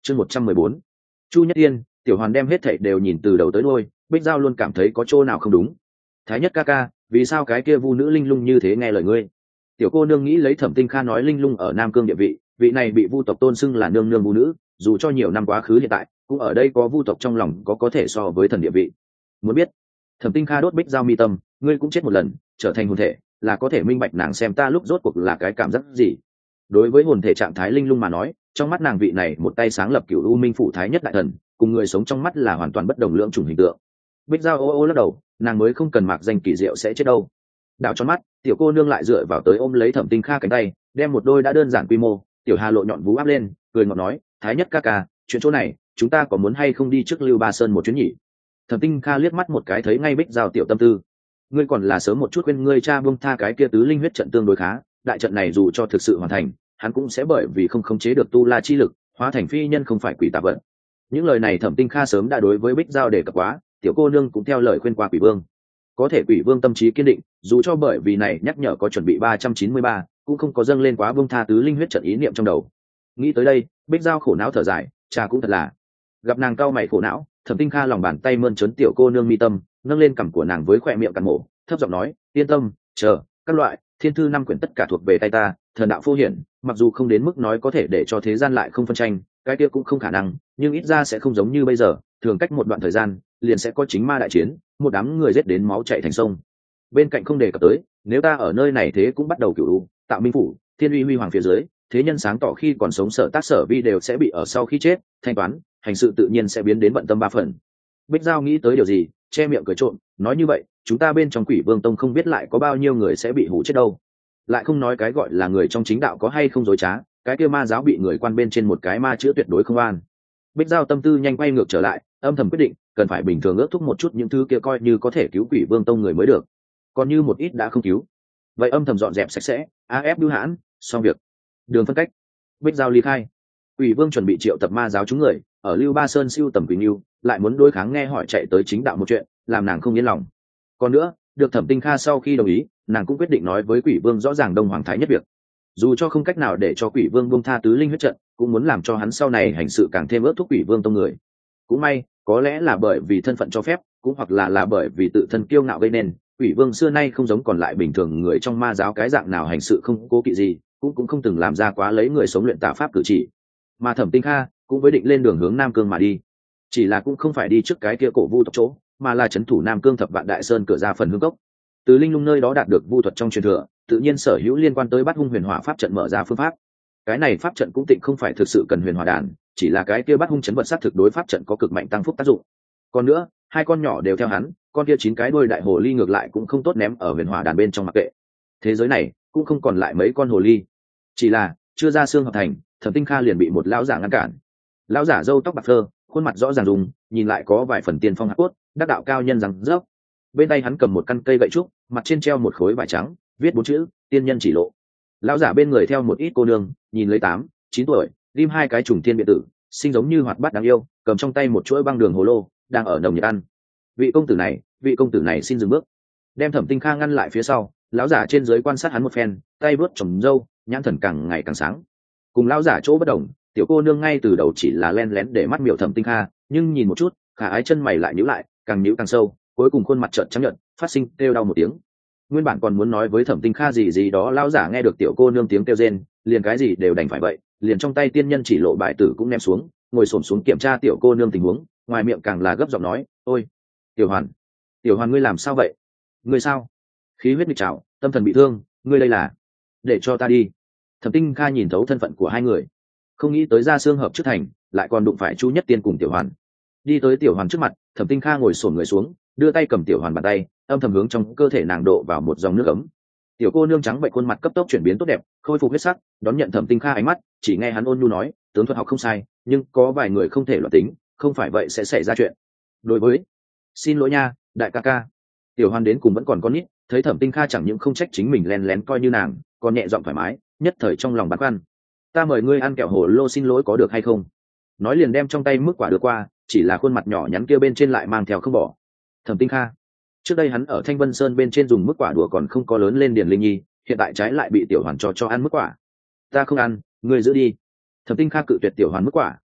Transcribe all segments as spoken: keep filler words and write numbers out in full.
chương một trăm mười bốn. Chu Nhất Yên. Tiểu Hoàn đem hết thảy đều nhìn từ đầu tới đuôi, Bích Giao luôn cảm thấy có chỗ nào không đúng. Thái Nhất ca ca, vì sao cái kia vu nữ linh lung như thế nghe lời ngươi? Tiểu cô nương nghĩ lấy Thẩm Tinh Kha nói linh lung ở Nam Cương địa vị, vị này bị vu tộc tôn xưng là nương nương vu nữ, dù cho nhiều năm quá khứ hiện tại, cũng ở đây có vu tộc trong lòng có có thể so với thần địa vị. Muốn biết? Thẩm Tinh Kha đốt Bích Giao mi tâm, ngươi cũng chết một lần, trở thành hồn thể, là có thể minh bạch nàng xem ta lúc rốt cuộc là cái cảm giác gì. Đối với hồn thể trạng thái linh lung mà nói, trong mắt nàng vị này một tay sáng lập Cửu U Minh phủ thái nhất đại thần, cùng người sống trong mắt là hoàn toàn bất đồng lưỡng chủng hình tượng. Bích Giao ô ô lắc đầu, nàng mới không cần mạc danh kỳ diệu sẽ chết đâu. Đảo cho mắt, tiểu cô nương lại dựa vào tới ôm lấy Thẩm Tinh Kha cánh tay, đem một đôi đã đơn giản quy mô, tiểu hà lộ nhọn vú áp lên, cười ngọt nói, thái nhất ca ca, chuyện chỗ này, chúng ta có muốn hay không đi trước Lưu Ba Sơn một chuyến nhỉ? Thẩm Tinh Kha liếc mắt một cái thấy ngay Bích Giao tiểu tâm tư. Ngươi còn là sớm một chút quên ngươi cha buông tha cái kia tứ linh huyết trận tương đối khá, đại trận này dù cho thực sự hoàn thành, hắn cũng sẽ bởi vì không khống chế được tu la chi lực, hóa thành phi nhân không phải quỷ tà vận. Những lời này Thẩm Tinh Kha sớm đã đối với Bích Giao đề cập quá, tiểu cô nương cũng theo lời khuyên qua Quỷ Vương. Có thể Quỷ Vương tâm trí kiên định, dù cho bởi vì này nhắc nhở có chuẩn bị ba trăm chín mươi ba, cũng không có dâng lên quá buông tha tứ linh huyết trận ý niệm trong đầu. Nghĩ tới đây, Bích Giao khổ não thở dài, cha cũng thật là. Gặp nàng cau mày khổ não, Thẩm Tinh Kha lòng bàn tay mơn trớn tiểu cô nương mi tâm, nâng lên cằm của nàng với khóe miệng cắn mổ, thấp giọng nói, yên tâm, chờ, các loại thiên thư năm quyển tất cả thuộc về tay ta, thần đạo phô hiển, mặc dù không đến mức nói có thể để cho thế gian lại không phân tranh, cái kia cũng không khả năng, nhưng ít ra sẽ không giống như bây giờ, thường cách một đoạn thời gian, liền sẽ có chính ma đại chiến, một đám người giết đến máu chảy thành sông. Bên cạnh không đề cập tới, nếu ta ở nơi này thế cũng bắt đầu cửu u, tạo minh phủ, thiên uy huy hoàng phía dưới, thế nhân sáng tỏ khi còn sống sở tác sở vi đều sẽ bị ở sau khi chết, thanh toán, hành sự tự nhiên sẽ biến đến bận tâm ba phần. Bích Giao nghĩ tới điều gì, che miệng cười trộm, nói như vậy, chúng ta bên trong Quỷ Vương tông không biết lại có bao nhiêu người sẽ bị hủ chết đâu. Lại không nói cái gọi là người trong chính đạo có hay không dối trá, cái kia ma giáo bị người quan bên trên một cái ma chữa tuyệt đối không an. Bích Giao tâm tư nhanh quay ngược trở lại, âm thầm quyết định, cần phải bình thường ước thúc một chút những thứ kia coi như có thể cứu Quỷ Vương tông người mới được. Còn như một ít đã không cứu, vậy âm thầm dọn dẹp sạch sẽ, a ép bưu hãn, xong việc. Đường phân cách. Bích Giao ly khai. Quỷ Vương chuẩn bị triệu tập ma giáo chúng người, ở Lưu Ba Sơn siêu tầm Quỷ Nưu, lại muốn đối kháng nghe hỏi chạy tới chính đạo một chuyện, làm nàng không yên lòng. Còn nữa, được Thẩm Tinh Kha sau khi đồng ý, nàng cũng quyết định nói với Quỷ Vương rõ ràng Đông Hoàng Thái nhất việc. Dù cho không cách nào để cho Quỷ Vương buông tha tứ linh huyết trận, cũng muốn làm cho hắn sau này hành sự càng thêm ước thúc Quỷ Vương tông người. Cũng may, có lẽ là bởi vì thân phận cho phép, cũng hoặc là là bởi vì tự thân kiêu ngạo gây nên, Quỷ Vương xưa nay không giống còn lại bình thường người trong ma giáo cái dạng nào hành sự không cố kỵ gì, cũng cũng không từng làm ra quá lấy người sống luyện tà pháp cử chỉ. Mà Thẩm Tinh Kha cũng với định lên đường hướng Nam Cương mà đi, chỉ là cũng không phải đi trước cái kia cổ vu tộc chỗ, mà là trấn thủ Nam Cương thập vạn đại sơn cửa ra phần hương cốc. Từ linh lung nơi đó đạt được vu thuật trong truyền thừa, tự nhiên sở hữu liên quan tới Bát Hung huyền hỏa pháp trận mở ra phương pháp. Cái này pháp trận cũng tịnh không phải thực sự cần huyền hỏa đàn, chỉ là cái kia Bát Hung chấn vật sát thực đối pháp trận có cực mạnh tăng phúc tác dụng. Còn nữa, hai con nhỏ đều theo hắn, con kia chín cái đuôi đại hồ ly ngược lại cũng không tốt ném ở huyền hỏa đàn bên trong mặc kệ. Thế giới này cũng không còn lại mấy con hồ ly, chỉ là chưa ra xương hợp thành, Thẩm Tinh Kha liền bị một lão giả ngăn cản. Lão giả râu tóc bạc phơ, khuôn mặt rõ ràng dùng, nhìn lại có vài phần tiên phong hắc cốt, đắc đạo cao nhân rằng dốc. Bên tay hắn cầm một căn cây gậy trúc, mặt trên treo một khối vải trắng, viết bốn chữ tiên nhân chỉ lộ. Lão giả bên người theo một ít cô nương, nhìn lấy tám chín tuổi, rim hai cái trùng thiên biệt tử, sinh giống như hoạt bát đáng yêu, cầm trong tay một chuỗi băng đường hồ lô, đang ở nồng nhiệt ăn. Vị công tử này, vị công tử này xin dừng bước. Đem Thẩm Tinh Kha ngăn lại phía sau, lão giả trên dưới quan sát hắn một phen, tay vuốt trồng râu, nhãn thần càng ngày càng sáng. Cùng lão giả chỗ bất đồng, tiểu cô nương ngay từ đầu chỉ là len lén để mắt miểu Thẩm Tinh Kha, nhưng nhìn một chút, khả ái chân mày lại nhíu lại, càng nhíu càng sâu, cuối cùng khuôn mặt trợn trắng nhợt, phát sinh kêu đau một tiếng. Nguyên bản còn muốn nói với Thẩm Tinh Kha gì gì đó, lão giả nghe được tiểu cô nương tiếng kêu rên, liền cái gì đều đành phải vậy, liền trong tay tiên nhân chỉ lộ bài tử cũng ném xuống, ngồi xổm xuống kiểm tra tiểu cô nương tình huống, ngoài miệng càng là gấp giọng nói, ôi tiểu hoàn, tiểu hoàn ngươi làm sao vậy? Ngươi sao? Khí huyết nghịch trào, tâm thần bị thương, ngươi đây là? Để cho ta đi. Thẩm Tinh Kha nhìn thấu thân phận của hai người, không nghĩ tới ra xương hợp trước thành, lại còn đụng phải Chu Nhất Tiên cùng tiểu hoàn. Đi tới tiểu hoàn trước mặt, Thẩm Tinh Kha ngồi xổm người xuống, đưa tay cầm tiểu hoàn bàn tay, âm thầm hướng trong cơ thể nàng độ vào một dòng nước ấm. Tiểu cô nương trắng bệnh khuôn mặt cấp tốc chuyển biến tốt đẹp, khôi phục huyết sắc, đón nhận Thẩm Tinh Kha ánh mắt, chỉ nghe hắn ôn nhu nói, tướng thuật học không sai, nhưng có vài người không thể loạn tính, không phải vậy sẽ xảy ra chuyện. Đối với, xin lỗi nha, đại ca ca. Tiểu hoàn đến cùng vẫn còn con nít, thấy Thẩm Tinh Kha chẳng những không trách chính mình lén lén coi như nàng, còn nhẹ giọng thoải mái, nhất thời trong lòng băn khoăn. Ta mời ngươi ăn kẹo hồ lô xin lỗi có được hay không? Nói liền đem trong tay mức quả đưa qua, chỉ là khuôn mặt nhỏ nhắn kia bên trên lại mang theo không bỏ. Thẩm Tinh Kha, trước đây hắn ở Thanh Vân Sơn bên trên dùng mức quả đùa còn không có lớn lên Điền Linh Nhi, hiện tại trái lại bị tiểu hoàn cho cho ăn mức quả. Ta không ăn, ngươi giữ đi. Thẩm Tinh Kha cự tuyệt tiểu hoàn mức quả,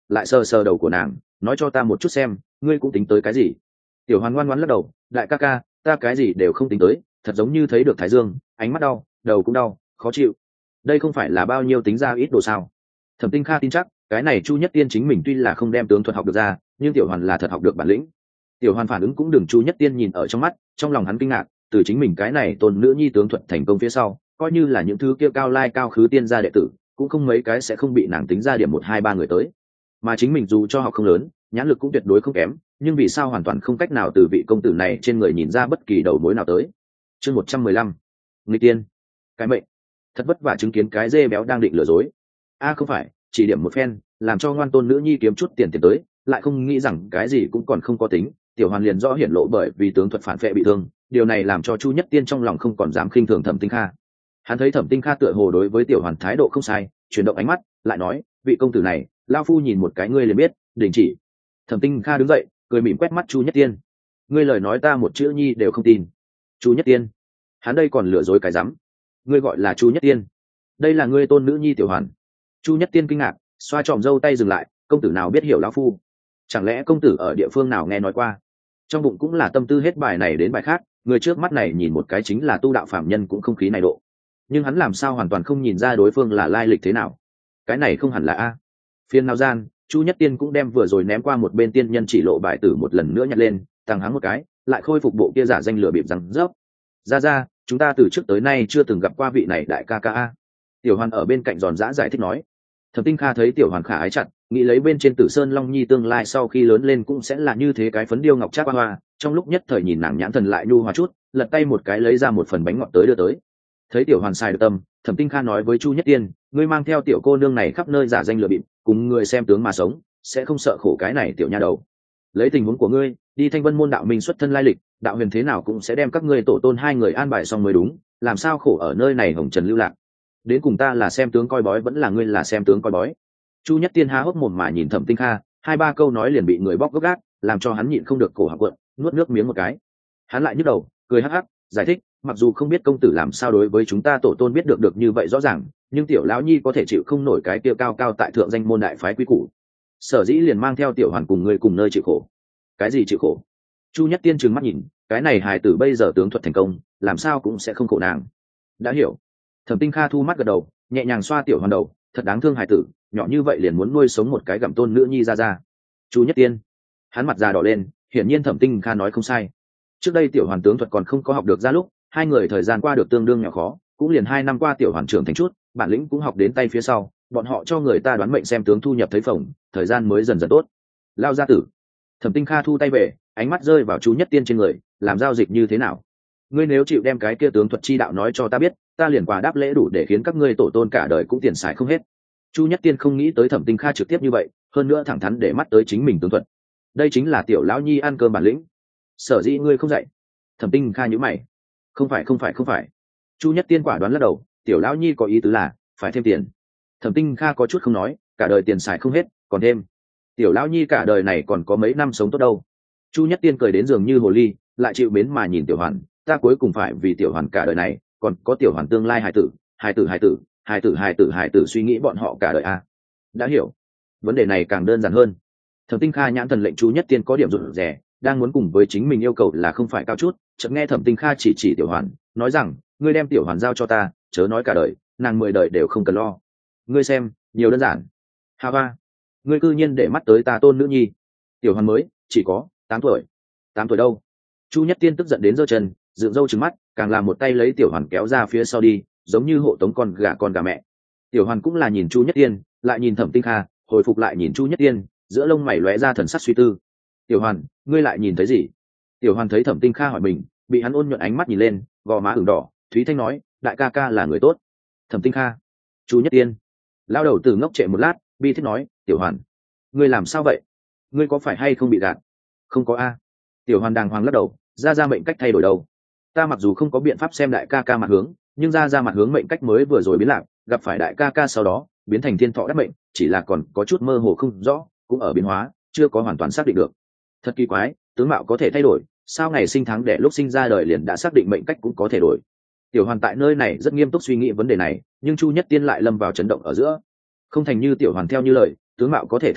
lại sờ sờ đầu của nàng, nói cho ta một chút xem, ngươi cũng tính tới cái gì? Tiểu hoàn ngoan ngoãn lắc đầu, đại ca ca, ta cái gì đều không tính tới, thật giống như thấy được thái dương, ánh mắt đau, đầu cũng đau, khó chịu. Đây không phải là bao nhiêu tính ra ít đồ sao? Thẩm Tinh Kha tin chắc cái này Chu Nhất Tiên chính mình tuy là không đem tướng thuật học được ra, nhưng tiểu hoàn là thật học được bản lĩnh. Tiểu hoàn phản ứng cũng đừng Chu Nhất Tiên nhìn ở trong mắt, trong lòng hắn kinh ngạc, từ chính mình cái này tôn nữ nhi tướng thuật thành công phía sau, coi như là những thứ kia cao lai cao khứ tiên gia đệ tử, cũng không mấy cái sẽ không bị nàng tính ra điểm một hai ba người tới. Mà chính mình dù cho học không lớn, nhãn lực cũng tuyệt đối không kém, nhưng vì sao hoàn toàn không cách nào từ vị công tử này trên người nhìn ra bất kỳ đầu mối nào tới. Chương một trăm mười lăm, Nghịch tiên. Cái mệnh. Thật vất vả chứng kiến cái dê béo đang định lừa dối. A không phải, chỉ điểm một phen, làm cho ngoan tôn nữ nhi kiếm chút tiền tiền tới, lại không nghĩ rằng cái gì cũng còn không có tính, tiểu hoàn liền rõ hiển lộ bởi vì tướng thuật phản phệ bị thương, điều này làm cho Chu Nhất Tiên trong lòng không còn dám khinh thường Thẩm Tinh Kha. Hắn thấy Thẩm Tinh Kha tựa hồ đối với tiểu hoàn thái độ không sai, chuyển động ánh mắt, lại nói, vị công tử này, lao phu nhìn một cái ngươi liền biết, đình chỉ. Thẩm Tinh Kha đứng dậy, cười mỉm quét mắt Chu Nhất Tiên. Ngươi lời nói ta một chữ nhi đều không tin. Chu Nhất Tiên, hắn đây còn lừa dối cái rắm. Ngươi gọi là Chu Nhất Tiên, đây là ngươi tôn nữ nhi tiểu hoàn. Chu Nhất Tiên kinh ngạc, xoa tròm râu tay dừng lại, công tử nào biết hiểu lão phu? Chẳng lẽ công tử ở địa phương nào nghe nói qua? Trong bụng cũng là tâm tư hết bài này đến bài khác, người trước mắt này nhìn một cái chính là tu đạo phạm nhân cũng không khí này độ, nhưng hắn làm sao hoàn toàn không nhìn ra đối phương là lai lịch thế nào? Cái này không hẳn là a. Phiên nào gian, Chu Nhất Tiên cũng đem vừa rồi ném qua một bên tiên nhân chỉ lộ bài tử một lần nữa nhặt lên, tăng hắng một cái, lại khôi phục bộ kia giả danh lừa bịp rằng dốc. Ra ra, chúng ta từ trước tới nay chưa từng gặp qua vị này đại ca ca a. Tiểu Hoàn ở bên cạnh giòn giã giải thích nói. Thẩm Tinh Kha thấy tiểu hoàn khả ái chặt, nghĩ lấy bên trên Tử Sơn Long Nhi tương lai sau khi lớn lên cũng sẽ là như thế cái phấn điêu ngọc trác hoa hoa, trong lúc nhất thời nhìn nàng nhãn thần lại nhu hòa chút, lật tay một cái lấy ra một phần bánh ngọt tới đưa tới. Thấy tiểu hoàn xài được tâm, Thẩm Tinh Kha nói với Chu Nhất Tiên, ngươi mang theo tiểu cô nương này khắp nơi giả danh lừa bịp, cùng người xem tướng mà sống, sẽ không sợ khổ cái này tiểu nha đầu. Lấy tình huống của ngươi, đi Thanh Vân môn đạo minh xuất thân lai lịch, đạo huyền thế nào cũng sẽ đem các ngươi tổ tôn hai người an bài xong mới đúng, làm sao khổ ở nơi này hồng trần lưu lạc. Đến cùng ta là xem tướng coi bói vẫn là ngươi là xem tướng coi bói? Chu Nhất Tiên há hốc mồm mà nhìn Thẩm Tinh Kha, hai ba câu nói liền bị người bóc gốc gác, làm cho hắn nhịn không được cổ họng quặn, nuốt nước miếng một cái. Hắn lại nhức đầu, cười hắc hắc, giải thích, mặc dù không biết công tử làm sao đối với chúng ta tổ tôn biết được được như vậy rõ ràng, nhưng tiểu lão nhi có thể chịu không nổi cái kia cao cao tại thượng danh môn đại phái quý củ, sở dĩ liền mang theo tiểu hoàn cùng người cùng nơi chịu khổ. Cái gì chịu khổ? Chu Nhất Tiên trừng mắt nhìn, cái này hài tử bây giờ tướng thuật thành công, làm sao cũng sẽ không khổ nàng. Đã hiểu. Thẩm Tinh Kha thu mắt gật đầu, nhẹ nhàng xoa tiểu hoàn đầu, thật đáng thương hài tử, nhỏ như vậy liền muốn nuôi sống một cái gặm tôn nữ nhi ra ra. Chu Nhất Tiên, hắn mặt già đỏ lên, hiển nhiên Thẩm Tinh Kha nói không sai. Trước đây tiểu hoàn tướng thuật còn không có học được ra lúc, hai người thời gian qua được tương đương nhỏ khó, cũng liền hai năm qua tiểu hoàn trưởng thành chút, bản lĩnh cũng học đến tay phía sau, bọn họ cho người ta đoán mệnh xem tướng thu nhập thấy phồng, thời gian mới dần dần tốt. Lao gia tử. Thẩm Tinh Kha thu tay về, ánh mắt rơi vào Chu Nhất Tiên trên người, làm giao dịch như thế nào? Ngươi nếu chịu đem cái kia tướng thuật chi đạo nói cho ta biết, ta liền quà đáp lễ đủ để khiến các ngươi tổ tôn cả đời cũng tiền xài không hết. Chu Nhất Tiên không nghĩ tới Thẩm Tinh Kha trực tiếp như vậy, hơn nữa thẳng thắn để mắt tới chính mình tướng thuật. Đây chính là tiểu lão nhi ăn cơm bản lĩnh. Sở dĩ ngươi không dạy. Thẩm Tinh Kha nhíu mày. Không phải không phải không phải. Chu Nhất Tiên quả đoán lắc đầu, tiểu lão nhi có ý tứ là phải thêm tiền. Thẩm Tinh Kha có chút không nói, cả đời tiền xài không hết, còn thêm. Tiểu lão nhi cả đời này còn có mấy năm sống tốt đâu. Chu Nhất Tiên cười đến dường như hồ ly, lại chịu mến mà nhìn tiểu hoàn, ta cuối cùng phải vì tiểu hoàn cả đời này, còn có tiểu hoàn tương lai hài tử, hài tử hài tử, hài tử hài tử hài tử suy nghĩ bọn họ cả đời à. Đã hiểu. Vấn đề này càng đơn giản hơn. Thẩm Tinh Kha nhãn thần lệnh Chu Nhất Tiên có điểm rụt rè, đang muốn cùng với chính mình yêu cầu là không phải cao chút, chợt nghe Thẩm Tinh Kha chỉ chỉ tiểu hoàn, nói rằng, ngươi đem tiểu hoàn giao cho ta, chớ nói cả đời, nàng mười đời đều không cần lo. Ngươi xem, nhiều đơn giản. Ha ha, ngươi cư nhiên để mắt tới ta tôn nữ nhi. Tiểu hoàn mới chỉ có tám tuổi. Tám tuổi đâu? Chu Nhất Tiên tức giận đến giơ chân, dựng râu trừng mắt, càng làm một tay lấy tiểu hoàn kéo ra phía sau đi, giống như hộ tống con gà con gà mẹ. Tiểu hoàn cũng là nhìn Chu Nhất Tiên, lại nhìn Thẩm Tinh Kha, hồi phục lại nhìn Chu Nhất Tiên, giữa lông mày lóe ra thần sắc suy tư. Tiểu hoàn, ngươi lại nhìn thấy gì? Tiểu hoàn thấy Thẩm Tinh Kha hỏi mình, bị hắn ôn nhuận ánh mắt nhìn lên, gò má ửng đỏ, Thúy Thanh nói, đại ca ca là người tốt. Thẩm Tinh Kha, Chu Nhất Tiên, lao đầu từ ngốc trệ một lát, bi thiết nói, tiểu hoàn, ngươi làm sao vậy? Ngươi có phải hay không bị gạt? Không có a. Tiểu hoàn đàng hoàng lắc đầu, ra ra mệnh cách thay đổi đâu. Ta mặc dù không có biện pháp xem đại ca ca mặt hướng, nhưng ra ra mặt hướng mệnh cách mới vừa rồi biến lạc, gặp phải đại ca ca sau đó biến thành thiên thọ đắc mệnh, chỉ là còn có chút mơ hồ không rõ, cũng ở biến hóa, chưa có hoàn toàn xác định được. Thật kỳ quái, tướng mạo có thể thay đổi, sao ngày sinh tháng đẻ lúc sinh ra đời liền đã xác định mệnh cách cũng có thể đổi. Tiểu hoàn tại nơi này rất nghiêm túc suy nghĩ vấn đề này, nhưng Chu Nhất Tiên lại lâm vào chấn động ở giữa. Không thành như tiểu hoàn theo như lời, tướng mạo có thể thay đổi,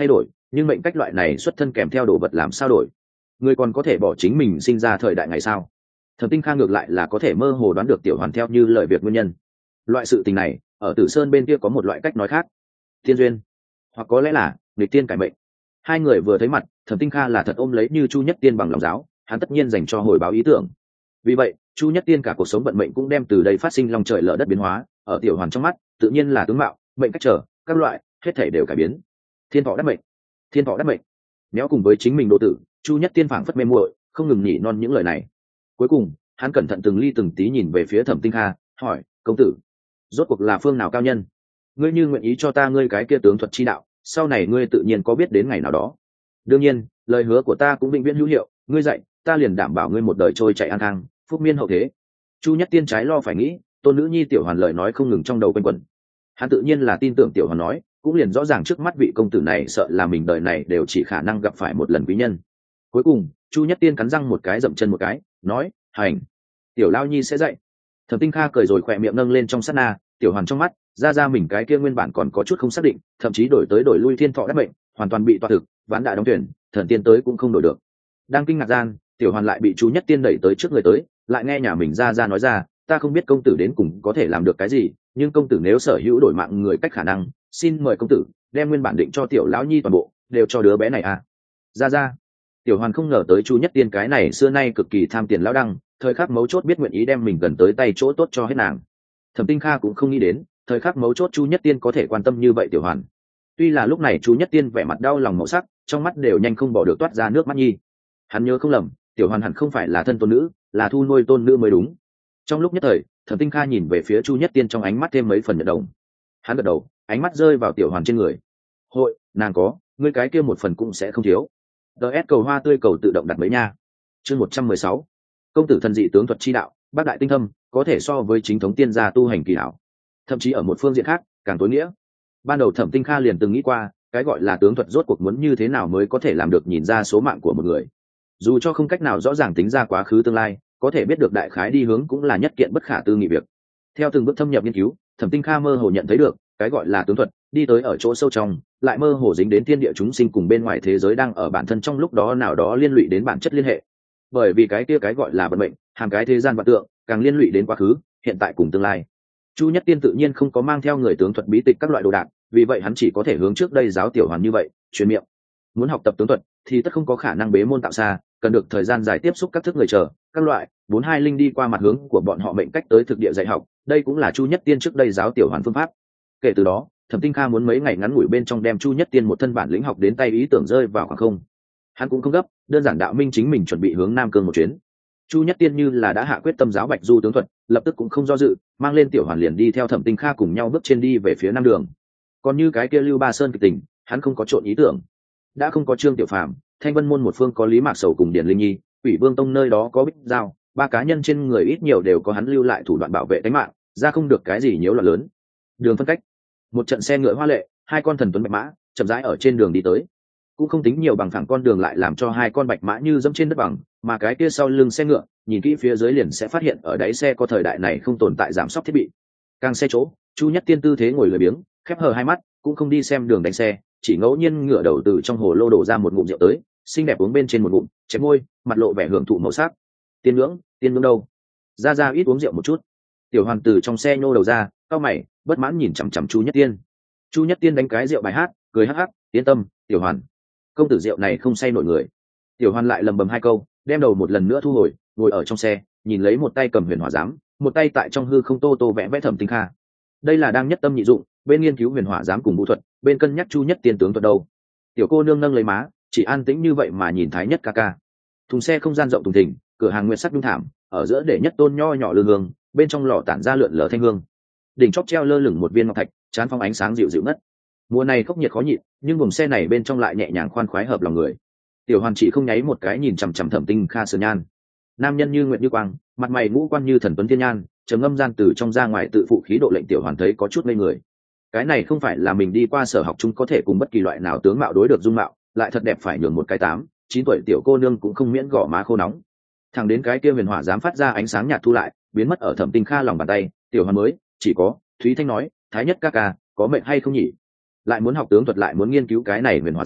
nhưng mệnh cách loại này xuất thân kèm theo đồ vật làm sao đổi, người còn có thể bỏ chính mình sinh ra thời đại ngày sao? Thẩm Tinh Kha ngược lại là có thể mơ hồ đoán được tiểu hoàn theo như lời việc nguyên nhân. Loại sự tình này ở Tử Sơn bên kia có một loại cách nói khác, thiên duyên, hoặc có lẽ là nghịch tiên cải mệnh. Hai người vừa thấy mặt, Thẩm Tinh Kha là thật ôm lấy như Chu Nhất Tiên bằng lòng giáo, hắn tất nhiên dành cho hồi báo ý tưởng. Vì vậy Chu Nhất Tiên cả cuộc sống vận mệnh cũng đem từ đây phát sinh long trời lở đất biến hóa, ở tiểu hoàn trong mắt tự nhiên là tướng mạo, mệnh cách trở các loại hết thể đều cải biến. Thiên thọ đắc mệnh, thiên thọ đắc mệnh. Néo cùng với chính mình độ tử, Chu Nhất Tiên phảng phất mê muội, không ngừng nhỉ non những lời này. Cuối cùng hắn cẩn thận từng ly từng tí nhìn về phía Thẩm Tinh Kha, hỏi: công tử, rốt cuộc là phương nào cao nhân? Ngươi như nguyện ý cho ta ngươi cái kia tướng thuật chi đạo, sau này ngươi tự nhiên có biết đến ngày nào đó. Đương nhiên lời hứa của ta cũng vĩnh viễn hữu hiệu, ngươi dạy ta liền đảm bảo ngươi một đời trôi chạy an khang, phúc miên hậu thế. Chu Nhất Tiên trái lo phải nghĩ, tôn nữ nhi tiểu hoàn lời nói không ngừng trong đầu quanh quẩn. Hắn tự nhiên là tin tưởng tiểu hoàn nói, cũng liền rõ ràng trước mắt vị công tử này sợ là mình đời này đều chỉ khả năng gặp phải một lần quý nhân. Cuối cùng Chu Nhất Tiên cắn răng một cái, dậm chân một cái, nói: hành, tiểu lao nhi sẽ dạy. Thẩm Tinh Kha cười rồi khỏe miệng nâng lên trong sát na, tiểu hoàn trong mắt ra ra mình cái kia nguyên bản còn có chút không xác định, thậm chí đổi tới đổi lui thiên thọ đắc mệnh, hoàn toàn bị toa thực, ván đã đóng tuyển, thần tiên tới cũng không đổi được. Đang kinh ngạc gian, tiểu hoàn lại bị Chu Nhất Tiên đẩy tới trước người tới, lại nghe nhà mình ra ra nói ra: ta không biết công tử đến cùng có thể làm được cái gì, nhưng công tử nếu sở hữu đổi mạng người cách khả năng, xin mời công tử đem nguyên bản định cho tiểu lão nhi toàn bộ đều cho đứa bé này à. Ra ra. Tiểu hoàn không ngờ tới Chu Nhất Tiên cái này xưa nay cực kỳ tham tiền lão đăng, thời khắc mấu chốt biết nguyện ý đem mình gần tới tay chỗ tốt cho hết nàng. Thẩm Tinh Kha cũng không nghĩ đến thời khắc mấu chốt Chu Nhất Tiên có thể quan tâm như vậy tiểu hoàn. Tuy là lúc này Chu Nhất Tiên vẻ mặt đau lòng màu sắc, trong mắt đều nhanh không bỏ được toát ra nước mắt nhi. Hắn nhớ không lầm, tiểu hoàn hẳn không phải là thân tôn nữ, là thu nuôi tôn nữ mới đúng. Trong lúc nhất thời, Thẩm Tinh Kha nhìn về phía Chu Nhất Tiên trong ánh mắt thêm mấy phần nhận đồng. Hắn gật đầu, ánh mắt rơi vào tiểu hoàn trên người. Hội, nàng có, ngươi cái kia một phần cũng sẽ không thiếu. ds cầu hoa tươi cầu tự động đặt mấy nha. Chương một trăm mười sáu, công tử thần dị tướng thuật chi đạo, bác đại tinh thâm, có thể so với chính thống tiên gia tu hành kỳ hảo. Thậm chí ở một phương diện khác càng tối nghĩa. Ban đầu Thẩm Tinh Kha liền từng nghĩ qua, cái gọi là tướng thuật rốt cuộc muốn như thế nào mới có thể làm được nhìn ra số mạng của một người. Dù cho không cách nào rõ ràng tính ra quá khứ tương lai, có thể biết được đại khái đi hướng cũng là nhất kiện bất khả tư nghị việc. Theo từng bước thâm nhập nghiên cứu, Thẩm Tinh Kha mơ hồ nhận thấy được, cái gọi là tướng thuật, đi tới ở chỗ sâu trong, lại mơ hồ dính đến thiên địa chúng sinh cùng bên ngoài thế giới đang ở bản thân trong lúc đó nào đó liên lụy đến bản chất liên hệ. Bởi vì cái kia cái gọi là vận mệnh, hàng cái thế gian vạn tượng, càng liên lụy đến quá khứ, hiện tại cùng tương lai. Chu Nhất Tiên tự nhiên không có mang theo người tướng thuật bí tịch các loại đồ đạc, vì vậy hắn chỉ có thể hướng trước đây giáo tiểu hoàn như vậy, truyền miệng. Muốn học tập tướng thuật thì tất không có khả năng bế môn tạo xa, cần được thời gian dài tiếp xúc các thức người chờ, các loại bốn hai linh đi qua mặt hướng của bọn họ mệnh cách tới thực địa dạy học, đây cũng là Chu Nhất Tiên trước đây giáo tiểu hoàn phương pháp. Kể từ đó, Thẩm Tinh Kha muốn mấy ngày ngắn ngủi bên trong đem Chu Nhất Tiên một thân bản lĩnh học đến tay ý tưởng rơi vào khoảng không. Hắn cũng không gấp, đơn giản đạo minh chính mình chuẩn bị hướng Nam Cương một chuyến. Chu Nhất Tiên như là đã hạ quyết tâm giáo Bạch Du tướng thuật, lập tức cũng không do dự, mang lên tiểu hoàn liền đi theo Thẩm Tinh Kha cùng nhau bước trên đi về phía Nam đường. Còn như cái kia Lưu Ba Sơn kịch tình, hắn không có trộn ý tưởng. Đã không có Trương Tiểu Phàm, Thanh Vân môn một phương có Lý Mạc Sầu cùng Điền Linh Nhi, Quỷ Vương tông nơi đó có Bích Giao, ba cá nhân trên người ít nhiều đều có hắn lưu lại thủ đoạn bảo vệ tính mạng, ra không được cái gì nhiễu loạn lớn. Đường phân cách, một trận xe ngựa hoa lệ, hai con thần tuấn bạch mã chậm rãi ở trên đường đi tới. Cũng không tính nhiều bằng phẳng con đường lại làm cho hai con bạch mã như dẫm trên đất bằng, mà cái kia sau lưng xe ngựa, nhìn kỹ phía dưới liền sẽ phát hiện ở đáy xe có thời đại này không tồn tại giảm sóc thiết bị. Càng xe chỗ, Chu Nhất Tiên tư thế ngồi lười biếng, khép hờ hai mắt, cũng không đi xem đường đánh xe, chỉ ngẫu nhiên ngựa đầu từ trong hồ lô đổ ra một ngụm rượu tới, xinh đẹp uống bên trên một ngụm, chém môi, mặt lộ vẻ hưởng thụ màu sắc. Tiên ngưỡng, tiên ngưỡng đâu? Ra ra ít uống rượu một chút. Tiểu Hoàn từ trong xe nhô đầu ra, cau mày, bất mãn nhìn chằm chằm Chu Nhất Tiên. Chu Nhất Tiên đánh cái rượu bài hát, cười hắc hắc, yên tâm, Tiểu Hoàn, công tử rượu này không say nổi người. Tiểu Hoàn lại lầm bầm hai câu, đem đầu một lần nữa thu hồi, ngồi ở trong xe, nhìn lấy một tay cầm huyền hỏa giám, một tay tại trong hư không tô tô vẽ vẽ Thẩm Tinh Kha. Đây là đang nhất tâm nhị dụng, bên nghiên cứu huyền hỏa giám cùng vũ thuật, bên cân nhắc Chu Nhất Tiên tướng thuật đâu. Tiểu cô nương nâng lấy má, chỉ an tĩnh như vậy mà nhìn Thái Nhất ca ca. Thùng xe không gian rộng thùng thình, cửa hàng nguyệt sắc nhung thảm, ở giữa để nhất tôn nho nhỏ lương hương, bên trong lò tản ra lượn lờ thanh hương. Đỉnh chóp treo lơ lửng một viên ngọc thạch, chán phong ánh sáng dịu dịu ngất. Mùa này khốc nhiệt khó nhịn, nhưng buồng xe này bên trong lại nhẹ nhàng khoan khoái hợp lòng người. Tiểu Hoàn chỉ không nháy một cái nhìn chằm chằm Thẩm Tinh Kha sườn nhan. Nam nhân như nguyệt như quang, mặt mày ngũ quan như thần tuấn thiên nhan, trầm ngâm gian từ trong ra ngoài tự phụ khí độ lệnh Tiểu Hoàn thấy có chút ngây người. Cái này không phải là mình đi qua sở học chung có thể cùng bất kỳ loại nào tướng mạo đối được dung mạo, lại thật đẹp phải nhường một cái tám chín tuổi tiểu cô nương cũng không miễn gò má khô nóng. Thằng đến cái kia huyền hỏa dám phát ra ánh sáng nhạt thu lại, biến mất ở Thẩm Tinh Kha lòng bàn tay, Tiểu Hoàn mới chỉ có Thúy Thanh nói, Thái Nhất ca ca, có mệnh hay không nhỉ? Lại muốn học tướng thuật lại muốn nghiên cứu cái này huyền hỏa giám,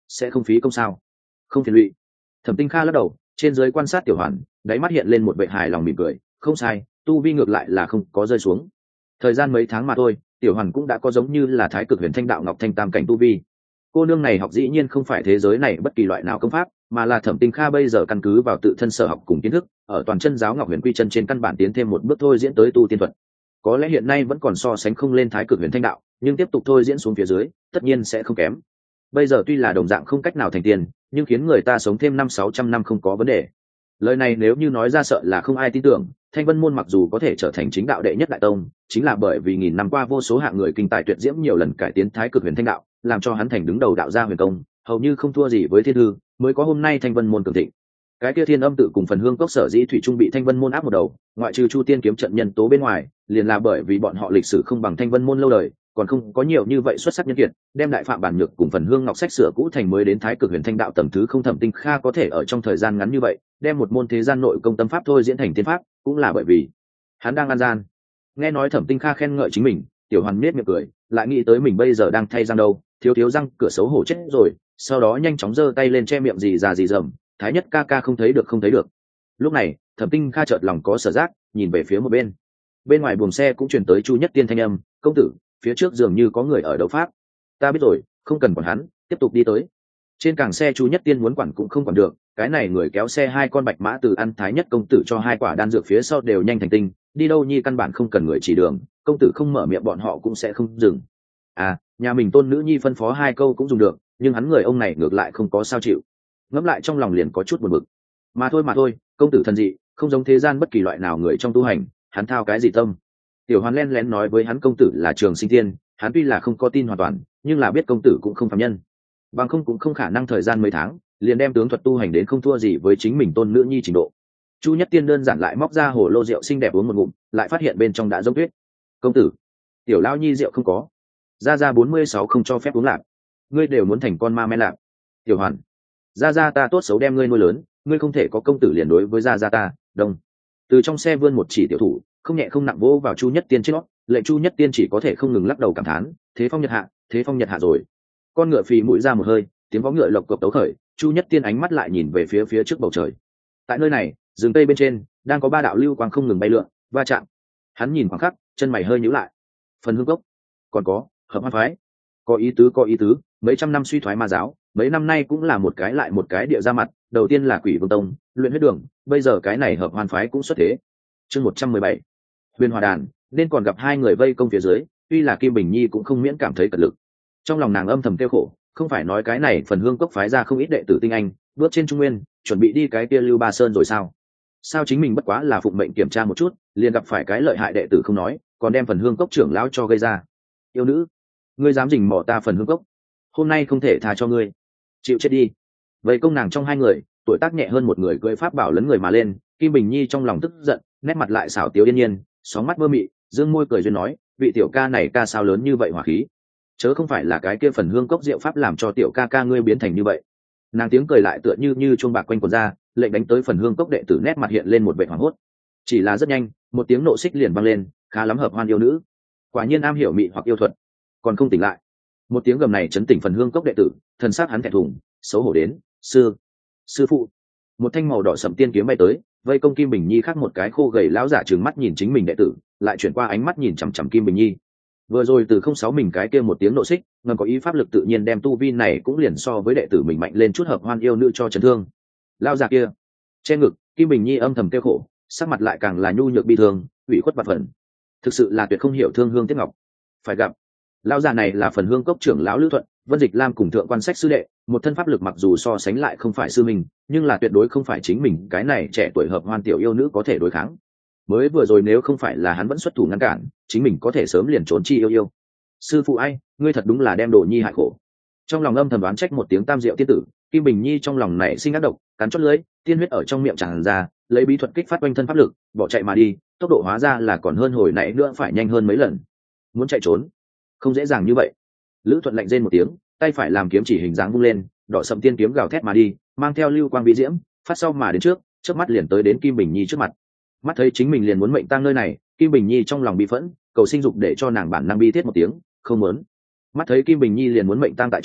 sẽ không phí công sao? Không phiền lụy. Thẩm Tinh Kha lắc đầu, trên dưới quan sát Tiểu Hoàn, đáy mắt hiện lên một vẻ hài lòng mỉm cười, không sai, tu vi ngược lại là không có rơi xuống. Thời gian mấy tháng mà thôi, Tiểu Hoàn cũng đã có giống như là Thái Cực Huyền Thanh Đạo Ngọc Thanh Tam cảnh tu vi. Cô nương này học dĩ nhiên không phải thế giới này bất kỳ loại nào công pháp, mà là Thẩm Tinh Kha bây giờ căn cứ vào tự thân sở học cùng kiến thức, ở toàn chân giáo Ngọc Huyền Quy chân trên căn bản tiến thêm một bước thôi diễn tới tu tiên thuật. Có lẽ hiện nay vẫn còn so sánh không lên Thái Cực Huyền Thanh Đạo, nhưng tiếp tục thôi diễn xuống phía dưới, tất nhiên sẽ không kém. Bây giờ tuy là đồng dạng không cách nào thành tiền, nhưng khiến người ta sống thêm năm sáu trăm năm không có vấn đề. Lời này nếu như nói ra sợ là không ai tin tưởng. Thanh Vân môn mặc dù có thể trở thành chính đạo đệ nhất đại tông, chính là bởi vì nghìn năm qua vô số hạng người kinh tài tuyệt diễm nhiều lần cải tiến Thái Cực Huyền Thanh Đạo, làm cho hắn thành đứng đầu đạo gia huyền công, hầu như không thua gì với thiên hư, mới có hôm nay Thanh Vân môn cường thịnh. Cái kia Thiên Âm tự cùng Phần Hương cốc sở dĩ thủy trung bị Thanh Vân môn áp một đầu, ngoại trừ Chu Tiên kiếm trận nhân tố bên ngoài, liền là bởi vì bọn họ lịch sử không bằng Thanh Vân môn lâu đời, còn không có nhiều như vậy xuất sắc nhân kiệt, đem đại phạm bản nhược cùng Phần Hương ngọc sách sửa cũ thành mới đến Thái Cực Huyền Thanh Đạo tầm thứ không. Thẩm Tinh Kha có thể ở trong thời gian ngắn như vậy đem một môn thế gian nội công tâm pháp thôi diễn thành tiên pháp, cũng là bởi vì hắn đang ăn gian. Nghe nói Thẩm Tinh Kha khen ngợi chính mình, Tiểu Hoàn nết miệng cười, lại nghĩ tới mình bây giờ đang thay răng đâu, thiếu thiếu răng cửa xấu hổ chết rồi, sau đó nhanh chóng giơ tay lên che miệng gì già gì dầm, Thái nhất ca ca không thấy được không thấy được. Lúc này Thẩm Tinh Kha chợt lòng có sở giác, nhìn về phía một bên. Bên ngoài buồng xe cũng truyền tới Chu Nhất Tiên thanh âm, công tử, phía trước dường như có người ở đấu pháp. Ta biết rồi, không cần quản hắn, tiếp tục đi tới. Trên càng xe Chu Nhất Tiên muốn quản cũng không quản được, cái này người kéo xe hai con bạch mã từ ăn Thái nhất công tử cho hai quả đan dược phía sau đều nhanh thành tinh, đi đâu nhi căn bản không cần người chỉ đường, công tử không mở miệng bọn họ cũng sẽ không dừng. À, nhà mình tôn nữ nhi phân phó hai câu cũng dùng được, nhưng hắn người ông này ngược lại không có sao chịu. Ngẫm lại trong lòng liền có chút buồn bực. Mà thôi mà thôi, công tử thần dị, không giống thế gian bất kỳ loại nào người trong tu hành, hắn thao cái gì tâm. Tiểu Hoàn len lén nói với hắn công tử là Trường Sinh Tiên, hắn tuy là không có tin hoàn toàn, nhưng là biết công tử cũng không phàm nhân, bằng không cũng không khả năng thời gian mấy tháng liền đem tướng thuật tu hành đến không thua gì với chính mình tôn nữ nhi trình độ. Chu Nhất Tiên đơn giản lại móc ra hồ lô rượu xinh đẹp uống một ngụm, lại phát hiện bên trong đã giống tuyết. Công tử, tiểu lão nhi rượu không có, gia gia bốn mươi sáu không cho phép uống lạc, ngươi đều muốn thành con ma men lạc. Tiểu Hoàn, gia gia ta tốt xấu đem ngươi nuôi lớn, ngươi không thể có công tử liền đối với gia gia ta. Đông, từ trong xe vươn một chỉ tiểu thủ, không nhẹ không nặng vỗ vào Chu Nhất Tiên trên nót, lệnh Chu Nhất Tiên chỉ có thể không ngừng lắc đầu cảm thán, thế phong nhật hạ, thế phong nhật hạ rồi. Con ngựa phì mũi ra một hơi, tiếng vó ngựa lộc cộc tấu khởi, Chu Nhất Tiên ánh mắt lại nhìn về phía phía trước bầu trời. Tại nơi này, rừng tây bên trên đang có ba đạo lưu quang không ngừng bay lượn, va chạm. Hắn nhìn khoảng khắc, chân mày hơi nhíu lại. Phần Hương cốc, còn có Hợp Hoan phái, có ý tứ có ý tứ, mấy trăm năm suy thoái ma giáo, mấy năm nay cũng là một cái lại một cái địa ra mặt, đầu tiên là Quỷ Vương tông, luyện huyết đường, bây giờ cái này Hợp Hoan phái cũng xuất thế. Chương một trăm mười bảy, Huyền Hòa đàn, nên còn gặp hai người vây công phía dưới, tuy là Kim Bình Nhi cũng không miễn cảm thấy cật lực. Trong lòng nàng âm thầm kêu khổ, không phải nói cái này Phần Hương cốc phái ra không ít đệ tử tinh anh, bước trên trung nguyên, chuẩn bị đi cái kia Lưu Ba Sơn rồi sao? Sao chính mình bất quá là phụng mệnh kiểm tra một chút, liền gặp phải cái lợi hại đệ tử không nói, còn đem Phần Hương cốc trưởng lão cho gây ra. Yêu nữ, ngươi dám rình mò ta Phần Hương cốc, hôm nay không thể tha cho ngươi, chịu chết đi. Vậy công nàng trong hai người, tuổi tác nhẹ hơn một người cưỡi pháp bảo lấn người mà lên, Kim Bình Nhi trong lòng tức giận, nét mặt lại xảo tiếu yên nhiên, sóng mắt mơ mị, dương môi cười duyên nói, vị tiểu ca này ca sao lớn như vậy hỏa khí, chớ không phải là cái kia Phần Hương cốc diệu pháp làm cho tiểu ca ca ngươi biến thành như vậy. Nàng tiếng cười lại tựa như như chuông bạc quanh quần ra, lệnh đánh tới Phần Hương cốc đệ tử nét mặt hiện lên một vẻ hoảng hốt. Chỉ là rất nhanh, một tiếng nộ xích liền vang lên, khá lắm Hợp Hoan yêu nữ, quả nhiên am hiểu mị hoặc yêu thuật, còn không tỉnh lại. Một tiếng gầm này chấn tỉnh Phần Hương cốc đệ tử, thần sắc hắn thẹn thùng, xấu hổ đến, sư, sư phụ. Một thanh màu đỏ sẫm tiên kiếm bay tới, vây công Kim Bình Nhi khác một cái khô gầy lão giả trừng mắt nhìn chính mình đệ tử, lại chuyển qua ánh mắt nhìn chằm chằm Kim Bình Nhi. Vừa rồi từ không sáu mình cái kia một tiếng nộ xích, ngầm có ý pháp lực tự nhiên đem tu vi này cũng liền so với đệ tử mình mạnh lên chút. Hợp Hoan yêu nữ cho chấn thương. Lão giả kia che ngực, Kim Bình Nhi âm thầm kêu khổ, sắc mặt lại càng là nhu nhược bi thương, ủy khuất bạt phần. Thực sự là tuyệt không hiểu thương hương tiếc ngọc. Phải gặp lão già này là Phần Hương cốc trưởng lão Lữ Thuận, Vân Dịch Lam cùng thượng quan sách sư đệ, một thân pháp lực mặc dù so sánh lại không phải sư mình, nhưng là tuyệt đối không phải chính mình cái này trẻ tuổi Hợp Hoan tiểu yêu nữ có thể đối kháng. Mới vừa rồi nếu không phải là hắn vẫn xuất thủ ngăn cản, chính mình có thể sớm liền trốn chi yêu yêu. Sư phụ ai, ngươi thật đúng là đem Đồ Nhi hại khổ. Trong lòng âm thầm đoán trách một tiếng tam diệu tiên tử, Kim Bình Nhi trong lòng nảy sinh ác độc, cắn chót lưỡi, tiên huyết ở trong miệng tràn ra, lấy bí thuật kích phát quanh thân pháp lực, bỏ chạy mà đi, tốc độ hóa ra là còn hơn hồi nãy nữa phải nhanh hơn mấy lần. Muốn chạy trốn, không dễ dàng như vậy. Lữ Thuận lạnh rên một tiếng, tay phải làm kiếm chỉ hình dáng vung lên, đỏ sẫm tiên kiếm gào thét mà đi, mang theo lưu quang vĩ diễm, phát sau mà đến trước, chớp mắt liền tới đến Kim Bình Nhi trước mặt. Mắt thấy chính mình liền muốn mệnh tang nơi này, Kim Bình Nhi trong lòng bị phẫn, cầu sinh dục để cho nàng bản năng bi thiết một tiếng, không muốn. Mắt thấy Kim Bình Nhi liền muốn mệnh tang tại chỗ,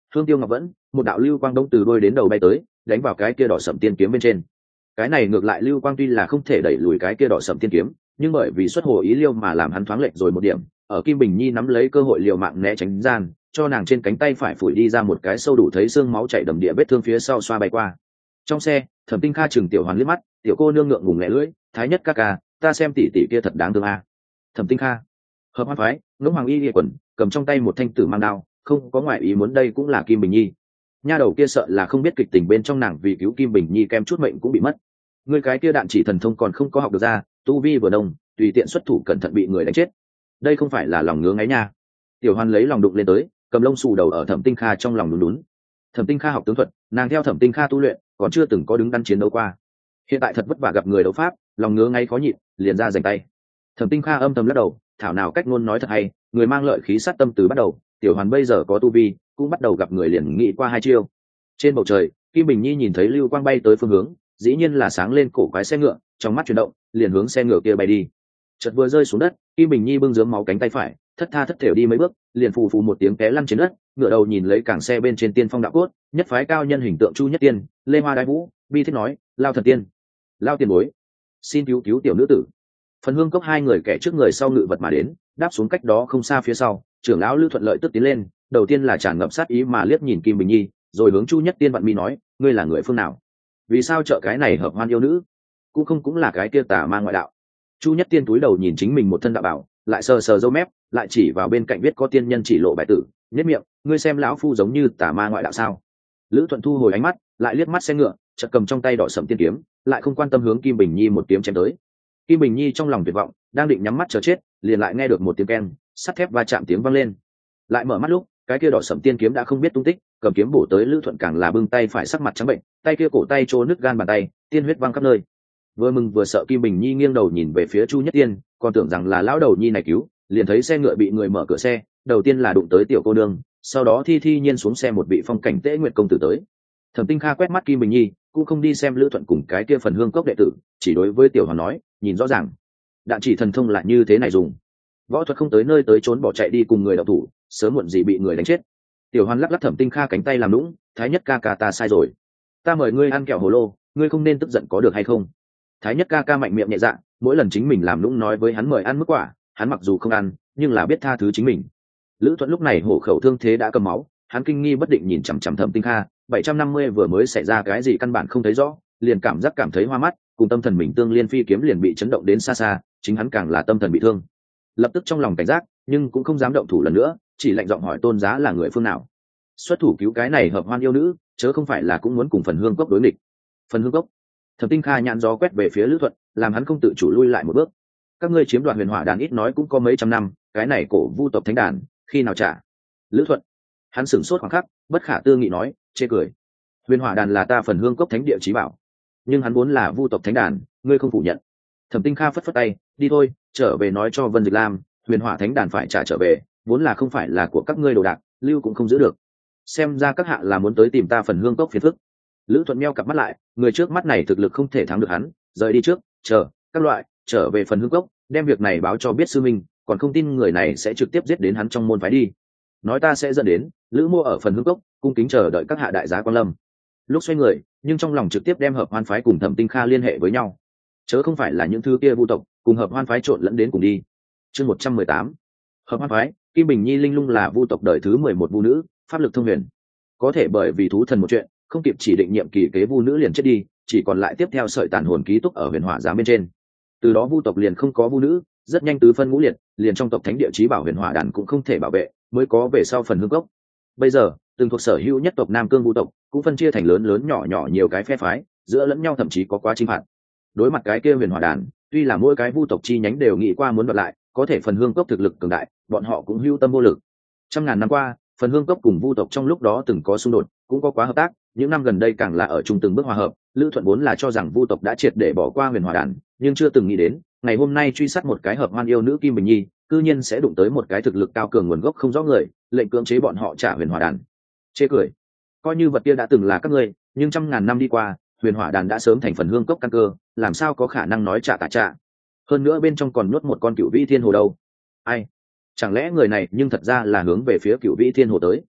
hương tiêu ngọc vẫn, một đạo lưu quang đông từ đôi đến đầu bay tới, đánh vào cái kia đỏ sẫm tiên kiếm bên trên. Cái này ngược lại lưu quang tuy là không thể đẩy lùi cái kia đỏ sẫm tiên kiếm, nhưng bởi vì xuất hồ ý liêu mà làm hắn thoáng lệch rồi một điểm, ở Kim Bình Nhi nắm lấy cơ hội liều mạng né tránh gian, cho nàng trên cánh tay phải phủi đi ra một cái sâu đủ thấy xương máu chảy đầm địa vết thương phía sau xoa bay qua. Trong xe, Thẩm Tinh Kha chừng Tiểu Hoàn liếc mắt, tiểu cô nương ngượng ngùng lẻ lưỡi, thái nhất ca ca, ta xem tỷ tỷ kia thật đáng thương a. Thẩm Tinh Kha, hợp hoan phái, ngỗng hoàng y lìa quần, cầm trong tay một thanh tử mang đao, không có ngoại ý muốn đây cũng là Kim Bình Nhi. Nha đầu kia sợ là không biết kịch tình bên trong nàng vì cứu Kim Bình Nhi kem chút mệnh cũng bị mất. Người cái kia đạn chỉ thần thông còn không có học được ra, tu vi vừa đông, tùy tiện xuất thủ cẩn thận bị người đánh chết. Đây không phải là lòng ngứa ngáy nha. Tiểu Hoàn lấy lòng đụng lên tới, cầm lông xù đầu ở Thẩm Tinh Kha trong lòng lún lún. Thẩm Tinh Kha học tướng thuật, nàng theo Thẩm Tinh Kha tu luyện, còn chưa từng có đứng đắn chiến đấu qua. Hiện tại thật vất vả gặp người đấu pháp, lòng ngứa ngáy khó nhịn, liền ra giành tay. Thẩm Tinh Kha âm thầm lắc đầu, thảo nào cách ngôn nói thật hay, người mang lợi khí sát tâm từ bắt đầu, Tiểu Hoàn bây giờ có tu vi, cũng bắt đầu gặp người liền nghĩ qua hai chiêu. Trên bầu trời, Kim Bình Nhi nhìn thấy lưu quang bay tới phương hướng, dĩ nhiên là sáng lên cổ quái xe ngựa, trong mắt chuyển động, liền hướng xe ngựa kia bay đi. Chợt vừa rơi xuống đất, Kim Bình Nhi bưng rớm máu cánh tay phải, thất tha thất thểu đi mấy bước, liền phù phù một tiếng té lăn trên đất, ngựa đầu nhìn lấy cảng xe bên trên tiên phong đạo cốt, nhất phái cao nhân hình tượng Chu Nhất Tiên, Lê Hoa Đái Vũ, bi thiết nói, lao thần tiên, lao tiền bối, xin cứu cứu tiểu nữ tử. Phần Hương Cốc hai người kẻ trước người sau ngự vật mà đến, đáp xuống cách đó không xa phía sau, trưởng lão Lưu Thuận Lợi tức tiến lên, đầu tiên là tràn ngập sát ý mà liếc nhìn Kim Bình Nhi, rồi hướng Chu Nhất Tiên vặn mi nói, ngươi là người phương nào? Vì sao trợ cái này hợp hoan yêu nữ? Cũng không cũng là cái kia tà ma ngoại đạo. Chu Nhất Tiên túi đầu nhìn chính mình một thân đạo bảo, lại sờ sờ râu mép, lại chỉ vào bên cạnh viết có tiên nhân chỉ lộ bài tử, nhất miệng, ngươi xem lão phu giống như tà ma ngoại đạo sao? Lữ Thuận thu hồi ánh mắt, lại liếc mắt xe ngựa, chợt cầm trong tay đỏ sẫm tiên kiếm, lại không quan tâm hướng Kim Bình Nhi một kiếm chém tới. Kim Bình Nhi trong lòng tuyệt vọng, đang định nhắm mắt chờ chết, liền lại nghe được một tiếng keng, sắt thép va chạm tiếng vang lên. Lại mở mắt lúc, cái kia đỏ sẫm tiên kiếm đã không biết tung tích, cầm kiếm bổ tới Lữ Thuận càng là bưng tay phải sắc mặt trắng bệnh, tay kia cổ tay trô nứt gan bàn tay, tiên huyết văng khắp nơi. Vừa mừng vừa sợ Kim Bình Nhi nghiêng đầu nhìn về phía Chu Nhất Tiên, còn tưởng rằng là lão đầu nhi này cứu, liền thấy xe ngựa bị người mở cửa xe, đầu tiên là đụng tới tiểu cô nương, sau đó thi thi nhiên xuống xe một vị phong cảnh Tế Nguyệt công tử tới. Thẩm Tinh Kha quét mắt Kim Bình Nhi, cũng không đi xem Lữ Thuận cùng cái kia Phần Hương Cốc đệ tử, chỉ đối với Tiểu Hoàn nói, nhìn rõ ràng, đạn chỉ thần thông là như thế này dùng, võ thuật không tới nơi tới trốn bỏ chạy đi cùng người đạo thủ, sớm muộn gì bị người đánh chết. Tiểu Hoàn lắc lắc Thẩm Tinh Kha cánh tay làm nũng, thái nhất ca ca ta sai rồi, ta mời ngươi ăn kẹo hồ lô, ngươi không nên tức giận có được hay không? Thái nhất ca ca mạnh miệng nhẹ dạ, mỗi lần chính mình làm nũng nói với hắn mời ăn mức quả, hắn mặc dù không ăn, nhưng là biết tha thứ chính mình. Lữ Thuận lúc này hổ khẩu thương thế đã cầm máu, hắn kinh nghi bất định nhìn chằm chằm Thẩm Tinh Kha, bảy trăm năm mươi vừa mới xảy ra cái gì căn bản không thấy rõ, liền cảm giác cảm thấy hoa mắt, cùng tâm thần mình tương liên phi kiếm liền bị chấn động đến xa xa, chính hắn càng là tâm thần bị thương. Lập tức trong lòng cảnh giác, nhưng cũng không dám động thủ lần nữa, chỉ lạnh giọng hỏi Tôn Giá là người phương nào, xuất thủ cứu cái này hợp hoan yêu nữ, chớ không phải là cũng muốn cùng Phần Hương Cốc đối nghịch. Phần Hương Cốc. Thẩm Tinh Kha nhãn gió quét về phía Lữ Thuận, làm hắn không tự chủ lui lại một bước. Các ngươi chiếm đoạt Huyền Hỏa đàn ít nói cũng có mấy trăm năm, cái này cổ vu tộc thánh đàn, khi nào trả? Lữ Thuận. Hắn sửng sốt khoảng khắc, bất khả tư nghị nói, chê cười. Huyền Hỏa đàn là ta Phần Hương Cốc thánh địa chí bảo, nhưng hắn vốn là vu tộc thánh đàn, ngươi không phủ nhận. Thẩm Tinh Kha phất phất tay, đi thôi, trở về nói cho Vân Dịch Lam, Huyền Hỏa thánh đàn phải trả trở về, vốn là không phải là của các ngươi đồ đạc, lưu cũng không giữ được. Xem ra các hạ là muốn tới tìm ta Phần Hương Cốc phiền phức. Lữ Thuận meo cặp mắt lại, người trước mắt này thực lực không thể thắng được hắn, rời đi trước, chờ các loại trở về Phần Hương Cốc, đem việc này báo cho biết sư minh, còn không tin người này sẽ trực tiếp giết đến hắn trong môn phái đi. Nói ta sẽ dẫn đến Lữ Mô ở Phần Hương Cốc, cung kính chờ đợi các hạ đại giá quan lâm. Lúc xoay người, nhưng trong lòng trực tiếp đem Hợp Hoan phái cùng Thẩm Tinh Kha liên hệ với nhau, chớ không phải là những thứ kia vu tộc cùng Hợp Hoan phái trộn lẫn đến cùng đi. Chương một trăm mười tám, Hợp Hoan phái, Kim Bình Nhi Linh Lung là vu tộc đời thứ mười một vu nữ, pháp lực thông huyền, có thể bởi vì thú thần một chuyện, không kịp chỉ định nhiệm kỳ kế vu nữ liền chết đi, chỉ còn lại tiếp theo sợi tàn hồn ký túc ở Huyền Hỏa giám bên trên. Từ đó vu tộc liền không có vu nữ, rất nhanh tứ phân ngũ liệt, liền trong tộc thánh địa chí bảo Huyền Hỏa đàn cũng không thể bảo vệ, mới có về sau Phần Hương Cốc. Bây giờ, từng thuộc sở hữu nhất tộc Nam Cương vu tộc, cũng phân chia thành lớn lớn nhỏ nhỏ nhiều cái phe phái, giữa lẫn nhau thậm chí có quá chinh phạt. Đối mặt cái kia Huyền Hỏa đàn, tuy là mỗi cái vu tộc chi nhánh đều nghĩ qua muốn đoạt lại, có thể Phần Hương Cốc thực lực cường đại, bọn họ cũng hưu tâm vô lực. Trăm ngàn năm qua, Phần Hương Cốc cùng vu tộc trong lúc đó từng có xung đột, cũng có quá hợp tác, những năm gần đây càng là ở chung từng bước hòa hợp. Lữ Thuận vốn là cho rằng vu tộc đã triệt để bỏ qua Huyền Hỏa đàn, nhưng chưa từng nghĩ đến ngày hôm nay truy sát một cái hợp hoan yêu nữ Kim Bình Nhi, cư nhiên sẽ đụng tới một cái thực lực cao cường nguồn gốc không rõ người, lệnh cưỡng chế bọn họ trả Huyền Hỏa đàn. Chê cười, coi như vật kia đã từng là các ngươi, nhưng trăm ngàn năm đi qua, Huyền Hỏa đàn đã sớm thành Phần Hương Cốc căn cơ, làm sao có khả năng nói trả tạ trả. Hơn nữa bên trong còn nuốt một con Cửu Vĩ Thiên Hồ đâu. Ai? Chẳng lẽ người này nhưng thật ra là hướng về phía Cửu Vĩ Thiên Hồ tới?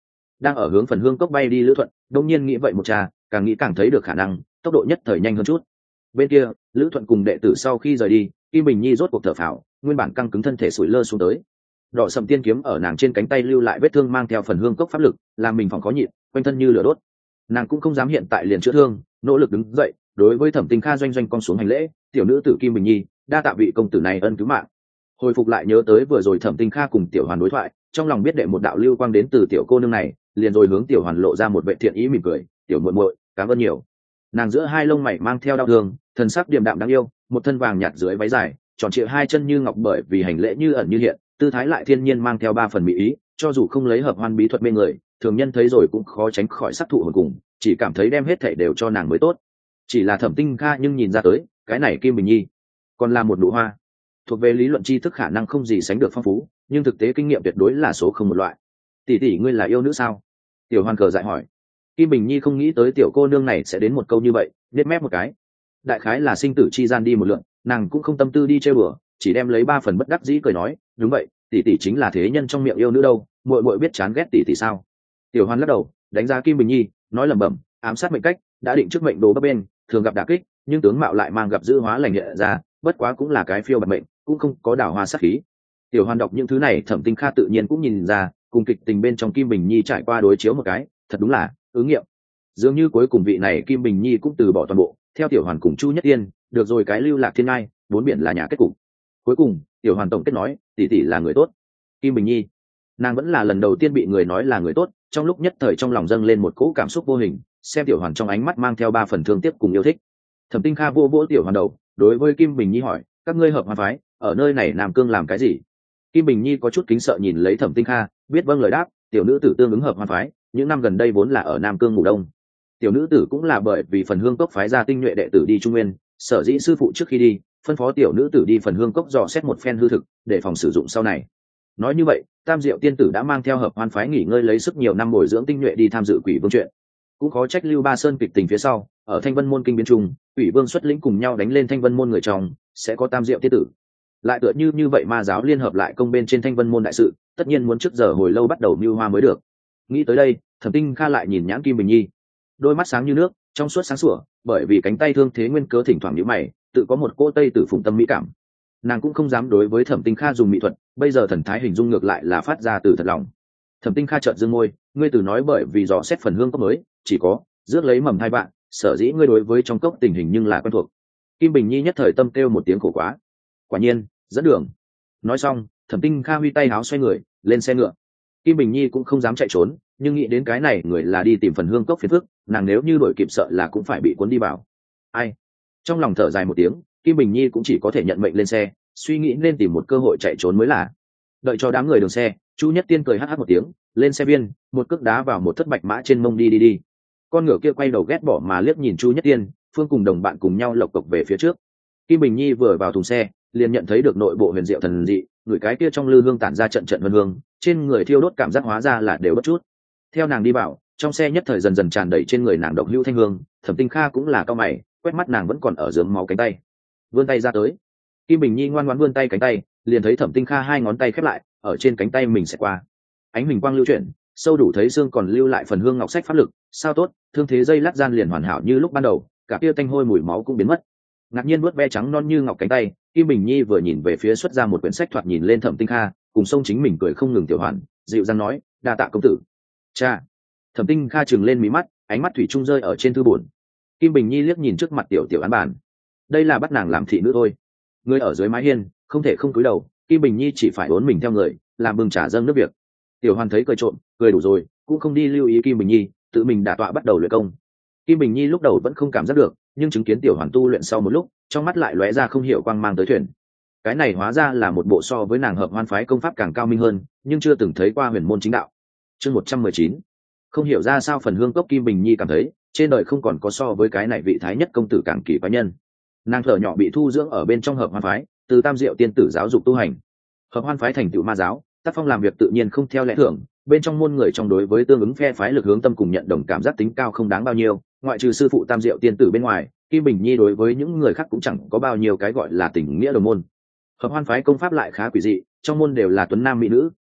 đang ở hướng phần hương cốc bay đi Lữ Thuận đông nhiên nghĩ vậy một trà, càng nghĩ càng thấy được khả năng tốc độ nhất thời nhanh hơn chút. Bên kia Lữ Thuận cùng đệ tử sau khi rời đi, Kim Bình Nhi rốt cuộc thở phào, nguyên bản căng cứng thân thể sủi lơ xuống tới. Đỏ sầm tiên kiếm ở nàng trên cánh tay lưu lại vết thương mang theo phần hương cốc pháp lực, làm mình phòng khó nhịn, quanh thân như lửa đốt. Nàng cũng không dám hiện tại liền chữa thương, nỗ lực đứng dậy, đối với Thẩm Tinh Kha doanh doanh con xuống hành lễ, "Tiểu nữ tử Kim Bình Nhi, đa tạ vị công tử này ân cứu mạng." Hồi phục lại nhớ tới vừa rồi Thẩm Tinh Kha cùng Tiểu Hoàn đối thoại, trong lòng biết đệ một đạo lưu quang đến từ tiểu cô nương này, liền rồi hướng Tiểu Hoàn lộ ra một vệ thiện ý mỉm cười, "Tiểu muội muội, cảm ơn nhiều." Nàng giữa hai lông mày mang theo đau thương, thần sắc điềm đạm đáng yêu, một thân vàng nhạt dưới váy dài, tròn trịa hai chân như ngọc bởi vì hành lễ như ẩn như hiện, tư thái lại thiên nhiên mang theo ba phần mỹ ý, cho dù không lấy hợp hoan bí thuật mê người, thường nhân thấy rồi cũng khó tránh khỏi sắc thụ hồn cùng, chỉ cảm thấy đem hết thảy đều cho nàng mới tốt. Chỉ là Thẩm Tinh Kha nhưng nhìn ra tới, cái này Kim Bình Nhi còn là một nụ hoa. Thuộc về lý luận tri thức khả năng không gì sánh được phong phú, nhưng thực tế kinh nghiệm tuyệt đối là số không một loại. "Tỷ tỷ ngươi là yêu nữ sao?" Tiểu Hoàn cờ dại hỏi. Kim Bình Nhi không nghĩ tới tiểu cô nương này sẽ đến một câu như vậy, nết mép một cái. Đại khái là sinh tử chi gian đi một lượn, nàng cũng không tâm tư đi chơi bừa, chỉ đem lấy ba phần bất đắc dĩ cười nói, "Đúng vậy, tỷ tỷ chính là thế nhân trong miệng yêu nữ đâu, muội muội biết chán ghét tỷ tỷ sao?" Tiểu Hoàn lắc đầu, đánh giá Kim Bình Nhi, nói lẩm bẩm, ám sát mệnh cách, đã định trước mệnh đồ bấp bên, thường gặp đả kích, nhưng tướng mạo lại mang gặp dữ hóa lành hiện ra, bất quá cũng là cái phiêu bạt mệnh, cũng không có đảo hoa sát khí. Tiểu Hoàn đọc những thứ này, Thẩm Tinh Kha tự nhiên cũng nhìn ra, cùng kịch tình bên trong Kim Bình Nhi trải qua đối chiếu một cái, thật đúng là ứng nghiệm. Dường như cuối cùng vị này Kim Bình Nhi cũng từ bỏ toàn bộ, theo Tiểu Hoàn cùng Chu Nhất Tiên, được rồi cái lưu lạc thiên ngai, bốn biển là nhà kết cục. Cuối cùng, Tiểu Hoàn tổng kết nói, tỷ tỷ là người tốt. Kim Bình Nhi, nàng vẫn là lần đầu tiên bị người nói là người tốt, trong lúc nhất thời trong lòng dâng lên một cỗ cảm xúc vô hình, xem Tiểu Hoàn trong ánh mắt mang theo ba phần thương tiếc cùng yêu thích. Thẩm Tinh Kha vô vỗ Tiểu Hoàn đầu, đối với Kim Bình Nhi hỏi, "Các ngươi hợp hoan phái, ở nơi này Nam Cương làm cái gì?" Kim Bình Nhi có chút kính sợ nhìn lấy Thẩm Tinh Kha, biết vâng lời đáp, "Tiểu nữ tử tương ứng hợp hoan phái, những năm gần đây vốn là ở Nam Cương ngủ đông. Tiểu nữ tử cũng là bởi vì phần hương cốc phái ra tinh nhuệ đệ tử đi Trung Nguyên, sở dĩ sư phụ trước khi đi, phân phó tiểu nữ tử đi phần hương cốc dò xét một phen hư thực, để phòng sử dụng sau này." Nói như vậy, Tam Diệu tiên tử đã mang theo hợp hoan phái nghỉ ngơi lấy sức nhiều năm bồi dưỡng tinh nhuệ đi tham dự Quỷ Vương chuyện. Cũng khó trách Lưu Ba Sơn kịch tình phía sau, ở Thanh Vân môn kinh biến trung, Quỷ Vương xuất lĩnh cùng nhau đánh lên Thanh Vân môn người trong, sẽ có Tam Diệu tiên tử. Lại tựa như như vậy ma giáo liên hợp lại công bên trên Thanh Vân môn đại sự, tất nhiên muốn trước giờ hồi lâu bắt đầu mưu hoa mới được. Nghĩ tới đây, Thẩm Tinh Kha lại nhìn nhãn Kim Bình Nhi, đôi mắt sáng như nước, trong suốt sáng sủa, bởi vì cánh tay thương thế nguyên cớ thỉnh thoảng nhíu mày, tự có một cô tây tử phụng tâm mỹ cảm. Nàng cũng không dám đối với Thẩm Tinh Kha dùng mỹ thuật, bây giờ thần thái hình dung ngược lại là phát ra từ thật lòng. Thẩm Tinh Kha chợt dương môi, "Ngươi từ nói bởi vì dò xét phần hương cốc mới, chỉ có rước lấy mầm hai bạn, sở dĩ ngươi đối với trong cốc tình hình nhưng là quen thuộc." Kim Bình Nhi nhất thời tâm kêu một tiếng khổ quá. "Quả nhiên, dẫn đường." Nói xong, Thẩm Tinh Kha huy tay áo xoay người, lên xe ngựa. Kim Bình Nhi cũng không dám chạy trốn, nhưng nghĩ đến cái này người là đi tìm phần hương cốc phiền phức, nàng nếu như đổi kịp sợ là cũng phải bị cuốn đi vào. Ai? Trong lòng thở dài một tiếng, Kim Bình Nhi cũng chỉ có thể nhận mệnh lên xe, suy nghĩ nên tìm một cơ hội chạy trốn mới là. Đợi cho đám người đường xe, Chu Nhất Tiên cười hắc hắc một tiếng, lên xe biên, một cước đá vào một thất bạch mã trên mông đi đi đi. Con ngựa kia quay đầu ghét bỏ mà liếc nhìn Chu Nhất Tiên, Phương cùng đồng bạn cùng nhau lộc cộc về phía trước. Kim Bình Nhi vừa vào thùng xe, liền nhận thấy được nội bộ huyền diệu thần dị, người cái kia trong lư hương tản ra trận trận vân hương, trên người thiêu đốt cảm giác hóa ra là đều bất chút. Theo nàng đi vào, trong xe nhất thời dần dần tràn đầy trên người nàng độc hữu thanh hương. Thẩm Tinh Kha cũng là cao mày, quét mắt nàng vẫn còn ở rớm máu cánh tay, vươn tay ra tới. Kim Bình Nhi ngoan ngoãn vươn tay cánh tay, liền thấy Thẩm Tinh Kha hai ngón tay khép lại, ở trên cánh tay mình sẽ qua. Ánh huỳnh quang lưu chuyển, sâu đủ thấy xương còn lưu lại phần hương ngọc sách pháp lực, sao tốt, thương thế dây lát gian liền hoàn hảo như lúc ban đầu, cả kia tanh hôi mùi máu cũng biến mất. Ngạc nhiên vuốt ve trắng non như ngọc cánh tay, Kim Bình Nhi vừa nhìn về phía xuất ra một quyển sách thoạt nhìn lên Thẩm Tinh Kha, cùng sông chính mình cười không ngừng. Tiểu Hoàn dịu dàng nói, "Đa tạ công tử." "Cha." Thẩm Tinh Kha trừng lên mí mắt, ánh mắt thủy chung rơi ở trên thư bổn. Kim Bình Nhi liếc nhìn trước mặt tiểu tiểu án bản, đây là bắt nàng làm thị nữ thôi. Người ở dưới mái hiên không thể không cúi đầu, Kim Bình Nhi chỉ phải uốn mình theo người, làm bưng trà dâng nước việc. Tiểu Hoàn thấy cười trộm, cười đủ rồi, cũng không đi lưu ý Kim Bình Nhi, tự mình đả tọa bắt đầu luyện công. Kim Bình Nhi lúc đầu vẫn không cảm giác được, nhưng chứng kiến Tiểu Hoàn tu luyện sau một lúc, trong mắt lại lóe ra không hiểu quang mang tới thuyền. Cái này hóa ra là một bộ so với nàng hợp hoan phái công pháp càng cao minh hơn, nhưng chưa từng thấy qua huyền môn chính đạo. Chương một trăm mười chín. Không hiểu ra sao phần hương cốc. Kim Bình Nhi cảm thấy trên đời không còn có so với cái này vị thái nhất công tử càng kỳ quái nhân. Nàng thở nhỏ bị thu dưỡng ở bên trong hợp hoan phái, từ Tam Diệu tiên tử giáo dục tu hành. Hợp hoan phái thành tựu ma giáo, tác phong làm việc tự nhiên không theo lẽ thường, bên trong môn người trong đối với tương ứng phe phái lực hướng tâm cùng nhận đồng cảm giác tính cao không đáng bao nhiêu, ngoại trừ sư phụ Tam Diệu tiên tử bên ngoài, Kim Bình Nhi đối với những người khác cũng chẳng có bao nhiêu cái gọi là tình nghĩa đồng môn. Hợp hoan phái công pháp lại khá quỷ dị, trong môn đều là tuấn nam mỹ nữ,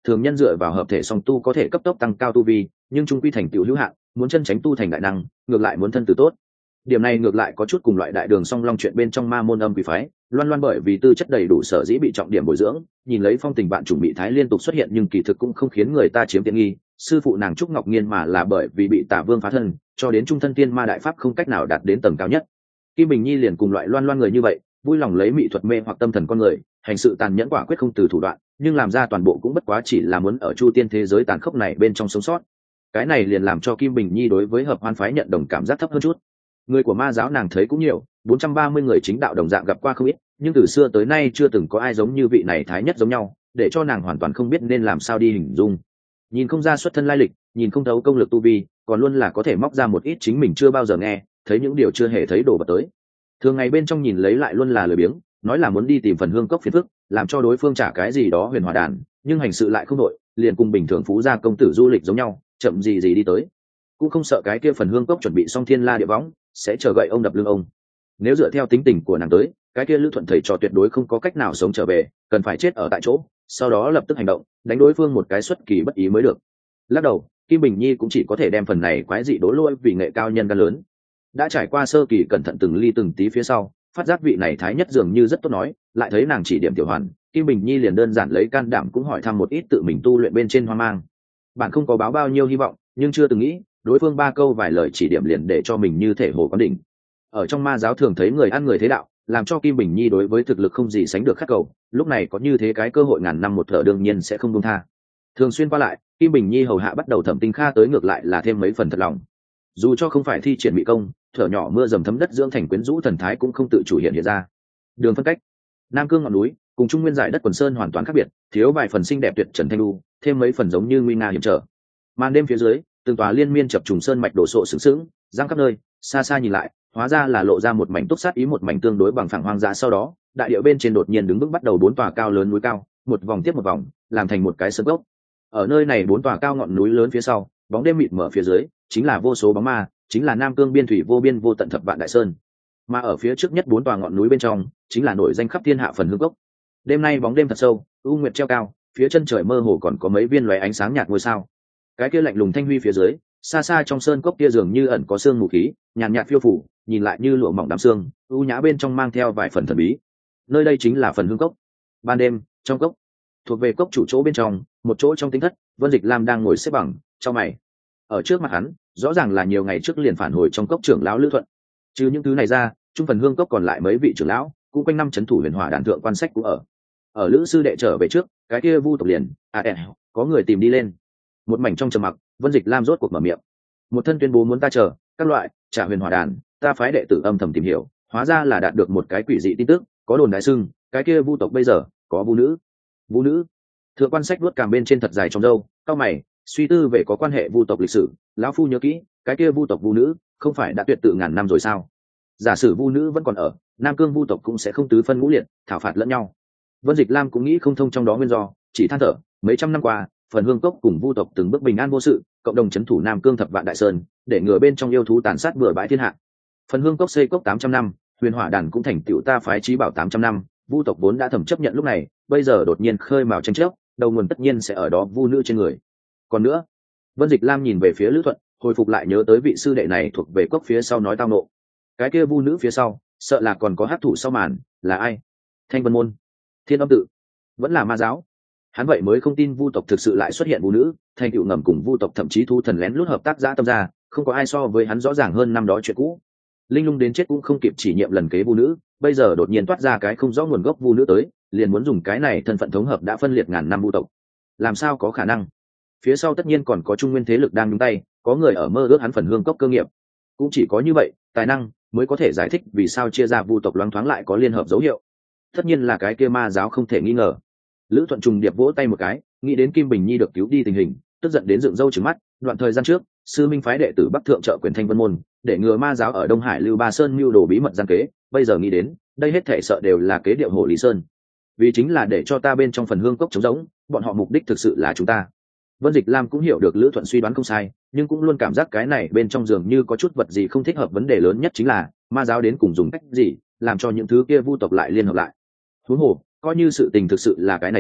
thường nhân dựa vào hợp thể song tu có thể cấp tốc tăng cao tu vi, nhưng trung quy thành tựu hữu hạn, muốn chân tránh tu thành đại năng ngược lại muốn thân tử tốt. Điểm này ngược lại có chút cùng loại đại đường song long chuyện bên trong ma môn âm quỷ phái. Loan Loan bởi vì tư chất đầy đủ sở dĩ bị trọng điểm bồi dưỡng, nhìn lấy phong tình bạn chủng bị thái liên tục xuất hiện nhưng kỳ thực cũng không khiến người ta chiếm tiện nghi. Sư phụ nàng Trúc Ngọc Nghiên mà là bởi vì bị Tả Vương phá thân, cho đến trung thân tiên ma đại pháp không cách nào đạt đến tầng cao nhất. Kim Bình Nhi liền cùng loại Loan Loan người như vậy, vui lòng lấy mỹ thuật mê hoặc tâm thần con người, hành sự tàn nhẫn quả quyết không từ thủ đoạn, nhưng làm ra toàn bộ cũng bất quá chỉ là muốn ở chu tiên thế giới tàn khốc này bên trong sống sót. Cái này liền làm cho Kim Bình Nhi đối với hợp hoan phái nhận đồng cảm giác thấp hơn chút. Người của ma giáo nàng thấy cũng nhiều, bốn trăm ba mươi người chính đạo đồng dạng gặp qua không ít, nhưng từ xưa tới nay chưa từng có ai giống như vị này thái nhất giống nhau, để cho nàng hoàn toàn không biết nên làm sao đi hình dung. Nhìn không ra xuất thân lai lịch, nhìn không thấu công lực tu vi, còn luôn là có thể móc ra một ít chính mình chưa bao giờ nghe, thấy những điều chưa hề thấy đồ vật tới. Thường ngày bên trong nhìn lấy lại luôn là lười biếng, nói là muốn đi tìm phần hương cốc phiền phức, làm cho đối phương trả cái gì đó huyền hòa đàn, nhưng hành sự lại không đội, liền cùng bình thường phú gia công tử du lịch giống nhau, chậm gì gì đi tới, cũng không sợ cái kia phần hương cốc chuẩn bị xong thiên la địa võng sẽ chờ gậy ông đập lưng ông. Nếu dựa theo tính tình của nàng tới, cái kia Lữ Thuận thầy trò tuyệt đối không có cách nào sống trở về, cần phải chết ở tại chỗ, sau đó lập tức hành động, đánh đối phương một cái xuất kỳ bất ý mới được. Lắc đầu, Kim Bình Nhi cũng chỉ có thể đem phần này quái dị đố lôi vì nghệ cao nhân gan lớn. Đã trải qua sơ kỳ cẩn thận từng ly từng tí phía sau, phát giác vị này thái nhất dường như rất tốt nói, lại thấy nàng chỉ điểm tiểu hoàn, Kim Bình Nhi liền đơn giản lấy can đảm cũng hỏi thăm một ít tự mình tu luyện bên trên hoang mang. Bạn không có báo bao nhiêu hy vọng, nhưng chưa từng nghĩ đối phương ba câu vài lời chỉ điểm liền để cho mình như thể hồ quán đỉnh. Ở trong ma giáo thường thấy người ăn người thế đạo, làm cho Kim Bình Nhi đối với thực lực không gì sánh được khát cầu, lúc này có như thế cái cơ hội ngàn năm một thở đương nhiên sẽ không buông tha. Thường xuyên qua lại, Kim Bình Nhi hầu hạ bắt đầu Thẩm Tinh Kha tới ngược lại là thêm mấy phần thật lòng. Dù cho không phải thi triển mỹ công, thở nhỏ mưa dầm thấm đất dưỡng thành quyến rũ thần thái cũng không tự chủ hiện hiện ra. Đường phân cách, Nam Cương ngọn núi cùng Trung Nguyên giải đất quần sơn hoàn toàn khác biệt, thiếu vài phần xinh đẹp tuyệt trần thanh lưu, thêm mấy phần giống như nguy nga hiểm trở. Màn đêm phía dưới, từng tòa liên miên chập trùng sơn mạch đổ sộ sướng sướng, giăng khắp nơi, xa xa nhìn lại, hóa ra là lộ ra một mảnh túc sát ý, một mảnh tương đối bằng phẳng hoang dã. Sau đó, đại địa bên trên đột nhiên đứng vững bắt đầu bốn tòa cao lớn núi cao, một vòng tiếp một vòng, làm thành một cái sơn gốc. Ở nơi này bốn tòa cao ngọn núi lớn phía sau, bóng đêm mịt mở phía dưới, chính là vô số bóng ma, chính là Nam Cương biên thủy vô biên vô tận thập vạn đại sơn. Mà ở phía trước nhất bốn tòa ngọn núi bên trong, chính là nổi danh khắp thiên hạ phần hương cốc. Đêm nay bóng đêm thật sâu, u nguyệt treo cao, phía chân trời mơ hồ còn có mấy viên lóe ánh sáng nhạt ngôi sao. Cái kia lạnh lùng thanh huy phía dưới, xa xa trong sơn cốc kia dường như ẩn có sương mù khí, nhàn nhạt phiêu phủ, nhìn lại như lụa mỏng đám sương, u nhã bên trong mang theo vài phần thần bí. Nơi đây chính là phần hương cốc. Ban đêm, trong cốc, thuộc về cốc chủ chỗ bên trong, một chỗ trong tính thất, Vân Dịch Lam đang ngồi xếp bằng, trong mày. Ở trước mặt hắn, rõ ràng là nhiều ngày trước liền phản hồi trong cốc trưởng lão Lữ Thuận. Trừ những thứ này ra, trung phần hương cốc còn lại mấy vị trưởng lão, cũng quanh năm chấn thủ huyền hỏa đàn thượng quan sách cũng ở. Ở Lữ sư đệ trở về trước, cái kia Vu tộc liền, à ẻ, có người tìm đi lên. Một mảnh trong trầm mặc, Vân Dịch Lam rốt cuộc mở miệng. Một thân tuyên bố muốn ta chờ, các loại, trả huyền hỏa đàn, ta phái đệ tử âm thầm tìm hiểu, hóa ra là đạt được một cái quỷ dị tin tức, có đồn đại xưng, cái kia Vu tộc bây giờ có Vu nữ. Vu nữ? Thượng quan sách vuốt cằm bên trên thật dài trong râu, cau mày, suy tư về có quan hệ Vu tộc lịch sử, lão phu nhớ kỹ, cái kia Vu tộc Vu nữ, không phải đã tuyệt tự ngàn năm rồi sao? Giả sử Vu nữ vẫn còn ở, Nam Cương Vu tộc cũng sẽ không tứ phân ngũ liệt, thảo phạt lẫn nhau. Vân Dịch Lam cũng nghĩ không thông trong đó nguyên do, chỉ than thở, mấy trăm năm qua, phần hương cốc cùng Vu tộc từng bước bình an vô sự, cộng đồng chấn thủ Nam Cương thập vạn đại sơn, để ngừa bên trong yêu thú tàn sát bừa bãi thiên hạ. Phần hương cốc xây cốc tám trăm năm, huyền hỏa đàn cũng thành tựu ta phái trí bảo tám trăm năm, Vu tộc vốn đã thẩm chấp nhận lúc này, bây giờ đột nhiên khơi mào tranh chấp, đầu nguồn tất nhiên sẽ ở đó Vu nữ trên người. Còn nữa, Vân Dịch Lam nhìn về phía Lữ Thuận, hồi phục lại nhớ tới vị sư đệ này thuộc về cốc phía sau nói tao nộ. Cái kia Vu nữ phía sau, sợ là còn có hắc thủ sau màn, là ai? Thanh Vân môn, Thiên Âm tự, vẫn là ma giáo. Hắn vậy mới không tin Vu tộc thực sự lại xuất hiện Vu nữ, thành tựu ngầm cùng Vu tộc thậm chí thu thần lén lút hợp tác dã tâm ra, không có ai so với hắn rõ ràng hơn năm đó chuyện cũ. Linh lung đến chết cũng không kịp chỉ nhiệm lần kế Vu nữ, bây giờ đột nhiên toát ra cái không rõ nguồn gốc Vu nữ tới, liền muốn dùng cái này thân phận thống hợp đã phân liệt ngàn năm Vu tộc. Làm sao có khả năng? Phía sau tất nhiên còn có trung nguyên thế lực đang nhúng tay, có người ở mơ ước hắn phần hương cốc cơ nghiệp. Cũng chỉ có như vậy, tài năng mới có thể giải thích vì sao chia ra Vu tộc loáng thoáng lại có liên hợp dấu hiệu. Tất nhiên là cái kia ma giáo không thể nghi ngờ. Lữ Thuận trùng điệp vỗ tay một cái, nghĩ đến Kim Bình Nhi được cứu đi tình hình, tức giận đến dựng râu trừng mắt. Đoạn thời gian trước, sư minh phái đệ tử Bắc thượng trợ quyền Thanh Vân môn, để ngừa ma giáo ở Đông Hải Lưu Ba Sơn mưu đồ bí mật gian kế. Bây giờ nghĩ đến, đây hết thảy sợ đều là kế điệu Hồ Lý Sơn, vì chính là để cho ta bên trong phần hương cốc trống rỗng, bọn họ mục đích thực sự là chúng ta. Vân Dịch Lam cũng hiểu được Lữ Thuận suy đoán không sai, nhưng cũng luôn cảm giác cái này bên trong dường như có chút vật gì không thích hợp. Vấn đề lớn nhất chính là ma giáo đến cùng dùng cách gì làm cho những thứ kia Vu tộc lại liên hợp lại. Huống hồ, coi như sự tình thực sự là cái này dạng,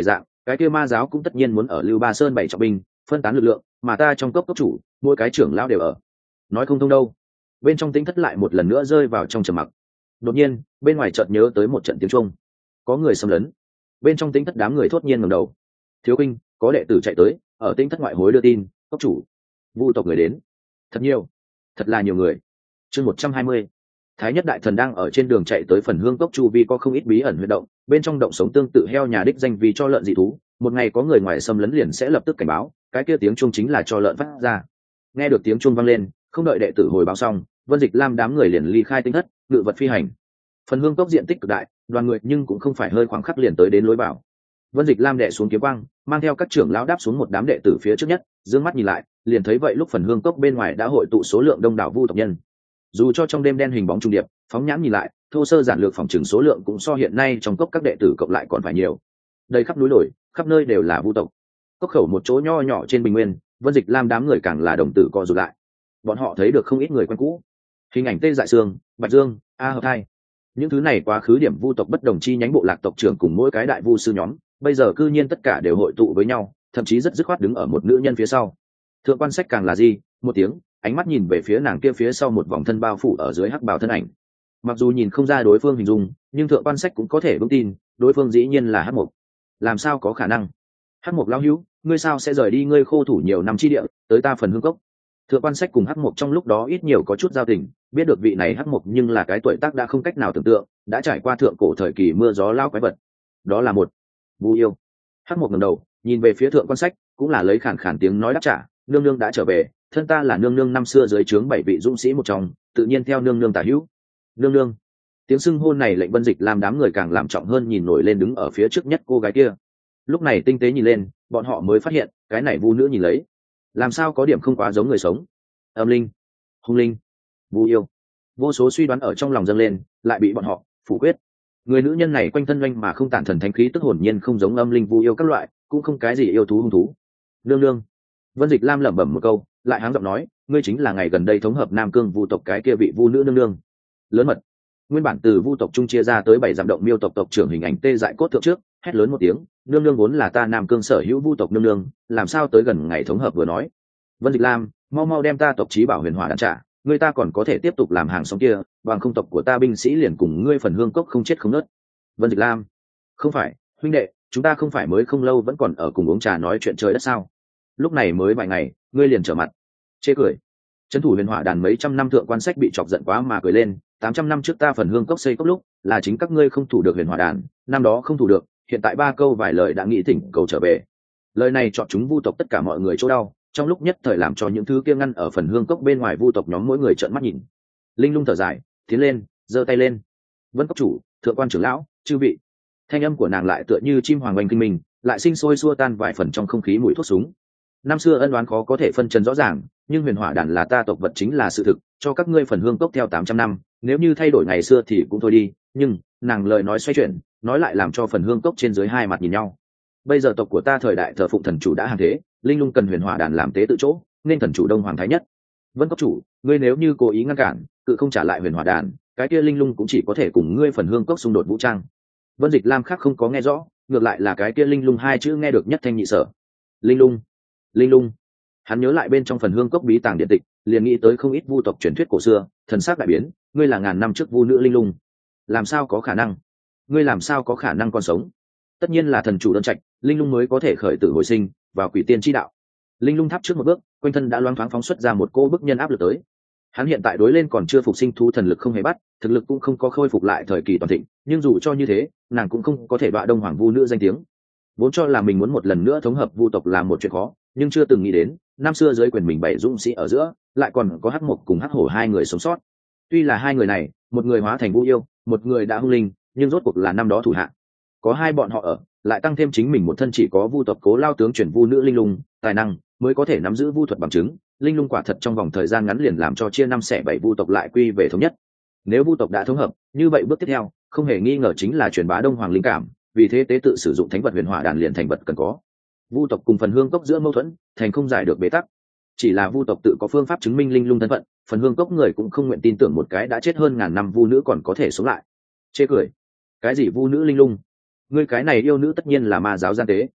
cái kia ma giáo cũng tất nhiên muốn ở Lưu Ba Sơn bảy trọng binh, phân tán lực lượng, mà ta trong cốc cốc chủ, mỗi cái trưởng lão đều ở. Nói không thông đâu. Bên trong tính thất lại một lần nữa rơi vào trong trầm mặc. Đột nhiên, bên ngoài chợt nhớ tới một trận tiếng chuông. Có người xâm lấn. Bên trong tính thất đám người thốt nhiên ngẩng đầu. Thiếu Kinh, có đệ tử chạy tới, ở tính thất ngoại hối đưa tin, cốc chủ, Vu tộc người đến. Thật nhiều, thật là nhiều người. Chương một trăm hai mươi. Thái nhất đại thần đang ở trên đường chạy tới phần hương cốc chu vi có không ít bí ẩn huyệt động, bên trong động sống tương tự heo nhà đích danh vì cho lợn dị thú, một ngày có người ngoài xâm lấn liền sẽ lập tức cảnh báo, cái kia tiếng chuông chính là cho lợn phát ra. Nghe được tiếng chuông vang lên, không đợi đệ tử hồi báo xong, Vân Dịch Lam đám người liền ly khai tinh thất, ngự vật phi hành. Phần hương cốc diện tích cực đại, đoàn người nhưng cũng không phải hơi khoảng khắc liền tới đến lối vào. Vân Dịch Lam đệ xuống kiếm quang, mang theo các trưởng lão đáp xuống một đám đệ tử phía trước nhất, dương mắt nhìn lại, liền thấy vậy lúc phần hương cốc bên ngoài đã hội tụ số lượng đông đảo vu tộc nhân. Dù cho trong đêm đen hình bóng trung điệp, phóng nhãn nhìn lại, thô sơ giản lược phòng trừng số lượng cũng so hiện nay trong cốc các đệ tử cộng lại còn phải nhiều. Đây khắp núi đồi, khắp nơi đều là vu tộc. Cốc khẩu một chỗ nho nhỏ trên bình nguyên, Vân Dịch Lam đám người càng là đồng tử co rụt lại. Bọn họ thấy được không ít người quen cũ, hình ảnh Tê Dại Sương, Bạch Dương, A Hợp Thai. Những thứ này quá khứ điểm vu tộc bất đồng chi nhánh bộ lạc tộc trưởng cùng mỗi cái đại vu sư nhóm, bây giờ cư nhiên tất cả đều hội tụ với nhau, thậm chí rất dứt khoát đứng ở một nữ nhân phía sau. Thượng quan sách càng là gì, một tiếng, ánh mắt nhìn về phía nàng kia phía sau một vòng thân bao phủ ở dưới hắc bào thân ảnh. Mặc dù nhìn không ra đối phương hình dung, nhưng thượng quan sách cũng có thể vững tin, đối phương dĩ nhiên là Hắc Mộc. Làm sao có khả năng? Hắc Mộc lão hữu, ngươi sao sẽ rời đi ngươi khô thủ nhiều năm chi địa, tới ta phần hương cốc? Thượng quan sách cùng Hắc Mộc trong lúc đó ít nhiều có chút giao tình, biết được vị này Hắc Mộc nhưng là cái tuổi tác đã không cách nào tưởng tượng, đã trải qua thượng cổ thời kỳ mưa gió lao quái vật. Đó là một Vu yêu. Hắc Mộc ngẩng đầu, nhìn về phía thượng quan sách, cũng là lấy khàn khàn tiếng nói đáp trả, nương nương đã trở về, thân ta là nương nương năm xưa dưới trướng bảy vị dũng sĩ một trong, tự nhiên theo nương nương tả hữu. Nương nương. Tiếng xưng hôn này lệnh Vân Dịch làm đám người càng làm trọng hơn, nhìn nổi lên đứng ở phía trước nhất cô gái kia. Lúc này tinh tế nhìn lên, bọn họ mới phát hiện, cái này vu nữ nhìn lấy, làm sao có điểm không quá giống người sống. Âm linh, hung linh, vu yêu, vô số suy đoán ở trong lòng dâng lên, lại bị bọn họ phủ quyết. Người nữ nhân này quanh thân doanh mà không tản thần thánh khí tức hồn nhiên không giống âm linh vu yêu các loại, cũng không cái gì yêu thú hung thú. Nương nương. Vân Dịch Lam lẩm bẩm một câu, lại háng giọng nói, ngươi chính là ngày gần đây thống hợp Nam Cương vu tộc cái kia vị vu nữ nương nương. Lớn mật. Nguyên bản từ vu tộc trung chia ra tới bảy dặm động miêu tộc tộc trưởng hình ảnh Tê Dại Cốt thượng trước, hét lớn một tiếng, nương nương vốn là ta Nam Cương sở hữu vu tộc nương nương, làm sao tới gần ngày thống hợp vừa nói. Vân Dịch Lam, mau mau đem ta tộc chí bảo huyền hỏa đàn trả, ngươi ta còn có thể tiếp tục làm hàng sống kia, bằng không tộc của ta binh sĩ liền cùng ngươi phần hương cốc không chết không nứt. Vân Dịch Lam, không phải, huynh đệ, chúng ta không phải mới không lâu vẫn còn ở cùng uống trà nói chuyện trời đất sao? Lúc này mới vài ngày, ngươi liền trở mặt, chê cười. Trấn thủ huyền hỏa đàn mấy trăm năm thượng quan sách bị chọc giận quá mà cười lên, tám trăm năm trước ta phần hương cốc xây cốc lúc, là chính các ngươi không thủ được huyền hỏa đàn, năm đó không thủ được, hiện tại ba câu vài lời đã nghĩ thỉnh cầu trở về. Lời này chọn chúng vu tộc tất cả mọi người chỗ đau, trong lúc nhất thời làm cho những thứ kia ngăn ở phần hương cốc bên ngoài vu tộc nhóm mỗi người trợn mắt nhìn. Linh lung thở dài, tiến lên, giơ tay lên. Vân cốc chủ, thượng quan trưởng lão, chư vị. Thanh âm của nàng lại tựa như chim hoàng oanh kinh mình, lại sinh sôi xua tan vài phần trong không khí mùi thuốc súng. Năm xưa ân oán khó có thể phân trần rõ ràng, nhưng huyền hỏa đàn là ta tộc vật chính là sự thực, cho các ngươi phần hương cốc theo tám trăm năm, nếu như thay đổi ngày xưa thì cũng thôi đi, nhưng nàng lời nói xoay chuyển, nói lại làm cho phần hương cốc trên dưới hai mặt nhìn nhau. Bây giờ tộc của ta thời đại thờ phụng thần chủ đã hàng thế, linh lung cần huyền hỏa đàn làm tế tự chỗ, nên thần chủ đông hoàng thái nhất. Vân cốc chủ, ngươi nếu như cố ý ngăn cản, cự không trả lại huyền hỏa đàn, cái kia linh lung cũng chỉ có thể cùng ngươi phần hương cốc xung đột vũ trang. Vân Dịch Lam khác không có nghe rõ, ngược lại là cái kia linh lung hai chữ nghe được nhất thanh nhị sở. Linh lung, linh lung. Hắn nhớ lại bên trong phần hương cốc bí tàng điện tịch, liền nghĩ tới không ít vu tộc truyền thuyết cổ xưa, thần sắc đại biến, ngươi là ngàn năm trước vu nữ linh lung, làm sao có khả năng? Ngươi làm sao có khả năng còn sống? Tất nhiên là thần chủ đơn trạch, linh lung mới có thể khởi tử hồi sinh, vào quỷ tiên chi đạo. Linh lung tháp trước một bước, quanh thân đã loáng thoáng phóng xuất ra một cô bức nhân áp lực tới. Hắn hiện tại đối lên còn chưa phục sinh thu thần lực không hề bắt, thực lực cũng không có khôi phục lại thời kỳ toàn thịnh, nhưng dù cho như thế, nàng cũng không có thể đọa đông hoàng vu nữ danh tiếng. Vốn cho là mình muốn một lần nữa thống hợp vu tộc là một chuyện khó, nhưng chưa từng nghĩ đến năm xưa dưới quyền mình bảy dũng sĩ ở giữa lại còn có hắc mộc cùng hắc hổ hai người sống sót. Tuy là hai người này, một người hóa thành vu yêu, một người đã hung linh, nhưng rốt cuộc là năm đó thủ hạ. Có hai bọn họ ở, lại tăng thêm chính mình một thân chỉ có vu tộc cố lao tướng chuyển vu nữ linh lung, tài năng mới có thể nắm giữ vu thuật bằng chứng. Linh lung quả thật trong vòng thời gian ngắn liền làm cho chia năm xẻ bảy vu tộc lại quy về thống nhất. Nếu vu tộc đã thống hợp, như vậy bước tiếp theo không hề nghi ngờ chính là truyền bá đông hoàng linh cảm, vì thế tế tự sử dụng thánh vật huyền hỏa đàn liền thành vật cần có. Vu tộc cùng phần hương cốc giữa mâu thuẫn thành không giải được bế tắc. Chỉ là vu tộc tự có phương pháp chứng minh linh lung thân phận, phần hương cốc người cũng không nguyện tin tưởng một cái đã chết hơn ngàn năm vu nữ còn có thể sống lại. Chê cười, cái gì vu nữ linh lung? Ngươi cái này yêu nữ tất nhiên là ma giáo gian tế.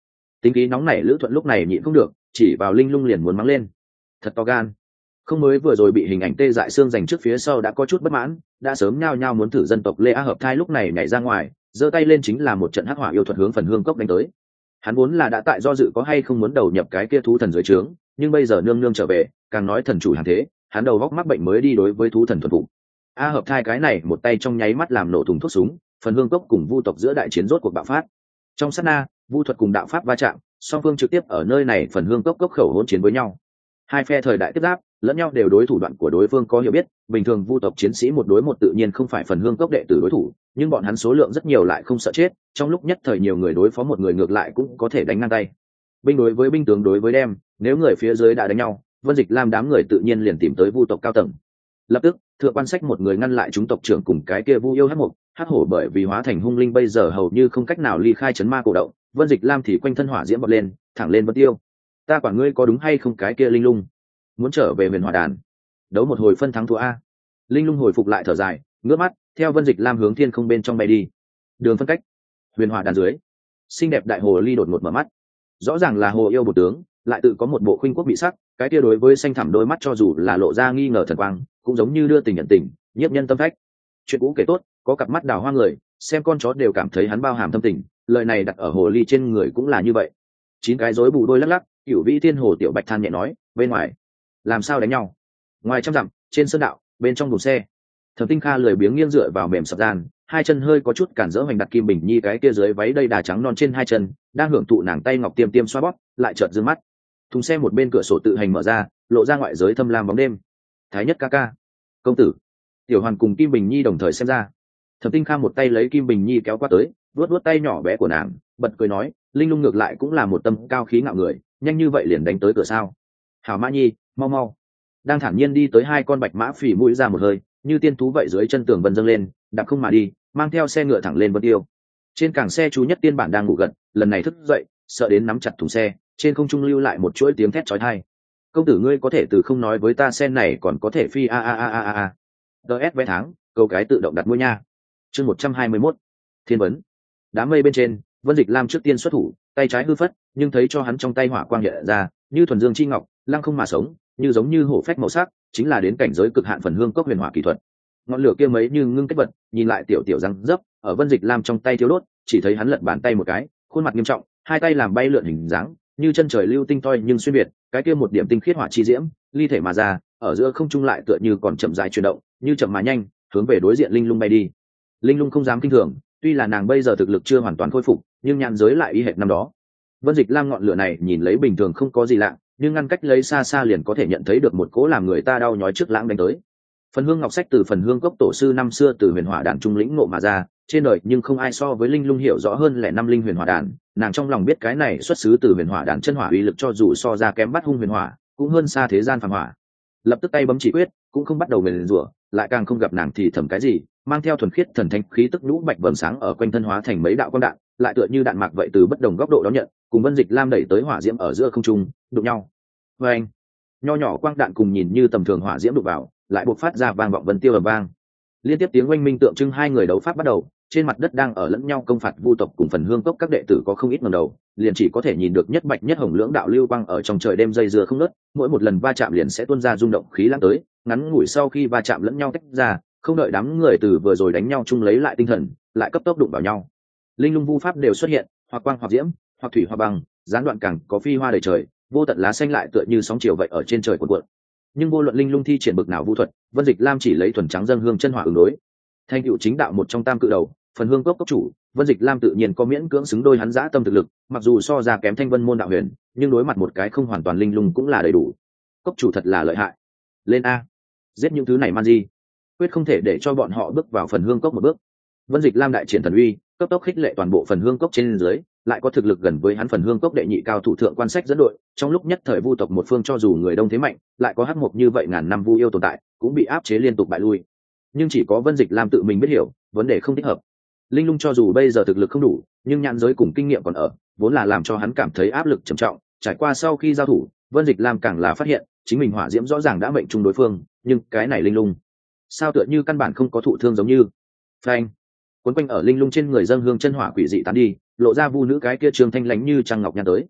tính khí nóng nảy Lữ Thuận lúc này nhịn không được, chỉ vào linh lung liền muốn mắng lên. Thật to gan, không mới vừa rồi bị hình ảnh tê dại xương dành trước phía sau đã có chút bất mãn, đã sớm nhao nhao muốn thử dân tộc Lê Á Hợp Thai lúc này nhảy ra ngoài, giơ tay lên chính là một trận hắc hỏa yêu thuật hướng phần hương cốc đánh tới. Hắn vốn là đã tại do dự có hay không muốn đầu nhập cái kia thú thần dưới trướng, nhưng bây giờ nương nương trở về, càng nói thần chủ hàng thế, hắn đầu góc mắc bệnh mới đi đối với thú thần thuần phục. A Hợp Thai cái này một tay trong nháy mắt làm nổ thùng thuốc súng, phần hương cốc cùng vu tộc giữa đại chiến rốt cuộc bạo phát. Trong sát na, vu thuật cùng đạo pháp va chạm, song phương trực tiếp ở nơi này phần hương cốc cốc khẩu hỗn chiến với nhau. Hai phe thời đại tiếp giáp, lẫn nhau đều đối thủ đoạn của đối phương có hiểu biết, bình thường vu tộc chiến sĩ một đối một tự nhiên không phải phần hương cốc đệ tử đối thủ, nhưng bọn hắn số lượng rất nhiều lại không sợ chết, trong lúc nhất thời nhiều người đối phó một người ngược lại cũng có thể đánh ngang tay. Binh đối với binh, tướng đối với đem, nếu người phía dưới đã đánh nhau, Vân Dịch Lam đám người tự nhiên liền tìm tới vu tộc cao tầng. Lập tức, Thượng Quan Sách một người ngăn lại chúng tộc trưởng cùng cái kia Vu Yêu Hắc Mục, Hắc Hổ bởi vì hóa thành hung linh bây giờ hầu như không cách nào ly khai chấn ma cổ động, Vân Dịch Lam thì quanh thân hỏa diễm bật lên, thẳng lên Vân Tiêu. Ta quản ngươi có đúng hay không cái kia linh lung, muốn trở về Huyền Hỏa Đàn, đấu một hồi phân thắng thua a. Linh lung hồi phục lại thở dài, ngước mắt, theo Vân Dịch Lam hướng thiên không bên trong bay đi. Đường phân cách, Huyền Hỏa Đàn dưới, xinh đẹp đại hồ ly đột ngột mở mắt, rõ ràng là hồ yêu bột tướng, lại tự có một bộ khuynh quốc bị sắc, cái kia đối với xanh thẳm đôi mắt cho dù là lộ ra nghi ngờ thần quang, cũng giống như đưa tình nhận tình, nhiếp nhân tâm phách. Chuyện cũ kể tốt, có cặp mắt đào hoa người, xem con chó đều cảm thấy hắn bao hàm thâm tình, lời này đặt ở hồ ly trên người cũng là như vậy. Chín cái rối bù đôi lắc lắc, Cửu Vĩ Thiên Hồ tiểu bạch than nhẹ nói, bên ngoài làm sao đánh nhau? Ngoài trăm dặm, trên sơn đạo, bên trong đồn xe. Thẩm Tinh Kha lười biếng nghiêng dựa vào mềm sập gian, hai chân hơi có chút cản rỡ hoành đặt Kim Bình Nhi cái kia dưới váy đầy đà trắng non trên hai chân, đang hưởng thụ nàng tay ngọc tiêm tiêm xoa bóp, lại chợt dương mắt. Thùng xe một bên cửa sổ tự hành mở ra, lộ ra ngoại giới thâm lam bóng đêm. Thái nhất ca ca, công tử. Tiểu Hoàn cùng Kim Bình Nhi đồng thời xem ra. Thẩm Tinh Kha một tay lấy Kim Bình Nhi kéo qua tới, vuốt vuốt tay nhỏ bé của nàng, bật cười nói, linh lung ngược lại cũng là một tâm cao khí ngạo người, nhanh như vậy liền đánh tới cửa sao? Hảo Mã Nhi, mau mau. Đang thản nhiên đi tới hai con bạch mã phì mũi ra một hơi, như tiên thú vậy dưới chân tường vân dâng lên, đạp không mà đi, mang theo xe ngựa thẳng lên Vân Tiêu. Trên cảng xe chú nhất tiên bản đang ngủ gật, lần này thức dậy, sợ đến nắm chặt thùng xe, trên không trung lưu lại một chuỗi tiếng thét chói tai. Công tử ngươi có thể từ không nói với ta sen này còn có thể phi a a a a a a. ds vé tháng, câu cái tự động đặt mua nha. Chương một trăm hai mươi mốt. Thiên vấn. Đám mây bên trên, Vân Dịch Lam trước tiên xuất thủ, tay trái hư phất, nhưng thấy cho hắn trong tay hỏa quang hiện ra, như thuần dương chi ngọc, lăng không mà sống, như giống như hổ phách màu sắc, chính là đến cảnh giới cực hạn phần hương cốc huyền hỏa kỹ thuật. Ngọn lửa kia mấy như ngưng kết vật, nhìn lại tiểu tiểu răng dấp, ở Vân Dịch Lam trong tay thiếu đốt, chỉ thấy hắn lật bàn tay một cái, khuôn mặt nghiêm trọng, hai tay làm bay lượn hình dáng, như chân trời lưu tinh toi nhưng xuyên biệt, cái kia một điểm tinh khiết hỏa chi diễm, ly thể mà ra, ở giữa không trung lại tựa như còn chậm rãi chuyển động, như chậm mà nhanh, hướng về đối diện linh lung bay đi. Linh lung không dám kinh thường, tuy là nàng bây giờ thực lực chưa hoàn toàn khôi phục, nhưng nhãn giới lại y hệt năm đó. Vân Dịch Lam ngọn lửa này nhìn lấy bình thường không có gì lạ, nhưng ngăn cách lấy xa xa liền có thể nhận thấy được một cỗ làm người ta đau nhói trước lãng đánh tới. Phần hương ngọc sách từ phần hương cốc tổ sư năm xưa từ huyền hỏa đàn trung lĩnh ngộ mà ra, trên đời nhưng không ai so với linh lung hiểu rõ hơn lẻ năm linh huyền hỏa đàn, nàng trong lòng biết cái này xuất xứ từ huyền hỏa đàn chân hỏa uy lực cho dù so ra kém bắt hung huyền hỏa, cũng hơn xa thế gian phàm hỏa. Lập tức tay bấm chỉ quyết, cũng không bắt đầu nguyền rủa, lại càng không gặp nàng thì thầm cái gì, mang theo thuần khiết thần thánh khí tức nhũ bạch vầng sáng ở quanh thân hóa thành mấy đạo quang đạn, lại tựa như đạn mạc vậy từ bất đồng góc độ đón nhận, cùng Vân Dịch Lam đẩy tới hỏa diễm ở giữa không trung, đụng nhau. Và anh, nho nhỏ quang đạn cùng nhìn như tầm thường hỏa diễm đụng vào, lại bộc phát ra vang vọng vân tiêu ầm vang. Liên tiếp tiếng oanh minh tượng trưng hai người đấu pháp bắt đầu, trên mặt đất đang ở lẫn nhau công phạt vu tộc cùng phần hương cốc các đệ tử có không ít ngẩng đầu, liền chỉ có thể nhìn được nhất bạch nhất hồng lưỡng đạo lưu quang ở trong trời đêm dây dưa không ngớt, mỗi một lần va chạm liền sẽ tuôn ra rung động khí lãng tới, ngắn ngủi sau khi va chạm lẫn nhau tách ra, không đợi đám người từ vừa rồi đánh nhau chung lấy lại tinh thần, lại cấp tốc đụng vào nhau. Linh lung vu pháp đều xuất hiện, hoặc quang hoặc diễm, hoặc thủy hoặc băng, gián đoạn càng có phi hoa đầy trời, vô tận lá xanh lại tựa như sóng chiều vậy ở trên trời cuộn cuộn. Nhưng vô luận linh lung thi triển bực nào vu thuật, Vân Dịch Lam chỉ lấy thuần trắng dâng hương chân hỏa ứng đối. Thành tựu chính đạo một trong tam cự đầu, phần hương cốc cốc chủ, Vân Dịch Lam tự nhiên có miễn cưỡng xứng đôi hắn dã tâm thực lực, mặc dù so ra kém Thanh Vân môn đạo huyền, nhưng đối mặt một cái không hoàn toàn linh lung cũng là đầy đủ. Cốc chủ thật là lợi hại. Lên a, giết những thứ này man di, quyết không thể để cho bọn họ bước vào phần hương cốc một bước. Vân Dịch Lam đại triển thần uy, cấp tốc khích lệ toàn bộ phần hương cốc trên dưới, lại có thực lực gần với hắn phần hương cốc đệ nhị cao thủ thượng quan sách dẫn đội, trong lúc nhất thời vu tộc một phương cho dù người đông thế mạnh, lại có hắc mục như vậy ngàn năm vu yêu tồn tại, cũng bị áp chế liên tục bại lui. Nhưng chỉ có Vân Dịch Lam tự mình biết hiểu, vấn đề không thích hợp. Linh lung cho dù bây giờ thực lực không đủ, nhưng nhãn giới cùng kinh nghiệm còn ở, vốn là làm cho hắn cảm thấy áp lực trầm trọng. Trải qua sau khi giao thủ, Vân Dịch Lam càng là phát hiện, chính mình hỏa diễm rõ ràng đã mệnh trung đối phương, nhưng cái này linh lung, sao tựa như căn bản không có thụ thương giống như. Phanh, cuốn quanh ở linh lung trên người dâng hương chân hỏa quỷ dị tán đi, lộ ra vu nữ cái kia trường thanh lãnh như trăng ngọc nhan tới.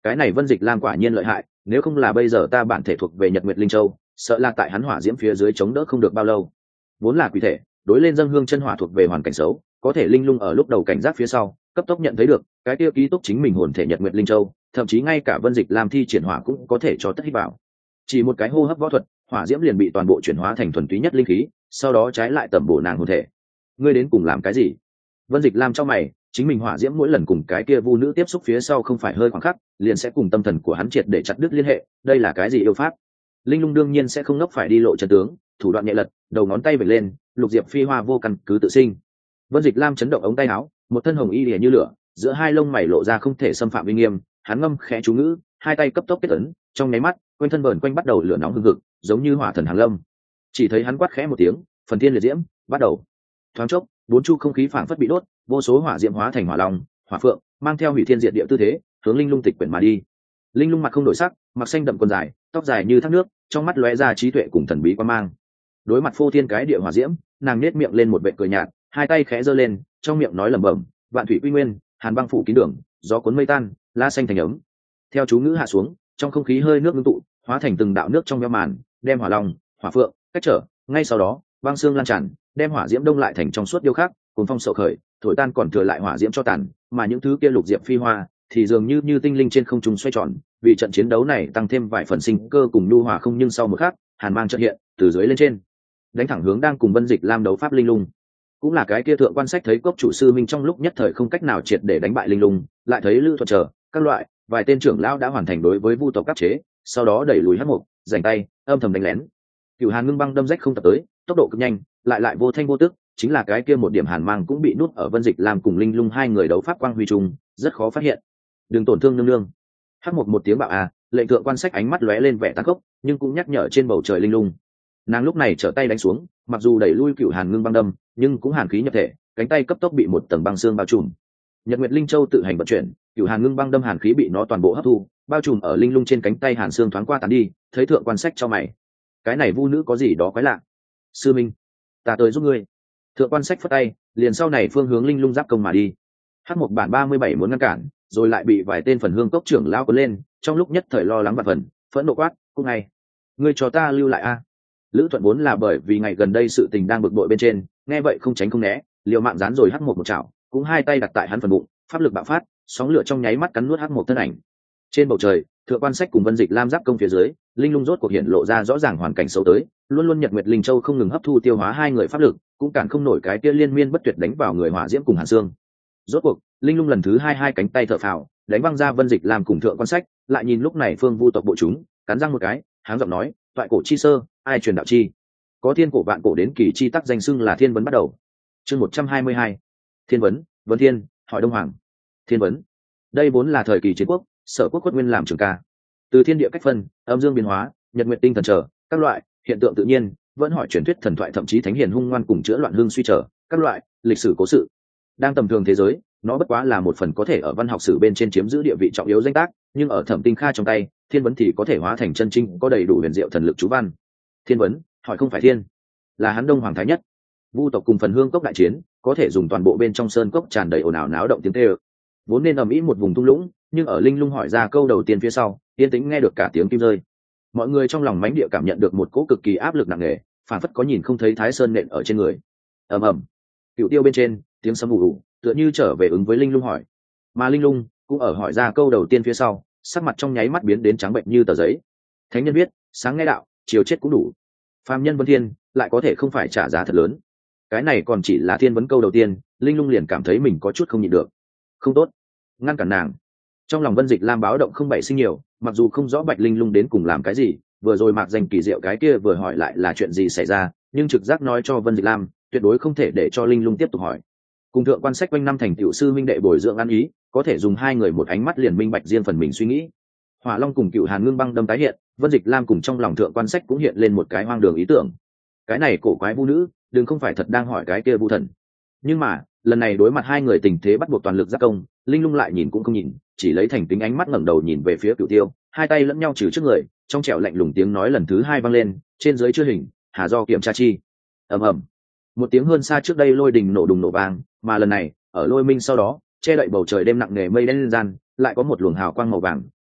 cái này Vân Dịch Lam quả nhiên lợi hại, nếu không là bây giờ ta bản thể thuộc về Nhật Nguyệt Linh Châu, sợ là tại hắn hỏa diễm phía dưới chống đỡ không được bao lâu. Vốn là quỷ thể, đối lên dâng hương chân hỏa thuộc về hoàn cảnh xấu, có thể linh lung ở lúc đầu cảnh giác phía sau, cấp tốc nhận thấy được, cái tiêu ký túc chính mình hồn thể Nhật Nguyệt Linh Châu, thậm chí ngay cả Vân Dịch Lam thi triển hỏa cũng có thể cho tất hít vào. Chỉ một cái hô hấp võ thuật, hỏa diễm liền bị toàn bộ chuyển hóa thành thuần túy nhất linh khí, sau đó trái lại tẩm bổ nàng hồn thể. Ngươi đến cùng làm cái gì? Vân Dịch Lam trong mày, chính mình hỏa diễm mỗi lần cùng cái kia vu nữ tiếp xúc phía sau không phải hơi khoảng khắc, liền sẽ cùng tâm thần của hắn triệt để chặt đứt liên hệ, đây là cái gì yêu pháp? Linh lung đương nhiên sẽ không nốc phải đi lộ chân tướng, thủ đoạn nhẹ lật, đầu ngón tay vẩy lên, lục diệp phi hoa vô căn cứ tự sinh. Vân Dịch Lam chấn động ống tay áo, một thân hồng y lìa như lửa, giữa hai lông mày lộ ra không thể xâm phạm uy nghiêm, hắn ngâm khẽ chú ngữ, hai tay cấp tốc kết ấn, trong nháy mắt, quanh thân bờn quanh bắt đầu lửa nóng hừng hực, giống như hỏa thần hàng lâm. Chỉ thấy hắn quát khẽ một tiếng, phần thiên liệt diễm, bắt đầu. Thoáng chốc, bốn chu không khí phảng phất bị đốt, vô số hỏa diễm hóa thành hỏa long, hỏa phượng, mang theo hủy thiên diệt địa tư thế, hướng linh lung tịch quyển mà đi. Linh lung mặt không đổi sắc, mặc xanh đậm quần dài, tóc dài như thác nước, trong mắt lóe ra trí tuệ cùng thần bí quan mang. Đối mặt phô thiên cái địa hỏa diễm, nàng nết miệng lên một vệt cười nhạt, hai tay khẽ giơ lên, trong miệng nói lẩm bẩm, vạn thủy quy nguyên, hàn băng phủ kín đường, gió cuốn mây tan, lá xanh thành ấm. Theo chú ngữ hạ xuống, trong không khí hơi nước ngưng tụ, hóa thành từng đạo nước trong veo màn, đem hỏa long, hỏa phượng cách trở. Ngay sau đó, băng xương lan tràn, đem hỏa diễm đông lại thành trong suốt điêu khắc, cùng phong sậu khởi, thổi tan còn thừa lại hỏa diễm cho tàn, mà những thứ kia lục diệp phi hoa thì dường như như tinh linh trên không trung xoay tròn, vì trận chiến đấu này tăng thêm vài phần sinh cơ cùng nhu hòa không, nhưng sau một khắc, hàn mang chợt hiện, từ dưới lên trên, đánh thẳng hướng đang cùng Vân Dịch Lam đấu pháp linh lung. Cũng là cái kia thượng quan sách thấy cốc chủ sư minh trong lúc nhất thời không cách nào triệt để đánh bại linh lung, lại thấy Lữ Thuật chờ các loại vài tên trưởng lão đã hoàn thành đối với vu tộc cấp chế, sau đó đẩy lùi hắc mục, rảnh tay âm thầm đánh lén. Cửu Hàn ngưng băng đâm rách không tập tới, tốc độ cực nhanh, lại lại vô thanh vô tức, chính là cái kia một điểm hàn mang cũng bị nuốt ở Vân Dịch Lam cùng linh lung hai người đấu pháp quang huy trùng, rất khó phát hiện. Đừng tổn thương nương nương. Hắc một một tiếng bạo à, lệnh thượng quan sách ánh mắt lóe lên vẻ tàn khốc, nhưng cũng nhắc nhở trên bầu trời linh lung. Nàng lúc này trở tay đánh xuống, mặc dù đẩy lui Cửu Hàn ngưng băng đâm, nhưng cũng hàn khí nhập thể, cánh tay cấp tốc bị một tầng băng xương bao trùm. Nhật Nguyệt Linh Châu tự hành vận chuyển, Cửu Hàn ngưng băng đâm hàn khí bị nó toàn bộ hấp thu, bao trùm ở linh lung trên cánh tay, hàn xương thoáng qua tàn đi, thấy thượng quan sách cho mày. Cái này vu nữ có gì đó quái lạ. Sư minh, ta tới giúp ngươi. Thượng quan sách phất tay, liền sau này phương hướng linh lung giáp công mà đi. Hắc một bản ba mươi bảy muốn ngăn cản, rồi lại bị vài tên phần hương cốc trưởng lao cuốn lên, trong lúc nhất thời lo lắng vạn phần, phẫn nộ quát, "Cũng ngay, ngươi cho ta lưu lại a!" Lữ Thuận vốn là bởi vì ngày gần đây sự tình đang bực bội bên trên, nghe vậy không tránh không né, liều mạng dán rồi Hắc một một chảo, cũng hai tay đặt tại hắn phần bụng, pháp lực bạo phát, sóng lửa trong nháy mắt cắn nuốt Hắc một thân ảnh. Trên bầu trời, thượng quan sách cùng Vân Dịch Lam giáp công phía dưới, linh lung rốt cuộc hiện lộ ra rõ ràng hoàn cảnh xấu tới, luôn luôn Nhật Nguyệt Linh Châu không ngừng hấp thu tiêu hóa hai người pháp lực, cũng cản không nổi cái kia liên miên bất tuyệt đánh vào người hỏa diễm cùng hàn xương. Rốt cuộc, linh lung lần thứ hai hai cánh tay thở phào, đánh văng ra Vân Dịch Lam cùng thượng quan sách, lại nhìn lúc này phương vu tộc bộ chúng, cắn răng một cái, háng giọng nói, toại cổ chi sơ, ai truyền đạo chi? Có thiên cổ vạn cổ đến kỳ chi tắc danh xưng là thiên vấn bắt đầu. Chương một trăm hai mươi hai. Thiên vấn, vấn thiên, hỏi đông hoàng. Thiên vấn. Đây vốn là thời kỳ chiến quốc, sở quốc quất nguyên làm trường ca. Từ thiên địa cách phân, âm dương biến hóa, nhật nguyệt tinh thần trở, các loại hiện tượng tự nhiên, vẫn hỏi truyền thuyết thần thoại, thậm chí thánh hiền hung ngoan cùng chữa loạn hương suy trở, các loại lịch sử cố sự. Đang tầm thường thế giới, nó bất quá là một phần có thể ở văn học sử bên trên chiếm giữ địa vị trọng yếu danh tác, nhưng ở Thẩm Tinh Kha trong tay, thiên vấn thì có thể hóa thành chân trinh, có đầy đủ huyền diệu thần lực chú văn. Thiên vấn, hỏi không phải thiên, là hắn Đông Hoàng thái nhất. Vu tộc cùng phần hương cốc đại chiến, có thể dùng toàn bộ bên trong sơn cốc tràn đầy ồn ào náo động tiếng kêu. Vốn nên ầm ĩ một vùng thung lũng, nhưng ở linh lung hỏi ra câu đầu tiên phía sau, yên tĩnh nghe được cả tiếng kim rơi. Mọi người trong lòng mãnh địa cảm nhận được một cỗ cực kỳ áp lực nặng nề, phản phất có nhìn không thấy thái sơn nện ở trên người. Ầm ầm, cựu tiêu bên trên, tiếng sấm ù ù, tựa như trở về ứng với linh lung hỏi. Mà linh lung cũng ở hỏi ra câu đầu tiên phía sau, sắc mặt trong nháy mắt biến đến trắng bệnh như tờ giấy. Thánh nhân viết, sáng nghe đạo, chiều chết cũng đủ. Phàm nhân vân thiên, lại có thể không phải trả giá thật lớn. Cái này còn chỉ là thiên vấn câu đầu tiên, linh lung liền cảm thấy mình có chút không nhịn được. Không tốt, ngăn cản nàng. Trong lòng Vân Dịch Lam báo động không bảy sinh nhiều, mặc dù không rõ Bạch Linh Lung đến cùng làm cái gì, vừa rồi Mạc Danh kỳ diệu cái kia vừa hỏi lại là chuyện gì xảy ra, nhưng trực giác nói cho Vân Dịch Lam, tuyệt đối không thể để cho Linh Lung tiếp tục hỏi. Cùng thượng quan sách quanh năm thành tiểu sư minh đệ bồi dưỡng ăn ý, có thể dùng hai người một ánh mắt liền minh bạch riêng phần mình suy nghĩ. Hỏa Long cùng Cựu Hàn ngưng băng đâm tái hiện, Vân Dịch Lam cùng trong lòng thượng quan sách cũng hiện lên một cái hoang đường ý tưởng. Cái này cổ quái vu nữ, đừng không phải thật đang hỏi cái kia vu thần. Nhưng mà, lần này đối mặt hai người tình thế bắt buộc toàn lực giáp công, Linh Lung lại nhìn cũng không nhìn, chỉ lấy thành tính ánh mắt ngẩng đầu nhìn về phía Cửu Tiêu, hai tay lẫn nhau trừ trước người, trong trẻo lạnh lùng tiếng nói lần thứ hai vang lên, trên dưới chưa hình, hà do kiểm tra chi. Ầm ầm, một tiếng hơn xa trước đây lôi đình nổ đùng nổ vang, mà lần này ở lôi minh sau đó che đậy bầu trời đêm nặng nề mây đen gian, lại có một luồng hào quang màu vàng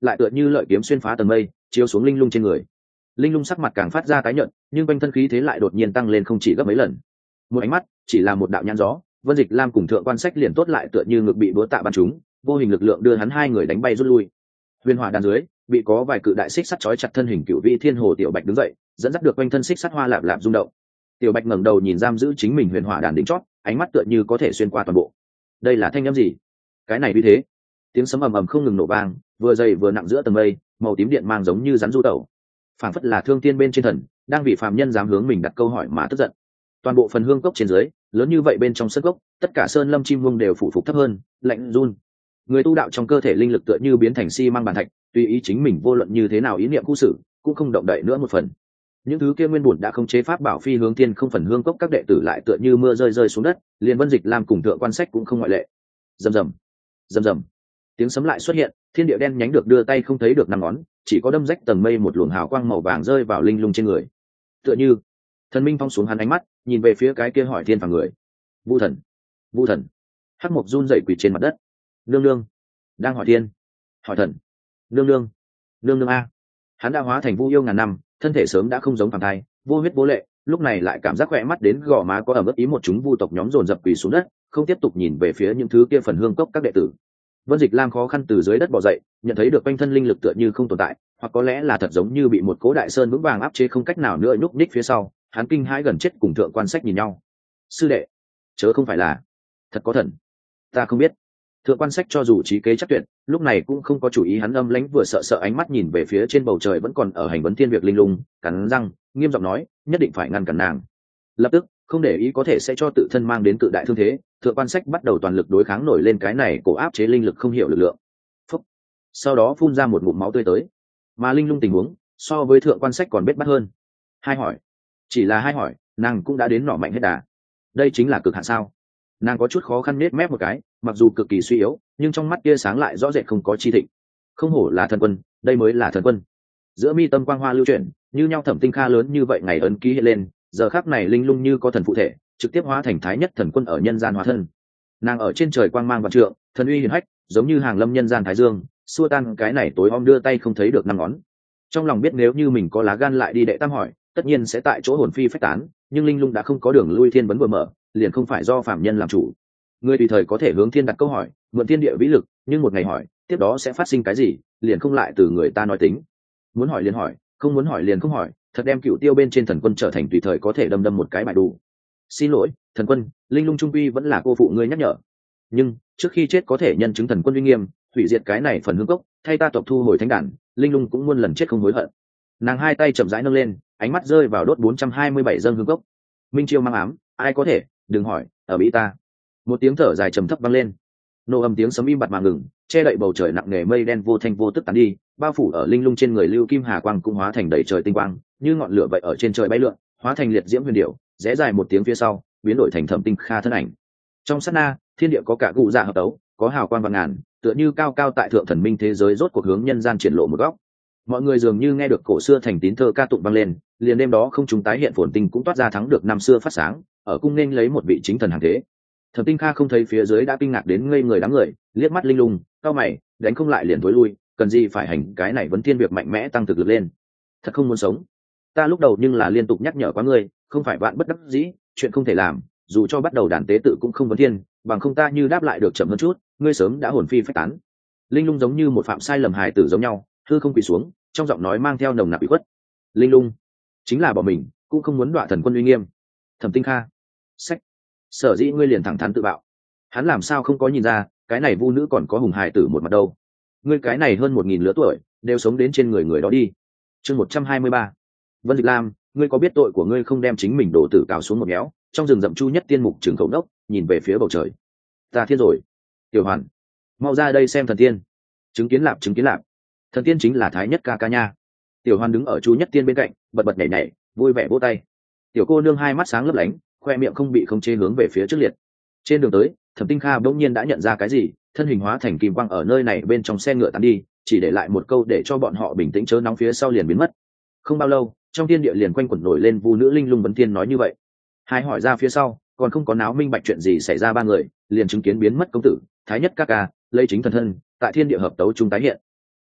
lại tựa như lợi kiếm xuyên phá tầng mây chiếu xuống linh lung trên người. Linh lung sắc mặt càng phát ra tái nhợt, nhưng quanh thân khí thế lại đột nhiên tăng lên không chỉ gấp mấy lần. Một ánh mắt chỉ là một đạo nhãn gió, Vân Dịch Lam cùng Thượng Quan Sách liền tốt lại tựa như ngực bị búa tạ bắn trúng, vô hình lực lượng đưa hắn hai người đánh bay rút lui. Huyền hỏa đàn dưới bị có vài cự đại xích sắt chói chặt thân hình cựu vị thiên hồ tiểu bạch đứng dậy, dẫn dắt được quanh thân xích sắt hoa lạp lạp rung động. Tiểu bạch ngẩng đầu nhìn giam giữ chính mình huyền hỏa đàn đỉnh chót, ánh mắt tựa như có thể xuyên qua toàn bộ. Đây là thanh âm gì? Cái này như thế? Tiếng sấm ầm ầm không ngừng nổ vang, vừa dày vừa nặng giữa tầng mây, màu tím điện mang giống như rắn du tẩu, phảng phất là thương tiên bên trên thần đang vì phàm nhân dám hướng mình đặt câu hỏi mà tức giận. Toàn bộ phần hương cốc trên dưới lớn như vậy, bên trong sân cốc tất cả sơn lâm chim muông đều phủ phục thấp hơn, lạnh run. Người tu đạo trong cơ thể linh lực tựa như biến thành xi măng bàn thạch, tùy ý chính mình vô luận như thế nào ý niệm khu xử cũng không động đậy nữa một phần. Những thứ kia nguyên bổn đã không chế pháp bảo phi hướng tiên không phần hương cốc các đệ tử lại tựa như mưa rơi rơi xuống đất, liền Vân Dịch Lam cùng Thượng Quan Sách cũng không ngoại lệ. Rầm rầm, rầm rầm, tiếng sấm lại xuất hiện, thiên địa đen nhánh được đưa tay không thấy được năm ngón, chỉ có đâm rách tầng mây một luồng hào quang màu vàng rơi vào linh lung trên người. Tựa như thần minh phong xuống hắn ánh mắt, nhìn về phía cái kia hỏi thiên phàm người. Vu thần, Vu thần. Hắc Mộc run rẩy quỳ trên mặt đất. Nương nương, đang hỏi thiên, hỏi thần. Nương nương, nương nương a. Hắn đã hóa thành Vu yêu ngàn năm, thân thể sớm đã không giống phàm thai, vô huyết vô lệ, lúc này lại cảm giác khỏe mắt đến gò má có ẩm ướt ý, một chúng vu tộc nhóm dồn dập quỳ xuống đất, không tiếp tục nhìn về phía những thứ kia phần hương cốc các đệ tử. Vân Dịch Lam khó khăn từ dưới đất bò dậy, nhận thấy được quanh thân linh lực tựa như không tồn tại, hoặc có lẽ là thật giống như bị một cố đại sơn vững vàng áp chế không cách nào nữa nhúc nhích phía sau. Hắn kinh hãi gần chết cùng Thượng Quan Sách nhìn nhau. Sư đệ, chớ không phải là thật có thần? Ta không biết. Thượng Quan Sách cho dù trí kế chắc tuyệt, lúc này cũng không có chủ ý, hắn âm lãnh vừa sợ sợ ánh mắt nhìn về phía trên bầu trời vẫn còn ở hành vấn thiên việc linh lung, cắn răng nghiêm giọng nói, nhất định phải ngăn cản nàng. Lập tức, không để ý có thể sẽ cho tự thân mang đến cự đại thương thế, Thượng Quan Sách bắt đầu toàn lực đối kháng nổi lên cái này cổ áp chế linh lực không hiểu lực lượng. Phúc. Sau đó phun ra một ngụm máu tươi tới. Mà linh lung tình huống so với Thượng Quan Sách còn bết bát hơn. Hai hỏi, chỉ là hai hỏi, nàng cũng đã đến nỏ mạnh hết đà. Đây chính là cực hạn sao? Nàng có chút khó khăn nết mép một cái, mặc dù cực kỳ suy yếu, nhưng trong mắt kia sáng lại rõ rệt không có chi thịnh. Không hổ là thần quân, đây mới là thần quân. Giữa mi tâm quang hoa lưu chuyển, như nhau Thẩm Tinh Kha lớn như vậy ngày ấn ký hiện lên, giờ khắc này linh lung như có thần phụ thể, trực tiếp hóa thành thái nhất thần quân ở nhân gian hóa thân. Nàng ở trên trời quang mang vạn trượng, thần uy hiển hách, giống như hàng lâm nhân gian thái dương, xua tan cái này tối om đưa tay không thấy được năm ngón. Trong lòng biết nếu như mình có lá gan lại đi đệ tam hỏi, tất nhiên sẽ tại chỗ hồn phi phách tán, nhưng linh lung đã không có đường lui, thiên vấn vừa mở, liền không phải do phạm nhân làm chủ. Người tùy thời có thể hướng thiên đặt câu hỏi, mượn thiên địa vĩ lực, nhưng một ngày hỏi, tiếp đó sẽ phát sinh cái gì, liền không lại từ người ta nói tính. Muốn hỏi liền hỏi, không muốn hỏi liền không hỏi, thật đem cựu tiêu bên trên thần quân trở thành tùy thời có thể đâm đâm một cái bài đủ. Xin lỗi, thần quân, linh lung trung quy vẫn là cô phụ ngươi nhắc nhở. Nhưng trước khi chết có thể nhân chứng thần quân uy nghiêm, hủy diệt cái này phần hương cốc, thay ta tộc thu hồi thánh đản, linh lung cũng muôn lần chết không hối hận. Nàng hai tay chậm rãi nâng lên, ánh mắt rơi vào đốt bốn trăm hai mươi bảy dâng hương cốc. Minh chiêu mang ám, ai có thể, đừng hỏi, ở mỹ ta. Một tiếng thở dài trầm thấp vang lên, nổ âm tiếng sấm im bặt mà ngừng, che đậy bầu trời nặng nề, mây đen vô thanh vô tức tán đi, bao phủ ở linh lung trên người lưu kim hà quang cũng hóa thành đầy trời tinh quang, như ngọn lửa vậy ở trên trời bay lượn, hóa thành liệt diễm huyền điệu, rẽ dài một tiếng phía sau, biến đổi thành Thẩm Tinh Kha thân ảnh. Trong sát na, thiên địa có cả cụ dạ hợp tấu, có hào quang vạn ngàn, tựa như cao cao tại thượng thần minh thế giới rốt cuộc hướng nhân gian triển lộ một góc. Mọi người dường như nghe được cổ xưa thành tín thơ ca tụng vang lên, liền đêm đó không chúng tái hiện phồn tinh cũng toát ra thắng được năm xưa phát sáng, ở cung nên lấy một vị chính thần hàng thế. Thẩm Tinh Kha không thấy phía dưới đã kinh ngạc đến ngây người đám người, liếc mắt linh lung, cao mày, đánh không lại liền thối lui, cần gì phải hành cái này vấn thiên việc mạnh mẽ tăng thực lực lên. Thật không muốn sống. Ta lúc đầu nhưng là liên tục nhắc nhở quá ngươi, không phải bạn bất đắc dĩ, chuyện không thể làm, dù cho bắt đầu đàn tế tự cũng không vấn thiên, bằng không ta như đáp lại được chậm hơn chút, ngươi sớm đã hồn phi phách tán. Linh lung giống như một phạm sai lầm hài tử giống nhau, hư không quỳ xuống, trong giọng nói mang theo nồng nặc ủy khuất. Linh lung chính là bỏ mình, cũng không muốn đọa thần quân uy nghiêm. Thẩm Tinh Kha, sách, sở dĩ ngươi liền thẳng thắn tự bạo. Hắn làm sao không có nhìn ra, cái này vu nữ còn có hùng hài tử một mặt đâu. Ngươi cái này hơn một nghìn lứa tuổi, đều sống đến trên người người đó đi. Chương một trăm hai mươi ba. Vân Dịch Lam, ngươi có biết tội của ngươi không đem chính mình đổ tử cào xuống một méo? Trong rừng rậm Chu Nhất Tiên mục trường khẩu đốc, nhìn về phía bầu trời. Ta thiên rồi. Tiểu Hoàn, mau ra đây xem thần tiên. Chứng kiến lạp, chứng kiến lạp. Thần tiên chính là Thái Nhất ca ca nha. Tiểu Hoàn đứng ở Chu Nhất Tiên bên cạnh, bật bật nhảy nhảy, vui vẻ vỗ tay. Tiểu cô nương hai mắt sáng lấp lánh, khoe miệng không bị khống chế hướng về phía trước liệt. Trên đường tới, Thẩm Tinh Kha bỗng nhiên đã nhận ra cái gì, thân hình hóa thành kim quang ở nơi này bên trong xe ngựa tán đi, chỉ để lại một câu để cho bọn họ bình tĩnh chớ nóng phía sau liền biến mất. Không bao lâu, trong thiên địa liền quanh quẩn nổi lên vu nữ linh lung vấn thiên nói như vậy. Hai hỏi ra phía sau, còn không có náo minh bạch chuyện gì xảy ra, ba người liền chứng kiến biến mất công tử Thái Nhất ca ca lấy chính thần thân tại thiên địa hợp tấu trung tái hiện.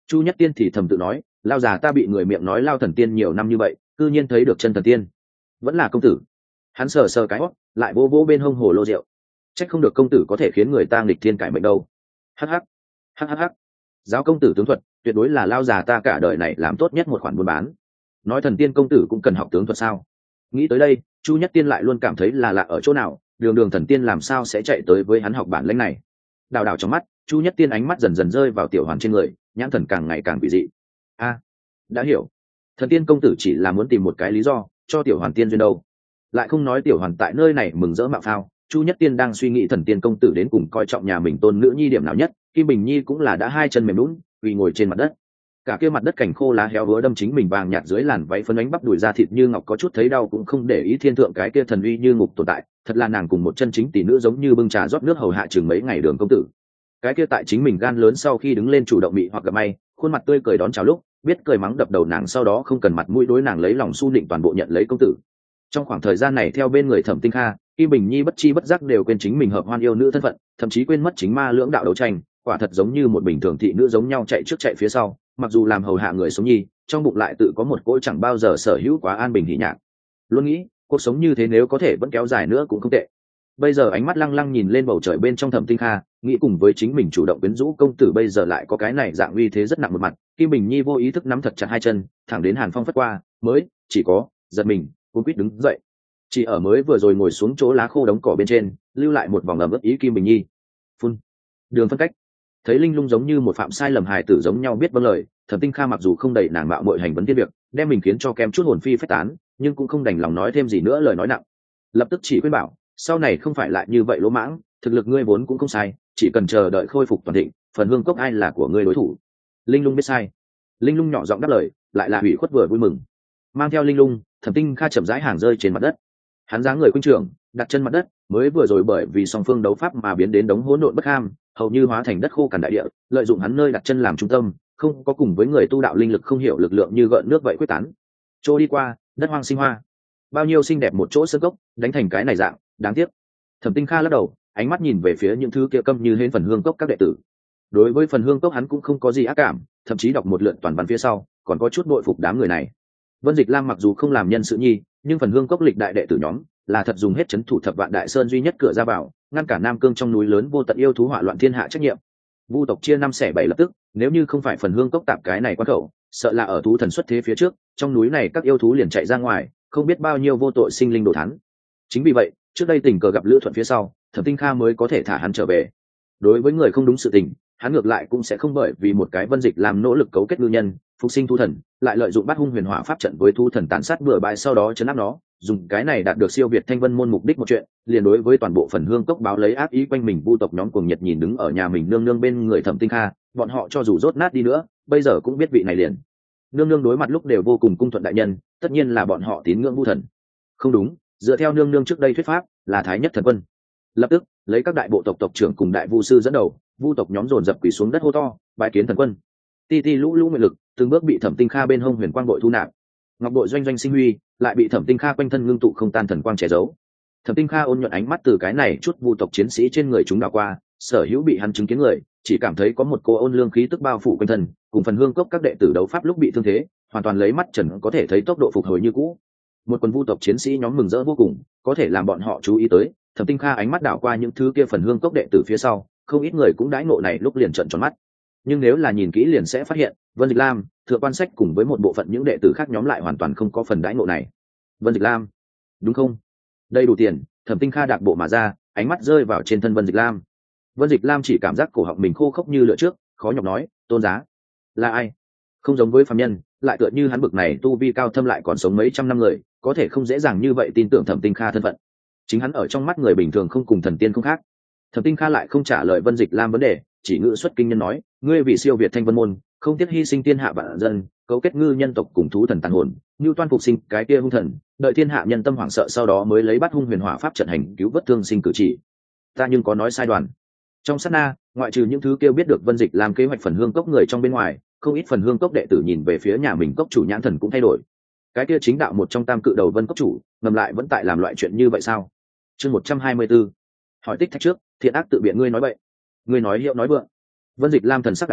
Chu Nhất Tiên thì thầm tự nói, lao già ta bị người miệng nói lao thần tiên nhiều năm như vậy, cư nhiên thấy được chân thần tiên, vẫn là công tử. Hắn sờ sờ cái hót, lại vô vô bên hông hồ lô rượu. Trách không được công tử có thể khiến người ta nghịch thiên cải mệnh đâu. Hắc hắc, hắc hắc hắc. Giáo công tử tướng thuật, tuyệt đối là lao già ta cả đời này làm tốt nhất một khoản buôn bán. Nói thần tiên công tử cũng cần học tướng thuật sao? Nghĩ tới đây, Chu Nhất Tiên lại luôn cảm thấy là lạ ở chỗ nào, đường đường thần tiên làm sao sẽ chạy tới với hắn học bản lĩnh này. Đào đào trong mắt, Chu Nhất Tiên ánh mắt dần dần rơi vào tiểu hoàn trên người, nhãn thần càng ngày càng bị dị. A, đã hiểu, thần tiên công tử chỉ là muốn tìm một cái lý do cho tiểu hoàn tiên duyên đâu. Lại không nói tiểu hoàn tại nơi này mừng rỡ mạo phao. Chu Nhất Tiên đang suy nghĩ thần tiên công tử đến cùng coi trọng nhà mình tôn nữ nhi điểm nào nhất. Kim Bình Nhi cũng là đã hai chân mềm lún vì ngồi trên mặt đất, cả kia mặt đất cảnh khô lá héo hứa đâm chính mình vàng nhạt dưới làn váy phấn ánh bắp đùi da thịt như ngọc, có chút thấy đau cũng không để ý thiên thượng cái kia thần uy như ngục tồn tại. Thật là nàng cùng một chân chính tỷ nữ giống như bưng trà rót nước hầu hạ chừng mấy ngày đường công tử. Cái kia tại chính mình gan lớn sau khi đứng lên chủ động mị hoặc gặp may, khuôn mặt tươi cười đón chào lúc biết cười mắng đập đầu nàng, sau đó không cần mặt mũi đối nàng lấy lòng su nịnh toàn bộ nhận lấy công tử. Trong khoảng thời gian này theo bên người Thẩm Tinh Kha, Kim Bình Nhi bất chi bất giác đều quên chính mình hợp hoan yêu nữ thân phận, thậm chí quên mất chính ma lưỡng đạo đấu tranh, quả thật giống như một bình thường thị nữ giống nhau chạy trước chạy phía sau, mặc dù làm hầu hạ người sống nhi, trong bụng lại tự có một cỗ chẳng bao giờ sở hữu quá an bình hỉ nhạc. Luôn nghĩ, cuộc sống như thế nếu có thể vẫn kéo dài nữa cũng không tệ. Bây giờ ánh mắt lăng lăng nhìn lên bầu trời bên trong Thẩm Tinh Kha, nghĩ cùng với chính mình chủ động quyến rũ công tử bây giờ lại có cái này dạng uy thế rất nặng một mặt. Kim Bình Nhi vô ý thức nắm thật chặt hai chân, thẳng đến Hàn Phong phất qua, mới chỉ có giật mình, cuống quýt đứng dậy. Chỉ ở mới vừa rồi ngồi xuống chỗ lá khô đống cỏ bên trên, lưu lại một vòng ẩm ướt ý Kim Bình Nhi. Phun. Đường phân cách. Thấy linh lung giống như một phạm sai lầm hài tử giống nhau biết vâng lời, Thẩm Tinh Kha mặc dù không đẩy nàng mạo muội hành vấn tiên việc, đem mình khiến cho kem chút hồn phi phách tán, nhưng cũng không đành lòng nói thêm gì nữa lời nói nặng. Lập tức chỉ khuyên bảo, sau này không phải lại như vậy lỗ mãng, thực lực ngươi vốn cũng không sai, chỉ cần chờ đợi khôi phục toàn thịnh, phần hương cốc ai là của ngươi đối thủ. Linh lung biết sai. Linh lung nhỏ giọng đáp lời, lại là hủy khuất vừa vui mừng. Mang theo linh lung, Thẩm Tinh Kha chậm rãi hàng rơi trên mặt đất. Hắn dáng người khuynh trưởng, đặt chân mặt đất, mới vừa rồi bởi vì song phương đấu pháp mà biến đến đống hỗn độn bất ham, hầu như hóa thành đất khô cằn đại địa, lợi dụng hắn nơi đặt chân làm trung tâm, không có cùng với người tu đạo linh lực không hiểu lực lượng như gợn nước vậy quyết tán. Chỗ đi qua, đất hoang sinh hoa, bao nhiêu xinh đẹp một chỗ sơn cốc, đánh thành cái này dạng, đáng tiếc. Thẩm Tinh Kha lắc đầu, ánh mắt nhìn về phía những thứ kia câm như hến phần hương cốc các đệ tử. Đối với phần hương cốc hắn cũng không có gì ác cảm, thậm chí đọc một lượt toàn văn phía sau, còn có chút bội phục đám người này. Vân Dịch Lam mặc dù không làm nhân sự nhi, nhưng phần hương cốc lịch đại đệ tử nhóm là thật dùng hết chấn thủ thập vạn đại sơn duy nhất cửa ra vào, ngăn cả Nam Cương trong núi lớn vô tận yêu thú hỏa loạn thiên hạ trách nhiệm. Vu tộc chia năm xẻ bảy lập tức, nếu như không phải phần hương cốc tạm cái này quan khẩu, sợ là ở thú thần xuất thế phía trước, trong núi này các yêu thú liền chạy ra ngoài, không biết bao nhiêu vô tội sinh linh đồ thán. Chính vì vậy, trước đây tình cờ gặp Lữ Thuận phía sau, Thẩm Tinh Kha mới có thể thả hắn trở về. Đối với người không đúng sự tình, hắn ngược lại cũng sẽ không bởi vì một cái Vân Dịch làm nỗ lực cấu kết ngư nhân, phục sinh thú thần, lại lợi dụng Bát Hung Huyền Hỏa pháp trận với thú thần tàn sát bừa bãi, sau đó chấn áp nó, dùng cái này đạt được siêu việt Thanh Vân môn mục đích một chuyện, liền đối với toàn bộ phần hương cốc báo lấy ác ý quanh mình. Vu tộc nhóm cuồng nhiệt nhìn đứng ở nhà mình nương nương bên người Thẩm Tinh Kha, bọn họ cho dù rốt nát đi nữa, bây giờ cũng biết vị này liền nương nương đối mặt lúc đều vô cùng cung thuận đại nhân, tất nhiên là bọn họ tín ngưỡng Vu thần. Không đúng, dựa theo nương nương trước đây thuyết pháp, là Thái Nhất Thần Quân. Lập tức, lấy các đại bộ tộc tộc trưởng cùng đại vu sư dẫn đầu, Vu tộc nhóm dồn dập quỳ xuống đất hô to, bái kiến thần quân. Ti ti lũ lũ nguyện lực, từng bước bị Thẩm Tinh Kha bên hông huyền quang bội thu nạp. Ngọc bội doanh doanh sinh huy, lại bị Thẩm Tinh Kha quanh thân ngưng tụ không tan thần quang che giấu. Thẩm Tinh Kha ôn nhuận ánh mắt từ cái này chút Vu tộc chiến sĩ trên người chúng đảo qua, sở hữu bị hắn chứng kiến người, chỉ cảm thấy có một cô ôn lương khí tức bao phủ quanh thân, cùng phần hương cốc các đệ tử đấu pháp lúc bị thương thế, hoàn toàn lấy mắt trần có thể thấy tốc độ phục hồi như cũ. Một quần Vu tộc chiến sĩ nhóm mừng rỡ vô cùng, có thể làm bọn họ chú ý tới, Thẩm Tinh Kha ánh mắt đảo qua những thứ kia phần hương cốc đệ tử phía sau, không ít người cũng đãi ngộ này lúc liền trợn tròn mắt. Nhưng nếu là nhìn kỹ liền sẽ phát hiện, Vân Dịch Lam, Thượng Quan Sách cùng với một bộ phận những đệ tử khác nhóm lại hoàn toàn không có phần đãi ngộ này. Vân Dịch Lam, đúng không? Đây đủ tiền. Thẩm Tinh Kha đạp bộ mà ra, ánh mắt rơi vào trên thân Vân Dịch Lam. Vân Dịch Lam chỉ cảm giác cổ họng mình khô khốc như lửa trước, khó nhọc nói, tôn giá là ai? Không giống với phàm nhân, lại tựa như hắn bực này tu vi cao thâm lại còn sống mấy trăm năm người, có thể không dễ dàng như vậy tin tưởng Thẩm Tinh Kha thân phận. Chính hắn ở trong mắt người bình thường không cùng thần tiên không khác. Thẩm Tinh Kha lại không trả lời Vân Dịch Lam vấn đề, chỉ ngữ xuất kinh nhân nói, ngươi vì siêu việt Thanh Vân môn, không tiếc hy sinh thiên hạ vạn dân, cấu kết ngư nhân tộc cùng thú thần tàn hồn, như toan phục sinh cái kia hung thần, đợi thiên hạ nhân tâm hoảng sợ sau đó mới lấy Bát Hung Huyền Hỏa pháp trận hành cứu vớt thương sinh cử chỉ. Ta nhưng có nói sai đoàn. Trong sát na, ngoại trừ những thứ kêu biết được Vân Dịch làm kế hoạch phần hương cốc người trong bên ngoài, không ít phần hương cốc đệ tử nhìn về phía nhà mình cốc chủ nhãn thần cũng thay đổi. Cái kia chính đạo một trong tam cự đầu Vân cốc chủ, ngầm lại vẫn tại làm loại chuyện như vậy sao? Chương một trăm hai mươi bốn. Hỏi tích thạch trước, thiện ác tự biện, ngươi nói vậy. Ngươi nói hiệu nói vượng. Vân Dịch Lam thần sắc đại biến,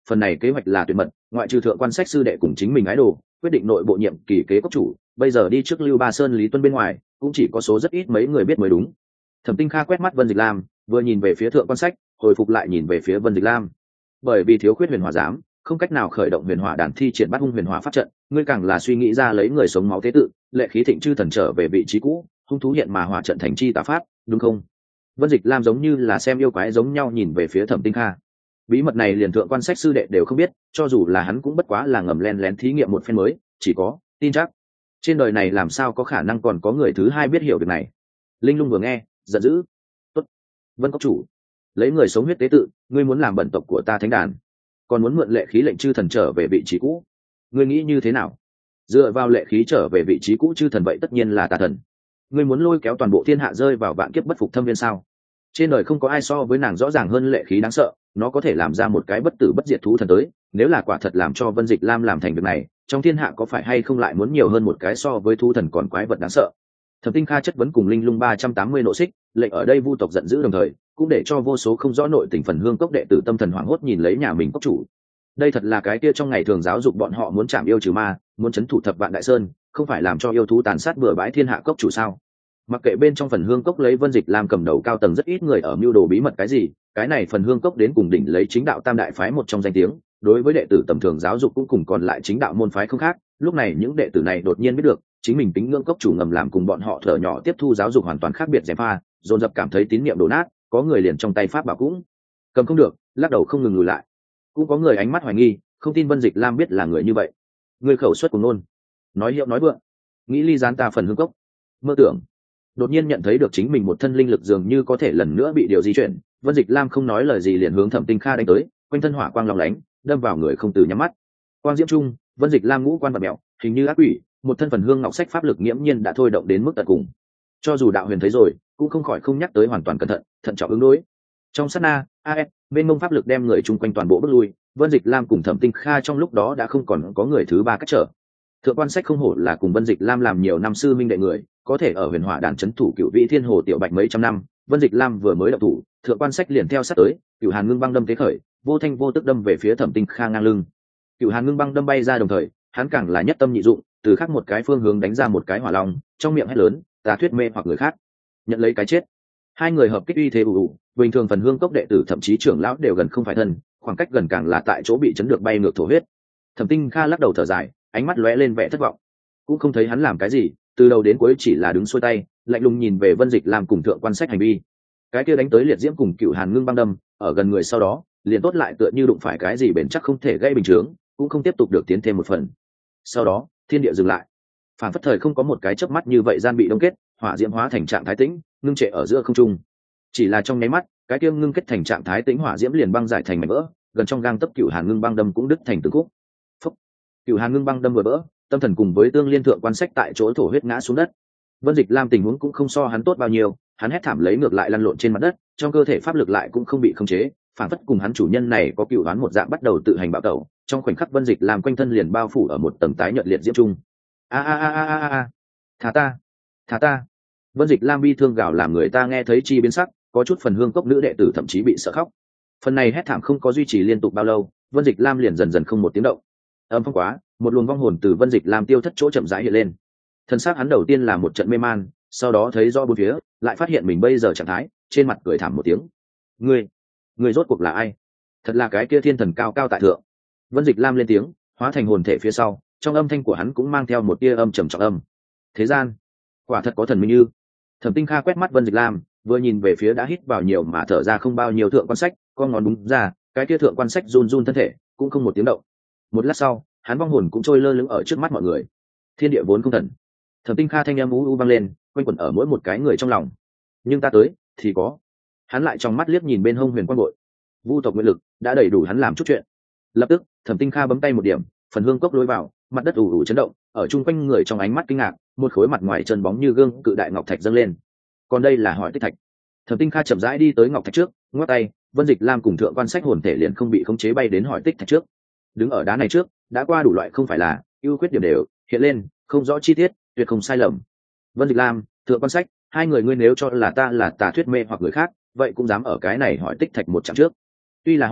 phần này kế hoạch là tuyệt mật, ngoại trừ thượng quan sách sư đệ cùng chính mình ái đồ quyết định nội bộ nhiệm kỳ kế cốc chủ, bây giờ đi trước Lưu Ba Sơn Lý Tuân bên ngoài cũng chỉ có số rất ít mấy người biết mới đúng. Thẩm Tinh Kha quét mắt Vân Dịch Lam, vừa nhìn về phía thượng quan sách, hồi phục lại nhìn về phía Vân Dịch Lam. Bởi vì thiếu khuyết huyền hỏa giám, không cách nào khởi động huyền hỏa đàn thi triển bắt hung huyền hỏa pháp trận, ngươi càng là suy nghĩ ra lấy người sống máu tế tự, lệ khí thịnh chư thần trở về vị trí cũ, hung thú hiện mà hỏa trận thành chi tà pháp, đúng không? Vân Dịch Lam giống như là xem yêu quái giống nhau nhìn về phía Thẩm Tinh Kha. Bí mật này liền thượng quan sách sư đệ đều không biết, cho dù là hắn cũng bất quá là ngầm len lén thí nghiệm một phen mới, chỉ có tin chắc. Trên đời này làm sao có khả năng còn có người thứ hai biết hiểu việc này. Linh Lung vừa nghe, giận dữ. Tốt. Vân cốc chủ, lấy người sống huyết tế tự, ngươi muốn làm bẩn tộc của ta thánh đàn, còn muốn mượn lệ khí lệnh chư thần trở về vị trí cũ, ngươi nghĩ như thế nào? Dựa vào lệ khí trở về vị trí cũ chư thần vậy tất nhiên là tà thần. Ngươi muốn lôi kéo toàn bộ thiên hạ rơi vào vạn kiếp bất phục thâm viên sao? Trên đời không có ai so với nàng rõ ràng hơn lệ khí đáng sợ, nó có thể làm ra một cái bất tử bất diệt thú thần tới. Nếu là quả thật làm cho Vân Dịch Lam làm thành việc này, trong thiên hạ có phải hay không lại muốn nhiều hơn một cái so với thú thần còn quái vật đáng sợ? Thẩm Tinh Kha chất vấn cùng Linh Lung ba trăm tám mươi nộ xích, lệnh ở đây vu tộc giận dữ đồng thời, cũng để cho vô số không rõ nội tình phần hương cốc đệ tử tâm thần hoảng hốt nhìn lấy nhà mình cốc chủ. Đây thật là cái kia trong ngày thường giáo dục bọn họ muốn chạm yêu trừ ma, muốn chấn thủ thập vạn đại sơn, không phải làm cho yêu thú tàn sát bừa bãi thiên hạ cốc chủ sao? Mặc kệ bên trong phần hương cốc lấy Vân Dịch làm cầm đầu cao tầng rất ít người ở mưu đồ bí mật cái gì, cái này phần hương cốc đến cùng đỉnh lấy chính đạo tam đại phái một trong danh tiếng, đối với đệ tử tầm thường giáo dục cũng cùng còn lại chính đạo môn phái không khác. Lúc này những đệ tử này đột nhiên biết được chính mình tính ngưỡng cốc chủ ngầm làm cùng bọn họ thở nhỏ tiếp thu giáo dục hoàn toàn khác biệt, gièm pha dồn dập cảm thấy tín niệm đổ nát, có người liền trong tay pháp bảo cũng cầm không được, lắc đầu không ngừng lùi lại. Cũng có người ánh mắt hoài nghi, không tin Vân Dịch Lam biết là người như vậy. Người khẩu suất cùng nôn, nói hiệu nói vượng, nghĩ ly gián ta phần hương cốc, mơ tưởng. Đột nhiên nhận thấy được chính mình một thân linh lực dường như có thể lần nữa bị điều di chuyển, Vân Dịch Lam không nói lời gì liền hướng Thẩm Tinh Kha đánh tới, quanh thân hỏa quang long lánh, đâm vào người không từ nhắm mắt. Quang diễm trung, Vân Dịch Lam ngũ quan bạt mèo, hình như ác quỷ, một thân phần hương ngọc sách pháp lực nghiễm nhiên đã thôi động đến mức tận cùng. Cho dù đạo huyền thấy rồi, cũng không khỏi không nhắc tới hoàn toàn cẩn thận, thận trọng ứng đối. Trong sát na, a s bên mông pháp lực đem người chung quanh toàn bộ bước lui, Vân Dịch Lam cùng Thẩm Tinh Kha trong lúc đó đã không còn có người thứ ba cách trở. Thượng quan sách không hổ là cùng Vân Dịch Lam làm nhiều năm sư minh đệ người, có thể ở huyền hỏa đàn chấn thủ cựu vị thiên hồ tiểu bạch mấy trăm năm. Vân Dịch Lam vừa mới động thủ, thượng quan sách liền theo sát tới, cựu hàn ngưng băng đâm thế khởi, vô thanh vô tức đâm về phía Thẩm Tinh Kha ngang lưng. Cựu hàn ngưng băng đâm bay ra đồng thời, hắn càng là nhất tâm nhị dụng, từ khác một cái phương hướng đánh ra một cái hỏa long, trong miệng hét lớn, ta thuyết mê hoặc người khác, nhận lấy cái chết. Hai người hợp kích uy thế ù ù, bình thường phần hương cốc đệ tử thậm chí trưởng lão đều gần không phải thân, khoảng cách gần càng là tại chỗ bị chấn được bay ngược thổ huyết. Thẩm Tinh Kha lắc đầu thở dài, ánh mắt lóe lên vẻ thất vọng, cũng không thấy hắn làm cái gì, từ đầu đến cuối chỉ là đứng xuôi tay, lạnh lùng nhìn về Vân Dịch làm cùng thượng quan sách hành vi. Cái kia đánh tới liệt diễm cùng cựu hàn ngưng băng đâm, ở gần người sau đó, liền tốt lại tựa như đụng phải cái gì bền chắc không thể gây bình chướng, cũng không tiếp tục được tiến thêm một phần. Sau đó, thiên địa dừng lại, phản phất thời không có một cái chớp mắt như vậy gian bị đông kết, hỏa diễm hóa thành trạng thái tĩnh, ngưng trệ ở giữa không trung. Chỉ là trong nháy mắt, cái kia ngưng kết thành trạng thái tĩnh hỏa diễm liền băng giải thành mảnh vỡ, gần trong gang tấc cựu hàn ngưng băng đâm cũng đứt thành từng khúc. Phúc! Cựu hàn ngưng băng đâm vừa vỡ, tâm thần cùng với tương liên thượng quan sách tại chỗ thổ huyết ngã xuống đất. Vân Dịch Lam tình huống cũng không so hắn tốt bao nhiêu, hắn hét thảm lấy ngược lại lăn lộn trên mặt đất, trong cơ thể pháp lực lại cũng không bị khống chế, phản phất cùng hắn chủ nhân này có cựu đoán một dạng bắt đầu tự hành bạo tẩu. Trong khoảnh khắc Vân Dịch Lam quanh thân liền bao phủ ở một tầng tái nhợt liệt diễm trung. A a a a a a, thả ta, thả ta! Vân Dịch Lam bi thương gào làm người ta nghe thấy chi biến sắc, có chút phần hương cốc nữ đệ tử thậm chí bị sợ khóc. Phần này hét thảm không có duy trì liên tục bao lâu, Vân Dịch Lam liền dần dần không một tiếng động. Âm phong quá, một luồng vong hồn từ Vân Dịch Lam tiêu thất chỗ chậm rãi hiện lên. Thân xác hắn đầu tiên là một trận mê man, sau đó thấy rõ bốn phía, lại phát hiện mình bây giờ trạng thái, trên mặt cười thảm một tiếng. Ngươi, ngươi rốt cuộc là ai? Thật là cái kia thiên thần cao cao tại thượng. Vân Dịch Lam lên tiếng, hóa thành hồn thể phía sau, trong âm thanh của hắn cũng mang theo một tia âm trầm trọng âm. Thế gian, quả thật có thần minh như. Thẩm Tinh Kha quét mắt Vân Dịch Lam, vừa nhìn về phía đã hít vào nhiều mà thở ra không bao nhiêu thượng quan sách, con ngón đúng ra, cái kia thượng quan sách run run thân thể, cũng không một tiếng động. Một lát sau, hắn vong hồn cũng trôi lơ lửng ở trước mắt mọi người. Thiên địa vốn không thần. Thẩm Tinh Kha thanh âm u u vang lên, quanh quẩn ở mỗi một cái người trong lòng. Nhưng ta tới, thì có. Hắn lại trong mắt liếc nhìn bên hông huyền quan bội. Vu tộc nguyện lực đã đầy đủ hắn làm chút chuyện. Lập tức, Thẩm Tinh Kha bấm tay một điểm, phần hương cốc lối vào, mặt đất ù ù chấn động, ở chung quanh người trong ánh mắt kinh ngạc, một khối mặt ngoài trơn bóng như gương cự đại ngọc thạch dâng lên. Còn đây là hỏi tích thạch. Thẩm Tinh Kha chậm rãi đi tới ngọc thạch trước, ngoắc tay, Vân Dịch Lam cùng thượng quan sách hồn thể liền không bị khống chế bay đến hỏi tích thạch trước. Đứng ở đá này trước, đã qua đủ loại không phải là ưu khuyết điểm đều hiện lên, không rõ chi tiết, tuyệt không sai lầm. Vân Dịch Lam, thượng quan sách, hai người ngươi nếu cho là ta là tà thuyết mê hoặc người khác, vậy cũng dám ở cái này hỏi tích thạch một chặng trước. Tuy là hỏi,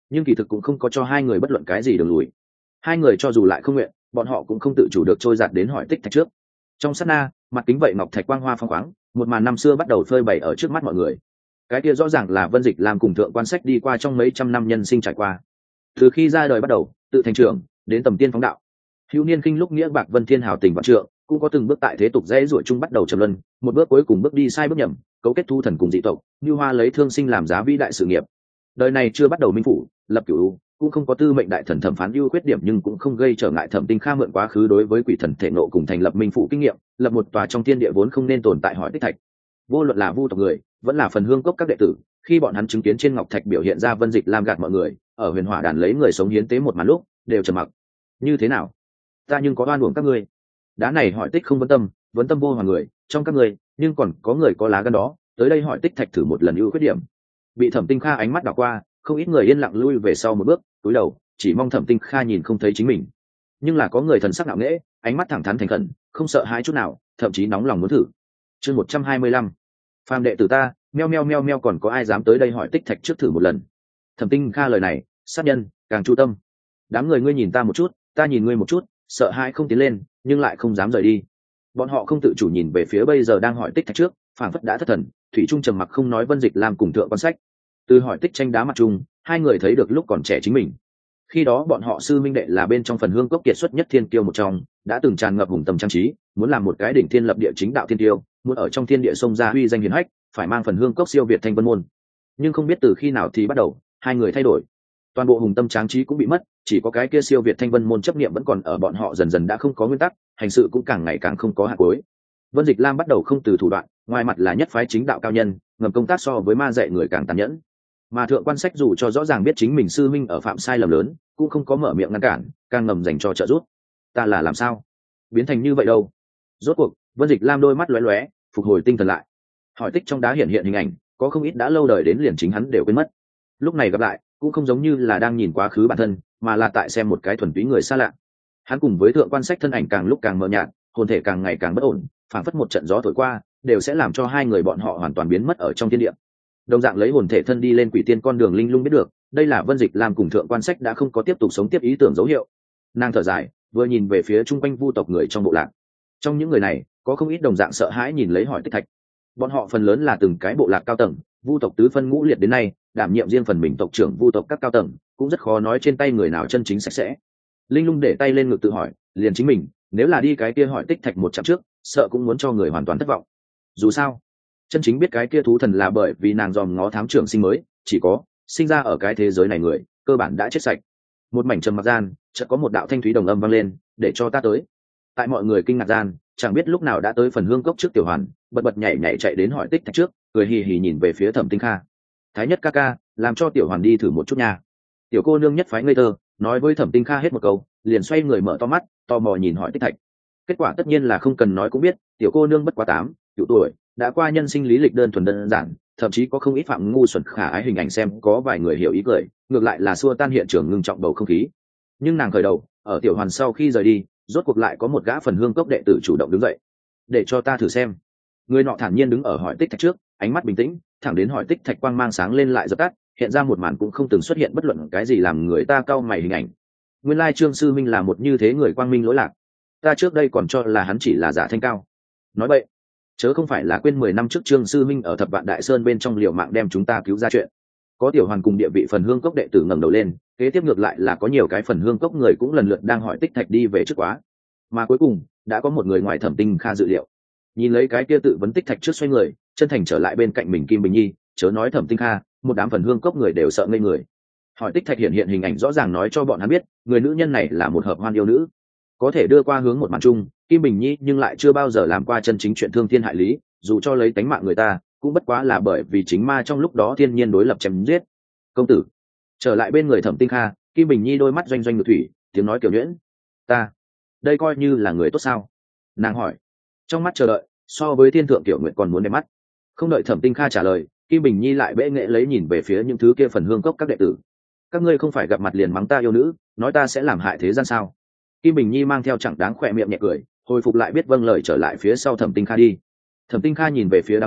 nhưng kỳ thực cũng không có cho hai người bất luận cái gì đường lùi. Hai người cho dù lại không nguyện, bọn họ cũng không tự chủ được trôi giạt đến hỏi tích thạch trước. Trong sát na, mặt kính vậy ngọc thạch quang hoa phong khoáng, một màn năm xưa bắt đầu phơi bày ở trước mắt mọi người. Cái kia rõ ràng là Vân Dịch làm cùng thượng quan sách đi qua trong mấy trăm năm nhân sinh trải qua. Từ khi ra đời bắt đầu, tự thành trưởng, đến tầm tiên phóng đạo. Hữu niên kinh lúc nghĩa bạc vân thiên hào tình vạn trượng, cũng có từng bước tại thế tục dễ ruổi chung bắt đầu trầm luân, một bước cuối cùng bước đi sai bước nhầm, cấu kết thu thần cùng dị tộc, như hoa lấy thương sinh làm giá vĩ đại sự nghiệp. Đời này chưa bắt đầu minh phủ, lập cửu, cũng không có tư mệnh đại thần thẩm phán ưu khuyết điểm, nhưng cũng không gây trở ngại Thẩm Tinh Kha mượn quá khứ đối với quỷ thần thể nộ cùng thành lập minh phủ kinh nghiệm, lập một tòa trong thiên địa vốn không nên tồn tại hỏi tích thạch. Vô luận là vu tộc người, vẫn là phần hương cốc các đệ tử, khi bọn hắn chứng kiến trên ngọc thạch biểu hiện ra Vân Dịch làm gạt mọi người, ở huyền hỏa đàn lấy người sống hiến tế một màn lúc, đều trầm mặc. Như thế nào? Ta nhưng có oan uổng các ngươi. Đá này hỏi tích không vấn tâm, vấn tâm vô hoàng người, trong các ngươi, nhưng còn có người có lá gan đó, tới đây hỏi tích thạch thử một lần ưu khuyết điểm. Bị Thẩm Tinh Kha ánh mắt đảo qua, không ít người yên lặng lui về sau một bước, cúi đầu, chỉ mong Thẩm Tinh Kha nhìn không thấy chính mình. Nhưng là có người thần sắc ngạo nghễ, ánh mắt thẳng thắn thành khẩn, không sợ hãi chút nào, thậm chí nóng lòng muốn thử. Chương một trăm hai mươi lăm, phàm đệ tử ta, meo meo meo meo, còn có ai dám tới đây hỏi tích thạch trước thử một lần? Thẩm Tinh Kha lời này, sát nhân, càng chu tâm. Đám người ngươi nhìn ta một chút, ta nhìn ngươi một chút, sợ hãi không tiến lên, nhưng lại không dám rời đi. Bọn họ không tự chủ nhìn về phía bây giờ đang hỏi tích thạch trước, phảng phất đã thất thần, thủy trung trầm mặc không nói. Vân Dịch làm cùng thượng quan sách. Từ hỏi tích tranh đá mặt chung, hai người thấy được lúc còn trẻ chính mình. Khi đó bọn họ sư minh đệ là bên trong phần hương cốc kiệt xuất nhất thiên kiêu một trong, đã từng tràn ngập hùng tâm trang trí, muốn làm một cái đỉnh thiên lập địa chính đạo thiên kiêu, muốn ở trong thiên địa sông ra huy danh hiển hách, phải mang phần hương cốc siêu việt thanh vân môn. Nhưng không biết từ khi nào thì bắt đầu, hai người thay đổi. Toàn bộ hùng tâm tráng trí cũng bị mất, chỉ có cái kia siêu việt thanh vân môn chấp niệm vẫn còn ở bọn họ, dần dần đã không có nguyên tắc, hành sự cũng càng ngày càng không có hạ cuối. Vân Dịch Lam bắt đầu không từ thủ đoạn, ngoài mặt là nhất phái chính đạo cao nhân, ngầm công tác so với ma dạy người càng tàn nhẫn. Mà thượng quan sách dù cho rõ ràng biết chính mình sư minh ở phạm sai lầm lớn, cũng không có mở miệng ngăn cản, càng ngầm dành cho trợ giúp. Ta là làm sao biến thành như vậy đâu? Rốt cuộc, Vân Dịch Lam đôi mắt lóe lóe, phục hồi tinh thần lại. Hỏi tích trong đá hiện hiện hình ảnh, có không ít đã lâu đời đến liền chính hắn đều quên mất. Lúc này gặp lại, cũng không giống như là đang nhìn quá khứ bản thân, mà là tại xem một cái thuần túy người xa lạ. Hắn cùng với thượng quan sách thân ảnh càng lúc càng mờ nhạt, hồn thể càng ngày càng bất ổn, phảng phất một trận gió thổi qua, đều sẽ làm cho hai người bọn họ hoàn toàn biến mất ở trong thiên địa. Đồng dạng lấy hồn thể thân đi lên quỷ tiên con đường, linh lung biết được, đây là Vân Dịch làm cùng thượng quan sách đã không có tiếp tục sống tiếp ý tưởng dấu hiệu. Nàng thở dài, vừa nhìn về phía chung quanh vu tộc người trong bộ lạc. Trong những người này, có không ít đồng dạng sợ hãi nhìn lấy hỏi tích thạch. Bọn họ phần lớn là từng cái bộ lạc cao tầng, vu tộc tứ phân ngũ liệt đến nay, đảm nhiệm riêng phần mình tộc trưởng vu tộc các cao tầng, cũng rất khó nói trên tay người nào chân chính sạch sẽ. Linh lung để tay lên ngực tự hỏi, liền chính mình, nếu là đi cái kia hỏi tích thạch một chặng trước, sợ cũng muốn cho người hoàn toàn thất vọng. Dù sao, chân chính biết cái kia thú thần là bởi vì nàng dòm ngó thám trưởng sinh mới, chỉ có sinh ra ở cái thế giới này người, cơ bản đã chết sạch. Một mảnh trầm mặc gian, chợt có một đạo thanh thúy đồng âm vang lên, để cho ta tới. Tại mọi người kinh ngạc gian, chẳng biết lúc nào đã tới phần hương cốc trước tiểu hoàn, bật bật nhảy nhảy chạy đến hỏi tích thạch trước, cười hì hì nhìn về phía Thẩm Tinh Kha. Thái nhất ca ca, làm cho tiểu hoàn đi thử một chút nha. Tiểu cô nương nhất phái ngây thơ, nói với Thẩm Tinh Kha hết một câu, liền xoay người mở to mắt, tò mò nhìn hỏi tích thạch. Kết quả tất nhiên là không cần nói cũng biết, tiểu cô nương bất quá tám, cựu tuổi, đã qua nhân sinh lý lịch đơn thuần đơn giản, thậm chí có không ít phạm ngu xuẩn khả ái hình ảnh xem có vài người hiểu ý cười, ngược lại là xua tan hiện trường ngưng trọng bầu không khí. Nhưng nàng khởi đầu, ở tiểu hoàn sau khi rời đi, rốt cuộc lại có một gã phần hương cốc đệ tử chủ động đứng dậy. Để cho ta thử xem. Người nọ thản nhiên đứng ở hỏi tích thạch trước, ánh mắt bình tĩnh, thẳng đến hỏi tích thạch quang mang sáng lên lại dập tắt, hiện ra một màn cũng không từng xuất hiện bất luận cái gì làm người ta cau mày hình ảnh. Nguyên lai Trương sư minh là một như thế người quang minh lỗi lạc. Ta trước đây còn cho là hắn chỉ là giả thanh cao. Nói vậy, chớ không phải là quên mười năm trước Trương sư minh ở Thập Vạn Đại Sơn bên trong liều mạng đem chúng ta cứu ra chuyện. Có tiểu hoàn cùng địa vị phần hương cốc đệ tử ngẩng đầu lên, kế tiếp ngược lại là có nhiều cái phần hương cốc người cũng lần lượt đang hỏi tích thạch đi về trước quá. Mà cuối cùng, đã có một người ngoài Thẩm Tinh Kha dự liệu. Nhìn lấy cái kia tự vấn tích thạch trước xoay người, chân thành trở lại bên cạnh mình Kim Bình Nhi, chớ nói Thẩm Tinh Kha, một đám phần hương cốc người đều sợ ngây người. Hỏi tích thạch hiện hiện hình ảnh rõ ràng nói cho bọn hắn biết, người nữ nhân này là một hợp hoan yêu nữ, có thể đưa qua hướng một màn chung. Kim Bình Nhi nhưng lại chưa bao giờ làm qua chân chính chuyện thương thiên hại lý, dù cho lấy tánh mạng người ta, cũng bất quá là bởi vì chính ma trong lúc đó thiên nhiên đối lập chém giết. Công tử trở lại bên người Thẩm Tinh Kha, Kim Bình Nhi đôi mắt doanh doanh ngược thủy, tiếng nói kiểu nhuyễn. Ta đây coi như là người tốt sao? Nàng hỏi, trong mắt chờ đợi so với thiên thượng tiểu nguyện còn muốn đẹp mắt. Không đợi Thẩm Tinh Kha trả lời, Kim Bình Nhi lại bệ nghệ lấy nhìn về phía những thứ kia phần hương cốc các đệ tử. Các ngươi không phải gặp mặt liền mắng ta yêu nữ, nói ta sẽ làm hại thế gian sao? Kim Bình Nhi mang theo chẳng đáng khỏe miệng nhẹ cười, hồi phục lại biết vâng lời trở lại phía sau Thẩm Tinh Kha đi. Thẩm Tinh Kha nhìn về phía đám người,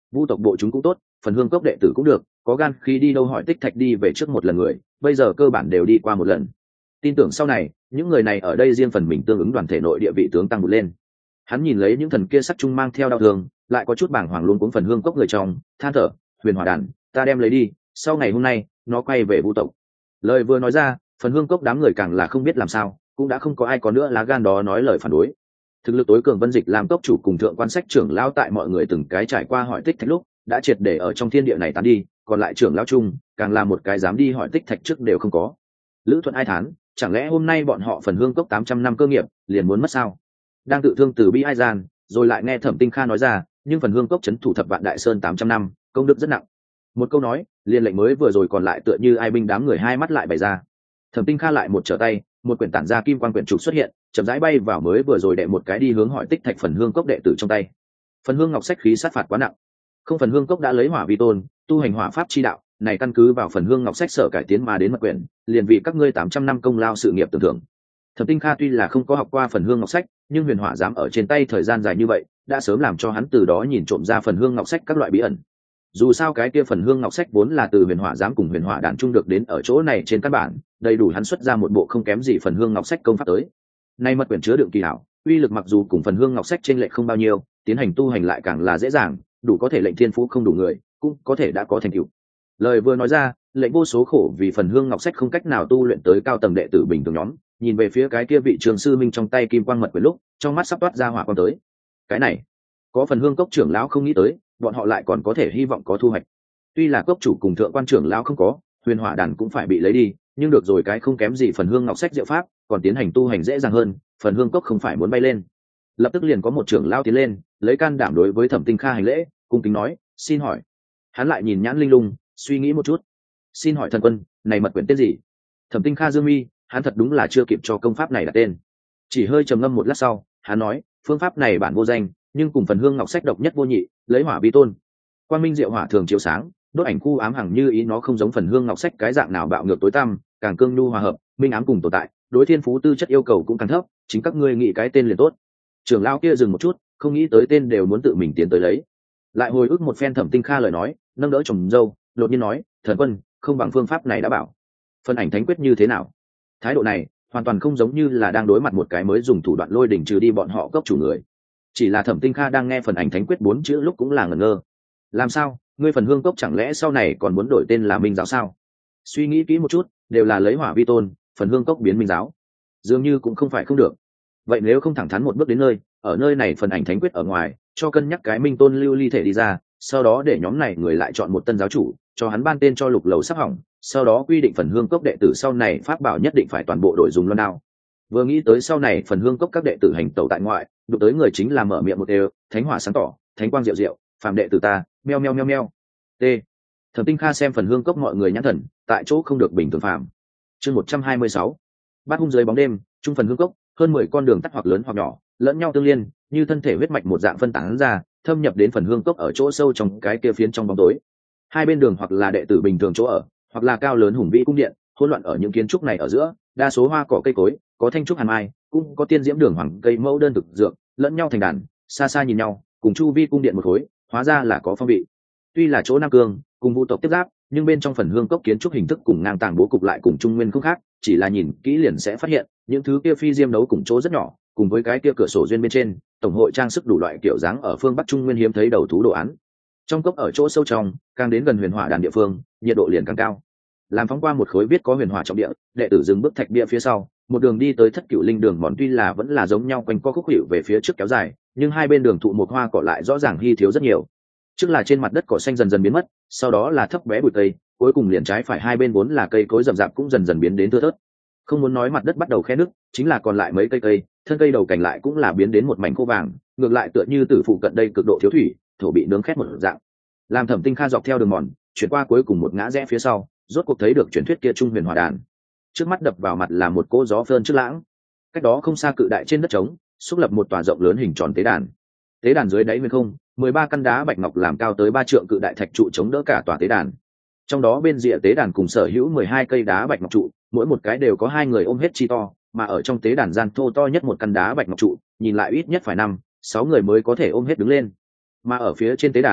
vu tộc bộ chúng cũng tốt, phần hương cốc đệ tử cũng được, có gan khi đi đâu hỏi tích thạch đi về trước một lần người, bây giờ cơ bản đều đi qua một lần. Tin tưởng sau này những người này ở đây riêng phần mình tương ứng đoàn thể nội địa vị tướng tăng một lên. Hắn nhìn lấy những thần kia sắc trung mang theo đau thương, lại có chút bàng hoàng luôn cuống phần hương cốc người trong, than thở, huyền hỏa đàn ta đem lấy đi, sau ngày hôm nay nó quay về vu tộc. Lời vừa nói ra, phần hương cốc đám người càng là không biết làm sao, cũng đã không có ai có nữa lá gan đó nói lời phản đối. Thực lực tối cường Vân Dịch làm cốc chủ cùng thượng quan sách trưởng lão tại mọi người từng cái trải qua hỏi tích thạch lúc đã triệt để ở trong thiên địa này tán đi, còn lại trưởng lão chung càng là một cái dám đi hỏi tích thạch trước đều không có. Lữ Thuận ai thán, chẳng lẽ hôm nay bọn họ phần hương cốc tám trăm năm cơ nghiệp liền muốn mất sao? Đang tự thương từ bi ai gian, rồi lại nghe Thẩm Tinh Kha nói ra, nhưng phần hương cốc trấn thủ thập vạn đại sơn tám trăm năm, công đức rất nặng. Một câu nói, liền lệnh mới vừa rồi còn lại tựa như ai binh đám người hai mắt lại bày ra. Thẩm Tinh Kha lại một trở tay, một quyển tản ra kim quan quyển trục xuất hiện, chậm rãi bay vào mới vừa rồi đệ một cái đi hướng hỏi tích thạch phần hương cốc đệ tử trong tay. Phần hương ngọc sách khí sát phạt quá nặng, không phần hương cốc đã lấy hỏa vi tôn, tu hành hỏa pháp chi đạo, này căn cứ vào phần hương ngọc sách sở cải tiến mà đến mật quyển, liền vì các ngươi tám trăm năm công lao sự nghiệp tưởng thưởng. Thẩm Tinh Kha tuy là không có học qua phần hương ngọc sách, nhưng huyền hỏa dám ở trên tay thời gian dài như vậy, đã sớm làm cho hắn từ đó nhìn trộm ra phần hương ngọc sách các loại bí ẩn. Dù sao cái kia phần hương ngọc sách vốn là từ huyền hỏa dám cùng huyền hỏa đàn trung được đến ở chỗ này trên căn bản, đầy đủ hắn xuất ra một bộ không kém gì phần hương ngọc sách công pháp tới. Nay mật quyển chứa đựng kỳ hảo, uy lực mặc dù cùng phần hương ngọc sách trên lệch không bao nhiêu, tiến hành tu hành lại càng là dễ dàng, đủ có thể lệnh thiên phú không đủ người, cũng có thể đã có thành tựu. Lời vừa nói ra, lệnh vô số khổ vì phần hương ngọc sách không cách nào tu luyện tới cao tầng đệ tử bình thường nhóm, nhìn về phía cái kia vị trường sư minh trong tay kim quang mật quyển lúc, trong mắt sắp toát ra hỏa quang tới. Cái này, có phần hương cốc trưởng lão không nghĩ tới, bọn họ lại còn có thể hy vọng có thu hoạch. Tuy là cốc chủ cùng thượng quan trưởng lão không có, huyền hỏa đàn cũng phải bị lấy đi, nhưng được rồi cái không kém gì phần hương ngọc sách diệu pháp, còn tiến hành tu hành dễ dàng hơn, phần hương cốc không phải muốn bay lên. Lập tức liền có một trưởng lão tiến lên, lấy can đảm đối với Thẩm Tinh Kha hành lễ, cung kính nói, xin hỏi. Hắn lại nhìn nhãn linh lung, suy nghĩ một chút, xin hỏi thần quân, này mật quyển tên gì? Thẩm Tinh Kha dương mi, hắn thật đúng là chưa kịp cho công pháp này đặt tên, chỉ hơi trầm ngâm một lát sau, hắn nói, phương pháp này bản vô danh, nhưng cùng phần hương ngọc sách độc nhất vô nhị, lấy hỏa vi tôn, quang minh diệu hỏa thường chiếu sáng, đốt ảnh khu ám hằng như ý, nó không giống phần hương ngọc sách cái dạng nào bạo ngược tối tăm, càng cương nhu hòa hợp, minh ám cùng tồn tại, đối thiên phú tư chất yêu cầu cũng càng thấp, chính các ngươi nghĩ cái tên liền tốt. Trưởng lão kia dừng một chút, không nghĩ tới tên đều muốn tự mình tiến tới lấy, lại hồi ức một phen Thẩm Tinh Kha lời nói, nâng đỡ chồng dâu, đột nhiên nói, thần quân, không bằng phương pháp này đã bảo, phân ảnh thánh quyết như thế nào? Thái độ này hoàn toàn không giống như là đang đối mặt một cái mới dùng thủ đoạn lôi đỉnh trừ đi bọn họ cốc chủ người. Chỉ là Thẩm Tinh Kha đang nghe phần ảnh thánh quyết bốn chữ lúc cũng là ngẩn ngơ. Làm sao, ngươi phần hương cốc chẳng lẽ sau này còn muốn đổi tên là Minh giáo sao? Suy nghĩ kỹ một chút, đều là lấy hỏa vi tôn, phần hương cốc biến Minh giáo, dường như cũng không phải không được. Vậy nếu không thẳng thắn một bước đến nơi, ở nơi này phần ảnh thánh quyết ở ngoài, cho cân nhắc cái minh tôn lưu ly thể đi ra, sau đó để nhóm này người lại chọn một tân giáo chủ, cho hắn ban tên cho lục lầu sắp hỏng, sau đó quy định phần hương cốc đệ tử sau này pháp bảo nhất định phải toàn bộ đổi dùng loan đao. Vừa nghĩ tới sau này phần hương cốc các đệ tử hành tẩu tại ngoại, đụng tới người chính là mở miệng một đều, thánh hỏa sáng tỏ, thánh quang diệu diệu, phàm đệ tử ta, meo meo meo meo. T. Thẩm Tinh Kha xem phần hương cốc mọi người nhãn thần, tại chỗ không được bình thường phàm. Chương một trăm hai mươi sáu. Bát hung dưới bóng đêm, trung phần hương cốc, hơn mười con đường tắt hoặc lớn hoặc nhỏ, lẫn nhau tương liên, như thân thể huyết mạch một dạng phân tán ra, thâm nhập đến phần hương cốc ở chỗ sâu trong cái kia phiến trong bóng tối. Hai bên đường hoặc là đệ tử bình thường chỗ ở, hoặc là cao lớn hùng vĩ cung điện, hỗn loạn ở những kiến trúc này ở giữa, đa số hoa cỏ cây cối, có thanh trúc hàn mai, cũng có tiên diễm đường hoàng cây mẫu đơn thực dược, lẫn nhau thành đàn, xa xa nhìn nhau, cùng chu vi cung điện một khối, hóa ra là có phong vị. Tuy là chỗ Nam Cương, cùng vu tộc tiếp giáp, nhưng bên trong phần hương cốc kiến trúc hình thức cùng ngang tàng bố cục lại cùng Trung Nguyên không khác, chỉ là nhìn kỹ liền sẽ phát hiện, những thứ kia phi diêm đấu cùng chỗ rất nhỏ, cùng với cái kia cửa sổ duyên bên trên, tổng hội trang sức đủ loại kiểu dáng ở phương Bắc Trung Nguyên hiếm thấy đầu thú đồ án. Trong cốc ở chỗ sâu trong, càng đến gần huyền hỏa đàn địa phương, nhiệt độ liền càng cao. Làm phóng qua một khối viết có huyền hỏa trọng địa, đệ tử dừng bước thạch bia phía sau, một đường đi tới thất cửu linh đường mòn, tuy là vẫn là giống nhau quanh co khúc hiệu về phía trước kéo dài, nhưng hai bên đường thụ một hoa cỏ lại rõ ràng hy thiếu rất nhiều. Trước là trên mặt đất cỏ xanh dần dần biến mất, sau đó là thấp bé bụi cây, cuối cùng liền trái phải hai bên vốn là cây cối rậm rạp cũng dần dần biến đến thưa thớt. Không muốn nói mặt đất bắt đầu khe nứt, chính là còn lại mấy cây cây, thân cây đầu cành lại cũng là biến đến một mảnh khô vàng, ngược lại tựa như tử phụ cận đây cực độ thiếu thủy, thổ bị nướng khét một dạng. Làm Thẩm Tinh Kha dọc theo đường mòn, chuyển qua cuối cùng một ngã rẽ phía sau, rốt cuộc thấy được truyền thuyết kia trung huyền hỏa đàn. Trước mắt đập vào mặt là một cỗ gió phơn trước lãng. Cách đó không xa cự đại trên đất trống, xúc lập một tòa rộng lớn hình tròn tế đàn. Tế đàn dưới đáy huyền không, mười ba căn đá bạch ngọc làm cao tới ba trượng cự đại thạch trụ chống đỡ cả tòa tế đàn. Trong đó bên rìa tế đàn cùng sở hữu mười hai cây đá bạch ngọc trụ, mỗi một cái đều có hai người ôm hết chi to, mà ở trong tế đàn gian thô to nhất một căn đá bạch ngọc trụ, nhìn lại ít nhất phải năm, sáu người mới có thể ôm hết đứng lên. Mà ở phía trên tế đàn,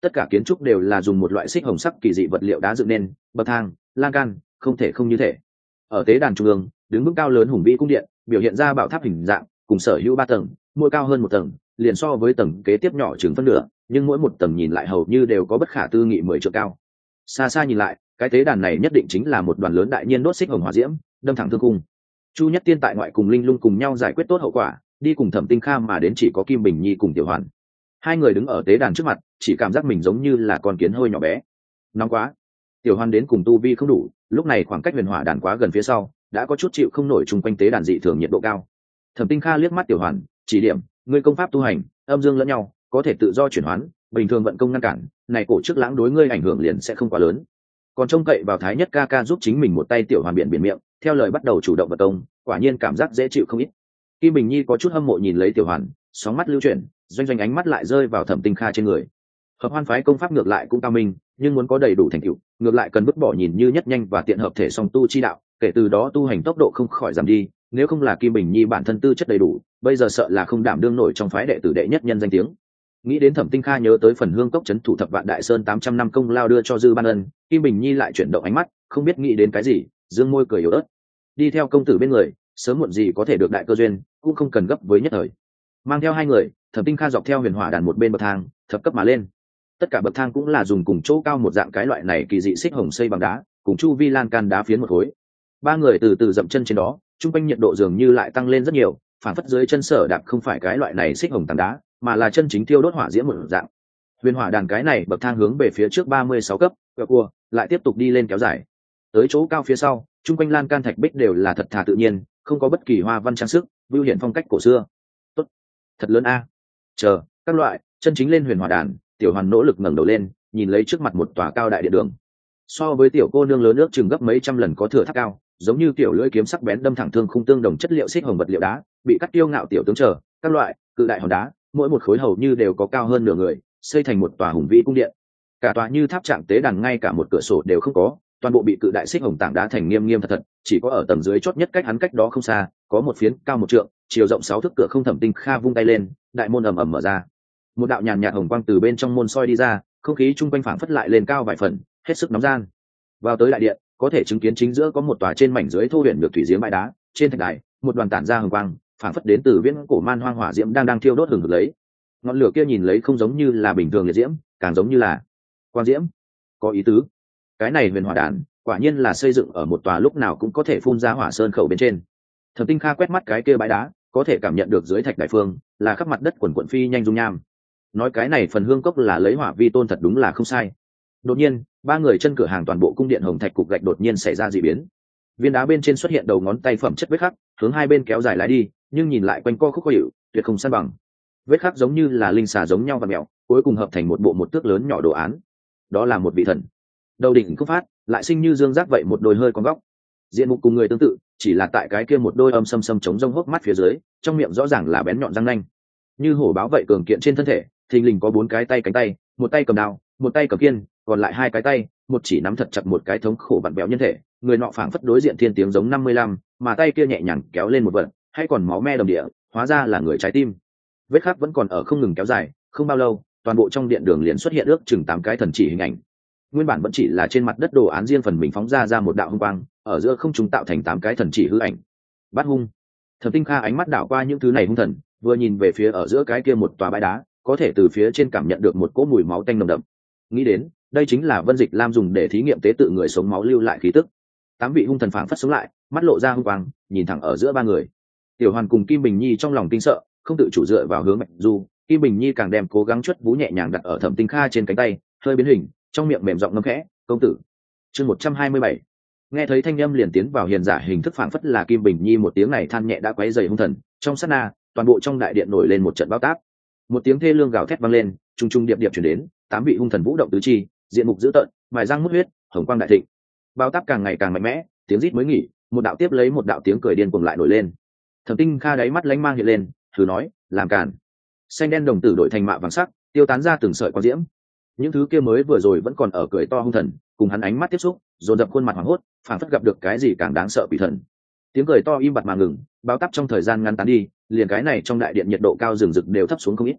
tất cả kiến trúc đều là dùng một loại xích hồng sắc kỳ dị vật liệu đá dựng nên, bậc thang, lan can, không thể không như thể. Ở tế đàn trung ương, đứng vững cao lớn hùng vĩ cung điện, biểu hiện ra bảo tháp hình dạng, cùng sở hữu ba tầng, mỗi cao hơn một tầng, liền so với tầng kế tiếp nhỏ chừng phân nửa, nhưng mỗi một tầng nhìn lại hầu như đều có bất khả tư nghị mười trượng cao. Xa xa nhìn lại, cái tế đàn này nhất định chính là một đoàn lớn đại nhiên đốt xích hồng hỏa diễm, đâm thẳng thương cung. Chu Nhất Tiên tại ngoại cùng Linh Lung cùng nhau giải quyết tốt hậu quả, đi cùng Thẩm Tinh Kha mà đến chỉ có Kim Bình Nhi cùng Tiểu Hoàn. Hai người đứng ở tế đàn trước mặt, chỉ cảm giác mình giống như là con kiến hơi nhỏ bé. Nóng quá. Tiểu Hoàn đến cùng tu vi không đủ, lúc này khoảng cách huyền hỏa đàn quá gần phía sau, đã có chút chịu không nổi chung quanh tế đàn dị thường nhiệt độ cao. Thẩm Tinh Kha liếc mắt Tiểu Hoàn, chỉ điểm, ngươi công pháp tu hành, âm dương lẫn nhau, có thể tự do chuyển hoán, bình thường vận công ngăn cản, này cổ chức lãng đối ngươi ảnh hưởng liền sẽ không quá lớn. Còn trông cậy vào Thái Nhất ca ca giúp chính mình một tay. Tiểu Hoàn biển biển miệng, theo lời bắt đầu chủ động vận công, quả nhiên cảm giác dễ chịu không ít. Kim Bình Nhi có chút hâm mộ nhìn lấy Tiểu Hoàn, sóng mắt lưu chuyển, doanh doanh ánh mắt lại rơi vào Thẩm Tinh Kha trên người. Hợp Hoan phái công pháp ngược lại cũng cao minh, nhưng muốn có đầy đủ thành tựu, ngược lại cần vứt bỏ nhìn như nhất nhanh và tiện hợp thể song tu chi đạo, kể từ đó tu hành tốc độ không khỏi giảm đi. Nếu không là Kim Bình Nhi bản thân tư chất đầy đủ, bây giờ sợ là không đảm đương nổi trong phái đệ tử đệ nhất nhân danh tiếng. Nghĩ đến Thẩm Tinh Kha nhớ tới phần hương cốc trấn thủ thập vạn đại sơn tám trăm năm công lao đưa cho dư ban ân, Kim Bình Nhi lại chuyển động ánh mắt, không biết nghĩ đến cái gì, dương môi cười yếu ớt. Đi theo công tử bên người, sớm muộn gì có thể được đại cơ duyên, cũng không cần gấp với nhất thời. Mang theo hai người, Thẩm Tinh Kha dọc theo huyền hỏa đàn một bên bậc thang, thập cấp mà lên. Tất cả bậc thang cũng là dùng cùng chỗ cao một dạng cái loại này kỳ dị xích hồng xây bằng đá, cùng chu vi lan can đá phiến một khối. Ba người từ từ dậm chân trên đó, trung quanh nhiệt độ dường như lại tăng lên rất nhiều, phản phất dưới chân sở đạp không phải cái loại này xích hồng tảng đá, mà là chân chính thiêu đốt hỏa diễm một dạng. Huyền hỏa đàn cái này bậc thang hướng về phía trước ba mươi sáu cấp, quẹo cua, lại tiếp tục đi lên kéo dài. Tới chỗ cao phía sau, trung quanh lan can thạch bích đều là thật thà tự nhiên, không có bất kỳ hoa văn trang sức, vưu hiện phong cách cổ xưa. Tốt, thật lớn a. Chờ, các loại, chân chính lên huyền hỏa đàn, Tiểu Hoàn nỗ lực ngẩng đầu lên, nhìn lấy trước mặt một tòa cao đại điện đường. So với tiểu cô nương lớn ước chừng gấp mấy trăm lần có thừa tháp cao, giống như tiểu lưỡi kiếm sắc bén đâm thẳng thương khung tương đồng chất liệu xích hồng vật liệu đá, bị cắt tiêu ngạo tiểu tướng chờ, các loại cự đại hòn đá, mỗi một khối hầu như đều có cao hơn nửa người, xây thành một tòa hùng vĩ cung điện. Cả tòa như tháp trạng tế đàn ngay cả một cửa sổ đều không có, toàn bộ bị cự đại xích hồng tảng đá thành nghiêm nghiêm thật thật, chỉ có ở tầng dưới chót nhất cách hắn cách đó không xa, có một phiến cao một trượng, chiều rộng sáu thước cửa không. Thẩm Tinh Kha vung tay lên, đại môn ầm ầm mở ra. Một đạo nhàn nhạt hồng quang từ bên trong môn soi đi ra, không khí chung quanh phảng phất lại lên cao vài phần, hết sức nóng gian. Vào tới đại điện, có thể chứng kiến chính giữa có một tòa trên mảnh dưới thô huyền được thủy giếng bãi đá, trên thạch đài, một đoàn tản ra hồng quang, phảng phất đến từ viễn cổ man hoang hỏa diễm đang đang thiêu đốt hừng hực lấy. Ngọn lửa kia nhìn lấy không giống như là bình thường liệt diễm, càng giống như là quang diễm. Có ý tứ. Cái này huyền hỏa đàn, quả nhiên là xây dựng ở một tòa lúc nào cũng có thể phun ra hỏa sơn khẩu bên trên. Thẩm Tinh Kha quét mắt cái kia bãi đá, có thể cảm nhận được dưới thạch đại phương là khắp mặt đất quần quần phi nhanh dung nham. Nói cái này phần hương cốc là lấy hỏa vi tôn thật đúng là không sai. Đột nhiên, ba người chân cửa hàng toàn bộ cung điện hồng thạch cục gạch đột nhiên xảy ra dị biến. Viên đá bên trên xuất hiện đầu ngón tay phẩm chất vết khắc, hướng hai bên kéo dài lái đi, nhưng nhìn lại quanh co khúc khó hiệu, tuyệt không san bằng. Vết khắc giống như là linh xà giống nhau và mèo, cuối cùng hợp thành một bộ một tước lớn nhỏ đồ án. Đó là một vị thần. Đầu đỉnh khúc phát, lại sinh như dương giác vậy một đôi hơi con góc. Diện mục cùng người tương tự, chỉ là tại cái kia một đôi âm sâm sâm chống rông hốc mắt phía dưới, trong miệng rõ ràng là bén nhọn răng nanh. Như hổ báo vậy cường kiện trên thân thể, thình lình có bốn cái tay cánh tay, một tay cầm đao, một tay cầm kiên, còn lại hai cái tay, một chỉ nắm thật chặt một cái thống khổ vặn béo nhân thể. Người nọ phảng phất đối diện thiên tiếng giống năm mươi lăm, mà tay kia nhẹ nhàng kéo lên một vật, hay còn máu me đầm địa, hóa ra là người trái tim. Vết khắc vẫn còn ở không ngừng kéo dài, không bao lâu, toàn bộ trong điện đường liền xuất hiện ước chừng tám cái thần chỉ hình ảnh. Nguyên bản vẫn chỉ là trên mặt đất đồ án riêng phần mình phóng ra ra một đạo hung quang, ở giữa không trung tạo thành tám cái thần chỉ hư ảnh. Bát hung. Thẩm Tinh Kha ánh mắt đảo qua những thứ này hung thần, vừa nhìn về phía ở giữa cái kia một tòa bãi đá, có thể từ phía trên cảm nhận được một cỗ mùi máu tanh nồng đậm. Nghĩ đến, đây chính là Vân Dịch Lam dùng để thí nghiệm tế tự người sống máu lưu lại khí tức. Tám vị hung thần phảng phất sống lại, mắt lộ ra hung quang, nhìn thẳng ở giữa ba người. Tiểu Hoàn cùng Kim Bình Nhi trong lòng kinh sợ, không tự chủ dựa vào hướng Mạch Du, Kim Bình Nhi càng đem cố gắng chuất vú nhẹ nhàng đặt ở Thẩm Tinh Kha trên cánh tay, hơi biến hình, trong miệng mềm giọng ngâm khẽ, "Công tử." Chương một trăm hai mươi bảy. Nghe thấy thanh âm liền tiến vào hiền giả hình thức phảng phất là Kim Bình Nhi một tiếng này than nhẹ đã quấy rầy hung thần, trong sát na, toàn bộ trong đại điện nổi lên một trận bão táp. Một tiếng thê lương gào thét vang lên, trung trung điệp điệp truyền đến, tám vị hung thần vũ động tứ chi, diện mục dữ tợn, mài răng mút huyết, hồng quang đại thịnh. Bão táp càng ngày càng mạnh mẽ, tiếng rít mới nghỉ, một đạo tiếp lấy một đạo tiếng cười điên cuồng lại nổi lên. Thẩm Tinh Kha đáy mắt lánh mang hiện lên, thử nói, làm cản. Xanh đen đồng tử đổi thành mạ vàng sắc, tiêu tán ra từng sợi quang diễm. Những thứ kia mới vừa rồi vẫn còn ở cười to hung thần, cùng hắn ánh mắt tiếp xúc, dồn dập khuôn mặt hoảng hốt, phảng phất gặp được cái gì càng đáng sợ quỷ thần. Tiếng cười to im bặt mà ngừng, báo táp trong thời gian ngắn tán đi, liền cái này trong đại điện nhiệt độ cao rừng rực đều thấp xuống không ít.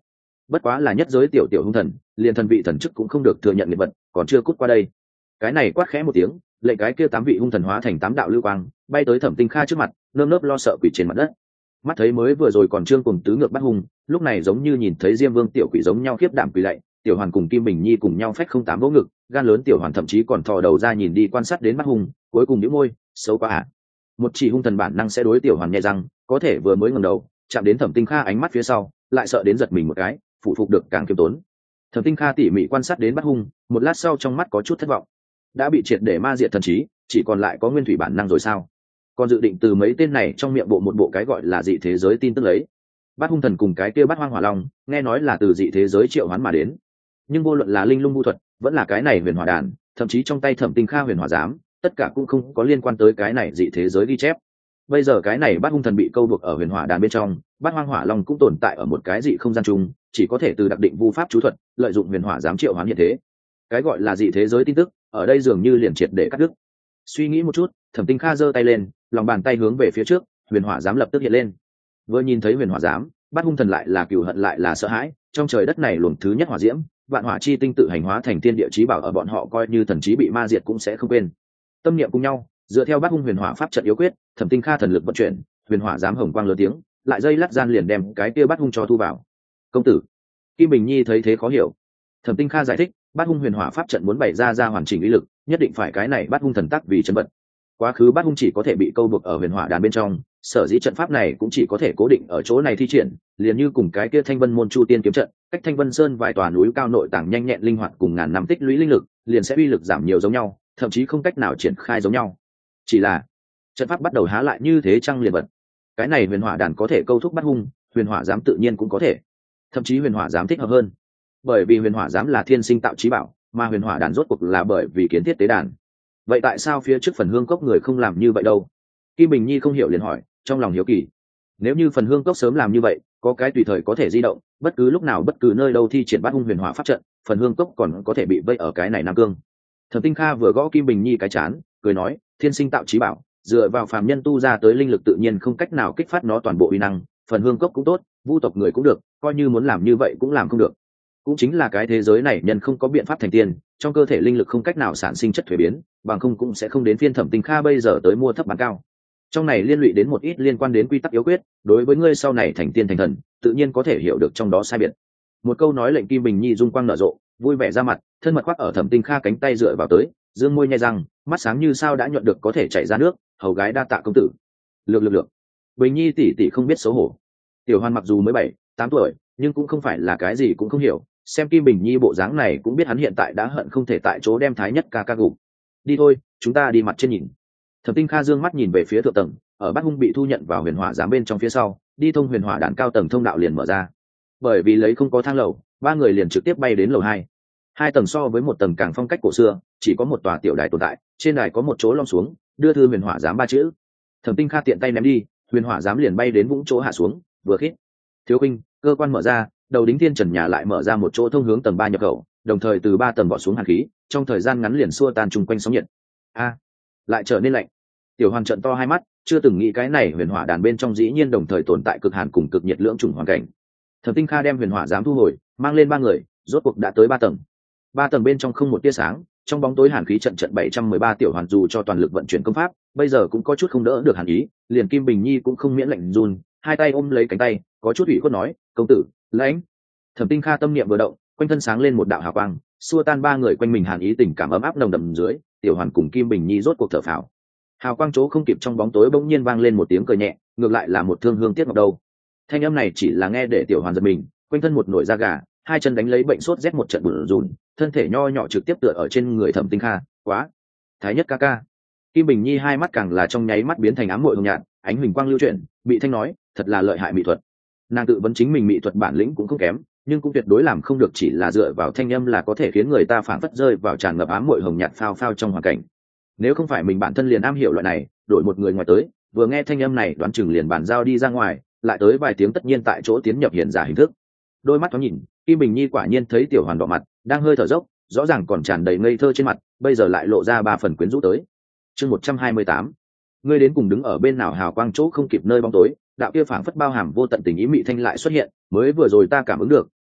bất quá là nhất giới tiểu tiểu hung thần, liền thần vị thần chức cũng không được thừa nhận nghiệp vật, còn chưa cút qua đây. Cái này quát khẽ một tiếng, lệnh cái kia tám vị hung thần hóa thành tám đạo lưu quang, bay tới Thẩm Tinh Kha trước mặt, nơm nớp lo sợ quỷ trên mặt đất. Mắt thấy mới vừa rồi còn trương cùng tứ ngược bắt hung, lúc này giống như nhìn thấy Diêm Vương tiểu quỷ giống nhau khiếp đảm quỷ lạy, tiểu hoàn cùng Kim Bình Nhi cùng nhau phách không tám vỗ ngực, gan lớn tiểu hoàn thậm chí còn thò đầu ra nhìn đi quan sát đến bắt hung, cuối cùng nhíu môi, xấu quá à. Một chỉ hung thần bản năng sẽ đối tiểu hoàn nhẹ răng, có thể vừa mới ngẩng đầu, chạm đến Thẩm Tinh Kha ánh mắt phía sau, lại sợ đến giật mình một cái, phụ phục được càng kiêm tốn. Thẩm Tinh Kha tỉ mỉ quan sát đến bắt hung, một lát sau trong mắt có chút thất vọng. Đã bị triệt để ma diệt thần trí, chỉ còn lại có nguyên thủy bản năng rồi sao? Còn dự định từ mấy tên này trong miệng bộ một bộ cái gọi là dị thế giới tin tức lấy. Bát hung thần cùng cái kia bát hoang hỏa long, nghe nói là từ dị thế giới triệu hoán mà đến. Nhưng vô luận là linh lung vu thuật, vẫn là cái này huyền hỏa đàn, thậm chí trong tay Thẩm Tinh Kha huyền hỏa giám, tất cả cũng không có liên quan tới cái này dị thế giới ghi chép. Bây giờ cái này bát hung thần bị câu buộc ở huyền hỏa đàn bên trong, bát hoang hỏa long cũng tồn tại ở một cái dị không gian chung, chỉ có thể từ đặc định vu pháp chú thuật, lợi dụng huyền hỏa giám triệu hoán hiện thế. Cái gọi là dị thế giới tin tức, ở đây dường như liền triệt để cắt đứt. Suy nghĩ một chút, Thẩm Tinh Kha giơ tay lên, lòng bàn tay hướng về phía trước, huyền hỏa giám lập tức hiện lên. Vừa nhìn thấy huyền hỏa giám, bát hung thần lại là cừu hận lại là sợ hãi, trong trời đất này luồng thứ nhất hỏa diễm, vạn hỏa chi tinh tự hành hóa thành tiên địa chí bảo, ở bọn họ coi như thần trí bị ma diệt cũng sẽ không quên. Tâm niệm cùng nhau, dựa theo bát hung huyền hỏa pháp trận yếu quyết, Thẩm Tinh Kha thần lực vận chuyển, huyền hỏa giám hồng quang lớn tiếng, lại dây lát gian liền đem cái kia bát hung cho thu vào. Công tử, Kim Bình Nhi thấy thế khó hiểu. Thẩm Tinh Kha giải thích, bát hung huyền hỏa pháp trận muốn bày ra ra hoàn chỉnh uy lực, nhất định phải cái này bát hung thần tắc vì chân bật. Quá khứ bát hung chỉ có thể bị câu buộc ở huyền hỏa đàn bên trong, sở dĩ trận pháp này cũng chỉ có thể cố định ở chỗ này thi triển, liền như cùng cái kia Thanh Vân môn Chu Tiên kiếm trận, cách Thanh Vân Sơn vài tòa núi cao nội tàng nhanh nhẹn linh hoạt cùng ngàn năm tích lũy linh lực, liền sẽ uy lực giảm nhiều giống nhau, thậm chí không cách nào triển khai giống nhau. Chỉ là trận pháp bắt đầu há lại như thế chăng liền bật. Cái này huyền hỏa đàn có thể câu thúc bát hung, huyền hỏa giám tự nhiên cũng có thể, thậm chí huyền hỏa giám thích hợp hơn, bởi vì huyền hỏa giám là thiên sinh tạo chí bảo, mà huyền hỏa đàn rốt cuộc là bởi vì kiến thiết tế đàn. Vậy tại sao phía trước phần hương cốc người không làm như vậy đâu? Kim Bình Nhi không hiểu liền hỏi, trong lòng hiếu kỳ. Nếu như phần hương cốc sớm làm như vậy, có cái tùy thời có thể di động, bất cứ lúc nào bất cứ nơi đâu thi triển bát hung huyền hỏa pháp trận, phần hương cốc còn có thể bị vây ở cái này Nam Cương. Thẩm Tinh Kha vừa gõ Kim Bình Nhi cái chán, cười nói, thiên sinh tạo chí bảo, dựa vào phàm nhân tu ra tới linh lực tự nhiên không cách nào kích phát nó toàn bộ uy năng, phần hương cốc cũng tốt, vu tộc người cũng được, coi như muốn làm như vậy cũng làm không được. Cũng chính là cái thế giới này nhân không có biện pháp thành tiên, trong cơ thể linh lực không cách nào sản sinh chất thuế biến, bằng không cũng sẽ không đến phiên Thẩm Tinh Kha bây giờ tới mua thấp bán cao. Trong này liên lụy đến một ít liên quan đến quy tắc yếu quyết, đối với ngươi sau này thành tiên thành thần, tự nhiên có thể hiểu được trong đó sai biệt. Một câu nói lệnh Kim Bình Nhi dung quang nở rộ, vui vẻ ra mặt, thân mật khoác ở Thẩm Tinh Kha cánh tay dựa vào tới, dương môi nhai răng, mắt sáng như sao đã nhuận được có thể chảy ra nước, hầu gái đa tạ công tử. Lược lược lược. Bình Nhi tỷ tỷ không biết xấu hổ. Tiểu Hoan mặc dù mới bảy, tám tuổi, nhưng cũng không phải là cái gì cũng không hiểu, xem Kim Bình Nhi bộ dáng này cũng biết hắn hiện tại đã hận không thể tại chỗ đem Thái Nhất ca ca gục. Đi thôi, chúng ta đi mặt trên nhìn. Thẩm Tinh Kha dương mắt nhìn về phía thượng tầng, ở bát hung bị thu nhận vào huyền hỏa giám bên trong phía sau, đi thông huyền hỏa đàn cao tầng thông đạo liền mở ra. Bởi vì lấy không có thang lầu, ba người liền trực tiếp bay đến lầu hai. Hai tầng so với một tầng càng phong cách cổ xưa, chỉ có một tòa tiểu đài tồn tại, trên đài có một chỗ lom xuống, đưa thư huyền hỏa giám ba chữ. Thẩm Tinh Kha tiện tay ném đi, huyền hỏa giám liền bay đến vũng chỗ hạ xuống, vừa khít. Thiếu khinh, cơ quan mở ra, đầu đính thiên trần nhà lại mở ra một chỗ thông hướng tầng ba nhập khẩu, đồng thời từ ba tầng bỏ xuống hàn khí, trong thời gian ngắn liền xua tan chung quanh sóng nhiệt. A, lại trở nên lạnh. Tiểu Hoàn trợn to hai mắt, chưa từng nghĩ cái này huyền hỏa đàn bên trong dĩ nhiên đồng thời tồn tại cực hàn cùng cực nhiệt lưỡng chủng hoàn cảnh. Thẩm Tinh Kha đem huyền hỏa giám thu hồi, mang lên ba người, rốt cuộc đã tới ba tầng. Ba tầng bên trong không một tia sáng, trong bóng tối hàn khí trận trận bảy trăm mười ba Tiểu Hoàn dù cho toàn lực vận chuyển công pháp, bây giờ cũng có chút không đỡ được hàn ý, liền Kim Bình Nhi cũng không miễn lạnh run, hai tay ôm lấy cánh tay, có chút ủy khuất nói, công tử, lãnh. Thẩm Tinh Kha tâm niệm vừa động, quanh thân sáng lên một đạo hào quang, xua tan ba người quanh mình hàn ý, tình cảm ấm áp nồng đậm dưới, Tiểu Hoàn cùng Kim Bình Nhi rốt cuộc thở phào. Hào quang chỗ không kịp trong bóng tối bỗng nhiên vang lên một tiếng cười nhẹ, ngược lại là một thương hương tiếc ngọc đâu. Thanh âm này chỉ là nghe để Tiểu Hoàn giật mình, quanh thân một nổi da gà, hai chân đánh lấy bệnh sốt rét một trận bủn rủn, thân thể nho nhỏ trực tiếp tựa ở trên người Thẩm Tinh Kha, quá, Thái Nhất ca ca. Kim Bình Nhi hai mắt càng là trong nháy mắt biến thành ám muội hồng nhạt, ánh huỳnh quang lưu chuyển, bị thanh nói, thật là lợi hại mỹ thuật. Nàng tự vấn chính mình mỹ thuật bản lĩnh cũng không kém, nhưng cũng tuyệt đối làm không được chỉ là dựa vào thanh âm là có thể khiến người ta phảng phất rơi vào tràn ngập ám muội hồng nhạt phao phao trong hoàn cảnh. Nếu không phải mình bản thân liền am hiểu loại này, đổi một người ngoài tới, vừa nghe thanh âm này đoán chừng liền bàn giao đi ra ngoài, lại tới vài tiếng tất nhiên tại chỗ tiến nhập hiện giả hình thức. Đôi mắt thoáng nhìn, Kim Bình Nhi quả nhiên thấy Tiểu Hoàn đỏ mặt, đang hơi thở dốc, rõ ràng còn tràn đầy ngây thơ trên mặt, bây giờ lại lộ ra ba phần quyến rũ tới. Chương một trăm hai mươi tám, ngươi đến cùng đứng ở bên nào hào quang chỗ không kịp nơi bóng tối, đạo kia phảng phất bao hàm vô tận tình ý mị thanh lại xuất hiện, mới vừa rồi ta cảm ứng được,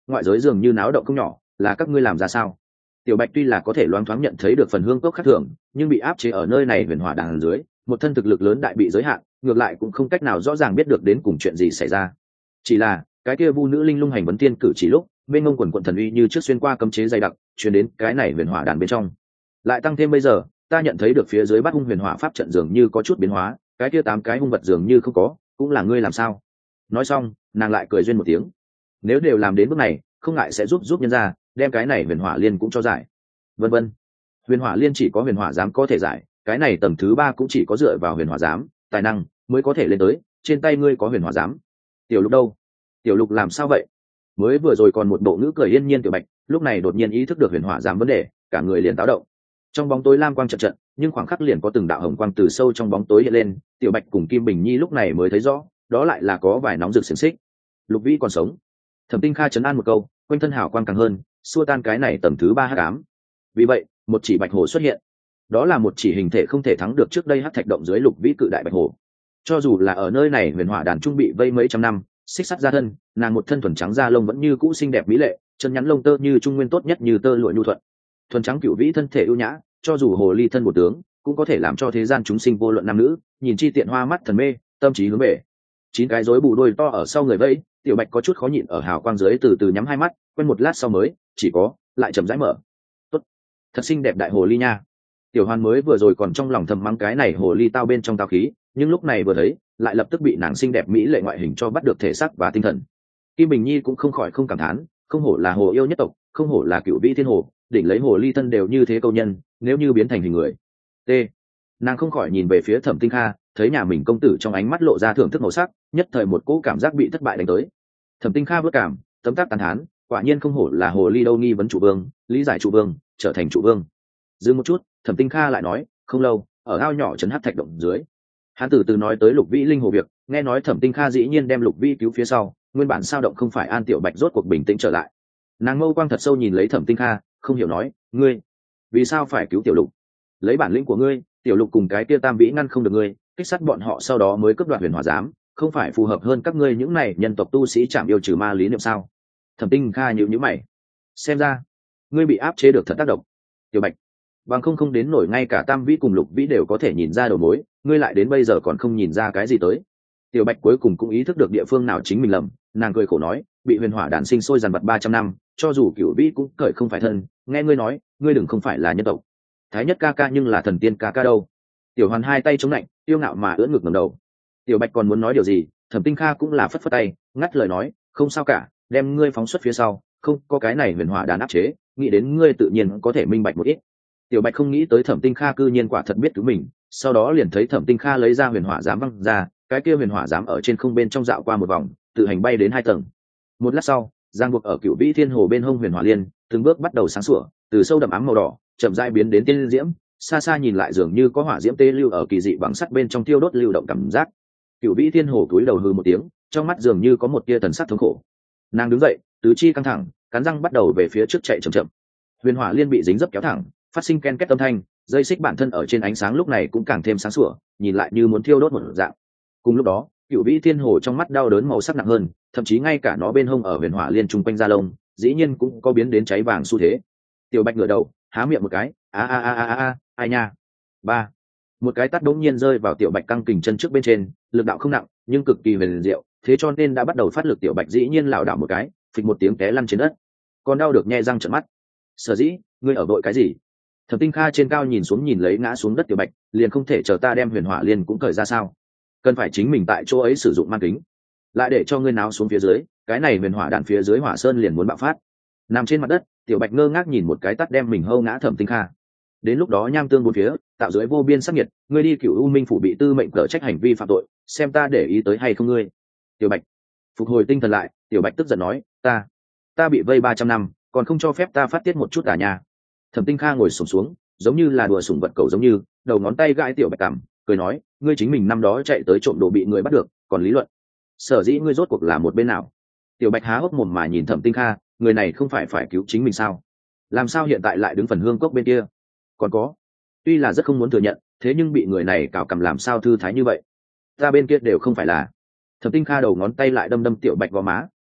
ngoại giới dường như náo động không nhỏ, là các ngươi làm ra sao? Tiểu Bạch tuy là có thể loáng thoáng nhận thấy được phần hương cốc khác thường, nhưng bị áp chế ở nơi này huyền hỏa đàn dưới, một thân thực lực lớn đại bị giới hạn, ngược lại cũng không cách nào rõ ràng biết được đến cùng chuyện gì xảy ra. Chỉ là cái kia vu nữ linh lung hành vấn tiên cử chỉ lúc, bên ngông quần quận thần uy như trước xuyên qua cấm chế dày đặc, truyền đến cái này huyền hỏa đàn bên trong. Lại tăng thêm bây giờ, ta nhận thấy được phía dưới bát hung huyền hỏa pháp trận dường như có chút biến hóa, cái kia tám cái hung vật dường như không có, cũng là ngươi làm sao? Nói xong, nàng lại cười duyên một tiếng. Nếu đều làm đến bước này, không ngại sẽ giúp giúp nhân ra, đem cái này huyền hỏa liên cũng cho giải. Vân vân. Huyền hỏa liên chỉ có huyền hỏa giám có thể giải, cái này tầng thứ ba cũng chỉ có dựa vào huyền hỏa giám, tài năng mới có thể lên tới, trên tay ngươi có huyền hỏa giám. Tiểu Lục đâu? Tiểu Lục làm sao vậy? Mới vừa rồi còn một bộ ngữ cười yên nhiên Tiểu Bạch, lúc này đột nhiên ý thức được huyền hỏa giám vấn đề, cả người liền táo động. Trong bóng tối lam quang trận trận, nhưng khoảng khắc liền có từng đạo hồng quang từ sâu trong bóng tối hiện lên, Tiểu Bạch cùng Kim Bình Nhi lúc này mới thấy rõ, đó lại là có vài nóng rực xiềng xích. Lục Vĩ còn sống. Thẩm Tinh Kha trấn an một câu, quanh thân hào quang càng hơn, xua tan cái này tầng thứ ba hắc ám. Vì vậy, một chỉ bạch hổ xuất hiện. Đó là một chỉ hình thể không thể thắng được trước đây hắc thạch động dưới Lục Vĩ cự đại bạch hổ. Cho dù là ở nơi này huyền hỏa đàn trung bị vây mấy trăm năm, xích sắt ra thân, nàng một thân thuần trắng da lông vẫn như cũ xinh đẹp mỹ lệ, chân nhắn lông tơ như trung nguyên tốt nhất như tơ lụa nhu thuận. Thuần trắng cựu vĩ thân thể ưu nhã, cho dù hồ ly thân một tướng, cũng có thể làm cho thế gian chúng sinh vô luận nam nữ, nhìn chi tiện hoa mắt thần mê, tâm trí hướng về. Chín cái rối bù đôi to ở sau người vẫy, Tiểu Bạch có chút khó nhịn ở hào quang dưới từ từ nhắm hai mắt, quen một lát sau mới, chỉ có, lại chậm rãi mở. Tốt, thật xinh đẹp đại hồ ly nha. Tiểu Hoan mới vừa rồi còn trong lòng thầm mắng cái này hồ ly tao bên trong tao khí, nhưng lúc này vừa thấy, lại lập tức bị nàng xinh đẹp mỹ lệ ngoại hình cho bắt được thể xác và tinh thần. Kim Bình Nhi cũng không khỏi không cảm thán, không hổ là hồ yêu nhất tộc, không hổ là cựu vĩ thiên hồ, đỉnh lấy hồ ly thân đều như thế câu nhân, nếu như biến thành hình người. T. Nàng không khỏi nhìn về phía Thẩm Tinh Kha, thấy nhà mình công tử trong ánh mắt lộ ra thưởng thức màu sắc, nhất thời một cỗ cảm giác bị thất bại đánh tới. Thẩm Tinh Kha bước cảm, tấm tắc tán thán, quả nhiên không hổ là hồ ly đâu nghi vấn chủ vương, lý giải chủ vương, trở thành chủ vương. Dừng một chút, Thẩm Tinh Kha lại nói, không lâu, ở ao nhỏ trấn hắc thạch động dưới. Hắn từ từ nói tới Lục Vĩ linh hồ việc, nghe nói Thẩm Tinh Kha dĩ nhiên đem Lục Vĩ cứu phía sau, nguyên bản sao động không phải An Tiểu Bạch rốt cuộc bình tĩnh trở lại. Nàng mâu quang thật sâu nhìn lấy Thẩm Tinh Kha, không hiểu nói, ngươi vì sao phải cứu Tiểu Lục? Lấy bản lĩnh của ngươi, Tiểu Lục cùng cái kia Tam Vĩ ngăn không được ngươi, kích sát bọn họ sau đó mới cướp đoạt huyền hỏa giám, không phải phù hợp hơn các ngươi những này nhân tộc tu sĩ chạm yêu trừ ma lý niệm sao? Thẩm Tinh Kha nhíu nhíu mày, xem ra ngươi bị áp chế được thật tác động. Tiểu Bạch, bằng không không đến nổi ngay cả Tam Vĩ cùng Lục Vĩ đều có thể nhìn ra đầu mối, ngươi lại đến bây giờ còn không nhìn ra cái gì tới. Tiểu Bạch cuối cùng cũng ý thức được địa phương nào chính mình lầm, nàng cười khổ nói, bị huyền hỏa đản sinh sôi dằn vặt ba trăm năm, cho dù Cửu Vĩ cũng cởi không phải thân, nghe ngươi nói, ngươi đừng không phải là nhân tộc. Thái nhất ca ca nhưng là thần tiên ca ca đâu? Tiểu Hoàn hai tay chống lạnh, tiêu ngạo mà ưỡn ngực ngẩng đầu. Tiểu Bạch còn muốn nói điều gì, Thẩm Tinh Kha cũng là phất phất tay, ngắt lời nói, không sao cả, đem ngươi phóng xuất phía sau, không có cái này huyền hỏa đản áp chế, nghĩ đến ngươi tự nhiên có thể minh bạch một ít. Tiểu Bạch không nghĩ tới Thẩm Tinh Kha cư nhiên quả thật biết cứu mình, sau đó liền thấy Thẩm Tinh Kha lấy ra huyền hỏa giám văng ra, cái kia huyền hỏa giám ở trên không bên trong dạo qua một vòng, tự hành bay đến hai tầng. Một lát sau, giang buộc ở Cửu Vĩ Thiên Hồ bên hông huyền hỏa liên, từng bước bắt đầu sáng sủa, từ sâu đậm ám màu đỏ, chậm rãi biến đến tiên diễm, xa xa nhìn lại dường như có hỏa diễm tê lưu ở kỳ dị bằng sắt bên trong tiêu đốt lưu động cảm giác. Cửu Vĩ Thiên Hồ cúi đầu hừ một tiếng, trong mắt dường như có một tia thần sắc thống khổ. Nàng đứng dậy, tứ chi căng thẳng, cắn răng bắt đầu về phía trước chạy chậm chậm. Huyền hỏa liên bị dính dấp kéo thẳng, phát sinh ken két âm thanh, dây xích bản thân ở trên ánh sáng lúc này cũng càng thêm sáng sủa, nhìn lại như muốn thiêu đốt một dạng. Cùng lúc đó, Cửu Vĩ Thiên Hồ trong mắt đau đớn màu sắc nặng hơn, thậm chí ngay cả nó bên hông ở huyền hỏa liên trung quanh da lông, dĩ nhiên cũng có biến đến cháy vàng xu thế. Tiểu Bạch ngửa đầu, há miệng một cái, a a a a a, ai nha. Ba. Một cái tát đống nhiên rơi vào Tiểu Bạch căng kình chân trước bên trên, lực đạo không nặng, nhưng cực kỳ huyền diệu, thế cho nên đã bắt đầu phát lực Tiểu Bạch dĩ nhiên lảo đảo một cái, phịch một tiếng té lăn trên đất. Còn đau được nhe răng trợn mắt. Sở dĩ, ngươi ở đội cái gì? Thẩm Tinh Kha trên cao nhìn xuống nhìn lấy ngã xuống đất Tiểu Bạch, liền không thể chờ ta đem huyền hỏa liên cũng cởi ra sao? Cần phải chính mình tại chỗ ấy sử dụng man kính, lại để cho ngươi náo xuống phía dưới, cái này huyền hỏa đạn phía dưới hỏa sơn liền muốn bạo phát. Nằm trên mặt đất, Tiểu Bạch ngơ ngác nhìn một cái tát đem mình hâu ngã Thẩm Tinh Kha. Đến lúc đó nham tương bốn phía, tạo dưới vô biên sắc nhiệt, ngươi đi Cửu U Minh phủ bị tư mệnh cở trách hành vi phạm tội, xem ta để ý tới hay không ngươi. Tiểu Bạch phục hồi tinh thần lại, Tiểu Bạch tức giận nói, ta, ta bị vây ba trăm năm, còn không cho phép ta phát tiết một chút à nhà. Thẩm Tinh Kha ngồi xổm xuống, giống như là đùa sủng vật cẩu giống như, đầu ngón tay gãi Tiểu Bạch cằm, cười nói, ngươi chính mình năm đó chạy tới trộm đồ bị người bắt được, còn lý luận. Sở dĩ ngươi rốt cuộc là một bên nào? Tiểu Bạch há hốc mồm mà nhìn Thẩm Tinh Kha, người này không phải phải cứu chính mình sao? Làm sao hiện tại lại đứng phần hương cốc bên kia? Còn có, tuy là rất không muốn thừa nhận, thế nhưng bị người này cào cằm làm sao thư thái như vậy? Ta bên kia đều không phải là. Thẩm Tinh Kha đầu ngón tay lại đâm đâm Tiểu Bạch vào má,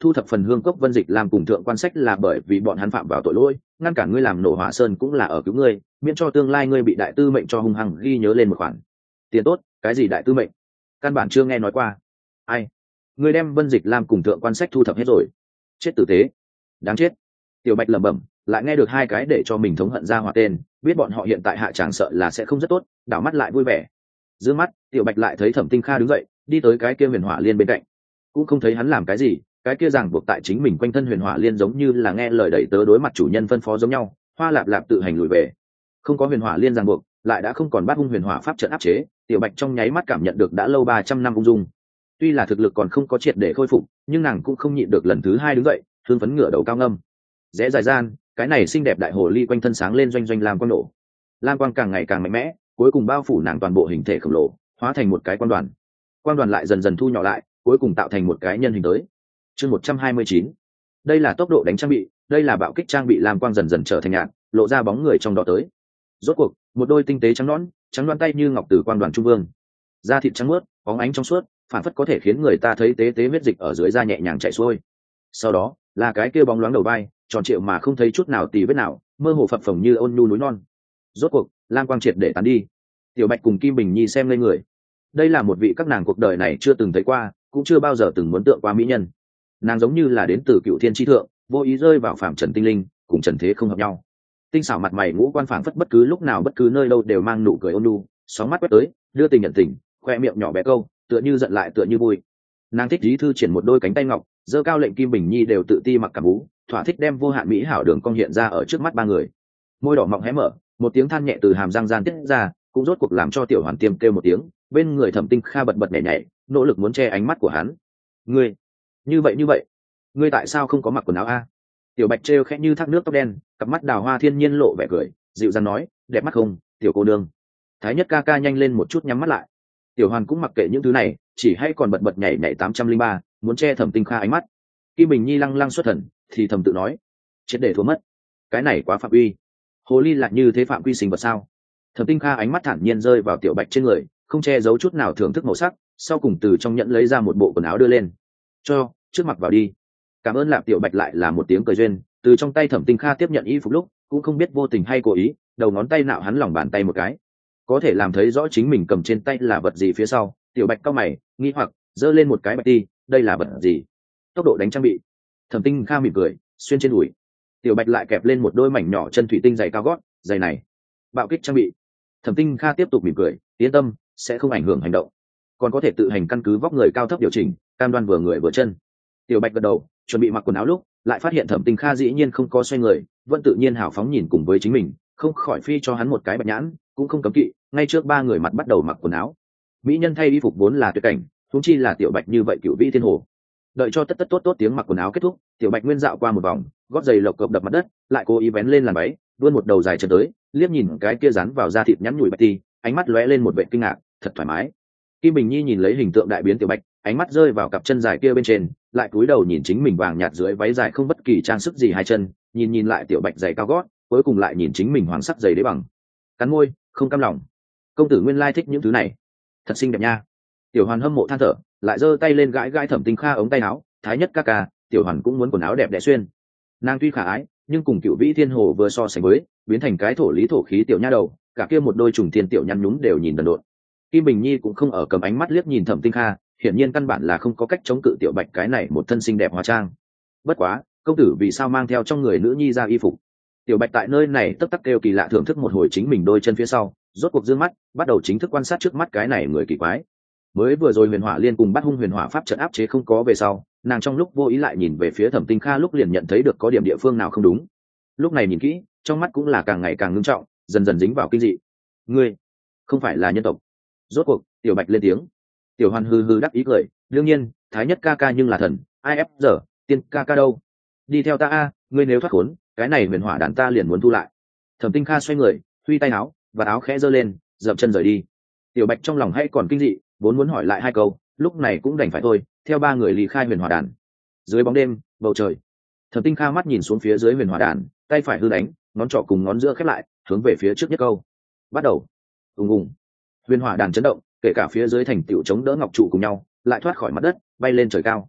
thu thập phần hương cốc Vân Dịch làm cùng thượng quan sách là bởi vì bọn hắn phạm vào tội lỗi, ngăn cản ngươi làm nổ hỏa sơn cũng là ở cứu ngươi, miễn cho tương lai ngươi bị đại tư mệnh cho hung hăng ghi nhớ lên một khoản tiền tốt. Cái gì đại tư mệnh? Căn bản chưa nghe nói qua. Ai? Ngươi đem Vân Dịch làm cùng thượng quan sách thu thập hết rồi? Chết tử tế, đáng chết. Tiểu Bạch lẩm bẩm, lại nghe được hai cái để cho mình thống hận ra hỏa tên, biết bọn họ hiện tại hạ tràng sợ là sẽ không rất tốt, đảo mắt lại vui vẻ. Dương mắt, Tiểu Bạch lại thấy Thẩm Tinh Kha đứng dậy, đi tới cái kia huyền hỏa liên bên cạnh, cũng không thấy hắn làm cái gì, cái kia ràng buộc tại chính mình quanh thân huyền hỏa liên giống như là nghe lời đẩy tớ đối mặt chủ nhân phân phó giống nhau, Hoa Lạp Lạp tự hành lùi về. Không có huyền hỏa liên ràng buộc, lại đã không còn bắt hung huyền hỏa pháp trận áp chế, Tiểu Bạch trong nháy mắt cảm nhận được đã lâu ba trăm năm ung dung. Tuy là thực lực còn không có triệt để khôi phục, nhưng nàng cũng không nhịn được lần thứ hai đứng dậy, thương phấn ngửa đầu cao ngâm. Rẽ dài gian, cái này xinh đẹp đại hồ ly quanh thân sáng lên doanh doanh lam quang nổ. Lam quang càng ngày càng mạnh mẽ, cuối cùng bao phủ nàng toàn bộ hình thể khổng lồ, hóa thành một cái quang đoàn. Quang đoàn lại dần dần thu nhỏ lại, cuối cùng tạo thành một cái nhân hình tới. Chương một trăm hai mươi chín. Đây là tốc độ đánh trang bị, đây là bạo kích trang bị. Lam quang dần dần trở thành nhạt, lộ ra bóng người trong đó tới. Rốt cuộc, một đôi tinh tế trắng nõn, trắng loan tay như ngọc từ quang đoàn trung ương. Da thịt trắng muốt, bóng ánh trong suốt, phản phất có thể khiến người ta thấy tế tế huyết dịch ở dưới da nhẹ nhàng chảy xuôi. Sau đó, là cái kia bóng loáng đầu vai, tròn trịa mà không thấy chút nào tì vết nào, mơ hồ phập phồng như ôn nhu núi non. Rốt cuộc, lam quang triệt để tán đi. Tiểu Bạch cùng Kim Bình Nhi xem lên người. Đây là một vị các nàng cuộc đời này chưa từng thấy qua, cũng chưa bao giờ từng muốn tượng qua mỹ nhân. Nàng giống như là đến từ cựu thiên tri thượng, vô ý rơi vào phàm trần tinh linh, cùng trần thế không hợp nhau. Tinh xảo mặt mày ngũ quan phảng phất bất cứ lúc nào bất cứ nơi đâu đều mang nụ cười ôn nhu, sóng mắt quét tới, đưa tình nhận tình, khoe miệng nhỏ bé câu, tựa như giận lại tựa như vui. Nàng thích lý thư triển một đôi cánh tay ngọc, giơ cao lệnh Kim Bình Nhi đều tự ti mặc cảm vũ, thỏa thích đem vô hạn mỹ hảo đường cong hiện ra ở trước mắt ba người. Môi đỏ mọng hé mở, một tiếng than nhẹ từ hàm răng gian tiết ra, cũng rốt cuộc làm cho Tiểu Hoàn Tiêm kêu một tiếng. Bên người Thẩm Tinh Kha bật bật nhảy nhảy, nỗ lực muốn che ánh mắt của hắn. Ngươi, như vậy như vậy, ngươi tại sao không có mặc quần áo a? Tiểu Bạch trêu khẽ như thác nước tóc đen, cặp mắt đào hoa thiên nhiên lộ vẻ cười, dịu dàng nói, đẹp mắt không, tiểu cô nương. Thái Nhất ca ca nhanh lên một chút nhắm mắt lại. Tiểu Hoàn cũng mặc kệ những thứ này, chỉ hay còn bật bật nhảy nhảy tám trăm linh ba, muốn che Thẩm Tinh Kha ánh mắt. Kim Bình Nhi lăng lăng xuất thần, thì thầm tự nói, chết để thua mất, cái này quá phạm uy. Hồ ly lại như thế phạm quy sinh vật sao? Thẩm Tinh Kha ánh mắt thản nhiên rơi vào Tiểu Bạch trên người, không che giấu chút nào thưởng thức màu sắc, sau cùng từ trong nhẫn lấy ra một bộ quần áo đưa lên, cho trước mặc vào đi. Cảm ơn. Lạp Tiểu Bạch lại là một tiếng cười duyên, từ trong tay Thẩm Tinh Kha tiếp nhận y phục lúc cũng không biết vô tình hay cố ý, đầu ngón tay nạo hắn lòng bàn tay một cái, có thể làm thấy rõ chính mình cầm trên tay là vật gì. Phía sau Tiểu Bạch cau mày nghi hoặc giơ lên một cái bạch ti, đây là vật gì? Tốc độ đánh trang bị. Thẩm Tinh Kha mỉm cười xuyên trên đùi. Tiểu Bạch lại kẹp lên một đôi mảnh nhỏ chân thủy tinh giày cao gót, giày này bạo kích trang bị. Thẩm Tinh Kha tiếp tục mỉm cười, yên tâm, sẽ không ảnh hưởng hành động, còn có thể tự hành căn cứ vóc người cao thấp điều chỉnh, cam đoan vừa người vừa chân. Tiểu Bạch gật đầu, chuẩn bị mặc quần áo lúc lại phát hiện Thẩm Tinh Kha dĩ nhiên không có xoay người, vẫn tự nhiên hào phóng nhìn cùng với chính mình, không khỏi phi cho hắn một cái bạch nhãn, cũng không cấm kỵ. Ngay trước ba người mặt bắt đầu mặc quần áo. Mỹ nhân thay y phục vốn là tuyệt cảnh, huống chi là Tiểu Bạch như vậy cựu vĩ thiên hồ. Đợi cho tất tất tốt tốt tiếng mặc quần áo kết thúc, Tiểu Bạch nguyên dạo qua một vòng, gót giày lộc cộc đập mặt đất, lại cố ý vén lên làn váy, vươn một đầu dài chân tới, liếc nhìn cái kia rắn vào da thịt nhắn nhủi bạch ti, ánh mắt lóe lên một vẻ kinh ngạc, thật thoải mái. Kim Bình Nhi nhìn lấy hình tượng đại biến Tiểu Bạch, ánh mắt rơi vào cặp chân dài kia bên trên, lại cúi đầu nhìn chính mình vàng nhạt dưới váy dài không bất kỳ trang sức gì hai chân, nhìn nhìn lại Tiểu Bạch giày cao gót, cuối cùng lại nhìn chính mình hoàng sắc giày đế bằng, cắn môi không cam lòng. Công tử nguyên lai thích những thứ này, thật xinh đẹp nha. Tiểu Hoàn hâm mộ than thở, lại giơ tay lên gãi gãi Thẩm Tinh Kha ống tay áo, Thái Nhất ca ca, Tiểu Hoàn cũng muốn quần áo đẹp đẽ xuyên. Nàng tuy khả ái, nhưng cùng cựu vĩ thiên hồ vừa so sánh với, biến thành cái thổ lý thổ khí tiểu nha đầu, cả kia một đôi trùng thiên tiểu nhăn nhúm đều nhìn đần độn. Kim Bình Nhi cũng không ở cầm ánh mắt liếc nhìn Thẩm Tinh Kha, hiển nhiên căn bản là không có cách chống cự Tiểu Bạch cái này một thân xinh đẹp hóa trang. Bất quá, công tử vì sao mang theo trong người nữ nhi ra y phục? Tiểu Bạch tại nơi này tấp tắc kêu kỳ lạ thưởng thức một hồi chính mình đôi chân phía sau, rốt cuộc dương mắt, bắt đầu chính thức quan sát trước mắt cái này người kỳ quái. Mới vừa rồi huyền hỏa liên cùng bắt hung huyền hỏa pháp trận áp chế không có về sau, nàng trong lúc vô ý lại nhìn về phía Thẩm Tinh Kha lúc liền nhận thấy được có điểm địa phương nào không đúng. Lúc này nhìn kỹ, trong mắt cũng là càng ngày càng ngưng trọng, dần dần dính vào kinh dị. Ngươi không phải là nhân tộc? Rốt cuộc Tiểu Bạch lên tiếng. Tiểu Hoàn hư hư đắc ý cười, đương nhiên, Thái Nhất ca ca nhưng là thần, ai ép giờ tiên ca ca đâu? Đi theo ta a, ngươi nếu thoát khốn, cái này huyền hỏa đàn ta liền muốn thu lại. Thẩm Tinh Kha xoay người, huy tay áo và áo khẽ giơ lên, dậm chân rời đi. Tiểu Bạch trong lòng hay còn kinh dị, vốn muốn hỏi lại hai câu, lúc này cũng đành phải thôi, theo ba người ly khai huyền hỏa đàn. Dưới bóng đêm, bầu trời, Thẩm Tinh Kha mắt nhìn xuống phía dưới huyền hỏa đàn, tay phải hư đánh, ngón trỏ cùng ngón giữa khép lại, hướng về phía trước nhất câu. Bắt đầu. Ùng ùng. Huyền hỏa đàn chấn động, kể cả phía dưới thành tựu chống đỡ ngọc trụ cùng nhau, lại thoát khỏi mặt đất, bay lên trời cao.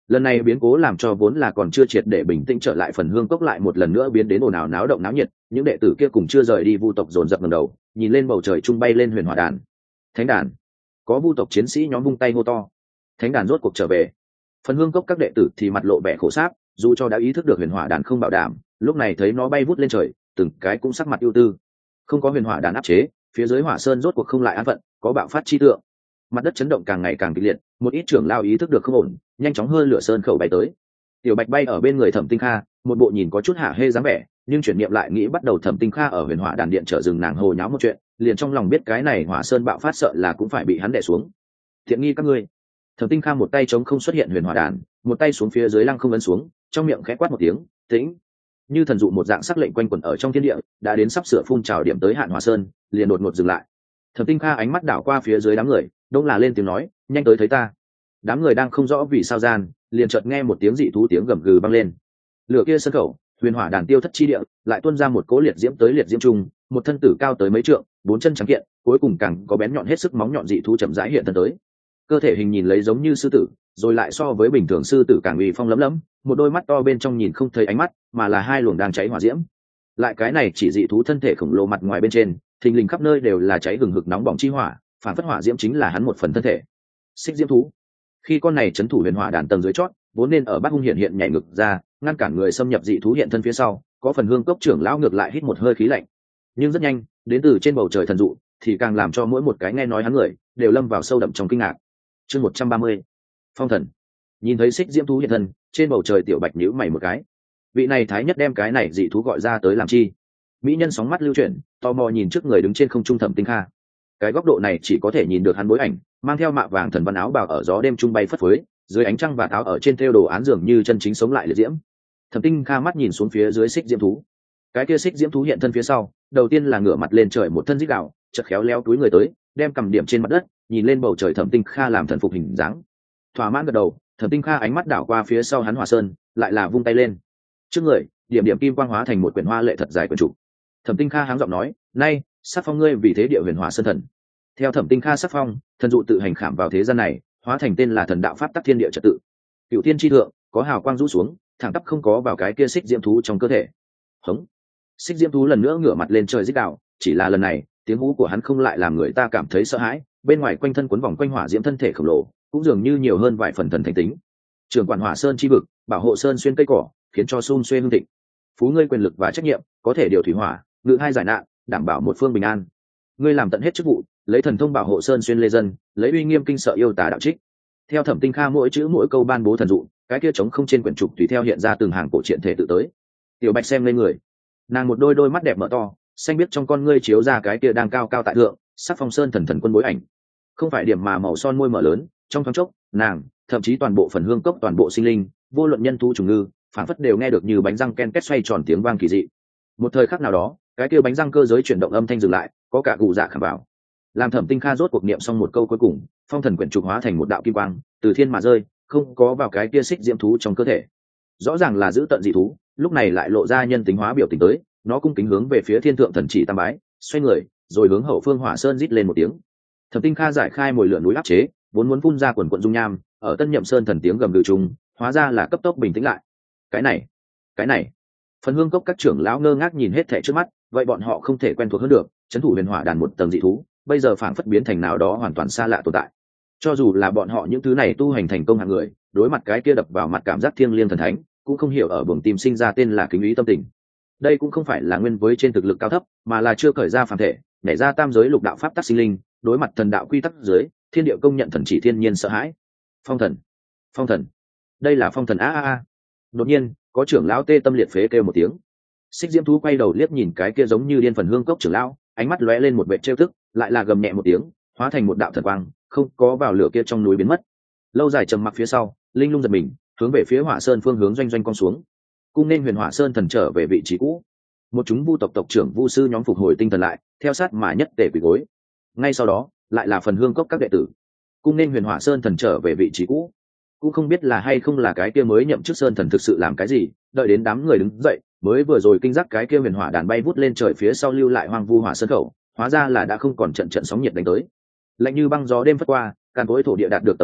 Lần này biến cố làm cho vốn là còn chưa triệt để bình tĩnh trở lại phần hương cốc lại một lần nữa biến đến ồn ào náo động náo nhiệt, những đệ tử kia cùng chưa rời đi vu tộc dồn dập ngẩng đầu nhìn lên bầu trời trung bay lên huyền hỏa đàn. Thánh đàn. Có vu tộc chiến sĩ nhóm vung tay hô to. Thánh đàn rốt cuộc trở về. Phần hương cốc các đệ tử thì mặt lộ vẻ khổ sáp, dù cho đã ý thức được huyền hỏa đàn không bảo đảm, lúc này thấy nó bay vút lên trời, từng cái cũng sắc mặt ưu tư. Không có huyền hỏa đàn áp chế, phía dưới hỏa sơn rốt cuộc không lại an phận, có bạo phát chi tượng. Mặt đất chấn động càng ngày càng kịch liệt, một ít trưởng lao ý thức được không ổn, nhanh chóng hơn lửa sơn khẩu bay tới. Tiểu Bạch bay ở bên người Thẩm Tinh Kha, một bộ nhìn có chút hả hê dáng vẻ, nhưng chuyển niệm lại nghĩ bắt đầu Thẩm Tinh Kha ở huyền hỏa đàn điện trở rừng nàng hồ nháo một chuyện, liền trong lòng biết cái này hỏa sơn bạo phát sợ là cũng phải bị hắn đè xuống. Thiện nghi các ngươi. Thẩm Tinh Kha một tay chống không xuất hiện huyền hỏa đàn, một tay xuống phía dưới lăng không ấn xuống, trong miệng khẽ quát một tiếng, tĩnh. Như thần dụ một dạng sắc lệnh quanh quẩn ở trong thiên địa, đã đến sắp sửa phun trào điểm tới hạn hỏa sơn, liền đột ngột dừng lại. Thẩm Tinh Kha ánh mắt đảo qua phía dưới đám người, đông là lên tiếng nói, nhanh tới thấy ta. Đám người đang không rõ vì sao gian, liền chợt nghe một tiếng dị thú tiếng gầm gừ vang lên. Lửa kia sân khẩu, huyền hỏa đàn tiêu thất chi địa, lại tuôn ra một cỗ liệt diễm tới liệt diễm trung, một thân tử cao tới mấy trượng, bốn chân trắng kiện, cuối cùng càng có bén nhọn hết sức móng nhọn dị thú chậm rãi hiện thân tới. Cơ thể hình nhìn lấy giống như sư tử, rồi lại so với bình thường sư tử càng uy phong lấm lấm, một đôi mắt to bên trong nhìn không thấy ánh mắt, mà là hai luồng đang cháy hỏa diễm. Lại cái này chỉ dị thú thân thể khổng lồ mặt ngoài bên trên, thình lình khắp nơi đều là cháy gừng hực nóng bỏng chi hỏa, phản phất hỏa diễm chính là hắn một phần thân thể. Xích diễm thú. Khi con này chấn thủ huyền hỏa đàn tầng dưới chót, vốn nên ở bát hung hiện hiện nhảy ngực ra, ngăn cản người xâm nhập dị thú hiện thân phía sau, có phần hương cốc trưởng lão ngược lại hít một hơi khí lạnh. Nhưng rất nhanh, đến từ trên bầu trời thần dụ, thì càng làm cho mỗi một cái nghe nói hắn người đều lâm vào sâu đậm trong kinh ngạc. Chương một trăm ba mươi. Phong thần. Nhìn thấy xích diễm thú hiện thân, trên bầu trời Tiểu Bạch nhíu mày một cái. Vị này thái nhất đem cái này dị thú gọi ra tới làm chi? Mỹ nhân sóng mắt lưu chuyển, tò mò nhìn trước người đứng trên không trung Thẩm Tinh Kha. Cái góc độ này chỉ có thể nhìn được hắn bối ảnh, mang theo mạ vàng thần văn áo bào ở gió đêm trung bay phất phới, dưới ánh trăng và táo ở trên thêu đồ án dường như chân chính sống lại liệt diễm. Thẩm Tinh Kha mắt nhìn xuống phía dưới xích diễm thú. Cái kia xích diễm thú hiện thân phía sau, đầu tiên là ngửa mặt lên trời một thân rít gào, chợt khéo léo túi người tới, đem cầm điểm trên mặt đất, nhìn lên bầu trời Thẩm Tinh Kha làm thần phục hình dáng. Thỏa mãn gật đầu, Thẩm Tinh Kha ánh mắt đảo qua phía sau hắn hỏa sơn, lại là vung tay lên. Trước người, điểm điểm kim quang hóa thành một quyển hoa lệ thật dài quyển trục. Thẩm Tinh Kha háng giọng nói, nay, sắc phong ngươi vì thế địa huyền hỏa sơn thần. Theo Thẩm Tinh Kha sắc phong, thần dụ tự hành khảm vào thế gian này, hóa thành tên là thần đạo pháp tắc thiên địa trật tự. Cựu tiên chi thượng, có hào quang rũ xuống, thẳng tắp không có vào cái kia xích diễm thú trong cơ thể. Hống. Xích diễm thú lần nữa ngửa mặt lên trời rít gào, chỉ là lần này, tiếng hú của hắn không lại làm người ta cảm thấy sợ hãi, bên ngoài quanh thân quấn vòng quanh hỏa diễm thân thể khổng lồ, cũng dường như nhiều hơn vài phần thần thánh tính. Trường quản hỏa sơn chi vực, bảo hộ sơn xuyên cây cỏ, khiến cho xun xuê hương thịnh. Phú ngươi quyền lực và trách nhiệm, có thể điều thủy hỏa, ngự hai giải nạn, đảm bảo một phương bình an. Ngươi làm tận hết chức vụ, lấy thần thông bảo hộ sơn xuyên lê dân, lấy uy nghiêm kinh sợ yêu tà đạo trích. Theo Thẩm Tinh Kha mỗi chữ mỗi câu ban bố thần dụ, cái kia trống không trên quyển trục tùy theo hiện ra từng hàng cổ truyện thể tự tới. Tiểu Bạch xem lên người, nàng một đôi đôi mắt đẹp mở to, xanh biết trong con ngươi chiếu ra cái kia đang cao cao tại thượng, sắc phong sơn thần thần quân bối ảnh. Không phải điểm mà màu son môi mở lớn, trong thoáng chốc, nàng, thậm chí toàn bộ phần hương cốc toàn bộ sinh linh, vô luận nhân thú trùng ngư, phản phất đều nghe được như bánh răng ken két xoay tròn tiếng vang kỳ dị. Một thời khắc nào đó, cái kia bánh răng cơ giới chuyển động âm thanh dừng lại, có cả cụ dạ khảm bảo. Làm Thẩm Tinh Kha rốt cuộc niệm xong một câu cuối cùng, phong thần quyển trục hóa thành một đạo kim quang, từ thiên mà rơi, không có vào cái kia xích diễm thú trong cơ thể. Rõ ràng là giữ tận dị thú, lúc này lại lộ ra nhân tính hóa biểu tình tới, nó cung kính hướng về phía thiên thượng thần chỉ tam bái, xoay người, rồi hướng hậu phương hỏa sơn rít lên một tiếng. Thẩm Tinh Kha giải khai mồi lửa núi áp chế, vốn muốn phun ra quần quần dung nham, ở Tân Nhậm Sơn thần tiếng gầm gừ trùng, hóa ra là cấp tốc bình tĩnh lại. Cái này, cái này. Phần hương cốc các trưởng lão ngơ ngác nhìn hết thảy trước mắt, vậy bọn họ không thể quen thuộc hơn được, trấn thủ huyền hỏa đàn một tầng dị thú, bây giờ phảng phất biến thành nào đó hoàn toàn xa lạ tồn tại. Cho dù là bọn họ những thứ này tu hành thành công hạng người, đối mặt cái kia đập vào mặt cảm giác thiêng liêng thần thánh, cũng không hiểu ở buồng tim sinh ra tên là kính ý tâm tình. Đây cũng không phải là nguyên với trên thực lực cao thấp, mà là chưa khởi ra phàm thể, nhảy ra tam giới lục đạo pháp tắc sinh linh, đối mặt thần đạo quy tắc dưới, thiên địa công nhận thần chỉ thiên nhiên sợ hãi. Phong thần, phong thần, đây là phong thần a a a. Đột nhiên, có trưởng lão tê tâm liệt phế kêu một tiếng. Xích diễm thú quay đầu liếc nhìn cái kia giống như điên phần hương cốc trưởng lão, ánh mắt lóe lên một vẻ trêu tức, lại là gầm nhẹ một tiếng, hóa thành một đạo thần quang, không có vào lửa kia trong núi biến mất. Lâu dài trầm mặc phía sau, linh lung giật mình, hướng về phía hỏa sơn phương hướng doanh doanh con xuống. Cung nên huyền hỏa sơn thần trở về vị trí cũ. Một chúng vu tộc tộc trưởng vu sư nhóm phục hồi tinh thần lại, theo sát mà nhất tề quỳ gối. Ngay sau đó, lại là phần hương cốc các đệ tử. Cung nên huyền hỏa sơn thần trở về vị trí cũ. Cũng không biết là hay không là cái kia mới nhậm chức sơn thần thực sự làm cái gì, đợi đến đám người đứng dậy, mới vừa rồi kinh giác cái kia huyền hỏa đàn bay vút lên trời phía sau lưu lại hoang vu hỏa sơn khẩu, hóa ra là đã không còn trận trận sóng nhiệt đánh tới. Lạnh như băng gió đêm phất qua, càn cối thổ địa đạt được tầm bổ,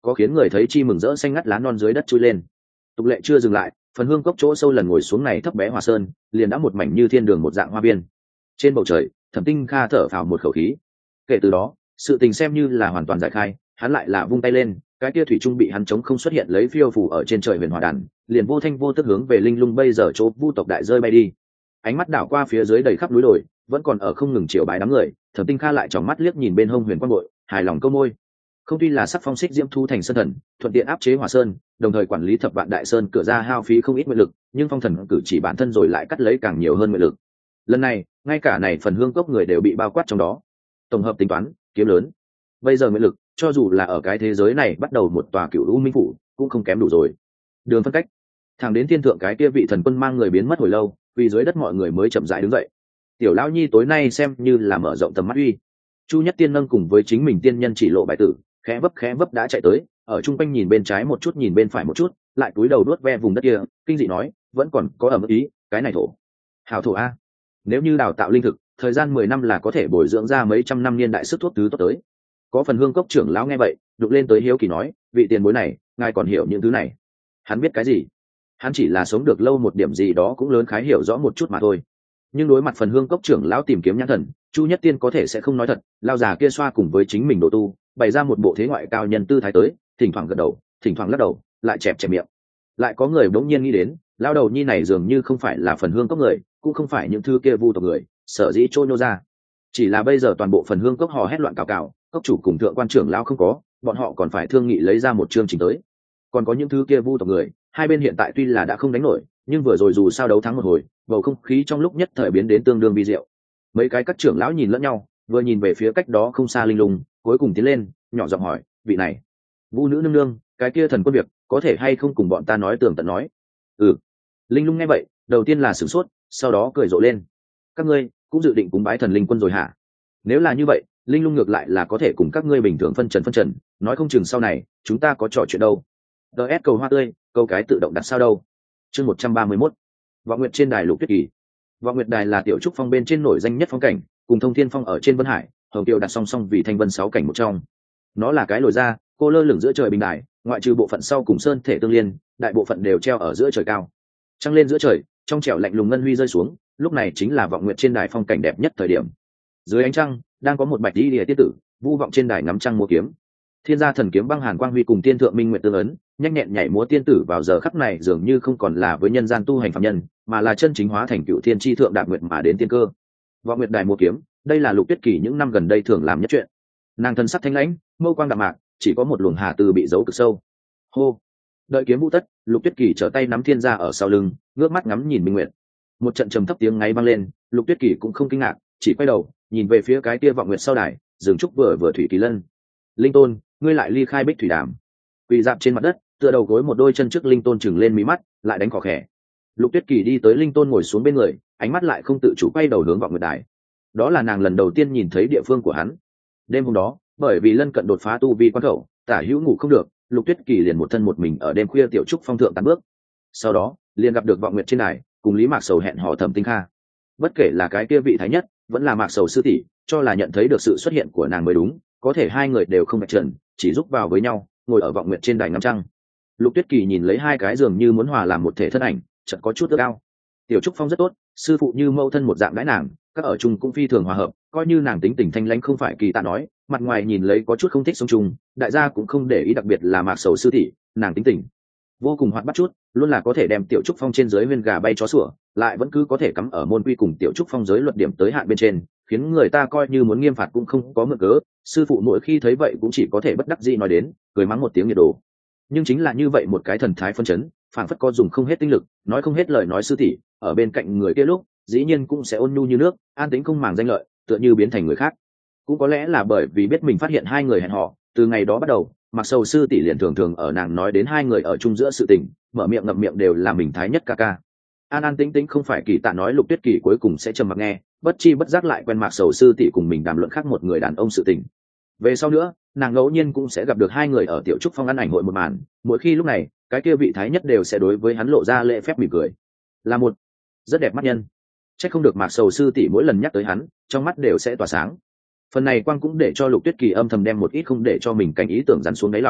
có khiến người thấy chi mừng rỡ xanh ngắt lá non dưới đất chui lên. Tục lệ chưa dừng lại, phần hương cốc chỗ sâu lần ngồi xuống này thấp bé hòa sơn liền đã một mảnh như thiên đường một dạng hoa biên. Trên bầu trời Thẩm Tinh Kha thở phào một khẩu khí. Kể từ đó sự tình xem như là hoàn toàn giải khai, hắn lại là vung tay lên, cái kia thủy trung bị hắn chống không xuất hiện lấy phiêu phù ở trên trời huyền hỏa đàn, liền vô thanh vô tức hướng về linh lung bây giờ chỗ vu tộc đại rơi bay đi. Ánh mắt đảo qua phía dưới đầy khắp núi đồi, vẫn còn ở không ngừng chiều bái đám người, Thẩm Tinh Kha lại tròng mắt liếc nhìn bên hông huyền quang bội, hài lòng câu môi. Không tuy là sắc phong xích diễm thu thành sơn thần, thuận tiện áp chế hỏa sơn, đồng thời quản lý thập vạn đại sơn cửa ra hao phí không ít nguyện lực, nhưng phong thần cử chỉ bản thân rồi lại cắt lấy càng nhiều hơn nguyện lực. Lần này ngay cả này phần hương cốc người đều bị bao quát trong đó. Tổng hợp tính toán kiếm lớn. Bây giờ nguyện lực cho dù là ở cái thế giới này bắt đầu một tòa cựu u minh phủ cũng không kém đủ rồi. Đường phân cách thẳng đến thiên thượng cái kia vị thần quân mang người biến mất hồi lâu, vì dưới đất mọi người mới chậm rãi đứng dậy. Tiểu lão nhi tối nay xem như là mở rộng tầm mắt uy. Chu Nhất Tiên nâng cùng với chính mình tiên nhân chỉ lộ bài tử, khẽ vấp khẽ vấp đã chạy tới, ở trung quanh nhìn bên trái một chút nhìn bên phải một chút, lại cúi đầu đuốt ve vùng đất kia, kinh dị nói, vẫn còn có ẩm ý, cái này thổ. Hảo thổ a. Nếu như đào tạo linh thực, thời gian mười năm là có thể bồi dưỡng ra mấy trăm năm niên đại sức thuốc tứ tốt tới. Có phần hương cốc trưởng lão nghe vậy, đục lên tới hiếu kỳ nói, vị tiền bối này, ngài còn hiểu những thứ này? Hắn biết cái gì? Hắn chỉ là sống được lâu một điểm gì đó cũng lớn khái hiểu rõ một chút mà thôi. Nhưng đối mặt phần hương cốc trưởng lão tìm kiếm nhãn thần, Chu Nhất Tiên có thể sẽ không nói thật, lao già kia xoa cùng với chính mình độ tu, bày ra một bộ thế ngoại cao nhân tư thái tới, thỉnh thoảng gật đầu, thỉnh thoảng lắc đầu, lại chẹp chẹp miệng. Lại có người bỗng nhiên nghĩ đến, lao đầu nhi này dường như không phải là phần hương cốc người, cũng không phải những thứ kia vu tộc người, sở dĩ trôi nô ra. Chỉ là bây giờ toàn bộ phần hương cốc hò hét loạn cào cào, cốc chủ cùng thượng quan trưởng lão không có, bọn họ còn phải thương nghị lấy ra một chương trình tới. Còn có những thứ kia vu tộc người, hai bên hiện tại tuy là đã không đánh nổi, nhưng vừa rồi dù sao đấu thắng một hồi, bầu không khí trong lúc nhất thời biến đến tương đương vi diệu. Mấy cái các trưởng lão nhìn lẫn nhau, vừa nhìn về phía cách đó không xa linh lung, cuối cùng tiến lên, nhỏ giọng hỏi, vị này vu nữ nương nương, cái kia thần quân việc có thể hay không cùng bọn ta nói tường tận nói? Ừ. Linh lung nghe vậy, đầu tiên là sửng sốt, sau đó cười rộ lên. Các ngươi cũng dự định cúng bái thần linh quân rồi hả? Nếu là như vậy, linh lung ngược lại là có thể cùng các ngươi bình thường phân trần phân trần, nói không chừng sau này chúng ta có trò chuyện đâu. ds cầu hoa tươi, câu cái tự động đặt sao đâu. Chương một trăm ba mươi mốt. Vọng Nguyệt trên đài Lục Tuyết Kỳ. Vọng Nguyệt đài là tiểu trúc phong bên trên nổi danh nhất phong cảnh, cùng Thông Thiên phong ở trên Vân Hải, Hồng Kiều đặt song song vì thanh vân sáu cảnh một trong. Nó là cái lồi ra, cô lơ lửng giữa trời bình đài, ngoại trừ bộ phận sau cùng sơn thể tương liên, đại bộ phận đều treo ở giữa trời cao. Trăng lên giữa trời, trong trẻo lạnh lùng ngân huy rơi xuống, lúc này chính là Vọng Nguyệt trên đài phong cảnh đẹp nhất thời điểm. Dưới ánh trăng, đang có một bạch y lìa tiết tử, vu vọng trên đài ngắm trăng múa kiếm. Thiên gia thần kiếm băng hàn quang huy cùng tiên thượng minh nguyệt tương ấn, nhanh nhẹn nhảy múa tiên tử vào giờ khắc này dường như không còn là với nhân gian tu hành phạm nhân, mà là chân chính hóa thành cựu thiên tri thượng đạp nguyệt mà đến tiên cơ. Vọng Nguyệt đài múa kiếm, đây là Lục Tuyết Kỳ những năm gần đây thường làm nhất chuyện. Nàng thân sắc thanh lãnh, mâu quang đạm mạc, chỉ có một luồng hà từ bị giấu cực sâu. Hô. Đợi kiếm vũ tất, Lục Tuyết Kỳ trở tay nắm thiên gia ở sau lưng, ngước mắt ngắm nhìn minh nguyệt. Một trận trầm thấp tiếng ngáy vang lên, Lục Tuyết Kỳ cũng không kinh ngạc, chỉ quay đầu nhìn về phía cái kia Vọng Nguyệt sau đài, dường trúc vừa vừa thủy kỳ lân. Linh tôn, ngươi lại ly khai Bích Thủy Đàm. Quỳ dạp trên mặt đất, tựa đầu gối một đôi chân trước linh tôn chừng lên mí mắt, lại đánh khò khè. Lục Tuyết Kỳ đi tới linh tôn ngồi xuống bên người, ánh mắt lại không tự chủ quay đầu hướng Vọng Nguyệt đài. Đó là nàng lần đầu tiên nhìn thấy địa phương của hắn. Đêm hôm đó, bởi vì lân cận đột phá tu vi quan khẩu, tả hữu ngủ không được, Lục Tuyết Kỳ liền một thân một mình ở đêm khuya tiểu trúc phong thượng tán bước. Sau đó, liền gặp được Vọng Nguyệt trên đài, cùng Lý Mạc Sầu hẹn hò Thẩm Tinh Kha. Bất kể là cái kia vị thái nhất, vẫn là Mạc Sầu sư tỷ, cho là nhận thấy được sự xuất hiện của nàng mới đúng, có thể hai người đều không bạch trần, chỉ giúp vào với nhau, ngồi ở Vọng Nguyệt trên đài ngắm trăng. Lục Tuyết Kỳ nhìn lấy hai cái giường như muốn hòa làm một thể thân ảnh, chợt có chút ước ao. Tiểu trúc phong rất tốt, sư phụ như mẫu thân một dạng đãi nàng, các ở chung cũng phi thường hòa hợp, coi như nàng tính tình thanh lãnh không phải kỳ tạ nói, mặt ngoài nhìn lấy có chút không thích sống chung, đại gia cũng không để ý, đặc biệt là Mạc Sầu sư tỷ, nàng tính tình vô cùng hoạt bát chút, luôn là có thể đem tiểu trúc phong trên dưới viên gà bay chó sủa, lại vẫn cứ có thể cắm ở môn quy cùng tiểu trúc phong giới luật điểm tới hạn bên trên, khiến người ta coi như muốn nghiêm phạt cũng không có mượn cớ. Sư phụ mỗi khi thấy vậy cũng chỉ có thể bất đắc dĩ nói đến, cười mắng một tiếng nhiệt đồ. Nhưng chính là như vậy một cái thần thái phân chấn, phảng phất có dùng không hết tinh lực, nói không hết lời nói sư tỷ, ở bên cạnh người kia lúc, dĩ nhiên cũng sẽ ôn nhu như nước, an tĩnh không màng danh lợi, tựa như biến thành người khác. Cũng có lẽ là bởi vì biết mình phát hiện hai người hẹn hò, từ ngày đó bắt đầu, Mặc Sầu sư tỷ liền thường thường ở nàng nói đến hai người ở chung giữa sự tình, mở miệng ngậm miệng đều là mình thái nhất ca ca. An an tĩnh tĩnh không phải kỳ tạ nói, Lục Tuyết Kỳ cuối cùng sẽ trầm mặc nghe, bất chi bất giác lại quen Mạc Sầu sư tỷ cùng mình đàm luận khác một người đàn ông sự tình. Về sau nữa, nàng ngẫu nhiên cũng sẽ gặp được hai người ở tiểu trúc phong ăn ảnh hội một màn, mỗi khi lúc này, cái kia vị thái nhất đều sẽ đối với hắn lộ ra lễ phép mỉm cười, là một rất đẹp mắt nhân. Chắc không được Mạc Sầu sư tỷ mỗi lần nhắc tới hắn, trong mắt đều sẽ tỏa sáng. Phần này quang cũng để cho Lục Tuyết Kỳ âm thầm đem một ít không để cho mình cảnh ý tưởng rắn xuống đáy lòng,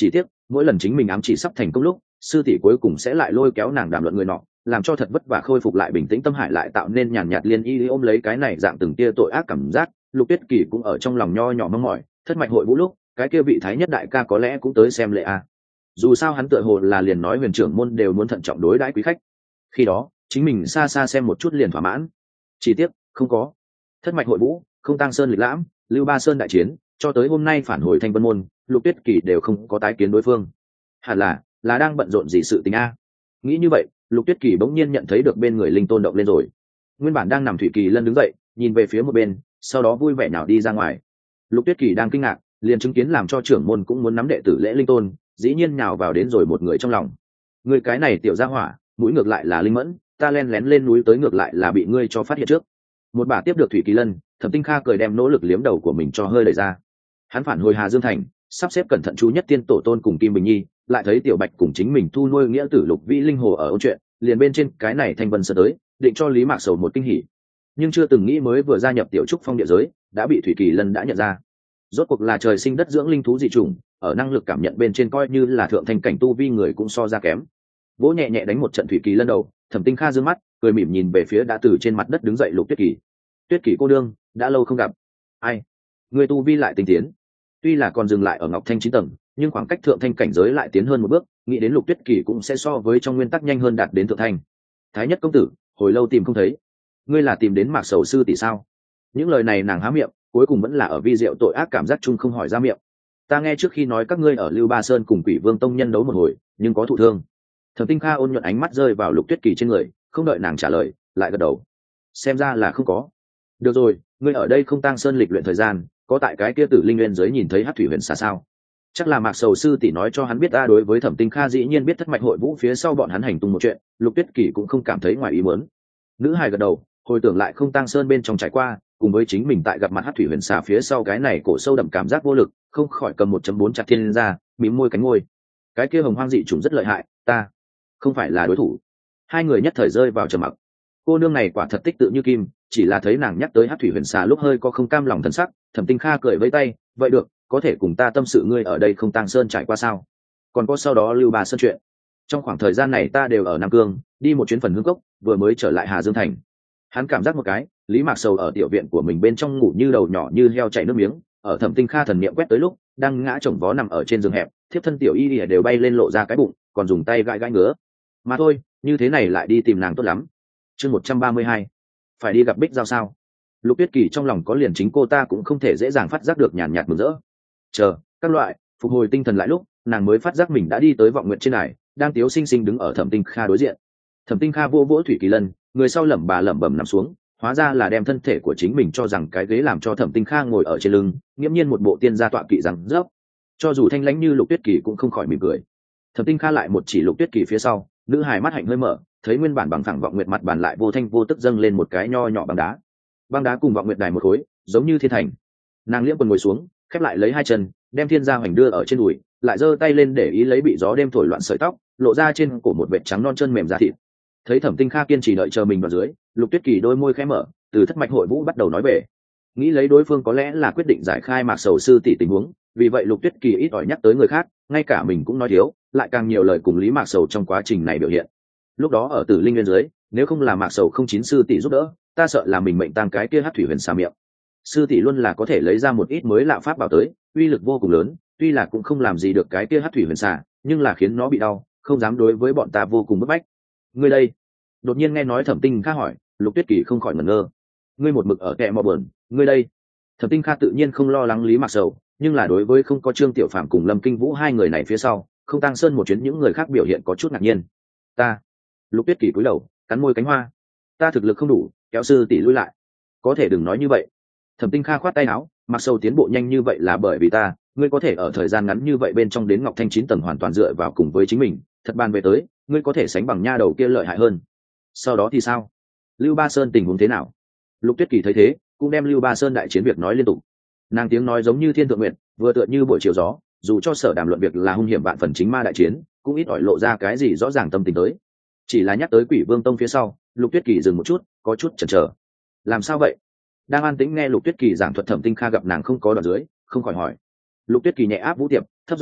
chỉ tiếc mỗi lần chính mình ám chỉ sắp thành công lúc sư tỷ cuối cùng sẽ lại lôi kéo nàng đàm luận người nọ, làm cho thật vất vả khôi phục lại bình tĩnh tâm hải lại tạo nên nhàn nhạt liên y ôm lấy cái này dạng từng tia tội ác cảm giác. Lục Tuyết Kỳ cũng ở trong lòng nho nhỏ mong mỏi, thất mạch hội vũ lúc cái kia vị thái nhất đại ca có lẽ cũng tới xem lễ a. Dù sao hắn tựa hồ là liền nói huyền trưởng môn đều muốn thận trọng đối đãi quý khách, khi đó chính mình xa xa xem một chút liền thỏa mãn. Chỉ tiếc không có. Thất mạch hội vũ, không tăng sơn lịch lãm, lưu ba sơn đại chiến, cho tới hôm nay phản hồi Thanh Vân môn, Lục Tuyết Kỳ đều không có tái kiến đối phương. Hẳn là là đang bận rộn gì sự tình a. Nghĩ như vậy, Lục Tuyết Kỳ bỗng nhiên nhận thấy được bên người linh tôn động lên rồi. Nguyên bản đang nằm Thủy Kỳ Lân đứng dậy, nhìn về phía một bên, sau đó vui vẻ nào đi ra ngoài. Lục Tuyết Kỳ đang kinh ngạc, liền chứng kiến làm cho trưởng môn cũng muốn nắm đệ tử lễ linh tôn, dĩ nhiên nhào vào đến rồi một người trong lòng. Người cái này tiểu gia hỏa, mũi ngược lại là linh mẫn, ta len lén lên núi tới ngược lại là bị ngươi cho phát hiện trước. Một bà tiếp được Thủy Kỳ Lân, Thẩm Tinh Kha cười đem nỗ lực liếm đầu của mình cho hơi đẩy ra. Hắn phản hồi Hà Dương thành, sắp xếp cẩn thận chú nhất tiên tổ tôn cùng Kim Bình Nhi, lại thấy Tiểu Bạch cùng chính mình thu nuôi nghĩa tử Lục Vĩ linh hồ ở ôn chuyện, liền bên trên cái này Thanh Vân Sơn tới, định cho Lý Mạc Sầu một kinh hỉ. Nhưng chưa từng nghĩ mới vừa gia nhập Tiểu Trúc Phong địa giới, đã bị Thủy Kỳ Lân đã nhận ra. Rốt cuộc là trời sinh đất dưỡng linh thú dị chủng, ở năng lực cảm nhận bên trên coi như là thượng thanh cảnh tu vi người cũng so ra kém. Vỗ nhẹ nhẹ đánh một trận Thủy Kỳ Lân đầu, Thẩm Tinh Kha giương mắt, cười mỉm nhìn về phía đã từ trên mặt đất đứng dậy Lục Tuyết Kỳ. Tuyết Kỳ cô đương, đã lâu không gặp. Ai? Người tu vi lại tinh tiến. Tuy là còn dừng lại ở Ngọc Thanh chín tầng, nhưng khoảng cách thượng thanh cảnh giới lại tiến hơn một bước, nghĩ đến Lục Tuyết Kỳ cũng sẽ so với trong nguyên tắc nhanh hơn đạt đến thượng thanh. Thái nhất công tử, hồi lâu tìm không thấy, ngươi là tìm đến Mạc Sầu sư tỷ sao? Những lời này nàng há miệng, cuối cùng vẫn là ở vi diệu tội ác cảm giác chung không hỏi ra miệng. Ta nghe trước khi nói các ngươi ở Lưu Ba Sơn cùng Quỷ Vương tông nhân đấu một hồi, nhưng có thụ thương. Thẩm Tinh Kha ôn nhuận ánh mắt rơi vào Lục Tuyết Kỳ trên người, không đợi nàng trả lời, lại gật đầu. Xem ra là không có. Được rồi, ngươi ở đây không tăng sơn lịch luyện thời gian, có tại cái kia Tử Linh Nguyên giới nhìn thấy Hắc Thủy Huyền xà sao? Chắc là Mạc Sầu sư tỷ nói cho hắn biết. Ta đối với Thẩm Tinh Kha dĩ nhiên biết thất mạch hội vũ phía sau bọn hắn hành tung một chuyện, Lục Tuyết Kỳ cũng không cảm thấy ngoài ý muốn. Nữ hài gật đầu, hồi tưởng lại không tăng sơn bên trong trải qua, cùng với chính mình tại gặp mặt Hắc Thủy Huyền xà phía sau cái này cổ sâu đậm cảm giác vô lực, không khỏi cầm một chấm bốn chặt thiên ra, mím môi cánh môi. Cái kia hồng hoang dị trùng rất lợi hại, ta không phải là đối thủ. Hai người nhất thời rơi vào trầm mặc. Cô nương này quả thật tích tự như kim, chỉ là thấy nàng nhắc tới Hắc Thủy Huyền xà lúc hơi có không cam lòng thần sắc. Thẩm Tinh Kha cười với tay, vậy được, có thể cùng ta tâm sự ngươi ở đây không tăng sơn trải qua sao? Còn có sau đó Lưu Ba Sơn chuyện. Trong khoảng thời gian này ta đều ở Nam Cương, đi một chuyến phần hương cốc, vừa mới trở lại Hà Dương thành. Hắn cảm giác một cái, Lý Mạc Sầu ở tiểu viện của mình bên trong ngủ như đầu nhỏ như heo chảy nước miếng, ở Thẩm Tinh Kha thần niệm quét tới lúc, đang ngã chồng vó nằm ở trên giường hẹp, thiếp thân tiểu y y đều bay lên lộ ra cái bụng, còn dùng tay gãi gãi ngứa. Mà thôi, như thế này lại đi tìm nàng tốt lắm. Chương một trăm ba mươi hai, phải đi gặp Bích Giao sao? Lục Tuyết Kỳ trong lòng có liền chính cô ta cũng không thể dễ dàng phát giác được nhàn nhạt mừng rỡ. Chờ, các loại, phục hồi tinh thần lại lúc, nàng mới phát giác mình đã đi tới vọng nguyện trên này, đang tiếu sinh sinh đứng ở Thẩm Tinh Kha đối diện. Thẩm Tinh Kha vô vỗ Thủy Kỳ Lân, người sau lẩm bà lẩm bẩm nằm xuống, hóa ra là đem thân thể của chính mình cho rằng cái ghế làm cho Thẩm Tinh Kha ngồi ở trên lưng, nghiễm nhiên một bộ tiên gia tọa kỵ rằng dốc. Cho dù thanh lãnh như Lục Tuyết Kỳ cũng không khỏi mỉm cười. Thẩm Tinh Kha lại một chỉ Lục Tuyết Kỳ phía sau, nữ hài mắt hạnh hơi mở, thấy nguyên bản bằng phẳng vọng nguyệt mặt bàn lại vô thanh vô tức dâng lên một cái nho nhỏ bằng đá. Băng đá cùng vọng nguyệt đài một khối, giống như thiên thành. Nàng liễm quần ngồi xuống, khép lại lấy hai chân, đem thiên gia hoành đưa ở trên đùi, lại giơ tay lên để ý lấy bị gió đêm thổi loạn sợi tóc, lộ ra trên cổ một vệt trắng non chân mềm da thịt. Thấy Thẩm Tinh Kha kiên trì đợi chờ mình vào dưới, Lục Tuyết Kỳ đôi môi khẽ mở, từ thất mạch hội vũ bắt đầu nói về. Nghĩ lấy đối phương có lẽ là quyết định giải khai Mạc Sầu sư tỷ tình huống, vì vậy Lục Tuyết Kỳ ít ỏi nhắc tới người khác, ngay cả mình cũng nói thiếu, lại càng nhiều lời cùng Lý Mạc Sầu trong quá trình này biểu hiện. Lúc đó ở Tử Linh Nguyên dưới, nếu không là Mạc Sầu không chín sư tỷ giúp đỡ, ta sợ là mình mệnh tăng cái kia Hắc Thủy Huyền xà miệng. Sư tỷ luôn là có thể lấy ra một ít mới lạ pháp bảo tới, uy lực vô cùng lớn, tuy là cũng không làm gì được cái kia Hắc Thủy Huyền xà, nhưng là khiến nó bị đau, không dám đối với bọn ta vô cùng bức bách. Ngươi đây? Đột nhiên nghe nói Thẩm Tinh Kha hỏi, Lục Tuyết Kỳ không khỏi ngẩn ngơ. Ngươi một mực ở kẹ mò bờn, ngươi đây? Thẩm Tinh Kha tự nhiên không lo lắng Lý Mạc Sầu, nhưng là đối với không có Trương Tiểu Phàm cùng Lâm Kinh Vũ hai người này phía sau, không tăng sơn một chuyến những người khác biểu hiện có chút ngạc nhiên. Ta. Lục Tuyết Kỳ cúi đầu, cắn môi cánh hoa. Ta thực lực không đủ, kéo sư tỷ lui lại. Có thể đừng nói như vậy. Thẩm Tinh Kha khoát tay áo, Mạc Sầu tiến bộ nhanh như vậy là bởi vì ta, ngươi có thể ở thời gian ngắn như vậy bên trong đến Ngọc Thanh chín tầng hoàn toàn dựa vào cùng với chính mình, thật bàn về tới, ngươi có thể sánh bằng nha đầu kia lợi hại hơn. Sau đó thì sao? Lưu Ba Sơn tình huống thế nào? Lục Tuyết Kỳ thấy thế, cũng đem Lưu Ba Sơn đại chiến việc nói liên tục. Nàng tiếng nói giống như thiên thượng nguyện, vừa tựa như buổi chiều gió, dù cho sở đàm luận việc là hung hiểm vạn phần chính ma đại chiến, cũng ít ỏi lộ ra cái gì rõ ràng tâm tình tới. Chỉ là nhắc tới Quỷ Vương tông phía sau, Lục Tuyết Kỳ dừng một chút, có chút chần chờ. Làm sao vậy? Đang an tĩnh nghe Lục Tuyết Kỳ giảng thuật, Thẩm Tinh Kha gặp nàng không có đoạn dưới, không khỏi hỏi. Lục Tuyết Kỳ nhẹ áp Vũ Tiệp, thấp giọng nói,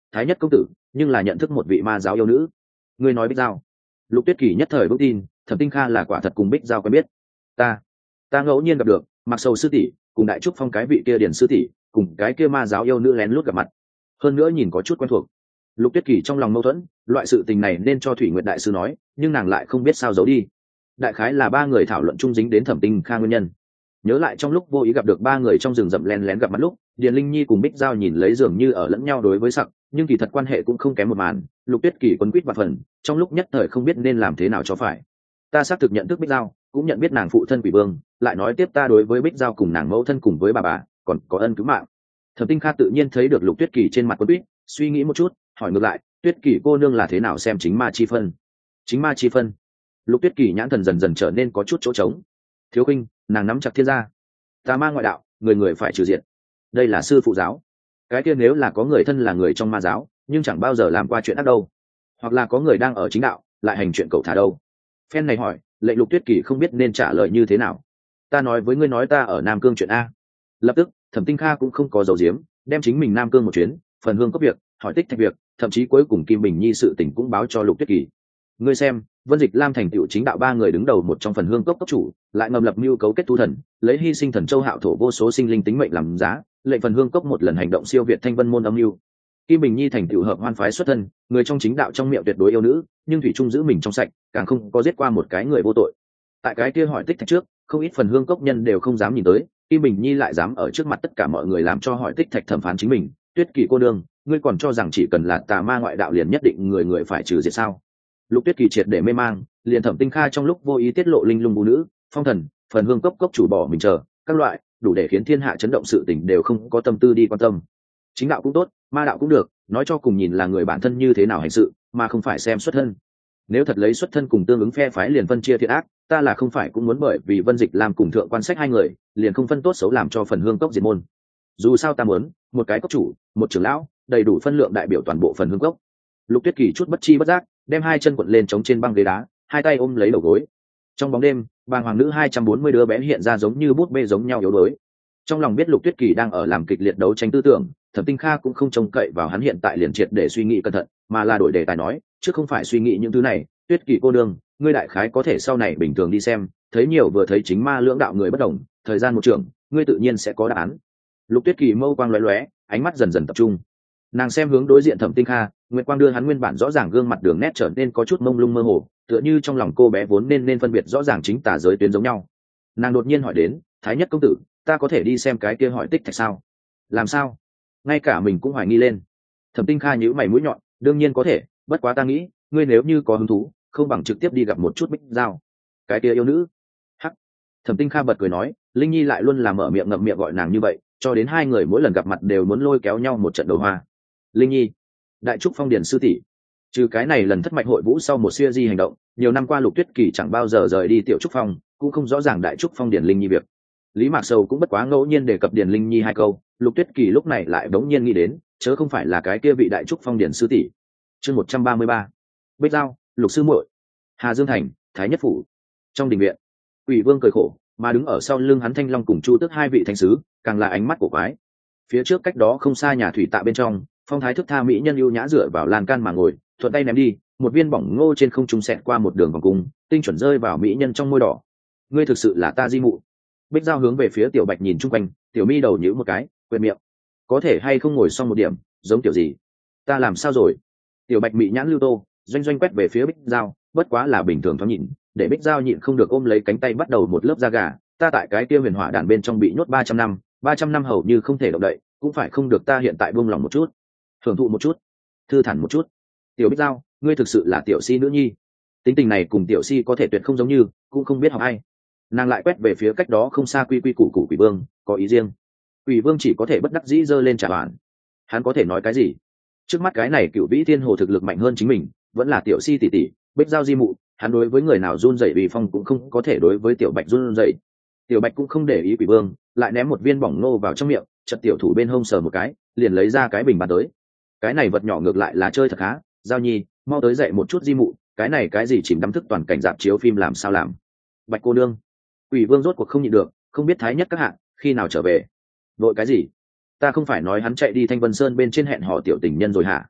thái nhất công tử nhưng là nhận thức một vị ma giáo yêu nữ. Ngươi nói Bích Giao? Lục Tuyết Kỳ nhất thời vững tin Thẩm Tinh Kha là quả thật cùng Bích Giao quen biết. ta ta ngẫu nhiên gặp được Mặc Sầu sư tỷ cùng Đại Trúc Phong cái vị kia Điền sư tỷ cùng cái kia ma giáo yêu nữ lén lút gặp mặt, hơn nữa nhìn có chút quen thuộc. Lục Tuyết Kỳ trong lòng mâu thuẫn, loại sự tình này nên cho Thủy Nguyệt đại sư nói, nhưng nàng lại không biết sao giấu đi. Đại khái là ba người thảo luận chung dính đến Thẩm Tinh Kha nguyên nhân. Nhớ lại trong lúc vô ý gặp được ba người trong rừng rậm lén lén gặp mặt lúc, Điền Linh Nhi cùng Bích Giao nhìn lấy dường như ở lẫn nhau đối với sặc, nhưng kỳ thật quan hệ cũng không kém một màn. Lục Tuyết Kỳ quấn quýt và phần, trong lúc nhất thời không biết nên làm thế nào cho phải. Ta xác thực nhận thức Bích Giao, cũng nhận biết nàng phụ thân Quỷ Vương, lại nói tiếp ta đối với Bích Giao cùng nàng mẫu thân cùng với bà bà, còn có ân cứu mạng. Thẩm Tinh Kha tự nhiên thấy được Lục Tuyết Kỳ trên mặt quấn quýt, suy nghĩ một chút, hỏi ngược lại, Tuyết Kỳ cô nương là thế nào xem chính ma chi phân? Chính ma chi phân? Lục Tuyết Kỳ nhãn thần dần dần trở nên có chút chỗ trống. Thiếu khinh, nàng nắm chặt thiên gia, tà ma ngoại đạo, người người phải trừ diệt. Đây là sư phụ giáo. Cái kia nếu là có người thân là người trong ma giáo, nhưng chẳng bao giờ làm qua chuyện ác đâu, hoặc là có người đang ở chính đạo lại hành chuyện cẩu thả đâu. Phen này hỏi, lệnh Lục Tuyết Kỳ không biết nên trả lời như thế nào. Ta nói với ngươi nói ta ở Nam Cương chuyện a. Lập tức Thẩm Tinh Kha cũng không có dầu diếm, đem chính mình Nam Cương một chuyến, phần hương có việc, hỏi tích thạch việc, thậm chí cuối cùng Kim Bình Nhi sự tình cũng báo cho Lục Tuyết Kỳ. Ngươi xem, Vân Dịch Lam thành tựu chính đạo ba người đứng đầu một trong phần hương cốc cốc chủ, lại ngầm lập mưu cấu kết tu thần, lấy hy sinh thần châu hạo thổ vô số sinh linh tính mệnh làm giá, lệnh phần hương cốc một lần hành động siêu việt thanh vân môn âm mưu. Kim Bình Nhi thành tựu hợp hoan phái xuất thân, người trong chính đạo trong miệng tuyệt đối yêu nữ, nhưng thủy trung giữ mình trong sạch, càng không có giết qua một cái người vô tội. Tại cái kia hỏi tích thạch trước, không ít phần hương cốc nhân đều không dám nhìn tới, Kim Bình Nhi lại dám ở trước mặt tất cả mọi người làm cho hỏi tích thạch thẩm phán chính mình. Tuyết Kỳ cô đương, ngươi còn cho rằng chỉ cần là tà ma ngoại đạo liền nhất định người người phải trừ diệt sao? Lục Tuyết Kỳ triệt để mê mang, liền Thẩm Tinh Kha trong lúc vô ý tiết lộ linh lung vũ nữ, phong thần, phần hương cốc cốc chủ bỏ mình chờ các loại đủ để khiến thiên hạ chấn động sự tình đều không có tâm tư đi quan tâm. Chính đạo cũng tốt, ma đạo cũng được, nói cho cùng nhìn là người bản thân như thế nào hành sự, mà không phải xem xuất thân. Nếu thật lấy xuất thân cùng tương ứng phe phái liền phân chia thiện ác, ta là không phải cũng muốn bởi vì Vân Dịch làm cùng thượng quan sách hai người, liền không phân tốt xấu làm cho phần hương cốc diệt môn. Dù sao ta muốn, một cái cốc chủ, một trưởng lão, đầy đủ phân lượng đại biểu toàn bộ phần hương cốc. Lục Tuyết Kỳ chút bất chi bất giác, đem hai chân quận lên chống trên băng ghế đá, hai tay ôm lấy đầu gối. Trong bóng đêm, bàng hoàng nữ hai trăm bốn mươi đứa bé hiện ra giống như bút bê giống nhau yếu đuối. Trong lòng biết Lục Tuyết Kỳ đang ở làm kịch liệt đấu tranh tư tưởng, Thẩm Tinh Kha cũng không trông cậy vào hắn hiện tại liền triệt để suy nghĩ cẩn thận, mà là đổi đề tài nói, chứ không phải suy nghĩ những thứ này, Tuyết Kỳ cô đương, ngươi đại khái có thể sau này bình thường đi xem, thấy nhiều vừa thấy chính ma lưỡng đạo người bất đồng, thời gian một trường, ngươi tự nhiên sẽ có đáp án. Lục Tuyết Kỳ mâu quang lóe lóe, ánh mắt dần dần tập trung. Nàng xem hướng đối diện Thẩm Tinh Kha, nguyệt quang đưa hắn nguyên bản rõ ràng gương mặt đường nét trở nên có chút mông lung mơ hồ, tựa như trong lòng cô bé vốn nên nên phân biệt rõ ràng chính tà giới tuyến giống nhau. Nàng đột nhiên hỏi đến, Thái Nhất công tử, ta có thể đi xem cái kia hỏi tích thạch sao? Làm sao? Ngay cả mình cũng hoài nghi lên. Thẩm Tinh Kha nhíu mày mũi nhọn, đương nhiên có thể, bất quá ta nghĩ, ngươi nếu như có hứng thú, không bằng trực tiếp đi gặp một chút Bích Giao. Cái kia yêu nữ. Hắc. Thẩm Tinh Kha bật cười nói, Linh Nhi lại luôn là mở miệng ngậm miệng gọi nàng như vậy, cho đến hai người mỗi lần gặp mặt đều muốn lôi kéo nhau một trận đầu hoa. Linh Nhi, Đại Trúc Phong Điền sư tỷ. Trừ cái này lần thất mạch hội vũ sau một siêu di hành động, nhiều năm qua Lục Tuyết Kỳ chẳng bao giờ rời đi Tiểu Trúc Phong, cũng không rõ ràng Đại Trúc Phong Điền Linh Nhi việc. Lý Mạc Sầu cũng bất quá ngẫu nhiên đề cập Điền Linh Nhi hai câu, Lục Tuyết Kỳ lúc này lại bỗng nhiên nghĩ đến, chớ không phải là cái kia vị Đại Trúc Phong Điền sư tỷ. Chương một trăm ba mươi ba. Bích Giao, Lục sư muội. Hà Dương thành, Thái Nhất phủ. Trong đình viện, Quỷ Vương cười khổ, mà đứng ở sau lưng hắn Thanh Long cùng Chu Tước hai vị thánh sứ, càng là ánh mắt của quái. Phía trước cách đó không xa nhà thủy tạ bên trong, phong thái thức tha mỹ nhân ưu nhã dựa vào lan can mà ngồi, thuận tay ném đi một viên bỏng ngô trên không trung xẹt qua một đường vòng cung, tinh chuẩn rơi vào mỹ nhân trong môi đỏ. Ngươi thực sự là ta di mụ. Bích Giao hướng về phía Tiểu Bạch nhìn chung quanh, tiểu mi đầu nhíu một cái, quệt miệng. Có thể hay không ngồi xong một điểm, giống kiểu gì? Ta làm sao rồi? Tiểu Bạch mị nhãn lưu tô, doanh doanh quét về phía Bích Giao, bất quá là bình thường thoáng nhịn, để Bích Giao nhịn không được ôm lấy cánh tay bắt đầu một lớp da gà. Ta tại cái kia huyền hỏa đàn bên trong bị nhốt ba trăm năm, ba trăm năm hầu như không thể động đậy, cũng phải không được ta hiện tại buông lòng một chút, hưởng thụ một chút, thư thản một chút. Tiểu Bích Giao, ngươi thực sự là tiểu si nữ nhi. Tính tình này cùng tiểu si có thể tuyệt không giống như, cũng không biết học ai. Nàng lại quét về phía cách đó không xa quy quy củ củ Quỷ Vương, có ý riêng. Quỷ Vương chỉ có thể bất đắc dĩ giơ lên trả bản. Hắn có thể nói cái gì? Trước mắt cái này Cửu Vĩ Thiên Hồ thực lực mạnh hơn chính mình, vẫn là tiểu si tỷ tỷ, Bích Giao di mụ, hắn đối với người nào run rẩy vì phong cũng không có thể đối với Tiểu Bạch run rẩy. Tiểu Bạch cũng không để ý Quỷ Vương, lại ném một viên bỏng ngô vào trong miệng, chợt tiểu thủ bên hông sờ một cái, liền lấy ra cái bình bàn tới. Cái này vật nhỏ ngược lại là chơi thật khá, Giao nhi, mau tới dậy một chút di mụ, cái này cái gì chìm đắm thức toàn cảnh dạp chiếu phim làm sao làm. Bạch cô nương. Quỷ Vương rốt cuộc không nhịn được, không biết Thái Nhất các hạ khi nào trở về. Vội cái gì? Ta không phải nói hắn chạy đi Thanh Vân Sơn bên trên hẹn hò tiểu tình nhân rồi hả?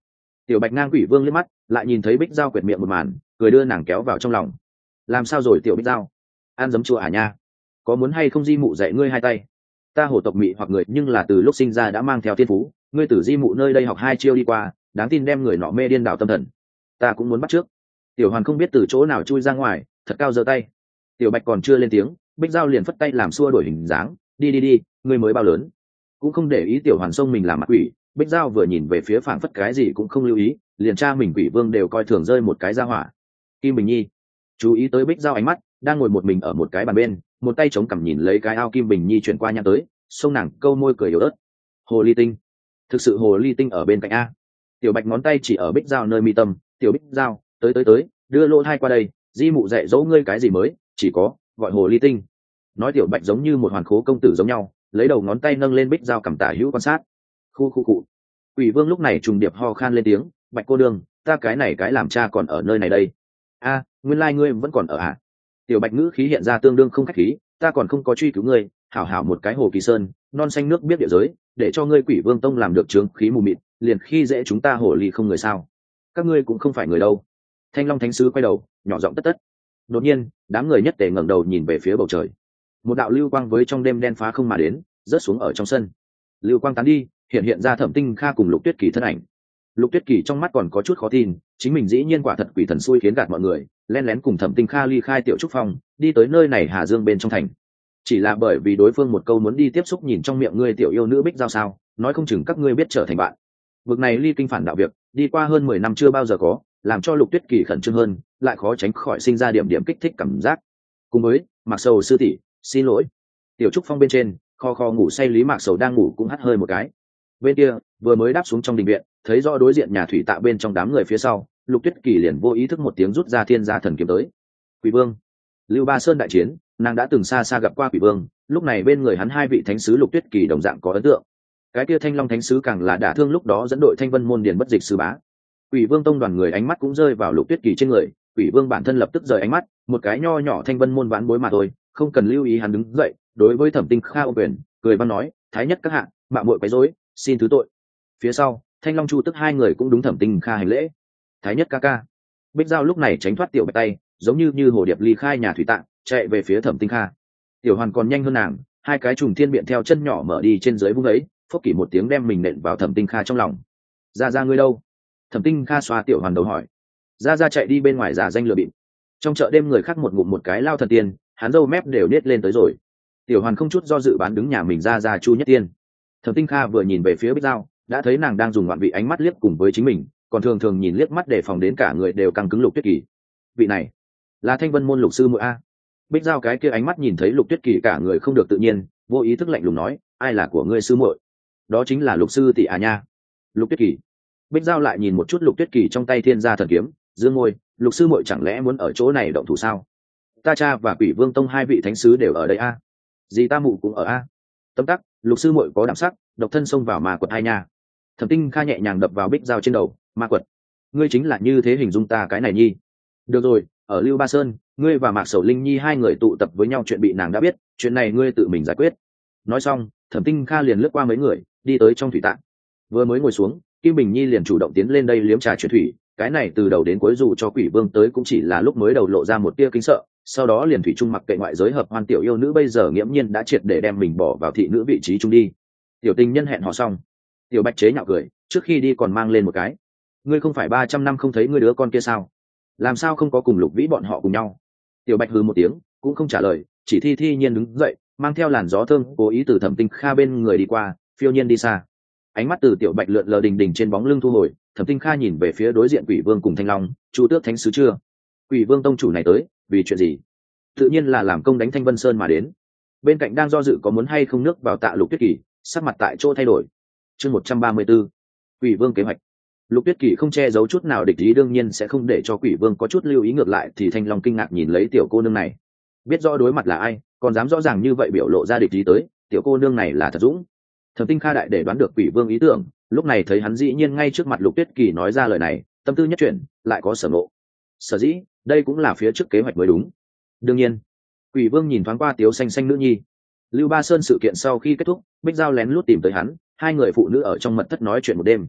Tiểu Bạch ngang quỷ vương liếc mắt, lại nhìn thấy Bích Giao quệt miệng một màn, cười đưa nàng kéo vào trong lòng. Làm sao rồi tiểu Bích Giao? Ăn giấm chua à nha? Có muốn hay không di mụ dạy ngươi hai tay? Ta hổ tộc mị hoặc người nhưng là từ lúc sinh ra đã mang theo thiên phú, ngươi từ di mụ nơi đây học hai chiêu đi qua, đáng tin đem người nọ mê điên đảo tâm thần. Ta cũng muốn bắt trước. Tiểu Hoàn không biết từ chỗ nào chui ra ngoài, thật cao giơ tay. Tiểu Bạch còn chưa lên tiếng, Bích Giao liền phất tay làm xua đổi hình dáng, đi đi đi, ngươi mới bao lớn. Cũng không để ý Tiểu Hoàn xông mình làm mặt quỷ, Bích Giao vừa nhìn về phía phảng phất cái gì cũng không lưu ý, liền cha mình quỷ vương đều coi thường rơi một cái ra hỏa. Kim Bình Nhi chú ý tới Bích Giao ánh mắt, đang ngồi một mình ở một cái bàn bên, một tay chống cằm nhìn lấy cái ao Kim Bình Nhi chuyển qua nhăn tới, xông nàng câu môi cười yếu ớt. Hồ ly tinh, thực sự hồ ly tinh ở bên cạnh a. Tiểu Bạch ngón tay chỉ ở Bích Giao nơi mi tâm, tiểu Bích Giao, tới tới tới, đưa lỗ thai qua đây, di mụ dạy dỗ ngươi cái gì mới, chỉ có gọi hồ ly tinh. Nói Tiểu Bạch giống như một hoàn khố công tử giống nhau, lấy đầu ngón tay nâng lên Bích Giao cầm tả hữu quan sát. Khu khu cụ. Quỷ vương lúc này trùng điệp ho khan lên tiếng, Bạch cô đương, ta cái này cái làm cha còn ở nơi này đây. A, nguyên lai ngươi vẫn còn ở à? Tiểu Bạch ngữ khí hiện ra tương đương không khách khí, ta còn không có truy cứu ngươi, hảo hảo một cái hồ kỳ sơn, non xanh nước biết địa giới, để cho ngươi quỷ vương tông làm được trướng khí mù mịt, liền khi dễ chúng ta hồ ly không người sao? Các ngươi cũng không phải người đâu. Thanh Long Thánh sứ quay đầu, nhỏ giọng tất tất. Đột nhiên, đám người nhất tề ngẩng đầu nhìn về phía bầu trời. Một đạo lưu quang với trong đêm đen phá không mà đến, rớt xuống ở trong sân. Lưu quang tán đi, hiện hiện ra Thẩm Tinh Kha cùng Lục Tuyết Kỳ thân ảnh. Lục Tuyết Kỳ trong mắt còn có chút khó tin, chính mình dĩ nhiên quả thật quỷ thần xui khiến gạt mọi người, len lén cùng Thẩm Tinh Kha ly khai Tiểu Trúc Phong, đi tới nơi này Hà Dương bên trong thành. Chỉ là bởi vì đối phương một câu muốn đi tiếp xúc nhìn trong miệng ngươi tiểu yêu nữ Bích Giao sao, nói không chừng các ngươi biết trở thành bạn. Vực này ly kinh phản đạo việc, đi qua hơn mười năm chưa bao giờ có, làm cho Lục Tuyết Kỳ khẩn trương hơn, lại khó tránh khỏi sinh ra điểm điểm kích thích cảm giác. Cùng với, Mạc Sầu sư tỷ, xin lỗi. Tiểu Trúc Phong bên trên, kho kho ngủ say Lý Mạc Sầu đang ngủ cũng hắt hơi một cái. Bên kia, vừa mới đáp xuống trong đình viện, thấy rõ đối diện nhà thủy tạ bên trong đám người phía sau, Lục Tuyết Kỳ liền vô ý thức một tiếng rút ra thiên gia thần kiếm tới. Quỷ Vương, Lưu Ba Sơn đại chiến, nàng đã từng xa xa gặp qua Quỷ Vương, lúc này bên người hắn hai vị thánh sứ Lục Tuyết Kỳ đồng dạng có ấn tượng. Cái kia Thanh Long thánh sứ càng là đả thương lúc đó dẫn đội Thanh Vân môn điền bất dịch sư bá. Quỷ Vương tông đoàn người ánh mắt cũng rơi vào Lục Tuyết Kỳ trên người, Quỷ Vương bản thân lập tức rời ánh mắt, một cái nho nhỏ Thanh Vân môn vãn bối mà thôi, không cần lưu ý hắn đứng dậy, đối với Thẩm Tinh Kha ô quyền, cười văn nói, thái nhất các hạ, mạo muội quấy rối, xin thứ tội. Phía sau, Thanh Long Chu tức hai người cũng đúng Thẩm Tinh Kha hành lễ. Thái nhất ca ca. Bích Giao lúc này tránh thoát Tiểu Bạch tay, giống như như hồ điệp ly khai nhà thủy tạng, chạy về phía Thẩm Tinh Kha. Tiểu Hoàn còn nhanh hơn nàng, hai cái trùng thiên biện theo chân nhỏ mở đi trên dưới vung ấy, phốc kỷ một tiếng đem mình nện vào Thẩm Tinh Kha trong lòng. Ra ra ngươi đâu? Thẩm Tinh Kha xoa Tiểu Hoàn đầu hỏi. Ra ra chạy đi bên ngoài giả danh lừa bịp. Trong chợ đêm người khác một ngụm một cái lao thần tiên, hắn râu mép đều nết lên tới rồi. Tiểu Hoàn không chút do dự bán đứng nhà mình ra ra Chu Nhất Tiên. Thẩm Tinh Kha vừa nhìn về phía Bích Giao, đã thấy nàng đang dùng ngoạn vị ánh mắt liếc cùng với chính mình, còn thường thường nhìn liếc mắt để phòng đến cả người đều căng cứng Lục Tuyết Kỳ. Vị này là Thanh Vân môn lục sư muội a. Bích Giao cái kia ánh mắt nhìn thấy Lục Tuyết Kỳ cả người không được tự nhiên, vô ý thức lạnh lùng nói, ai là của ngươi sư muội? Đó chính là Lục sư tỷ à nha. Lục Tuyết Kỳ. Bích Giao lại nhìn một chút Lục Tuyết Kỳ trong tay thiên gia thần kiếm, dương môi, Lục sư muội chẳng lẽ muốn ở chỗ này động thủ sao? Ta cha và Quỷ Vương tông hai vị thánh sứ đều ở đây a. Dì ta mụ cũng ở a. Tấm tắc, Lục sư muội có đảm sắc, độc thân xông vào mà quật hai nha. Thẩm Tinh Kha nhẹ nhàng đập vào Bích Giao trên đầu, ma quật, ngươi chính là như thế hình dung ta cái này nhi. Được rồi, ở Lưu Ba Sơn, ngươi và Mạc Sầu Linh Nhi hai người tụ tập với nhau chuyện bị nàng đã biết, chuyện này ngươi tự mình giải quyết. Nói xong, Thẩm Tinh Kha liền lướt qua mấy người, đi tới trong thủy tạng. Vừa mới ngồi xuống, Kim Bình Nhi liền chủ động tiến lên đây liếm trà chuyển thủy, cái này từ đầu đến cuối dù cho Quỷ Vương tới cũng chỉ là lúc mới đầu lộ ra một tia kinh sợ, sau đó liền thủy chung mặc kệ ngoại giới hợp hoan tiểu yêu nữ bây giờ nghiễm nhiên đã triệt để đem mình bỏ vào thị nữ vị trí chung đi. Tiểu tình nhân hẹn hò xong, Tiểu Bạch chế nhạo cười, trước khi đi còn mang lên một cái, ngươi không phải ba trăm năm không thấy ngươi đứa con kia sao? Làm sao không có cùng Lục Vĩ bọn họ cùng nhau? Tiểu Bạch hừ một tiếng, cũng không trả lời, chỉ thi thi nhiên đứng dậy, mang theo làn gió thơm cố ý từ Thẩm Tinh Kha bên người đi qua, phiêu nhiên đi xa. Ánh mắt từ Tiểu Bạch lượn lờ đình đình trên bóng lưng thu hồi, Thẩm Tinh Kha nhìn về phía đối diện Quỷ Vương cùng Thanh Long, Chu Tước thánh sứ chưa? Quỷ Vương tông chủ này tới, vì chuyện gì? Tự nhiên là làm công đánh Thanh Vân Sơn mà đến. Bên cạnh đang do dự có muốn hay không nước vào tạ Lục Tuyết Kỳ, sắc mặt tại chỗ thay đổi. Chương một trăm ba mươi 134, Quỷ Vương kế hoạch. Lục Tuyết Kỳ không che giấu chút nào địch ý, đương nhiên sẽ không để cho Quỷ Vương có chút lưu ý, ngược lại thì Thanh Long kinh ngạc nhìn lấy tiểu cô nương này, biết rõ đối mặt là ai, còn dám rõ ràng như vậy biểu lộ ra địch ý tới, tiểu cô nương này là thật dũng. Thẩm Tinh Kha đại để đoán được Quỷ Vương ý tưởng, lúc này thấy hắn dĩ nhiên ngay trước mặt Lục Tuyết Kỳ nói ra lời này, tâm tư nhất chuyển, lại có sở ngộ. Sở dĩ, đây cũng là phía trước kế hoạch mới đúng. Đương nhiên, Quỷ Vương nhìn thoáng qua Tiếu Xanh Xanh nữ nhi. Lưu Ba Sơn sự kiện sau khi kết thúc, Bích Giao lén lút tìm tới hắn, hai người phụ nữ ở trong mật thất nói chuyện một đêm.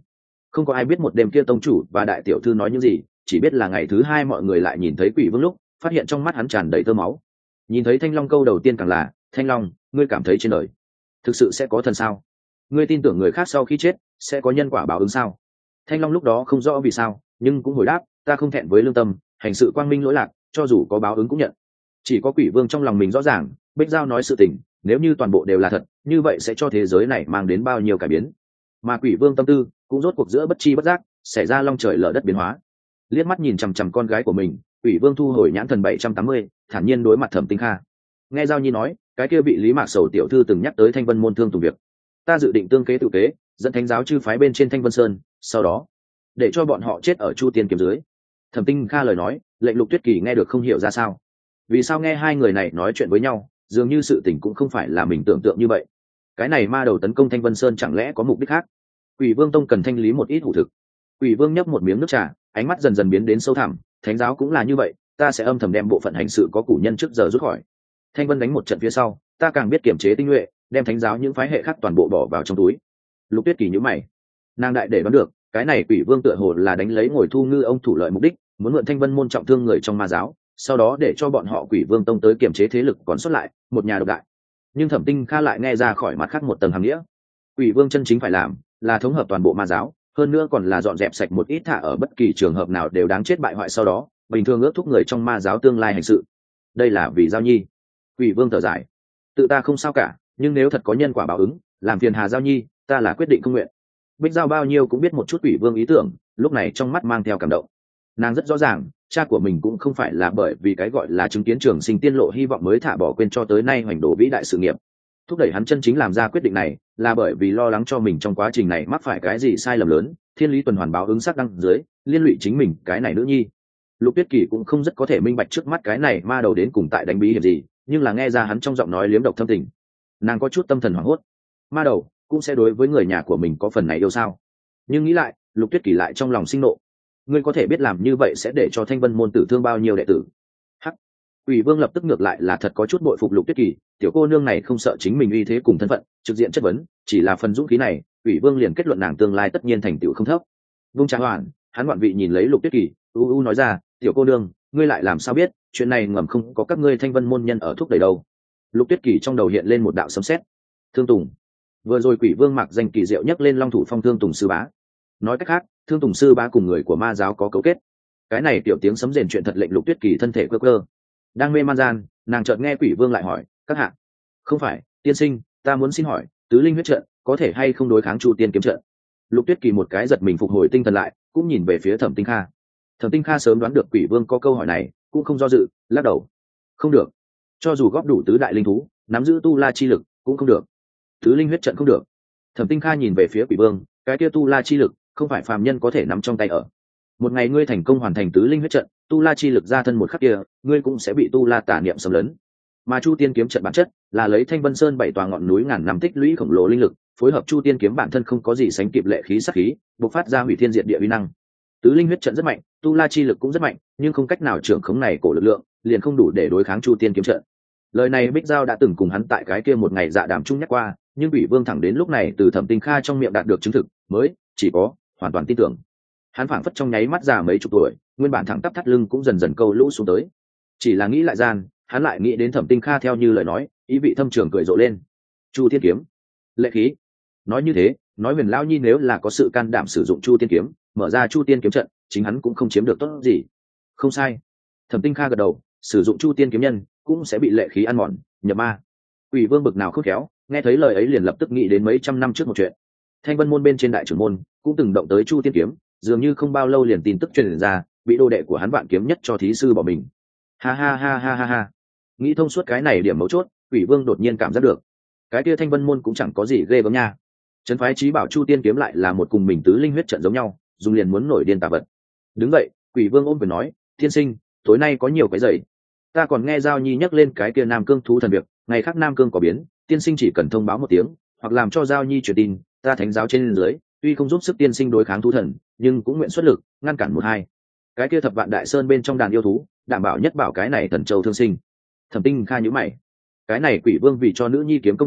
Không có ai biết một đêm kia tông chủ và đại tiểu thư nói những gì, chỉ biết là ngày thứ hai mọi người lại nhìn thấy quỷ vương lúc phát hiện trong mắt hắn tràn đầy tơ máu. Nhìn thấy thanh long câu đầu tiên càng là: thanh long, ngươi cảm thấy trên đời thực sự sẽ có thần sao? Ngươi tin tưởng người khác sau khi chết sẽ có nhân quả báo ứng sao? Thanh long lúc đó không rõ vì sao, nhưng cũng hồi đáp: ta không thẹn với lương tâm, hành sự quang minh lỗi lạc, cho dù có báo ứng cũng nhận. Chỉ có quỷ vương trong lòng mình rõ ràng, Bích Giao nói sự tình nếu như toàn bộ đều là thật, như vậy sẽ cho thế giới này mang đến bao nhiêu cải biến. Mà quỷ vương tâm tư cũng rốt cuộc giữa bất chi bất giác xảy ra long trời lở đất biến hóa. Liếc mắt nhìn chằm chằm con gái của mình, quỷ vương thu hồi nhãn thần bảy trăm tám mươi, thản nhiên đối mặt Thẩm Tinh Kha. Nghe Giao Nhi nói, cái kia bị Lý Mạc Sầu tiểu thư từng nhắc tới Thanh Vân môn thương tùng việc, ta dự định tương kế tự kế, dẫn thánh giáo chư phái bên trên Thanh Vân Sơn, sau đó để cho bọn họ chết ở Chu Tiên kiếm dưới. Thẩm Tinh Kha lời nói, lệnh Lục Tuyết Kỳ nghe được không hiểu ra sao. Vì sao nghe hai người này nói chuyện với nhau, dường như sự tình cũng không phải là mình tưởng tượng như vậy. Cái này ma đầu tấn công Thanh Vân Sơn chẳng lẽ có mục đích khác? Quỷ Vương tông cần thanh lý một ít hủ thực. Quỷ Vương nhấp một miếng nước trà, ánh mắt dần dần biến đến sâu thẳm. Thánh giáo cũng là như vậy, ta sẽ âm thầm đem bộ phận hành sự có củ nhân trước giờ rút khỏi. Thanh Vân đánh một trận phía sau, ta càng biết kiểm chế tinh nhuệ, đem thánh giáo những phái hệ khác toàn bộ bỏ vào trong túi. Lục Tuyết Kỳ nhíu mày, nàng đại để đoán được, cái này Quỷ Vương tựa hồ là đánh lấy ngồi thu ngư ông thủ lợi mục đích, muốn mượn Thanh Vân môn trọng thương người trong ma giáo, sau đó để cho bọn họ Quỷ Vương tông tới kiểm chế thế lực còn sót lại, một nhà độc đại. Nhưng Thẩm Tinh Kha lại nghe ra khỏi mặt khác một tầng hàm nghĩa. Quỷ Vương chân chính phải làm là thống hợp toàn bộ ma giáo, hơn nữa còn là dọn dẹp sạch một ít thả ở bất kỳ trường hợp nào đều đáng chết bại hoại, sau đó bình thường ước thúc người trong ma giáo tương lai hành sự. Đây là vì Giao Nhi. Quỷ Vương thở dài, tự ta không sao cả, nhưng nếu thật có nhân quả báo ứng, làm phiền Hà Giao Nhi, ta là quyết định không nguyện. Bích Giao bao nhiêu cũng biết một chút Quỷ Vương ý tưởng, lúc này trong mắt mang theo cảm động. Nàng rất rõ ràng, cha của mình cũng không phải là bởi vì cái gọi là chứng kiến trường sinh tiên lộ hy vọng mới thả bỏ quên cho tới nay hoành đổ vĩ đại sự nghiệp. Thúc đẩy hắn chân chính làm ra quyết định này là bởi vì lo lắng cho mình trong quá trình này mắc phải cái gì sai lầm lớn, thiên lý tuần hoàn báo ứng sắc đăng dưới, liên lụy chính mình cái này nữ nhi. Lục Tuyết Kỳ cũng không rất có thể minh bạch trước mắt cái này ma đầu đến cùng tại đánh bí hiểm gì, nhưng là nghe ra hắn trong giọng nói liếm độc thâm tình, nàng có chút tâm thần hoảng hốt. Ma đầu cũng sẽ đối với người nhà của mình có phần này yêu sao? Nhưng nghĩ lại, Lục Tuyết Kỳ lại trong lòng sinh nộ. Ngươi có thể biết làm như vậy sẽ để cho Thanh Vân môn tử thương bao nhiêu đệ tử? Hắc. Quỷ Vương lập tức ngược lại là thật có chút bội phục Lục Tuyết Kỳ, tiểu cô nương này không sợ chính mình uy thế cùng thân phận, trực diện chất vấn, chỉ là phần dũng khí này, Quỷ Vương liền kết luận nàng tương lai tất nhiên thành tựu không thấp. Vung trà hoàn, hắn ngoạn vị nhìn lấy Lục Tuyết Kỳ, u u nói ra, tiểu cô nương, ngươi lại làm sao biết, chuyện này ngầm không có các ngươi Thanh Vân môn nhân ở thúc đẩy đâu? Lục Tuyết Kỳ trong đầu hiện lên một đạo sấm sét. Thương Tùng. Vừa rồi Quỷ Vương mặc danh kỳ diệu nhắc lên Long thủ phong Thương Tùng sư bá. Nói cách khác, Thương Tùng sư bá cùng người của ma giáo có cấu kết. Cái này tiểu tiếng sấm rền chuyện thật lệnh Lục Tuyết Kỳ thân thể quơ quơ. Đang mê man gian, nàng chợt nghe Quỷ Vương lại hỏi, các hạ, không phải, tiên sinh, ta muốn xin hỏi, tứ linh huyết trận có thể hay không đối kháng Chu Tiên kiếm trận? Lục Tuyết Kỳ một cái giật mình phục hồi tinh thần lại, cũng nhìn về phía Thẩm Tinh Kha. Thẩm Tinh Kha sớm đoán được Quỷ Vương có câu hỏi này, cũng không do dự, lắc đầu, không được. Cho dù góp đủ tứ đại linh thú, nắm giữ tu la chi lực, cũng không được. Tứ linh huyết trận không được. Thẩm Tinh Kha nhìn về phía Quỷ Vương, cái kia tu la chi lực không phải phàm nhân có thể nắm trong tay ở. Một ngày ngươi thành công hoàn thành tứ linh huyết trận, tu la chi lực ra thân một khắc kia, ngươi cũng sẽ bị tu la tà niệm xâm lấn. Mà Chu Tiên kiếm trận bản chất là lấy Thanh Vân Sơn bảy tòa ngọn núi ngàn năm tích lũy khổng lồ linh lực, phối hợp Chu Tiên kiếm bản thân không có gì sánh kịp lệ khí sắc khí, bộc phát ra hủy thiên diệt địa uy năng. Tứ linh huyết trận rất mạnh, tu la chi lực cũng rất mạnh, nhưng không cách nào trưởng khống này cổ lực lượng, liền không đủ để đối kháng Chu Tiên kiếm trận. Lời này Bích Giao đã từng cùng hắn tại cái kia một ngày dạ đàm chung nhắc qua, nhưng Quỷ Vương thẳng đến lúc này từ Thẩm Tinh Kha trong miệng đạt được chứng thực, mới chỉ có hoàn toàn tin tưởng. Hắn phảng phất trong nháy mắt già mấy chục tuổi, nguyên bản thẳng tắp thắt lưng cũng dần dần câu lũ xuống tới. Chỉ là nghĩ lại gian, hắn lại nghĩ đến Thẩm Tinh Kha theo như lời nói, ý vị thâm trường cười rộ lên. Chu Tiên kiếm, lệ khí. Nói như thế, nói Huyền lão nhi nếu là có sự can đảm sử dụng Chu Tiên kiếm, mở ra Chu Tiên kiếm trận, chính hắn cũng không chiếm được tốt gì. Không sai. Thẩm Tinh Kha gật đầu, sử dụng Chu Tiên kiếm nhân cũng sẽ bị lệ khí ăn mòn, nhập ma. Quỷ Vương bực nào khôn khéo, nghe thấy lời ấy liền lập tức nghĩ đến mấy trăm năm trước một chuyện. Thanh Vân môn bên trên đại trưởng môn cũng từng động tới Chu Tiên kiếm, dường như không bao lâu liền tin tức truyền ra, bị đô đệ của hắn Vạn Kiếm Nhất cho thí sư bỏ mình. Ha ha ha ha ha ha. Nghĩ thông suốt cái này điểm mấu chốt, Quỷ Vương đột nhiên cảm giác được, cái kia Thanh Vân môn cũng chẳng có gì ghê gớm nha. Trấn phái chí bảo Chu Tiên kiếm lại là một cùng mình tứ linh huyết trận giống nhau, dùng liền muốn nổi điên tà vật. Đứng vậy, Quỷ Vương ôm quyền nói, tiên sinh, tối nay có nhiều cái dậy. Ta còn nghe Giao Nhi nhắc lên cái kia Nam Cương thú thần việc, ngày khác Nam Cương có biến, tiên sinh chỉ cần thông báo một tiếng, hoặc làm cho Giao Nhi truyền tin, ta thánh giáo trên dưới, tuy không giúp sức tiên sinh đối kháng thú thần, nhưng cũng nguyện xuất lực ngăn cản một hai. Cái kia thập vạn đại sơn bên trong đàn yêu thú, đảm bảo nhất bảo cái này thần châu thương sinh. Thẩm Tinh Kha nhíu mày, cái này Quỷ Vương vì cho nữ nhi kiếm công đức,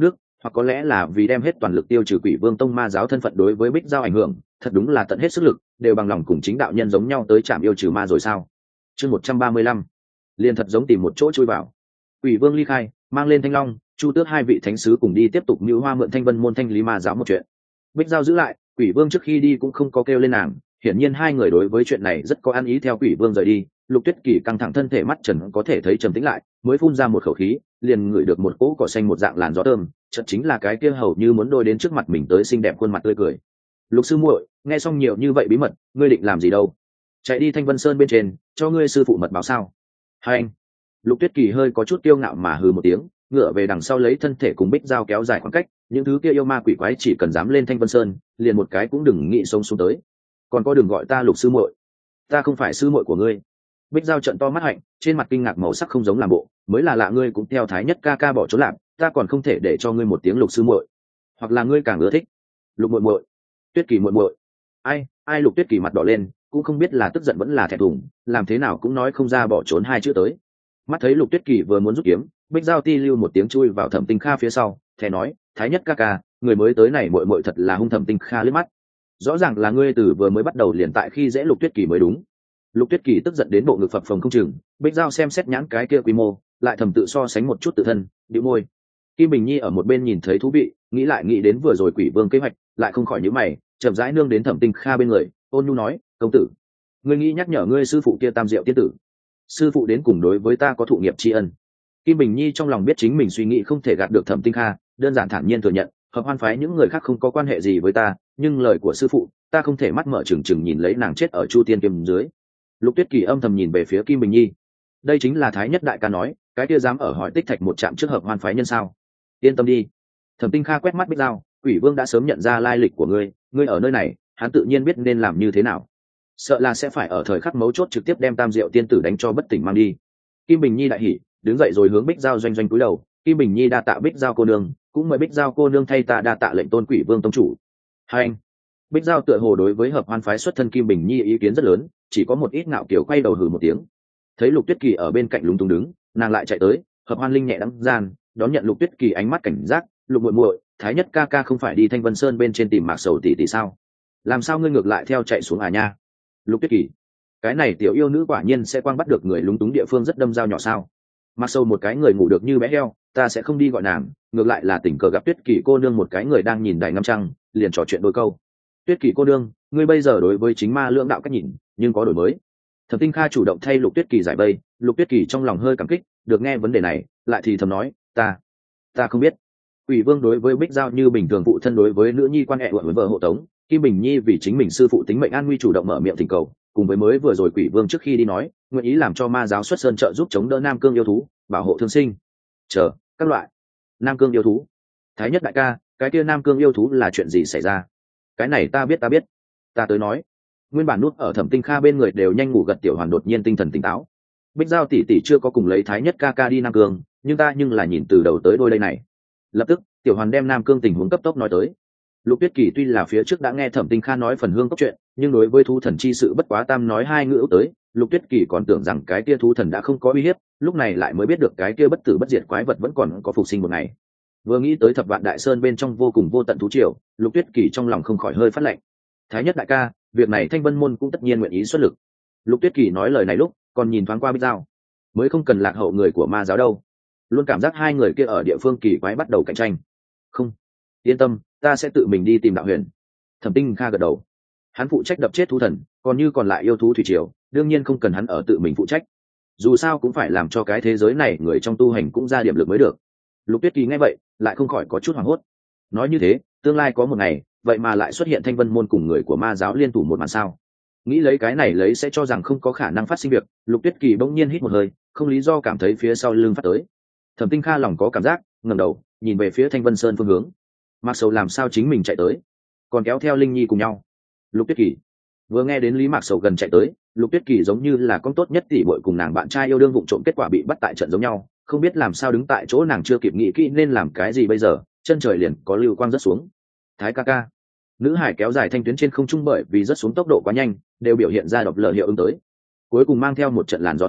hoặc có lẽ là vì đem hết toàn lực tiêu trừ quỷ vương tông ma giáo thân phận đối với bích giao ảnh hưởng, thật đúng là tận hết sức lực, đều bằng lòng cùng chính đạo nhân giống nhau tới trạm yêu trừ ma rồi sao? Chương một trăm ba mươi lăm, liền thật giống tìm một chỗ chui vào. Quỷ vương ly khai, mang lên Thanh Long, Chu Tước hai vị thánh sứ cùng đi tiếp tục mưu hoa mượn Thanh Vân môn thanh lý ma giáo một chuyện. Bích giao giữ lại, Quỷ vương trước khi đi cũng không có kêu lên nàng, hiển nhiên hai người đối với chuyện này rất có ăn ý. Theo Quỷ vương rời đi, Lục Tuyết Kỳ căng thẳng thân thể, mắt trần có thể thấy trầm tĩnh lại, mới phun ra một khẩu khí, liền ngửi được một cỗ cỏ xanh một dạng làn gió thơm, chợt chính là cái kia hầu như muốn đôi đến trước mặt mình tới xinh đẹp khuôn mặt tươi cười. Lục sư muội, nghe xong nhiều như vậy bí mật, ngươi định làm gì đâu? Chạy đi Thanh Vân Sơn bên trên, cho ngươi sư phụ mật báo sao? Hai anh. Lục Tuyết Kỳ hơi có chút kiêu ngạo mà hừ một tiếng, ngựa về đằng sau lấy thân thể cùng Bích Giao kéo dài khoảng cách, những thứ kia yêu ma quỷ quái chỉ cần dám lên Thanh Vân Sơn, liền một cái cũng đừng nghĩ sống xuống tới. Còn có đừng gọi ta Lục sư muội, ta không phải sư muội của ngươi. Bích Giao trợn to mắt hạnh, trên mặt kinh ngạc màu sắc không giống làm bộ, mới là lạ, ngươi cũng theo Thái Nhất ca ca bỏ trốn làm, ta còn không thể để cho ngươi một tiếng Lục sư muội, hoặc là ngươi càng ưa thích Lục muội muội, Tuyết Kỳ muội muội. Ai, ai Lục Tuyết Kỳ mặt đỏ lên, cũng không biết là tức giận vẫn là thẹn thùng, làm thế nào cũng nói không ra bỏ trốn hai chữ tới. Mắt thấy Lục Tuyết Kỳ vừa muốn rút kiếm, Bích Giao ti lưu một tiếng chui vào Thẩm Tinh Kha phía sau, thề nói, Thái Nhất ca ca, người mới tới này muội muội thật là hung. Thẩm Tinh Kha liếc mắt, rõ ràng là ngươi từ vừa mới bắt đầu liền tại khi dễ Lục Tuyết Kỳ mới đúng. Lục Tuyết Kỳ tức giận đến bộ ngực phập phồng không chừng, Bích Giao xem xét nhãn cái kia quy mô, lại thầm tự so sánh một chút tự thân, bĩu môi. Kim Bình Nhi ở một bên nhìn thấy thú vị, nghĩ lại nghĩ đến vừa rồi Quỷ Vương kế hoạch, lại không khỏi nhíu mày, chậm rãi nương đến Thẩm Tinh Kha bên người, ôn nhu nói, công tử, ngươi nghĩ nhắc nhở ngươi sư phụ kia Tam Diệu tiên tử, sư phụ đến cùng đối với ta có thụ nghiệp tri ân. Kim Bình Nhi trong lòng biết chính mình suy nghĩ không thể gạt được Thẩm Tinh Kha, đơn giản thản nhiên thừa nhận, Hợp Hoan phái những người khác không có quan hệ gì với ta, nhưng lời của sư phụ, ta không thể mắt mở trừng trừng nhìn lấy nàng chết ở Chu Tiên Kiếm dưới. Lục Tuyết Kỳ âm thầm nhìn về phía Kim Bình Nhi, đây chính là Thái Nhất đại ca nói, cái kia dám ở hỏi Tích Thạch một trạm trước Hợp Hoan phái nhân sao? Yên tâm đi. Thẩm Tinh Kha quét mắt Bích Giao, Quỷ Vương đã sớm nhận ra lai lịch của ngươi, ngươi ở nơi này, hắn tự nhiên biết nên làm như thế nào. Sợ là sẽ phải ở thời khắc mấu chốt trực tiếp đem Tam Diệu tiên tử đánh cho bất tỉnh mang đi. Kim Bình Nhi đại hỉ, đứng dậy rồi hướng Bích Giao doanh doanh cúi đầu, Kim Bình Nhi đa tạ Bích Giao cô nương, cũng mời Bích Giao cô nương thay ta đa tạ lệnh Tôn Quỷ Vương tông chủ. Hai anh. Bích Giao tựa hồ đối với Hợp Hoan phái xuất thân Kim Bình Nhi ý kiến rất lớn, chỉ có một ít ngạo kiểu quay đầu hừ một tiếng. Thấy Lục Tuyết Kỳ ở bên cạnh lúng túng đứng, nàng lại chạy tới, Hợp Hoan linh nhẹ đắng gian, đón nhận Lục Tuyết Kỳ ánh mắt cảnh giác, Lục muội muội, Thái Nhất ca ca không phải đi Thanh Vân Sơn bên trên tìm Mạc Sầu tỷ tỷ sao? Làm sao ngươi ngược lại theo chạy xuống à nha? Lục Tuyết Kỳ, cái này tiểu yêu nữ quả nhiên sẽ quang bắt được người lúng túng địa phương rất đâm dao nhỏ sao? Mạc Sầu một cái người ngủ được như bé heo, ta sẽ không đi gọi nàng, ngược lại là tình cờ gặp Tuyết Kỳ cô nương một cái người đang nhìn đài ngắm trăng, liền trò chuyện đôi câu. Tuyết Kỳ cô nương, ngươi bây giờ đối với chính ma lưỡng đạo cách nhìn, nhưng có đổi mới. Thẩm Tinh Kha chủ động thay Lục Tuyết Kỳ giải vây, Lục Tuyết Kỳ trong lòng hơi cảm kích, được nghe vấn đề này, lại thì thầm nói, ta, ta không biết. Quỷ Vương đối với Bích Giao như bình thường phụ thân đối với nữ nhi quan hệ với vợ hộ tống, Kim Bình Nhi vì chính mình sư phụ tính mệnh an nguy chủ động mở miệng thỉnh cầu, cùng với mới vừa rồi Quỷ Vương trước khi đi nói, nguyện ý làm cho ma giáo xuất sơn trợ giúp chống đỡ Nam Cương yêu thú, bảo hộ thương sinh. Chờ, các loại. Nam Cương yêu thú? Thái Nhất đại ca, cái kia Nam Cương yêu thú là chuyện gì xảy ra? Cái này ta biết ta biết. Ta tới nói. Nguyên bản nút ở Thẩm Tinh Kha bên người đều nhanh ngủ gật tiểu hoàn đột nhiên tinh thần tỉnh táo. Bích Giao tỷ tỷ chưa có cùng lấy Thái Nhất ca ca đi Nam Cương, nhưng ta nhưng là nhìn từ đầu tới đôi đây này. Lập tức, tiểu hoàn đem Nam Cương tình huống cấp tốc nói tới. Lục Tuyết Kỳ tuy là phía trước đã nghe Thẩm Tinh Kha nói phần hương cốc chuyện, nhưng đối với thú thần chi sự bất quá tam nói hai ngữ tới, Lục Tuyết Kỳ còn tưởng rằng cái kia thú thần đã không có uy hiếp, lúc này lại mới biết được cái kia bất tử bất diệt quái vật vẫn còn có phục sinh một ngày. Vừa nghĩ tới Thập Vạn Đại Sơn bên trong vô cùng vô tận thú triều, Lục Tuyết Kỳ trong lòng không khỏi hơi phát lạnh. Thái Nhất đại ca, việc này Thanh Vân môn cũng tất nhiên nguyện ý xuất lực. Lục Tuyết Kỳ nói lời này lúc, còn nhìn thoáng qua Bích Giao, mới không cần lạc hậu người của ma giáo đâu, luôn cảm giác hai người kia ở địa phương kỳ quái bắt đầu cạnh tranh. Không, yên tâm, ta sẽ tự mình đi tìm Đạo Huyền. Thẩm Tinh Kha gật đầu, hắn phụ trách đập chết thú thần, còn như còn lại yêu thú thủy triều, đương nhiên không cần hắn ở tự mình phụ trách, dù sao cũng phải làm cho cái thế giới này người trong tu hành cũng ra điểm lực mới được. Lục Tuyết Kỳ nghe vậy, lại không khỏi có chút hoảng hốt. Nói như thế, tương lai có một ngày, vậy mà lại xuất hiện Thanh Vân môn cùng người của ma giáo liên thủ một màn sao? Nghĩ lấy cái này lấy sẽ cho rằng không có khả năng phát sinh việc, Lục Tuyết Kỳ bỗng nhiên hít một hơi, không lý do cảm thấy phía sau lưng phát tới. Thẩm Tinh Kha lòng có cảm giác, ngẩng đầu, nhìn về phía Thanh Vân Sơn phương hướng. Mạc Sầu làm sao chính mình chạy tới, còn kéo theo Linh Nhi cùng nhau. Lục Tuyết Kỳ vừa nghe đến Lý Mạc Sầu gần chạy tới, Lục Tuyết Kỳ giống như là con tốt nhất tỷ muội cùng nàng bạn trai yêu đương vụng trộm kết quả bị bắt tại trận giống nhau, không biết làm sao đứng tại chỗ, nàng chưa kịp nghĩ kỹ nên làm cái gì bây giờ, chân trời liền có lưu quang rớt xuống. Thái ca ca. Nữ hải kéo dài thanh tuyến trên không trung bởi vì rớt xuống tốc độ quá nhanh, đều biểu hiện ra độc lờ hiệu ứng tới. Cuối cùng mang theo một trận làn gió thơm,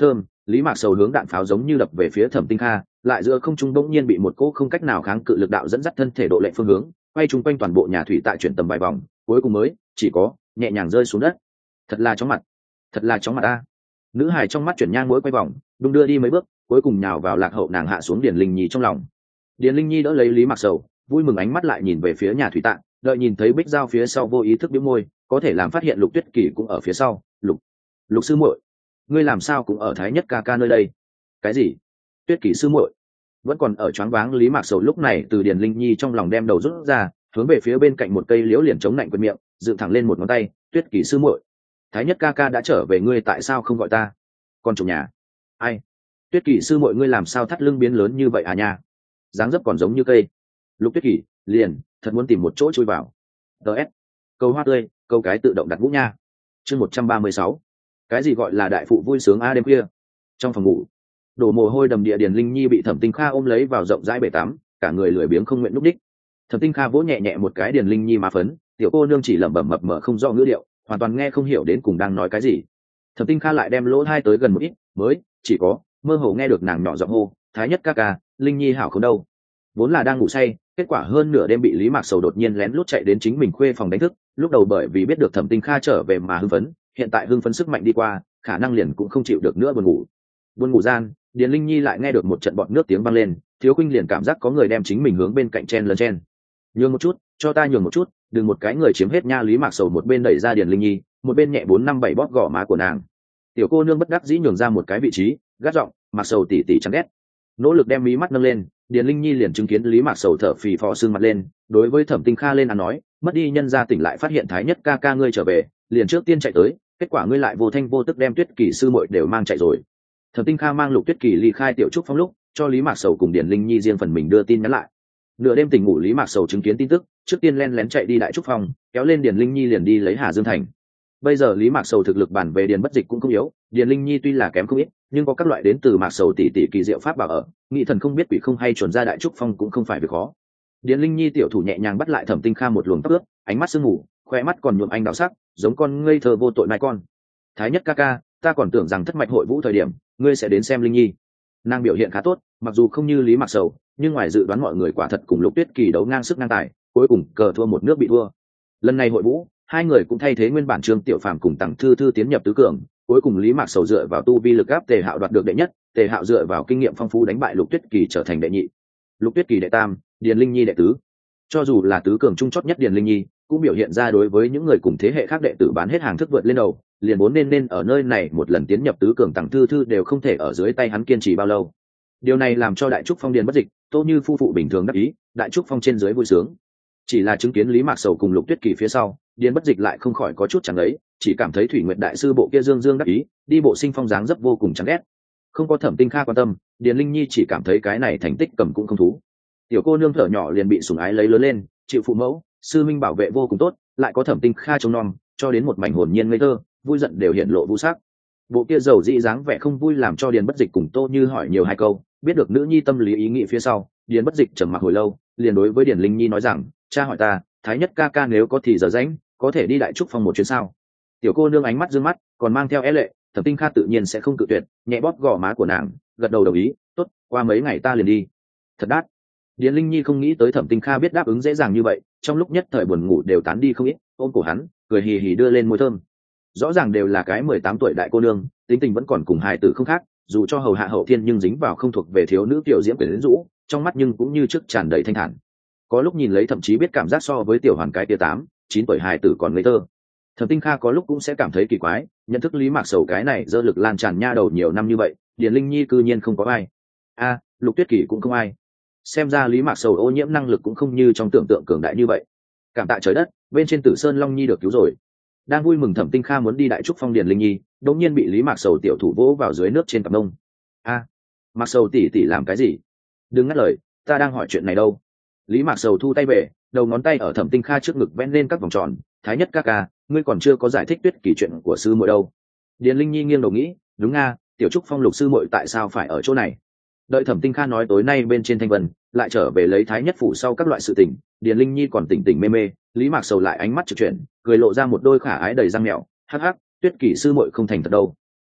lý mạc sầu hướng đạn pháo giống như đập về phía thẩm tinh kha, lại giữa không trung bỗng nhiên bị một cỗ không cách nào kháng cự lực đạo dẫn dắt thân thể độ lệnh phương hướng, quay chung quanh toàn bộ nhà thủy tại chuyển tầm vài vòng, cuối cùng mới chỉ có nhẹ nhàng rơi xuống đất. Thật là chóng mặt, thật là chóng mặt a. Nữ hài trong mắt chuyển nhang mỗi quay vòng, đung đưa đi mấy bước, cuối cùng nhào vào lạc hậu nàng hạ xuống Điền Linh Nhi trong lòng. Điền Linh Nhi đỡ lấy lý mạc sầu, vui mừng ánh mắt lại nhìn về phía nhà thủy tạng, đợi nhìn thấy bích giao phía sau vô ý thức bĩu môi, có thể làm phát hiện Lục Tuyết Kỳ cũng ở phía sau. Lục, Lục sư muội, ngươi làm sao cũng ở Thái Nhất ca ca nơi đây? Cái gì? Tuyết Kỳ sư muội? Vẫn còn ở choáng váng lý mạc sầu lúc này từ Điền Linh Nhi trong lòng đem đầu rút ra, hướng về phía bên cạnh một cây liễu liền chống lạnh quệt miệng, dựng thẳng lên một ngón tay. Tuyết Kỳ sư muội, Thái Nhất ca ca đã trở về, ngươi tại sao không gọi ta? Con chủ nhà. Ai? Tuyết Kỳ sư muội, ngươi làm sao thắt lưng biến lớn như vậy à nha? Dáng dấp còn giống như cây. Lục Tuyết Kỳ liền thật muốn tìm một chỗ chui vào. ts câu hoa tươi, câu cái tự động đặt vũ nha. Chương một trăm ba mươi sáu. Cái gì gọi là đại phụ vui sướng a đêm khuya. Trong phòng ngủ, đổ mồ hôi đầm địa Điền Linh Nhi bị Thẩm Tinh Kha ôm lấy vào rộng rãi bể tắm, cả người lười biếng không nguyện núp đích. Thẩm Tinh Kha vỗ nhẹ nhẹ một cái Điền Linh Nhi má phấn, tiểu cô nương chỉ lẩm bẩm mập mờ không rõ ngữ điệu, hoàn toàn nghe không hiểu đến cùng đang nói cái gì. Thẩm Tinh Kha lại đem lỗ tai tới gần một ít, mới chỉ có mơ hồ nghe được nàng nhỏ giọng hô, Thái Nhất ca ca, Linh Nhi hảo không đâu. Vốn là đang ngủ say, kết quả hơn nửa đêm bị Lý Mạc Sầu đột nhiên lén lút chạy đến chính mình khuê phòng đánh thức, lúc đầu bởi vì biết được Thẩm Tinh Kha trở về mà hưng phấn, hiện tại hưng phấn sức mạnh đi qua, khả năng liền cũng không chịu được nữa buồn ngủ. Buồn ngủ gian, Điền Linh Nhi lại nghe được một trận bọt nước tiếng vang lên, Thiếu Khuynh liền cảm giác có người đem chính mình hướng bên cạnh chen lấn chen. Nhường một chút, cho ta nhường một chút, đừng một cái người chiếm hết nha. Lý Mạc Sầu một bên đẩy ra Điền Linh Nhi, một bên nhẹ bốn năm bảy bóp gò má của nàng. Tiểu cô nương bất đắc dĩ nhường ra một cái vị trí, gắt giọng, Mạc Sầu tỉ tỉ chán ghét. Nỗ lực đem mí mắt nâng lên, Điền Linh Nhi liền chứng kiến Lý Mạc Sầu thở phì phò sưng mặt lên, đối với Thẩm Tinh Kha lên án nói, mất đi nhân gia tỉnh lại phát hiện Thái Nhất ca ca ngươi trở về, liền trước tiên chạy tới, kết quả ngươi lại vô thanh vô tức đem Tuyết Kỳ sư muội đều mang chạy rồi. Thẩm Tinh Kha mang Lục Tuyết Kỳ ly khai tiểu trúc phong lúc, cho Lý Mạc Sầu cùng Điền Linh Nhi riêng phần mình đưa tin nhắn lại. Nửa đêm tỉnh ngủ Lý Mạc Sầu chứng kiến tin tức, trước tiên len lén chạy đi đại trúc phong, kéo lên Điền Linh Nhi liền đi lấy Hà Dương Thành. Bây giờ Lý Mạc Sầu thực lực bản về Điền Bất Dịch cũng không yếu, Điền Linh Nhi tuy là kém không ít, nhưng có các loại đến từ Mạc Sầu tỷ tỷ kỳ diệu pháp bảo ở, nghị thần không biết quỷ không hay chuẩn ra đại trúc phong cũng không phải việc khó. Điền Linh Nhi tiểu thủ nhẹ nhàng bắt lại Thẩm Tinh Kha một luồng tóc ướt, ánh mắt sương ngủ, khoe mắt còn nhuộm anh đào sắc, giống con ngây thơ vô tội nai con. Thái Nhất ca ca, ta còn tưởng rằng thất mạch hội vũ thời điểm, ngươi sẽ đến xem Linh Nhi. Nàng biểu hiện khá tốt, mặc dù không như Lý Mạc Sầu, nhưng ngoài dự đoán mọi người quả thật cùng Lục Tuyết Kỳ đấu ngang sức ngang tài, cuối cùng cờ thua một nước bị thua. Lần này hội vũ, hai người cũng thay thế nguyên bản Trương Tiểu Phàm cùng Tằng Thư Thư tiến nhập tứ cường, cuối cùng Lý Mạc Sầu dựa vào tu vi lực áp Tề Hạo đoạt được đệ nhất, Tề Hạo dựa vào kinh nghiệm phong phú đánh bại Lục Tuyết Kỳ trở thành đệ nhị, Lục Tuyết Kỳ đệ tam, Điền Linh Nhi đệ tứ. Cho dù là tứ cường trung chót nhất Điền Linh Nhi, cũng biểu hiện ra đối với những người cùng thế hệ khác đệ tử bán hết hàng thức vượt lên đầu, liền vốn nên nên ở nơi này một lần tiến nhập tứ cường Tằng Thư Thư đều không thể ở dưới tay hắn kiên trì bao lâu. Điều này làm cho Đại Trúc Phong Điền Bất Dịch, Tô Như phu phụ bình thường đắc ý, Đại Trúc Phong trên dưới vui sướng. Chỉ là chứng kiến Lý Mạc Sầu cùng Lục Tuyết Kỳ phía sau, Điền Bất Dịch lại không khỏi có chút chẳng lấy, chỉ cảm thấy Thủy Nguyệt đại sư bộ kia dương dương đắc ý, đi bộ sinh phong dáng dấp vô cùng chán ghét. Không có Thẩm Tinh Kha quan tâm, Điền Linh Nhi chỉ cảm thấy cái này thành tích cầm cũng không thú. Tiểu cô nương thở nhỏ liền bị sủng ái lấy lớn lên, chịu phụ mẫu, sư minh bảo vệ vô cùng tốt, lại có Thẩm Tinh Kha trông nom, cho đến một mảnh hồn nhiên ngây thơ, vui giận đều hiện lộ vu sắc. Bộ kia dầu dĩ dáng vẻ không vui làm cho Điền Bất Dịch cùng Tô Như hỏi nhiều hai câu, biết được nữ nhi tâm lý ý nghĩ phía sau, Điền Bất Dịch trầm mặc hồi lâu, liền đối với Điền Linh Nhi nói rằng, cha hỏi ta, Thái Nhất ca ca nếu có thì giờ rảnh, có thể đi Đại Trúc Phong một chuyến sao? Tiểu cô nương ánh mắt dương mắt, còn mang theo é lệ, Thẩm Tinh Kha tự nhiên sẽ không cự tuyệt, nhẹ bóp gò má của nàng, gật đầu đồng ý, tốt, qua mấy ngày ta liền đi. Thật đắt. Điền Linh Nhi không nghĩ tới Thẩm Tinh Kha biết đáp ứng dễ dàng như vậy, trong lúc nhất thời buồn ngủ đều tán đi không ít, ôm cổ hắn, cười hì hì đưa lên môi thơm. Rõ ràng đều là cái mười tám tuổi đại cô nương, tính tình vẫn còn cùng hài tử không khác, dù cho hầu hạ hậu thiên nhưng dính vào không thuộc về thiếu nữ tiểu diễm quyến rũ, trong mắt nhưng cũng như trước tràn đầy thanh thản. Có lúc nhìn lấy thậm chí biết cảm giác so với tiểu hoàn cái tia tám chín tuổi hài tử còn ngây thơ. Thẩm Tinh Kha có lúc cũng sẽ cảm thấy kỳ quái, nhận thức Lý Mạc Sầu cái này dơ lực lan tràn nha đầu nhiều năm như vậy, Điền Linh Nhi cư nhiên không có ai. A, Lục Tuyết Kỳ cũng không ai. Xem ra Lý Mạc Sầu ô nhiễm năng lực cũng không như trong tưởng tượng cường đại như vậy. Cảm tạ trời đất, bên trên Tử Sơn Long Nhi được cứu rồi. Đang vui mừng Thẩm Tinh Kha muốn đi Đại Trúc Phong Điền Linh Nhi, đột nhiên bị Lý Mạc Sầu tiểu thủ vỗ vào dưới nước trên cặp mông. A, Mạc Sầu tỷ tỷ làm cái gì? Đừng ngắt lời, ta đang hỏi chuyện này đâu. Lý Mạc Sầu thu tay về, đầu ngón tay ở Thẩm Tinh Kha trước ngực vẽ lên các vòng tròn. Thái Nhất ca ca, ngươi còn chưa có giải thích Tuyết Kỳ chuyện của sư muội đâu. Điền Linh Nhi nghiêng đầu nghĩ, đúng nga, tiểu Trúc Phong Lục sư muội tại sao phải ở chỗ này? Đợi Thẩm Tinh Kha nói tối nay bên trên Thanh Vân, lại trở về lấy Thái Nhất phủ sau các loại sự tình, Điền Linh Nhi còn tỉnh tỉnh mê mê, Lý Mạc Sầu lại ánh mắt trực chuyển, cười lộ ra một đôi khả ái đầy răng mèo, hắc hắc, Tuyết Kỳ sư muội không thành thật đâu.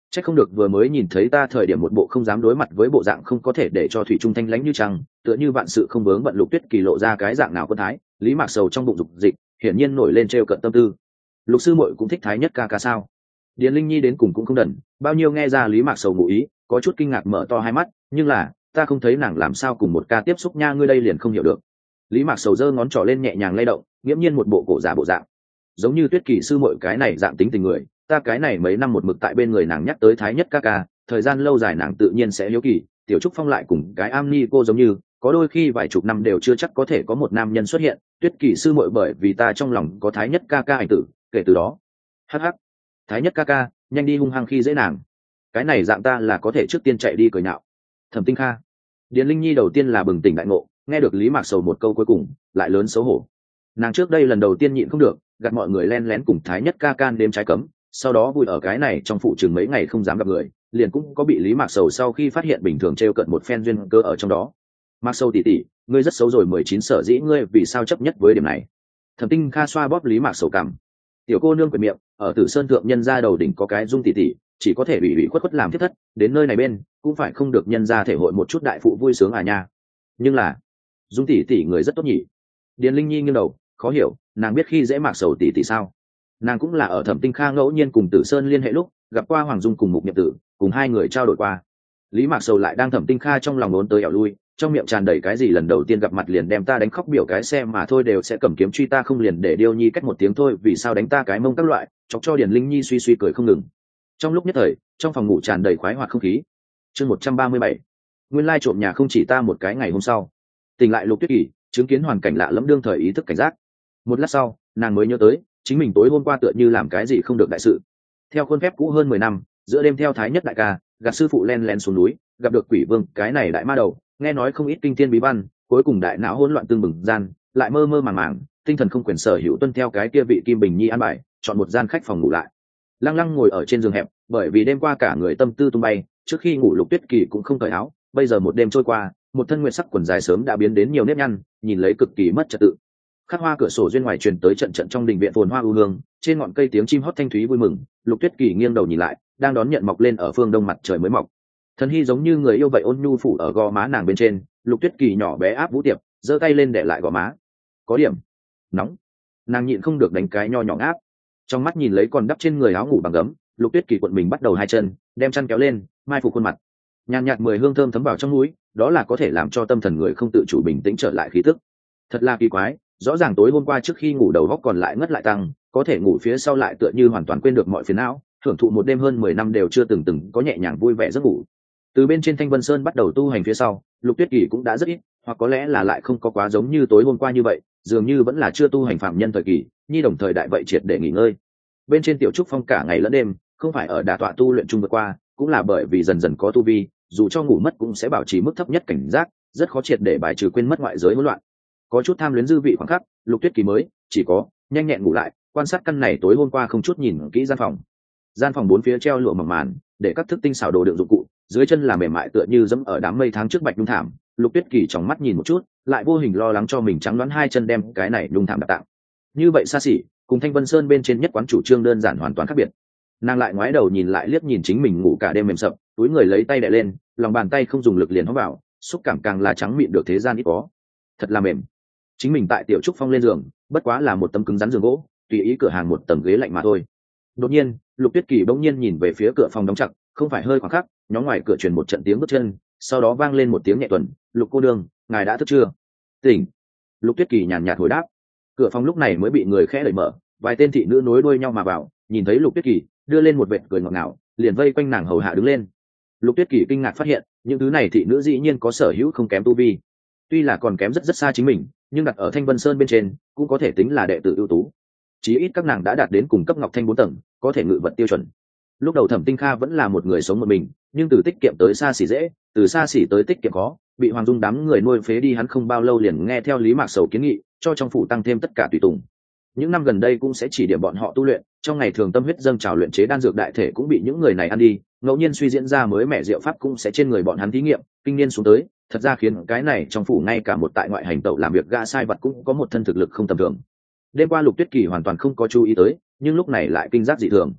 Chắc không được vừa mới nhìn thấy ta thời điểm một bộ không dám đối mặt với bộ dạng không có thể để cho thủy trung thanh lãnh như trăng, tựa như vạn sự không vướng bận. Lục Tuyết Kỳ lộ ra cái dạng nào quân thái, Lý Mạc Sầu trong bụng dục dịch hiển nhiên nổi lên trêu cận tâm tư. Lục sư muội cũng thích thái nhất ca ca sao? Điền Linh Nhi đến cùng cũng không đần, bao nhiêu nghe ra Lý Mạc Sầu ngụ ý, có chút kinh ngạc mở to hai mắt, nhưng là ta không thấy nàng làm sao cùng một ca tiếp xúc nha, ngươi đây liền không hiểu được. Lý Mạc Sầu giơ ngón trỏ lên nhẹ nhàng lay động, nghiễm nhiên một bộ cổ giả bộ dạng, giống như Tuyết Kỳ sư muội cái này dạng tính tình người, ta cái này mấy năm một mực tại bên người nàng nhắc tới thái nhất ca ca, thời gian lâu dài nàng tự nhiên sẽ hiếu kỳ. Tiểu Trúc Phong lại cùng cái am ni cô giống như, có đôi khi vài chục năm đều chưa chắc có thể có một nam nhân xuất hiện. Tuyết Kỳ sư muội bởi vì ta trong lòng có thái nhất ca ca ảnh tử, kể từ đó hắc hắc, thái nhất ca ca nhanh đi hung hăng khi dễ nàng, cái này dạng ta là có thể trước tiên chạy đi cười nhạo. Thẩm Tinh Kha. Điền Linh Nhi đầu tiên là bừng tỉnh đại ngộ, nghe được Lý Mạc Sầu một câu cuối cùng lại lớn xấu hổ. Nàng trước đây lần đầu tiên nhịn không được, gạt mọi người len lén cùng thái nhất ca can đêm trái cấm, sau đó vui ở cái này trong phụ chừng mấy ngày không dám gặp người, liền cũng có bị Lý Mạc Sầu sau khi phát hiện bình thường trêu cận một phen duyên cơ ở trong đó. Mạc Sầu tỷ tỷ, ngươi rất xấu rồi, mười chín sở dĩ ngươi vì sao chấp nhất với điểm này? Thẩm Tinh Kha xoa bóp Lý Mạc Sầu cằm. Tiểu cô nương quyệt miệng, ở Tử Sơn thượng nhân gia đầu đỉnh có cái Dung tỷ tỷ, chỉ có thể bị bị khuất khuất làm thiết thất, đến nơi này bên cũng phải không được nhân gia thể hội một chút đại phụ vui sướng à nha. Nhưng là Dung tỷ tỷ người rất tốt nhỉ? Điền Linh Nhi nghiêng đầu, khó hiểu, nàng biết khi dễ Mạc Sầu tỷ tỷ sao? Nàng cũng là ở Thẩm Tinh Kha ngẫu nhiên cùng Tử Sơn liên hệ lúc gặp qua Hoàng Dung cùng Mục Niệm Tử, cùng hai người trao đổi qua. Lý Mạc Sầu lại đang Thẩm Tinh Kha trong lòng ốn tới ẻo lui, trong miệng tràn đầy cái gì lần đầu tiên gặp mặt liền đem ta đánh khóc biểu cái xe mà thôi đều sẽ cầm kiếm truy ta không liền để Điêu Nhi cách một tiếng thôi, vì sao đánh ta cái mông các loại, chọc cho Điền Linh Nhi suy suy cười không ngừng. Trong lúc nhất thời, trong phòng ngủ tràn đầy khoái hoạt không khí. Chương một trăm ba mươi bảy. Nguyên lai trộm nhà không chỉ ta. Một cái ngày hôm sau, tỉnh lại Lục Tuyết Kỳ, chứng kiến hoàn cảnh lạ lẫm đương thời ý thức cảnh giác. Một lát sau, nàng mới nhớ tới, chính mình tối hôm qua tựa như làm cái gì không được đại sự. Theo khuôn phép cũ hơn mười năm, giữa đêm theo thái nhất đại ca, gạt sư phụ len lén xuống núi, gặp được Quỷ Vương, cái này đại ma đầu, nghe nói không ít kinh thiên bí văn, cuối cùng đại não hỗn loạn tương bừng gian, lại mơ mơ màng màng, tinh thần không quyền sở hữu tuân theo cái kia vị Kim Bình Nhi an bài, chọn một gian khách phòng ngủ lại. Lăng Lăng ngồi ở trên giường hẹp, bởi vì đêm qua cả người tâm tư tung bay, trước khi ngủ Lục Tuyết Kỳ cũng không cởi áo, bây giờ một đêm trôi qua, một thân nguyệt sắc quần dài sớm đã biến đến nhiều nếp nhăn, nhìn lấy cực kỳ mất trật tự. Khắc hoa cửa sổ duyên ngoài truyền tới trận trận trong đình viện phồn hoa ưu hương, trên ngọn cây tiếng chim hót thanh thúy vui mừng. Lục Tuyết Kỳ nghiêng đầu nhìn lại, đang đón nhận mọc lên ở phương đông mặt trời mới mọc. Thần hy giống như người yêu vậy ôn nhu phủ ở gò má nàng bên trên. Lục Tuyết Kỳ nhỏ bé áp Vũ Tiệp, giơ tay lên để lại gò má. Có điểm nóng, nàng nhịn không được đánh cái nho nhỏ áp. Trong mắt nhìn lấy còn đắp trên người áo ngủ bằng gấm, Lục Tuyết Kỳ cuộn mình bắt đầu hai chân, đem chăn kéo lên, mai phục khuôn mặt. Nhàn nhạt mùi hương thơm thấm vào trong mũi, đó là có thể làm cho tâm thần người không tự chủ bình tĩnh trở lại khí tức. Thật là kỳ quái, rõ ràng tối hôm qua trước khi ngủ đầu óc còn lại ngất lại tăng, có thể ngủ phía sau lại tựa như hoàn toàn quên được mọi phiền não, hưởng thụ một đêm hơn mười năm đều chưa từng từng có nhẹ nhàng vui vẻ giấc ngủ. Từ bên trên Thanh Vân Sơn bắt đầu tu hành phía sau, Lục Tuyết Kỳ cũng đã rất ít, hoặc có lẽ là lại không có quá giống như tối hôm qua như vậy, dường như vẫn là chưa tu hành phạm nhân thời kỳ, nhi đồng thời đại vậy triệt để nghỉ ngơi. Bên trên Tiểu Trúc Phong cả ngày lẫn đêm, không phải ở đả tọa tu luyện chung vượt qua, cũng là bởi vì dần dần có tu vi, dù cho ngủ mất cũng sẽ bảo trì mức thấp nhất cảnh giác, rất khó triệt để bài trừ quên mất ngoại giới hỗn loạn. Có chút tham luyến dư vị khoảng khắc, Lục Tuyết Kỳ mới chỉ có nhanh nhẹn ngủ lại, quan sát căn này tối hôm qua không chút nhìn kỹ gian phòng. Gian phòng bốn phía treo lụa mỏng màn, để các thức tinh xảo đồ đựng dụng cụ, dưới chân là mềm mại tựa như dẫm ở đám mây tháng trước bạch nhung thảm. Lục Tuyết Kỳ trong mắt nhìn một chút, lại vô hình lo lắng cho mình trắng đoán hai chân đem cái này nhung thảm đặt tặng. Như vậy xa xỉ, cùng Thanh Vân Sơn bên trên nhất quán chủ trương đơn giản hoàn toàn khác biệt. Nàng lại ngoái đầu nhìn lại liếc nhìn chính mình ngủ cả đêm mềm sập, túi người lấy tay đè lên, lòng bàn tay không dùng lực liền hó vào, xúc cảm càng là trắng mịn được thế gian ít có. Thật là mềm. Chính mình tại Tiểu Trúc Phong lên giường, bất quá là một tấm cứng rắn giường gỗ, tùy ý cửa hàng một tầng ghế lạnh mà thôi. Đột nhiên, Lục Tuyết Kỳ bỗng nhiên nhìn về phía cửa phòng đóng chặt, không phải hơi khoảng khắc, nhóm ngoài cửa truyền một trận tiếng bước chân, sau đó vang lên một tiếng nhẹ tuần, "Lục cô nương, ngài đã thức chưa?" "Tỉnh." Lục Tuyết Kỳ nhàn nhạt hồi đáp. Cửa phòng lúc này mới bị người khẽ đẩy mở, vài tên thị nữ nối đuôi nhau mà vào, nhìn thấy Lục Tuyết Kỳ, đưa lên một vệt cười ngọt ngào, liền vây quanh nàng hầu hạ đứng lên. Lục Tuyết Kỳ kinh ngạc phát hiện, những thứ này thị nữ dĩ nhiên có sở hữu không kém tu vi. Tuy là còn kém rất rất xa chính mình, nhưng đặt ở Thanh Vân Sơn bên trên, cũng có thể tính là đệ tử ưu tú. Chí ít các nàng đã đạt đến cùng cấp Ngọc Thanh bốn tầng, có thể ngự vật tiêu chuẩn. Lúc đầu Thẩm Tinh Kha vẫn là một người sống một mình, nhưng từ tiết kiệm tới xa xỉ dễ, từ xa xỉ tới tiết kiệm khó, bị Hoàng Dung đám người nuôi phế đi, hắn không bao lâu liền nghe theo Lý Mạc Sầu kiến nghị, cho trong phủ tăng thêm tất cả tùy tùng. Những năm gần đây cũng sẽ chỉ điểm bọn họ tu luyện, trong ngày thường tâm huyết dâng trào luyện chế đan dược đại thể cũng bị những người này ăn đi, ngẫu nhiên suy diễn ra mới mẹ diệu pháp cũng sẽ trên người bọn hắn thí nghiệm, kinh niên xuống tới, thật ra khiến cái này trong phủ ngay cả một tại ngoại hành tẩu làm việc gã sai vật cũng có một thân thực lực không tầm thường. Đêm qua Lục Tuyết Kỳ hoàn toàn không có chú ý tới, nhưng lúc này lại kinh giác dị thường.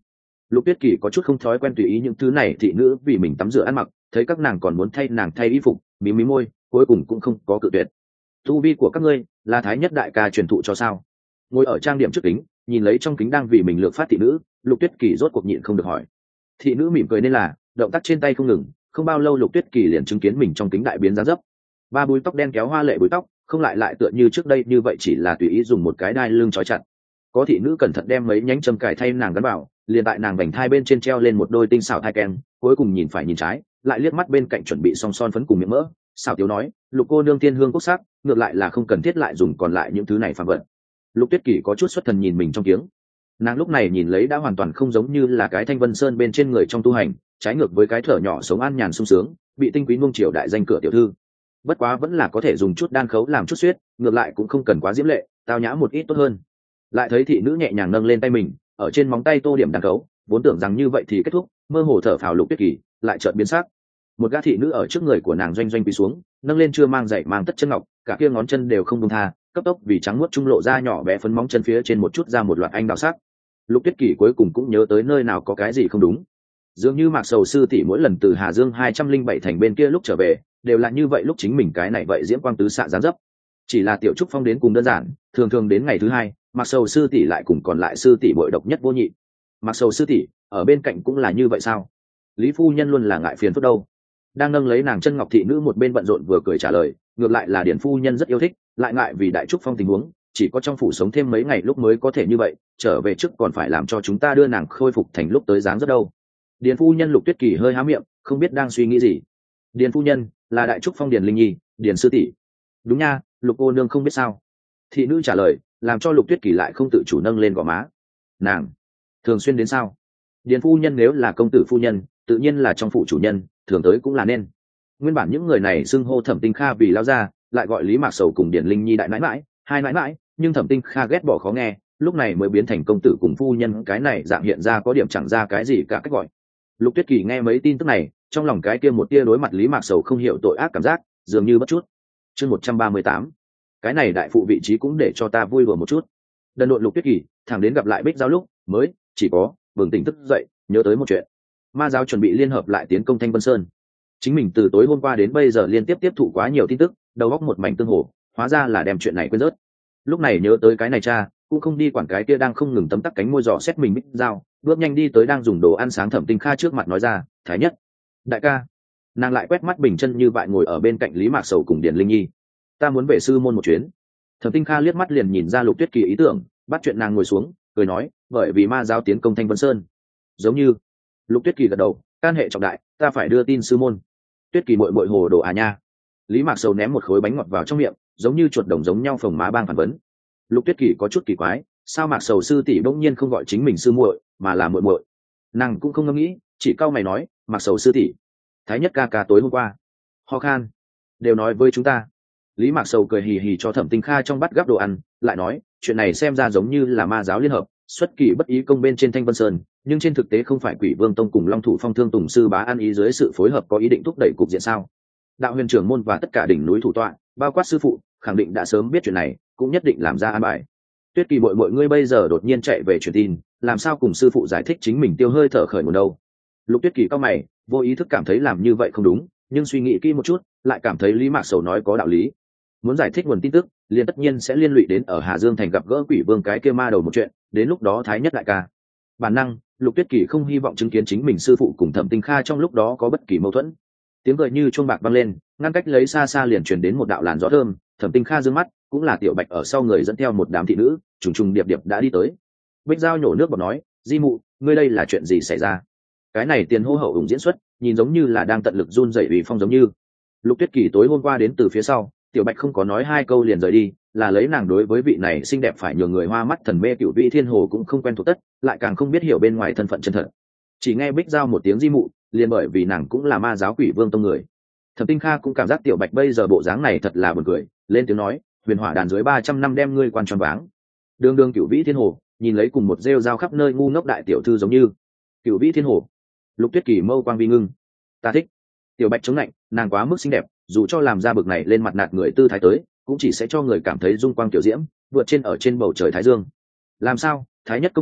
Lục Tuyết Kỳ có chút không thói quen tùy ý những thứ này thị nữ vì mình tắm rửa ăn mặc, thấy các nàng còn muốn thay nàng thay y phục, mí mí môi, cuối cùng cũng không có cự tuyệt. Tu vi của các ngươi là Thái Nhất đại ca truyền thụ cho sao? Ngồi ở trang điểm trước kính, nhìn lấy trong kính đang vì mình lược phát thị nữ, Lục Tuyết Kỳ rốt cuộc nhịn không được hỏi. Thị nữ mỉm cười nên là, động tác trên tay không ngừng, không bao lâu Lục Tuyết Kỳ liền chứng kiến mình trong kính đại biến dáng dấp. Ba búi tóc đen kéo hoa lệ búi tóc, không lại lại tựa như trước đây như vậy chỉ là tùy ý dùng một cái đai lưng trói chặt. Có thị nữ cẩn thận đem mấy nhánh châm cài thay nàng gắn vào, liền tại nàng vành thai bên trên treo lên một đôi tinh xảo thai ken, cuối cùng nhìn phải nhìn trái, lại liếc mắt bên cạnh chuẩn bị song son phấn cùng miệng mỡ, xảo tiếu nói, Lục cô nương tiên hương quốc sắc, ngược lại là không cần thiết lại dùng còn lại những thứ này phàm vật. Lục Tuyết Kỳ có chút xuất thần nhìn mình trong kiếng, nàng lúc này nhìn lấy đã hoàn toàn không giống như là cái Thanh Vân Sơn bên trên người trong tu hành, trái ngược với cái thở nhỏ sống an nhàn sung sướng, bị tinh quý nuông chiều đại danh cửa tiểu thư. Bất quá vẫn là có thể dùng chút đan khấu làm chút xuyết, ngược lại cũng không cần quá diễm lệ, tao nhã một ít tốt hơn. Lại thấy thị nữ nhẹ nhàng nâng lên tay mình, ở trên móng tay tô điểm đan khấu, vốn tưởng rằng như vậy thì kết thúc, mơ hồ thở phào Lục Tuyết Kỳ lại chợt biến sắc. Một gã thị nữ ở trước người của nàng doanh doanh quỳ xuống, nâng lên chưa mang giày mang tất chân ngọc, cả kia ngón chân đều không buông tha, cấp tốc vì trắng muốt trung lộ ra nhỏ bé phấn móng chân phía trên một chút ra một loạt anh đào sắc. Lục Tuyết Kỳ cuối cùng cũng nhớ tới nơi nào có cái gì không đúng. Dường như Mạc Sầu sư tỷ mỗi lần từ Hà Dương hai trăm linh bảy thành bên kia lúc trở về, đều là như vậy lúc chính mình cái này vậy diễm quang tứ xạ gián dấp. Chỉ là Tiểu Trúc Phong đến cùng đơn giản, thường thường đến ngày thứ hai, Mạc Sầu sư tỷ lại cùng còn lại sư tỷ bội độc nhất vô nhị. Mạc Sầu sư tỷ ở bên cạnh cũng là như vậy sao? Lý phu nhân luôn là ngại phiền phức đâu. Đang nâng lấy nàng chân ngọc thị nữ một bên bận rộn vừa cười trả lời, ngược lại là Điển phu nhân rất yêu thích, lại ngại vì Đại Trúc Phong tình huống, chỉ có trong phủ sống thêm mấy ngày lúc mới có thể như vậy, trở về trước còn phải làm cho chúng ta đưa nàng khôi phục thành lúc tới dáng rất đâu. Điền phu nhân Lục Tuyết Kỳ hơi há miệng, không biết đang suy nghĩ gì. Điền phu nhân là Đại Trúc Phong Điền Linh Nhi, Điền sư tỷ. Đúng nha, Lục cô nương không biết sao. Thị nữ trả lời, làm cho Lục Tuyết Kỳ lại không tự chủ nâng lên gò má. Nàng thường xuyên đến sao? Điền phu nhân nếu là công tử phu nhân, tự nhiên là trong phủ chủ nhân, thường tới cũng là nên. Nguyên bản những người này xưng hô Thẩm Tinh Kha vì lao ra, lại gọi Lý Mạc Sầu cùng Điền Linh Nhi đại nãi nãi, hai nãi nãi, nhưng Thẩm Tinh Kha ghét bỏ khó nghe, lúc này mới biến thành công tử cùng phu nhân, cái này dạng hiện ra có điểm chẳng ra cái gì cả cách gọi. Lục Tuyết Kỳ nghe mấy tin tức này, trong lòng cái kia một tia đối mặt Lý Mạc Sầu không hiểu tội ác cảm giác, dường như bất chút. Chương một trăm ba mươi tám, cái này đại phụ vị trí cũng để cho ta vui đùa một chút. Đần độn Lục Tuyết Kỳ, thẳng đến gặp lại Bích Giao lúc, mới chỉ có bừng tỉnh thức dậy, nhớ tới một chuyện. Ma giáo chuẩn bị liên hợp lại tiến công Thanh Vân Sơn. Chính mình từ tối hôm qua đến bây giờ liên tiếp tiếp thụ quá nhiều tin tức, đầu óc một mảnh tương hồ, hóa ra là đem chuyện này quên rớt. Lúc này nhớ tới cái này cha, cũng không đi quản cái kia đang không ngừng tấm tắc cánh môi giò xét mình Bích Giao, bước nhanh đi tới đang dùng đồ ăn sáng Thẩm Tinh Kha trước mặt nói ra, Thái Nhất đại ca. Nàng lại quét mắt bình chân như vậy ngồi ở bên cạnh Lý Mạc Sầu cùng Điền Linh Nhi. Ta muốn về sư môn một chuyến. Thẩm Tinh Kha liếc mắt liền nhìn ra Lục Tuyết Kỳ ý tưởng, bắt chuyện nàng ngồi xuống, cười nói, bởi vì ma giáo tiến công Thanh Vân Sơn. Giống như Lục Tuyết Kỳ gật đầu, can hệ trọng đại, ta phải đưa tin sư môn. Tuyết Kỳ muội muội hồ đồ à nha. Lý Mạc Sầu ném một khối bánh ngọt vào trong miệng, giống như chuột đồng giống nhau phồng má bang phản vấn. Lục Tuyết Kỳ có chút kỳ quái, sao Mạc Sầu sư tỷ bỗng nhiên không gọi chính mình sư muội, mà là muội muội. Nàng cũng không ngẫm nghĩ, chỉ cau mày nói, Mạc Sầu sư tỷ, Thái Nhất ca ca tối hôm qua ho khan, đều nói với chúng ta. Lý Mạc Sầu cười hì hì cho Thẩm Tinh Kha trong bát gắp đồ ăn, lại nói, chuyện này xem ra giống như là ma giáo liên hợp, xuất kỳ bất ý công bên trên Thanh Vân Sơn, nhưng trên thực tế không phải Quỷ Vương Tông cùng Long Thủ Phong Thương Tùng sư bá ăn ý dưới sự phối hợp có ý định thúc đẩy cục diện sao? Đạo huyền trưởng môn và tất cả đỉnh núi thủ tọa, bao quát sư phụ, khẳng định đã sớm biết chuyện này, cũng nhất định làm ra an bài. Tuyết Kỳ muội muội ngươi bây giờ đột nhiên chạy về truyền tin, làm sao cùng sư phụ giải thích chính mình tiêu hơi thở khởi nguồn đâu? Lục Tuyết Kỳ cao mày, vô ý thức cảm thấy làm như vậy không đúng, nhưng suy nghĩ kỹ một chút, lại cảm thấy Lý Mạc Sầu nói có đạo lý. Muốn giải thích nguồn tin tức, liền tất nhiên sẽ liên lụy đến ở Hà Dương thành gặp gỡ Quỷ Vương cái kia ma đầu một chuyện, đến lúc đó Thái Nhất đại ca. Bản năng, Lục Tuyết Kỳ không hy vọng chứng kiến chính mình sư phụ cùng Thẩm Tinh Kha trong lúc đó có bất kỳ mâu thuẫn. Tiếng cười như chuông bạc vang lên, ngăn cách lấy xa xa liền truyền đến một đạo làn gió thơm. Thẩm Tinh Kha dương mắt, cũng là Tiểu Bạch ở sau người dẫn theo một đám thị nữ, trùng trùng điệp điệp đã đi tới. Bích Giao nhổ nước bọt nói, Di mụ, ngươi đây là chuyện gì xảy ra? Cái này tiền hô hậu ủng diễn xuất, nhìn giống như là đang tận lực run rẩy ủy phong giống như. Lục Tuyết Kỳ tối hôm qua đến từ phía sau, Tiểu Bạch không có nói hai câu liền rời đi, là lấy nàng đối với vị này xinh đẹp phải nhường người hoa mắt thần mê Cửu Vị Thiên Hồ cũng không quen thuộc tất, lại càng không biết hiểu bên ngoài thân phận chân thật. Chỉ nghe Bích Giao một tiếng Di mụ, liền bởi vì nàng cũng là ma giáo Quỷ Vương tông người. Thẩm Tinh Kha cũng cảm giác Tiểu Bạch bây giờ bộ dáng này thật là buồn cười, lên tiếng nói, huyền hỏa đàn dưới ba trăm năm đem ngươi quan tròn váng. Đường đường Cửu Vĩ Thiên Hồ, nhìn lấy cùng một rêu dao khắp nơi ngu ngốc đại tiểu thư giống như. Cửu Vĩ Thiên Hồ. Lục Tuyết Kỳ mâu quang vi ngưng. Ta thích. Tiểu Bạch chống lạnh, nàng quá mức xinh đẹp, dù cho làm ra bực này lên mặt nạt người tư thái tới, cũng chỉ sẽ cho người cảm thấy dung quang tiểu diễm, vượt trên ở trên bầu trời thái dương. Làm sao, Thái Nhất công tử,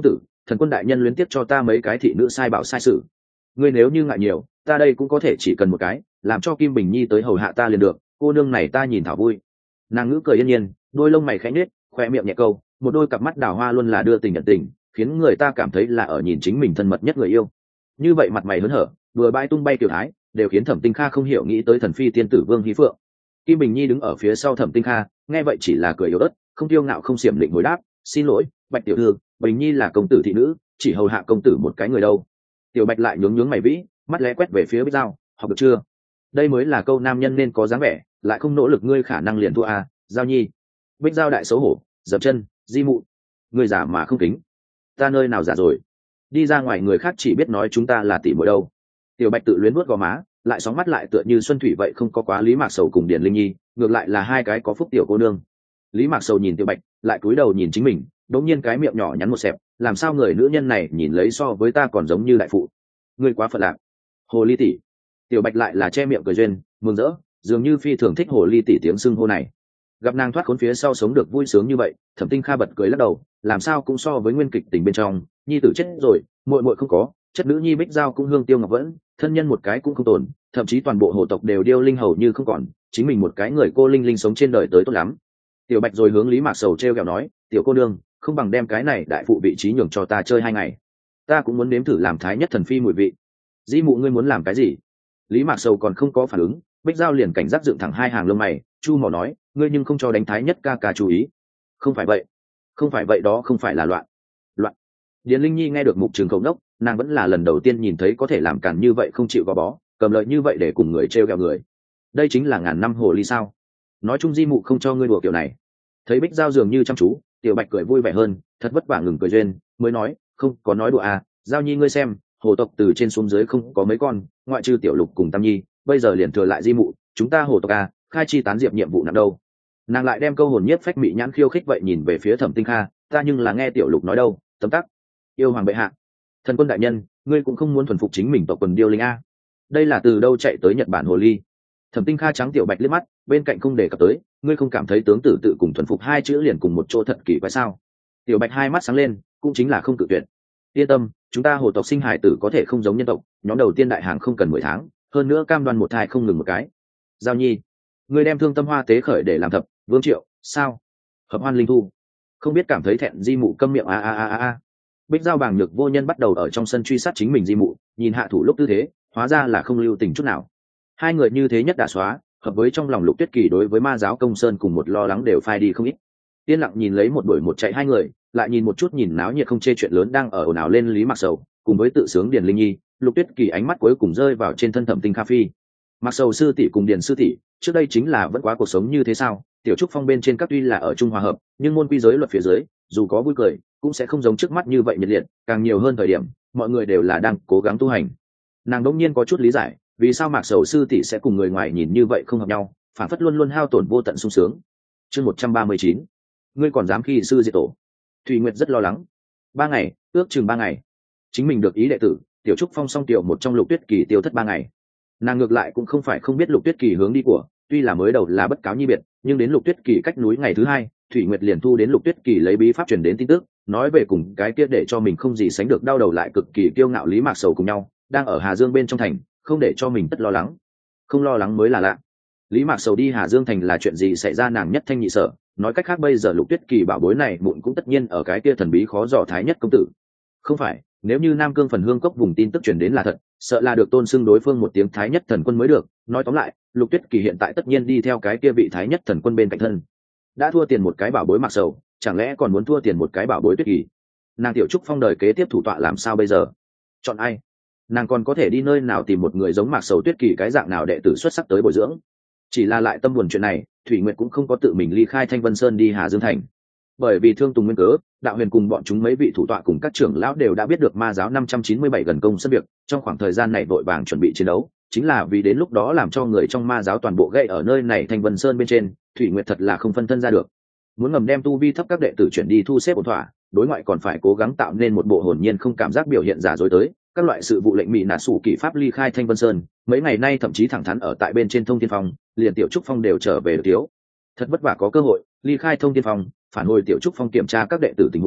thần quân đại nhân luyến tiếp cho ta mấy cái thị nữ sai bảo sai sự. Ngươi nếu như ngại nhiều, ta đây cũng có thể chỉ cần một cái, làm cho Kim Bình Nhi tới hầu hạ ta liền được, cô nương này ta nhìn thảo vui. Nàng ngữ cười yên nhiên, đôi lông mày khẽ nhếch, khoe miệng nhẹ câu, một đôi cặp mắt đào hoa luôn là đưa tình nhận tình, khiến người ta cảm thấy là ở nhìn chính mình thân mật nhất người yêu. Như vậy mặt mày hớn hở, vừa bay tung bay tiểu thái, đều khiến Thẩm Tinh Kha không hiểu nghĩ tới thần phi tiên tử Vương Hí Phượng. Kim Bình Nhi đứng ở phía sau Thẩm Tinh Kha, nghe vậy chỉ là cười yếu ớt, không tiêu ngạo không xiểm định hồi đáp, xin lỗi, Bạch tiểu thư, Bình Nhi là công tử thị nữ, chỉ hầu hạ công tử một cái người đâu. Tiểu Bạch lại nhướng nhướng mày vĩ, mắt lẽ quét về phía Bích Giao, học được chưa? Đây mới là câu nam nhân nên có dáng vẻ, lại không nỗ lực ngươi khả năng liền thua à, Giao Nhi. Bích Giao đại xấu hổ, dậm chân, di mụ, người giả mà không kính. Ta nơi nào giả rồi? Đi ra ngoài người khác chỉ biết nói chúng ta là tỷ muội đâu. Tiểu Bạch tự luyến vuốt gò má, lại sóng mắt lại tựa như xuân thủy vậy, không có quá Lý Mạc Sầu cùng Điền Linh Nhi, ngược lại là hai cái có phúc tiểu cô nương. Lý Mạc Sầu nhìn Tiểu Bạch, lại cúi đầu nhìn chính mình, đột nhiên cái miệng nhỏ nhắn một xẹp, làm sao người nữ nhân này nhìn lấy so với ta còn giống như đại phụ. Ngươi quá phật lạc. Hồ ly tỷ. Tiểu Bạch lại là che miệng cười duyên, mừng rỡ, dường như phi thường thích hồ ly tỷ tiếng xưng hô này. Gặp nàng thoát khốn phía sau sống được vui sướng như vậy, Thẩm Tinh Kha bật cười lắc đầu, làm sao cũng so với nguyên kịch tình bên trong, nhi tử chết rồi, muội muội không có, chất nữ nhi Bích Giao cũng hương tiêu ngọc vẫn, thân nhân một cái cũng không tồn, thậm chí toàn bộ hồ tộc đều điêu linh hầu như không còn, chính mình một cái người cô linh linh sống trên đời tới tốt lắm. Tiểu Bạch rồi hướng Lý Mạc Sầu treo kẹo nói, tiểu cô nương, không bằng đem cái này đại phụ vị trí nhường cho ta chơi hai ngày, ta cũng muốn nếm thử làm thái nhất thần phi mùi vị. Di mụ ngươi muốn làm cái gì? Lý Mạc Sầu còn không có phản ứng, Bích Giao liền cảnh giác dựng thẳng hai hàng lông mày, chu mỏ nói, ngươi nhưng không cho đánh thái nhất ca ca chú ý. Không phải vậy, không phải vậy đó không phải là loạn. Loạn. Điền Linh Nhi nghe được mục trường khẩu nốc, nàng vẫn là lần đầu tiên nhìn thấy có thể làm cản như vậy không chịu gò bó, cầm lợi như vậy để cùng người treo gẹo người. Đây chính là ngàn năm hồ ly sao? Nói chung di mụ không cho ngươi đùa kiểu này. Thấy Bích Giao dường như chăm chú, Tiểu Bạch cười vui vẻ hơn, thật vất vả ngừng cười duyên, mới nói, không có nói đùa à, Giao Nhi ngươi xem, hồ tộc từ trên xuống dưới không có mấy con, ngoại trừ Tiểu Lục cùng Tam Nhi, bây giờ liền thừa lại di mụ, chúng ta hồ tộc à, khai chi tán diệp nhiệm vụ nặng đâu. Nàng lại đem câu hồn nhiếp phách mị nhãn khiêu khích vậy nhìn về phía Thẩm Tinh Kha, ta nhưng là nghe Tiểu Lục nói đâu, tấm tắc. Yêu hoàng bệ hạ, thần quân đại nhân, ngươi cũng không muốn thuần phục chính mình tộc quần điêu linh a? Đây là từ đâu chạy tới Nhật Bản hồ ly? Thẩm Tinh Kha trắng Tiểu Bạch liếc mắt, bên cạnh không đề cập tới, ngươi không cảm thấy tướng tử tự cùng thuần phục hai chữ liền cùng một chỗ thật kỳ quái sao? Tiểu Bạch hai mắt sáng lên, cũng chính là không cự tuyệt. Yên tâm, chúng ta hồ tộc sinh hài tử có thể không giống nhân tộc, nhóm đầu tiên đại hàng không cần mười tháng, hơn nữa cam đoan một thai không ngừng một cái. Giao Nhi, ngươi đem thương tâm hoa tế khởi để làm thập, Vương Triệu, sao? Hợp hoan linh thu, không biết cảm thấy thẹn di mụ câm miệng a a a a a. Bích Giao bàng nhược vô nhân bắt đầu ở trong sân truy sát chính mình di mụ, nhìn hạ thủ lúc tư thế, hóa ra là không lưu tình chút nào. Hai người như thế nhất đã xóa, hợp với trong lòng Lục Tuyết Kỳ đối với ma giáo Công Sơn cùng một lo lắng đều phai đi không ít. Yên lặng nhìn lấy một đuổi một chạy hai người, lại nhìn một chút nhìn náo nhiệt không chê chuyện lớn đang ở ồn ào lên Lý Mạc Sầu, cùng với tự sướng Điền Linh Nhi, Lục Tuyết Kỳ ánh mắt cuối cùng rơi vào trên thân Thẩm Tinh Kha Phi. Mạc Sầu sư tỷ cùng Điền sư tỷ, trước đây chính là vẫn quá cuộc sống như thế sao? Tiểu Trúc Phong bên trên các tuy là ở trung hòa hợp, nhưng môn quy giới luật phía dưới, dù có vui cười, cũng sẽ không giống trước mắt như vậy nhiệt liệt, càng nhiều hơn thời điểm, mọi người đều là đang cố gắng tu hành. Nàng đống nhiên có chút lý giải, vì sao Mạc Sầu sư tỷ sẽ cùng người ngoài nhìn như vậy không hợp nhau, phản phất luôn luôn hao tổn vô tận sung sướng. Chương một trăm ba mươi chín, ngươi còn dám khi sư diệt tổ? Thủy Nguyệt rất lo lắng. Ba ngày, ước chừng ba ngày. Chính mình được ý đệ tử, Tiểu Trúc Phong song tiểu một trong Lục Tuyết Kỳ tiêu thất ba ngày. Nàng ngược lại cũng không phải không biết Lục Tuyết Kỳ hướng đi của, tuy là mới đầu là bất cáo nhi biệt, nhưng đến Lục Tuyết Kỳ cách núi ngày thứ hai, Thủy Nguyệt liền thu đến Lục Tuyết Kỳ lấy bí pháp truyền đến tin tức, nói về cùng cái kia để cho mình không gì sánh được đau đầu lại cực kỳ kiêu ngạo Lý Mạc Sầu cùng nhau, đang ở Hà Dương bên trong thành, không để cho mình tất lo lắng. Không lo lắng mới là lạ. Lý Mạc Sầu đi Hà Dương thành là chuyện gì xảy ra nàng nhất thanh nhị sở, nói cách khác bây giờ Lục Tuyết Kỳ bảo bối này mụn cũng tất nhiên ở cái kia thần bí khó dò thái nhất công tử. Không phải, nếu như Nam Cương phần hương cốc vùng tin tức truyền đến là thật, sợ là được tôn xưng đối phương một tiếng thái nhất thần quân mới được. Nói tóm lại, Lục Tuyết Kỳ hiện tại tất nhiên đi theo cái kia vị thái nhất thần quân bên cạnh thân. Đã thua tiền một cái bảo bối Mạc Sầu, chẳng lẽ còn muốn thua tiền một cái bảo bối Tuyết Kỳ? Nàng Tiểu Trúc Phong đời kế tiếp thủ tọa làm sao bây giờ? Chọn ai? Nàng còn có thể đi nơi nào tìm một người giống Mạc Sầu Tuyết Kỳ cái dạng nào đệ tử xuất sắc tới bồi dưỡng? Chỉ là lại tâm buồn chuyện này, Thủy Nguyệt cũng không có tự mình ly khai Thanh Vân Sơn đi Hà Dương thành. Bởi vì thương tùng nguyên cớ, đạo huyền cùng bọn chúng mấy vị thủ tọa cùng các trưởng lão đều đã biết được ma giáo năm trăm chín mươi bảy gần công sân việc, trong khoảng thời gian này vội vàng chuẩn bị chiến đấu, chính là vì đến lúc đó làm cho người trong ma giáo toàn bộ gậy ở nơi này Thanh Vân Sơn bên trên, Thủy Nguyệt thật là không phân thân ra được. Muốn ngầm đem tu vi thấp các đệ tử chuyển đi thu xếp ổn thỏa, đối ngoại còn phải cố gắng tạo nên một bộ hồn nhiên không cảm giác biểu hiện giả dối tới, các loại sự vụ lệnh mị nạt sủ kỷ pháp ly khai Thanh Vân Sơn, mấy ngày nay thậm chí thẳng thắn ở tại bên trên Thông Thiên Phong, liền Tiểu Trúc Phong đều trở về được thiếu. Thật vất vả có cơ hội ly khai Thông Thiên Phong, phản hồi Tiểu Trúc Phong kiểm tra các đệ tử tình huống,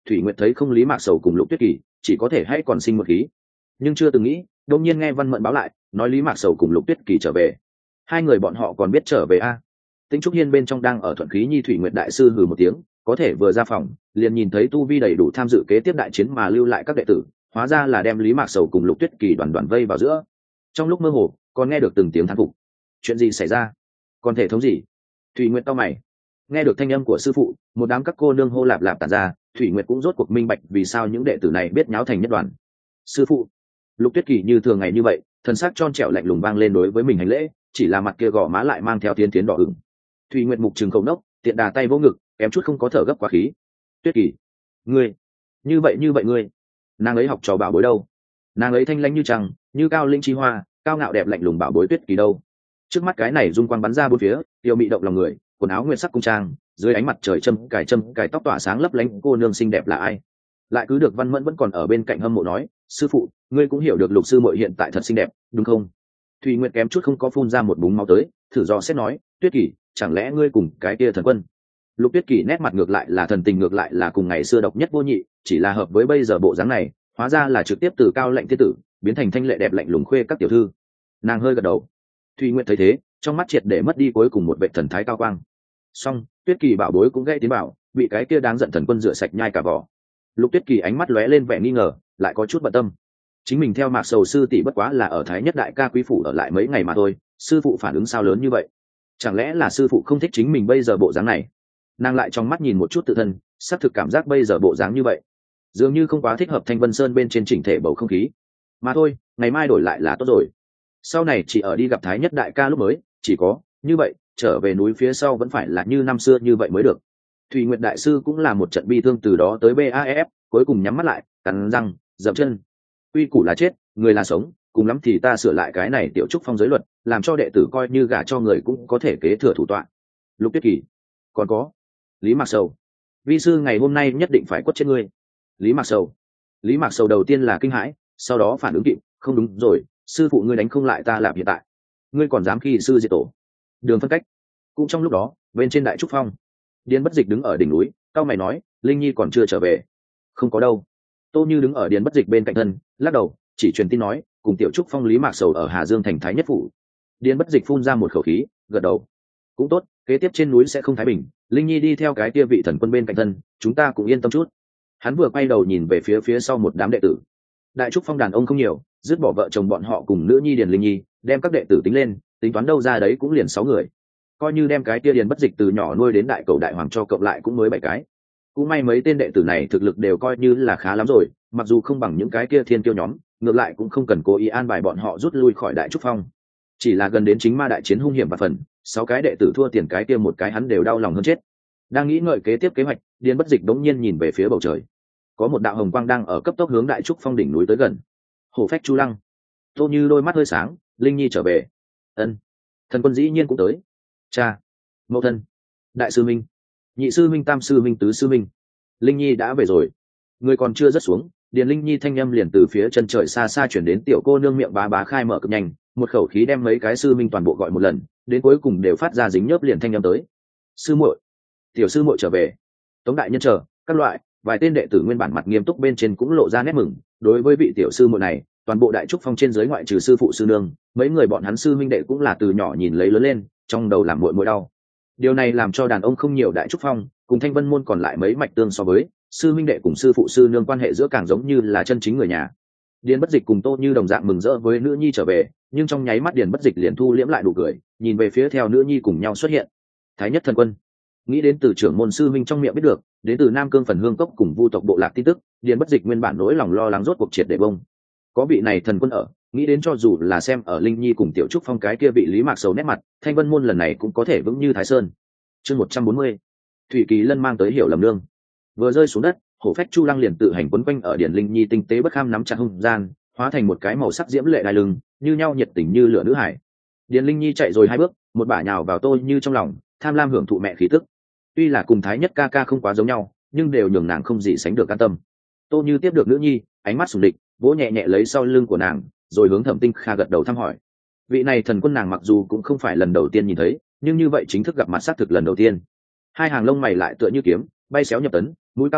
Thủy Nguyệt thấy không lý mạc sầu cùng Lục Tuyết Kỳ, chỉ có thể hãy còn sinh một khí, nhưng chưa từng nghĩ đột nhiên nghe Văn Mẫn báo lại nói lý mạc sầu cùng Lục Tuyết Kỳ trở về. Hai người bọn họ còn biết trở về a à? Tĩnh Trúc Hiên bên trong đang ở thuận khí nhi. Thủy Nguyệt đại sư hừ một tiếng, có thể vừa ra phòng liền nhìn thấy tu vi đầy đủ tham dự kế tiếp đại chiến mà lưu lại các đệ tử, hóa ra là đem lý mạc sầu cùng Lục Tuyết Kỳ đoàn đoàn vây vào giữa. Trong lúc mơ hồ còn nghe được từng tiếng thán phục. Chuyện gì xảy ra? Còn thể thống gì? Thủy Nguyệt cau mày. Nghe được thanh âm của sư phụ, một đám các cô nương hô lạp lạp tản ra. Thủy Nguyệt cũng rốt cuộc minh bạch vì sao những đệ tử này biết nháo thành nhất đoàn. Sư phụ. Lục Tuyết Kỳ như thường ngày như vậy, thần sắc tròn trẻo lạnh lùng vang lên đối với mình hành lễ, chỉ là mặt kia gò má lại mang theo tiến tiến đỏ ửng. Thủy Nguyệt mục trừng khẩu nốc, tiện đà tay vỗ ngực, kém chút không có thở gấp quá khí. Tuyết Kỳ, ngươi, như vậy như vậy ngươi, nàng ấy học trò bảo bối đâu? Nàng ấy thanh lãnh như trăng, như cao linh chi hoa, cao ngạo đẹp lạnh lùng bảo bối Tuyết Kỳ đâu? Trước mắt cái này dung quang bắn ra bốn phía, tiêu mị động lòng người, quần áo nguyên sắc cung trang, dưới ánh mặt trời châm cài châm cài tóc tỏa sáng lấp lánh, cô nương xinh đẹp là ai? Lại cứ được Văn Mẫn vẫn còn ở bên cạnh hâm mộ nói, sư phụ, ngươi cũng hiểu được Lục sư muội hiện tại thật xinh đẹp, đúng không? Thủy Nguyệt kém chút không có phun ra một búng máu tới, thử do xét nói, Tuyết Kỳ, chẳng lẽ ngươi cùng cái kia thần quân? Lục Tuyết Kỳ nét mặt ngược lại là thần tình ngược lại là cùng ngày xưa độc nhất vô nhị, chỉ là hợp với bây giờ bộ dáng này, hóa ra là trực tiếp từ cao lạnh thiên tử biến thành thanh lệ đẹp lạnh lùng khuê các tiểu thư. Nàng hơi gật đầu. Thủy Nguyệt thấy thế, trong mắt triệt để mất đi cuối cùng một vệ thần thái cao quang. Song Tuyết Kỳ bảo bối cũng gây tiến bảo, bị cái kia đáng giận thần quân rửa sạch nhai cả vỏ. Lục Tuyết Kỳ ánh mắt lóe lên vẻ nghi ngờ, lại có chút bận tâm. Chính mình theo Mạc Sầu sư tỷ bất quá là ở Thái Nhất đại ca quý phủ ở lại mấy ngày mà thôi, sư phụ phản ứng sao lớn như vậy? Chẳng lẽ là sư phụ không thích chính mình bây giờ bộ dáng này? Nàng lại trong mắt nhìn một chút tự thân, xác thực cảm giác bây giờ bộ dáng như vậy dường như không quá thích hợp Thanh Vân Sơn bên trên chỉnh thể bầu không khí. Mà thôi, ngày mai đổi lại là tốt rồi. Sau này chỉ ở đi gặp Thái Nhất đại ca lúc mới, chỉ có như vậy trở về núi phía sau vẫn phải là như năm xưa như vậy mới được. Thủy Nguyệt đại sư cũng là một trận bi thương từ đó tới baf, cuối cùng nhắm mắt lại, cắn răng dậm chân. Quy củ là chết, người là sống, cùng lắm thì ta sửa lại cái này tiểu trúc phong giới luật, làm cho đệ tử coi như gả cho người cũng có thể kế thừa thủ tọa. Lục Tuyết Kỳ, còn có Lý Mạc Sầu, vi sư ngày hôm nay nhất định phải quất chết ngươi. Lý Mạc Sầu, Lý Mạc Sầu đầu tiên là kinh hãi, sau đó phản ứng kịp, không đúng rồi, sư phụ ngươi đánh không lại ta làm hiện tại, ngươi còn dám khi sư diệt tổ. Đường phân cách. Cũng trong lúc đó, bên trên đại trúc phong, Điền Bất Dịch đứng ở đỉnh núi, cao mày nói, Linh Nhi còn chưa trở về. Không có đâu. Tô Như đứng ở Điền Bất Dịch bên cạnh thân, lắc đầu, chỉ truyền tin nói, cùng tiểu trúc phong Lý Mạc Sầu ở Hà Dương thành Thái Nhất phủ. Điền Bất Dịch phun ra một khẩu khí, gật đầu. Cũng tốt, kế tiếp trên núi sẽ không thái bình, Linh Nhi đi theo cái kia vị thần quân bên cạnh thân, chúng ta cũng yên tâm chút. Hắn vừa quay đầu nhìn về phía phía sau một đám đệ tử. Đại trúc phong đàn ông không nhiều, dứt bỏ vợ chồng bọn họ cùng nữ nhi Điền Linh Nhi, đem các đệ tử tính lên, tính toán đâu ra đấy cũng liền sáu người. Coi như đem cái kia Điền Bất Dịch từ nhỏ nuôi đến đại cầu đại hoàng cho cộng lại cũng mới bảy cái. Cũng may mấy tên đệ tử này thực lực đều coi như là khá lắm rồi, mặc dù không bằng những cái kia thiên tiêu nhóm, ngược lại cũng không cần cố ý an bài bọn họ rút lui khỏi đại trúc phong. Chỉ là gần đến chính ma đại chiến hung hiểm và phần, sáu cái đệ tử thua tiền cái kia một cái hắn đều đau lòng hơn chết. Đang nghĩ ngợi kế tiếp kế hoạch, Điền Bất Dịch đống nhiên nhìn về phía bầu trời. Có một đạo hồng quang đang ở cấp tốc hướng đại trúc phong đỉnh núi tới gần. Hổ phách chu lăng. Tô Như đôi mắt hơi sáng, Linh Nhi trở về. Ân. Thần quân dĩ nhiên cũng tới. Cha, mẫu thân, đại sư minh, nhị sư minh, tam sư minh, tứ sư minh. Linh Nhi đã về rồi. Người còn chưa rớt xuống, Điền Linh Nhi thanh âm liền từ phía chân trời xa xa chuyển đến, tiểu cô nương miệng bá bá khai mở cực nhanh, một khẩu khí đem mấy cái sư minh toàn bộ gọi một lần, đến cuối cùng đều phát ra dính nhớp liền thanh âm tới. Sư muội, tiểu sư muội trở về. Tống đại nhân chờ, các loại, vài tên đệ tử nguyên bản mặt nghiêm túc bên trên cũng lộ ra nét mừng. Đối với vị tiểu sư muội này, toàn bộ đại trúc phong trên dưới ngoại trừ sư phụ sư nương, mấy người bọn hắn sư minh đệ cũng là từ nhỏ nhìn lấy lớn lên, trong đầu làm muội muội đau. Điều này làm cho đàn ông không nhiều đại trúc phong cùng Thanh Vân môn còn lại mấy mạch tương so với sư minh đệ cùng sư phụ sư nương quan hệ giữa càng giống như là chân chính người nhà. Điền Bất Dịch cùng Tô Như đồng dạng mừng rỡ với nữ nhi trở về, nhưng trong nháy mắt Điền Bất Dịch liền thu liễm lại nụ cười, nhìn về phía theo nữ nhi cùng nhau xuất hiện. Thái Nhất thần quân. Nghĩ đến từ trưởng môn sư minh trong miệng biết được, đến từ Nam Cương phần hương cốc cùng Vu tộc bộ lạc tin tức, Điền Bất Dịch nguyên bản nỗi lòng lo lắng rốt cuộc triệt để bông. Có vị này thần quân ở, nghĩ đến cho dù là xem ở Linh Nhi cùng tiểu trúc phong cái kia vị Lý Mạc Sầu nét mặt, Thanh Vân môn lần này cũng có thể vững như Thái Sơn. Chương một trăm bốn mươi. Thủy Kỳ Lân mang tới Hiểu Lầm Nương. Vừa rơi xuống đất, hổ phách chu lăng liền tự hành quấn quanh ở Điền Linh Nhi tinh tế bất kham nắm chặt hung gian, hóa thành một cái màu sắc diễm lệ đai lưng, như nhau nhiệt tình như lửa nữ hải. Điền Linh Nhi chạy rồi hai bước, một bả nhào vào Tô Như trong lòng, tham lam hưởng thụ mẹ khí tức. Tuy là cùng Thái Nhất ca ca không quá giống nhau, nhưng đều nhường nàng không gì sánh được an tâm. Tô Như tiếp được nữ nhi, ánh mắt sùng địch, vỗ nhẹ nhẹ lấy sau lưng của nàng, rồi hướng Thẩm Tinh Kha gật đầu thăm hỏi. Vị này thần quân nàng mặc dù cũng không phải lần đầu tiên nhìn thấy, nhưng như vậy chính thức gặp mặt xác thực lần đầu tiên. Hai hàng lông mày lại tựa như kiếm, bay xéo nhập tấn, mũi cao thẳng,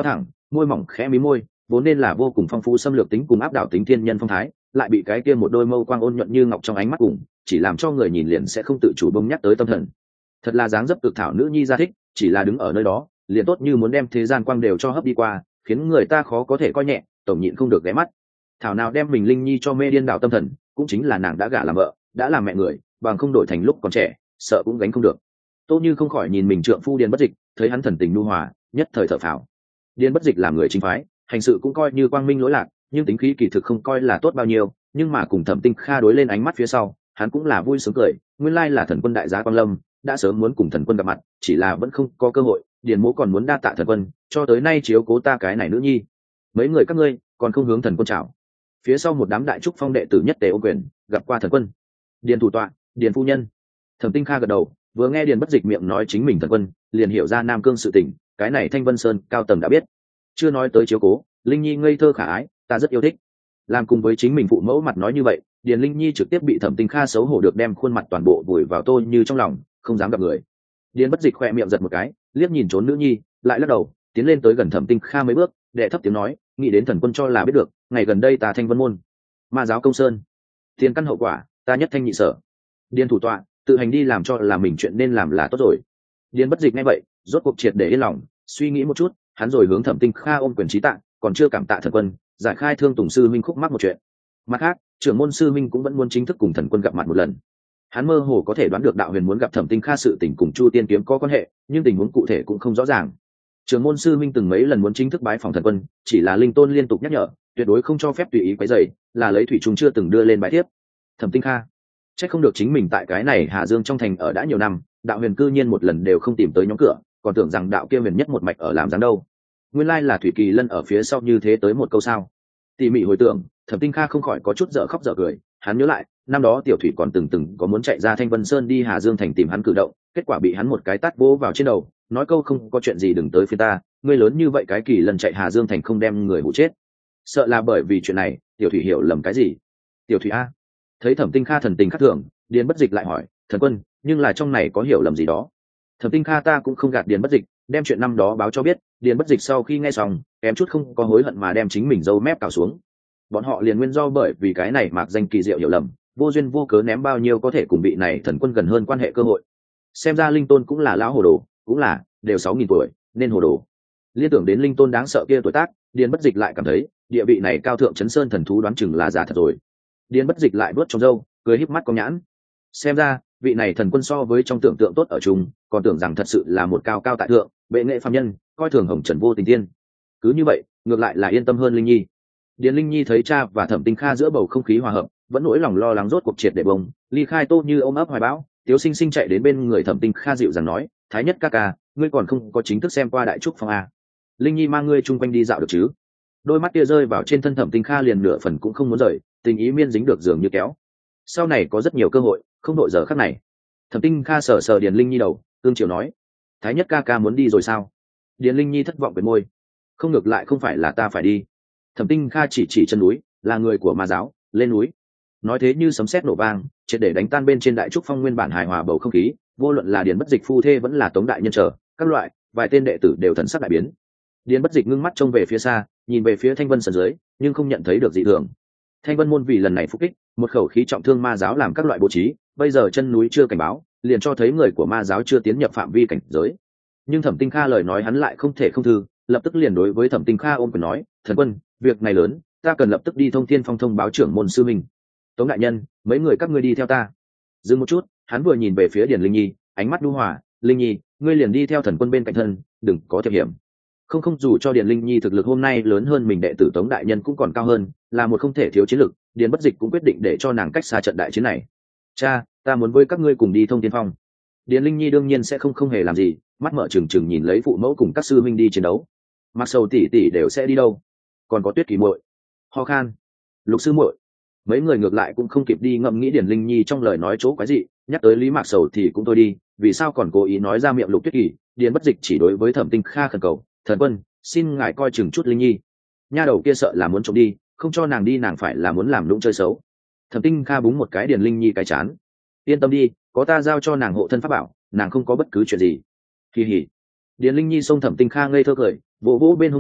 môi mỏng khẽ mí môi, vốn nên là vô cùng phong phú xâm lược tính cùng áp đảo tính thiên nhân phong thái, lại bị cái kia một đôi mâu quang ôn nhuận như ngọc trong ánh mắt cùng chỉ làm cho người nhìn liền sẽ không tự chủ bông nhắc tới tâm thần. Thật là dáng dấp cực thảo nữ nhi ra thích, chỉ là đứng ở nơi đó liền tốt như muốn đem thế gian quang đều cho hấp đi qua, khiến người ta khó có thể coi nhẹ, tổng nhịn không được ghé mắt. Thảo nào đem mình linh nhi cho mê điên đảo tâm thần, cũng chính là nàng đã gả làm vợ, đã làm mẹ người, bằng không đổi thành lúc còn trẻ, sợ cũng gánh không được. Tô Như không khỏi nhìn mình trượng phu Điền Bất Dịch, thấy hắn thần tình nhu hòa, nhất thời thở phào. Điền Bất Dịch làm người chính phái, hành sự cũng coi như quang minh lỗi lạc, nhưng tính khí kỳ thực không coi là tốt bao nhiêu, nhưng mà cùng Thẩm Tinh Kha đối lên ánh mắt phía sau, hắn cũng là vui sướng cười, nguyên lai là thần quân đại giá Quang Lâm, đã sớm muốn cùng thần quân gặp mặt, chỉ là vẫn không có cơ hội, Điền Mỗ còn muốn đa tạ thần quân, cho tới nay chiếu cố ta cái này nữ nhi. Mấy người các ngươi còn không hướng thần quân chào. Phía sau một đám đại trúc phong đệ tử nhất tề ô quyền, gặp qua thần quân. Điền thủ tọa, Điền phu nhân. Thẩm Tinh Kha gật đầu, vừa nghe Điền Bất Dịch miệng nói chính mình thần quân, liền hiểu ra Nam Cương sự tình, cái này Thanh Vân Sơn cao tầng đã biết. Chưa nói tới chiếu cố, Linh Nhi ngây thơ khả ái, ta rất yêu thích. Làm cùng với chính mình phụ mẫu mặt nói như vậy, Điền Linh Nhi trực tiếp bị Thẩm Tinh Kha xấu hổ được đem khuôn mặt toàn bộ vùi vào Tô Như trong lòng, không dám gặp người. Điền Bất Dịch khỏe miệng giật một cái, liếc nhìn trốn nữ nhi, lại lắc đầu, tiến lên tới gần Thẩm Tinh Kha mấy bước, đệ thấp tiếng nói, nghĩ đến thần quân cho là biết được, ngày gần đây ta Thanh Vân môn, ma giáo công sơn, tiền căn hậu quả, ta nhất thanh nhị sở. Điền thủ tọa, tự hành đi làm cho là mình chuyện nên làm là tốt rồi. Điền Bất Dịch nghe vậy, rốt cuộc triệt để yên lòng, suy nghĩ một chút, hắn rồi hướng Thẩm Tinh Kha ôm quyền trí tạ, còn chưa cảm tạ thần quân, giải khai thương tùng sư minh khúc mắc một chuyện. Mặt khác, trưởng môn sư minh cũng vẫn muốn chính thức cùng thần quân gặp mặt một lần. Hắn mơ hồ có thể đoán được đạo huyền muốn gặp Thẩm Tinh Kha sự tình cùng Chu Tiên kiếm có quan hệ, nhưng tình huống cụ thể cũng không rõ ràng. Trưởng môn sư minh từng mấy lần muốn chính thức bái phòng thần quân, chỉ là linh tôn liên tục nhắc nhở, tuyệt đối không cho phép tùy ý quấy rầy, là lấy thủy trùng chưa từng đưa lên bái tiếp. Thẩm Tinh Kha, chắc không được chính mình tại cái này Hạ Dương trong thành ở đã nhiều năm, đạo huyền cư nhiên một lần đều không tìm tới nhóm cửa, còn tưởng rằng đạo kia huyền nhất một mạch ở làm dáng đâu. Nguyên lai là Thủy Kỳ Lân ở phía sau như thế tới một câu sao. Tỉ mỉ hồi tưởng, Thẩm Tinh Kha không khỏi có chút dở khóc dở cười, hắn nhớ lại, năm đó tiểu thủy còn từng từng có muốn chạy ra Thanh Vân Sơn đi Hà Dương thành tìm hắn cử động, kết quả bị hắn một cái tát vỗ vào trên đầu, nói câu không có chuyện gì đừng tới phía ta, ngươi lớn như vậy cái Kỳ Lân chạy Hà Dương thành không đem người hụ chết. Sợ là bởi vì chuyện này, tiểu thủy hiểu lầm cái gì? Tiểu thủy a. Thấy Thẩm Tinh Kha thần tình khắc thường, Điền Bất Dịch lại hỏi, thần quân, nhưng là trong này có hiểu lầm gì đó? Thẩm Tinh Kha ta cũng không gạt Điền Bất Dịch, đem chuyện năm đó báo cho biết. Điền Bất Dịch sau khi nghe xong, kém chút không có hối hận mà đem chính mình râu mép cào xuống. Bọn họ liền nguyên do bởi vì cái này mạc danh kỳ diệu hiểu lầm, vô duyên vô cớ ném bao nhiêu có thể cùng vị này thần quân gần hơn quan hệ cơ hội. Xem ra linh tôn cũng là lão hồ đồ, cũng là đều sáu nghìn tuổi nên hồ đồ. Liên tưởng đến linh tôn đáng sợ kia tuổi tác, Điền Bất Dịch lại cảm thấy địa vị này cao thượng chấn sơn thần thú đoán chừng là giả thật rồi. Điền Bất Dịch lại đuốt trong râu, cười híp mắt có nhãn. Xem ra vị này thần quân so với trong tưởng tượng tốt ở chung, còn tưởng rằng thật sự là một cao cao tại thượng bệ nghệ phàm nhân, coi thường hồng trần vô tình tiên. Cứ như vậy ngược lại là yên tâm hơn Linh Nhi. Điền Linh Nhi thấy cha và Thẩm Tinh Kha giữa bầu không khí hòa hợp, vẫn nỗi lòng lo lắng rốt cuộc triệt để bông, ly khai Tô Như ôm ấp hoài bão, Tiếu Sinh Sinh chạy đến bên người Thẩm Tinh Kha dịu dàng nói, thái nhất ca ca, ngươi còn không có chính thức xem qua đại trúc phong a. Linh Nhi mang ngươi chung quanh đi dạo được chứ? Đôi mắt kia rơi vào trên thân Thẩm Tinh Kha liền nửa phần cũng không muốn rời, tình ý miên dính được dường như kéo. Sau này có rất nhiều cơ hội, không đội giờ khắc này. Thẩm Tinh Kha sờ sờ Điền Linh Nhi đầu, cương chiều nói, thái nhất ca ca muốn đi rồi sao? Điền Linh Nhi thất vọng với môi, không, ngược lại không phải là ta phải đi. Thẩm Tinh Kha chỉ chỉ chân núi, là người của ma giáo, lên núi. Nói thế như sấm sét nổ vang, triệt để đánh tan bên trên đại trúc phong nguyên bản hài hòa bầu không khí, vô luận là Điền Bất Dịch phu thê vẫn là Tống đại nhân trở, các loại, vài tên đệ tử đều thần sắc đại biến. Điền Bất Dịch ngưng mắt trông về phía xa, nhìn về phía Thanh Vân sân dưới, nhưng không nhận thấy được dị thường. Thanh Vân môn vì lần này phục kích, một khẩu khí trọng thương ma giáo làm các loại bố trí, bây giờ chân núi chưa cảnh báo, liền cho thấy người của ma giáo chưa tiến nhập phạm vi cảnh giới. Nhưng Thẩm Tinh Kha lời nói hắn lại không thể không thư, lập tức liền đối với Thẩm Tinh Kha ôm quyền nói, thần quân, việc này lớn, ta cần lập tức đi thông thiên phong thông báo trưởng môn sư mình. Tống đại nhân, mấy người các ngươi đi theo ta. Dừng một chút, hắn vừa nhìn về phía Điền Linh Nhi, ánh mắt nhu hòa, Linh Nhi, ngươi liền đi theo thần quân bên cạnh thân, đừng có thiệp hiểm. Không không dù cho Điền Linh Nhi thực lực hôm nay lớn hơn mình đệ tử Tống đại nhân cũng còn cao hơn, là một không thể thiếu chiến lực, Điền Bất Dịch cũng quyết định để cho nàng cách xa trận đại chiến này. Cha, ta muốn với các ngươi cùng đi thông thiên phong. Điền Linh Nhi đương nhiên sẽ không không hề làm gì, mắt mở trừng trừng nhìn lấy phụ mẫu cùng các sư huynh đi chiến đấu. Mặc Sầu tỷ tỷ đều sẽ đi đâu? Còn có Tuyết Kỳ muội, Ho Khan, Lục sư muội. Mấy người ngược lại cũng không kịp đi ngẫm nghĩ Điền Linh Nhi trong lời nói chỗ quái gì, nhắc tới Lý Mạc Sầu thì cũng thôi đi, vì sao còn cố ý nói ra miệng Lục Tuyết Kỳ? Điền Bất Dịch chỉ đối với Thẩm Tinh Kha khẩn cầu, thần quân, xin ngài coi chừng chút Linh Nhi. Nha đầu kia sợ là muốn trộm đi, không cho nàng đi nàng phải là muốn làm lũng chơi xấu. Thẩm Tinh Kha búng một cái Điền Linh Nhi cái chán, yên tâm đi, có ta giao cho nàng hộ thân pháp bảo, nàng không có bất cứ chuyện gì. Kỳ hỉ. Điền Linh Nhi xông Thẩm Tinh Kha ngây thơ cười, vỗ vỗ bên hông mình,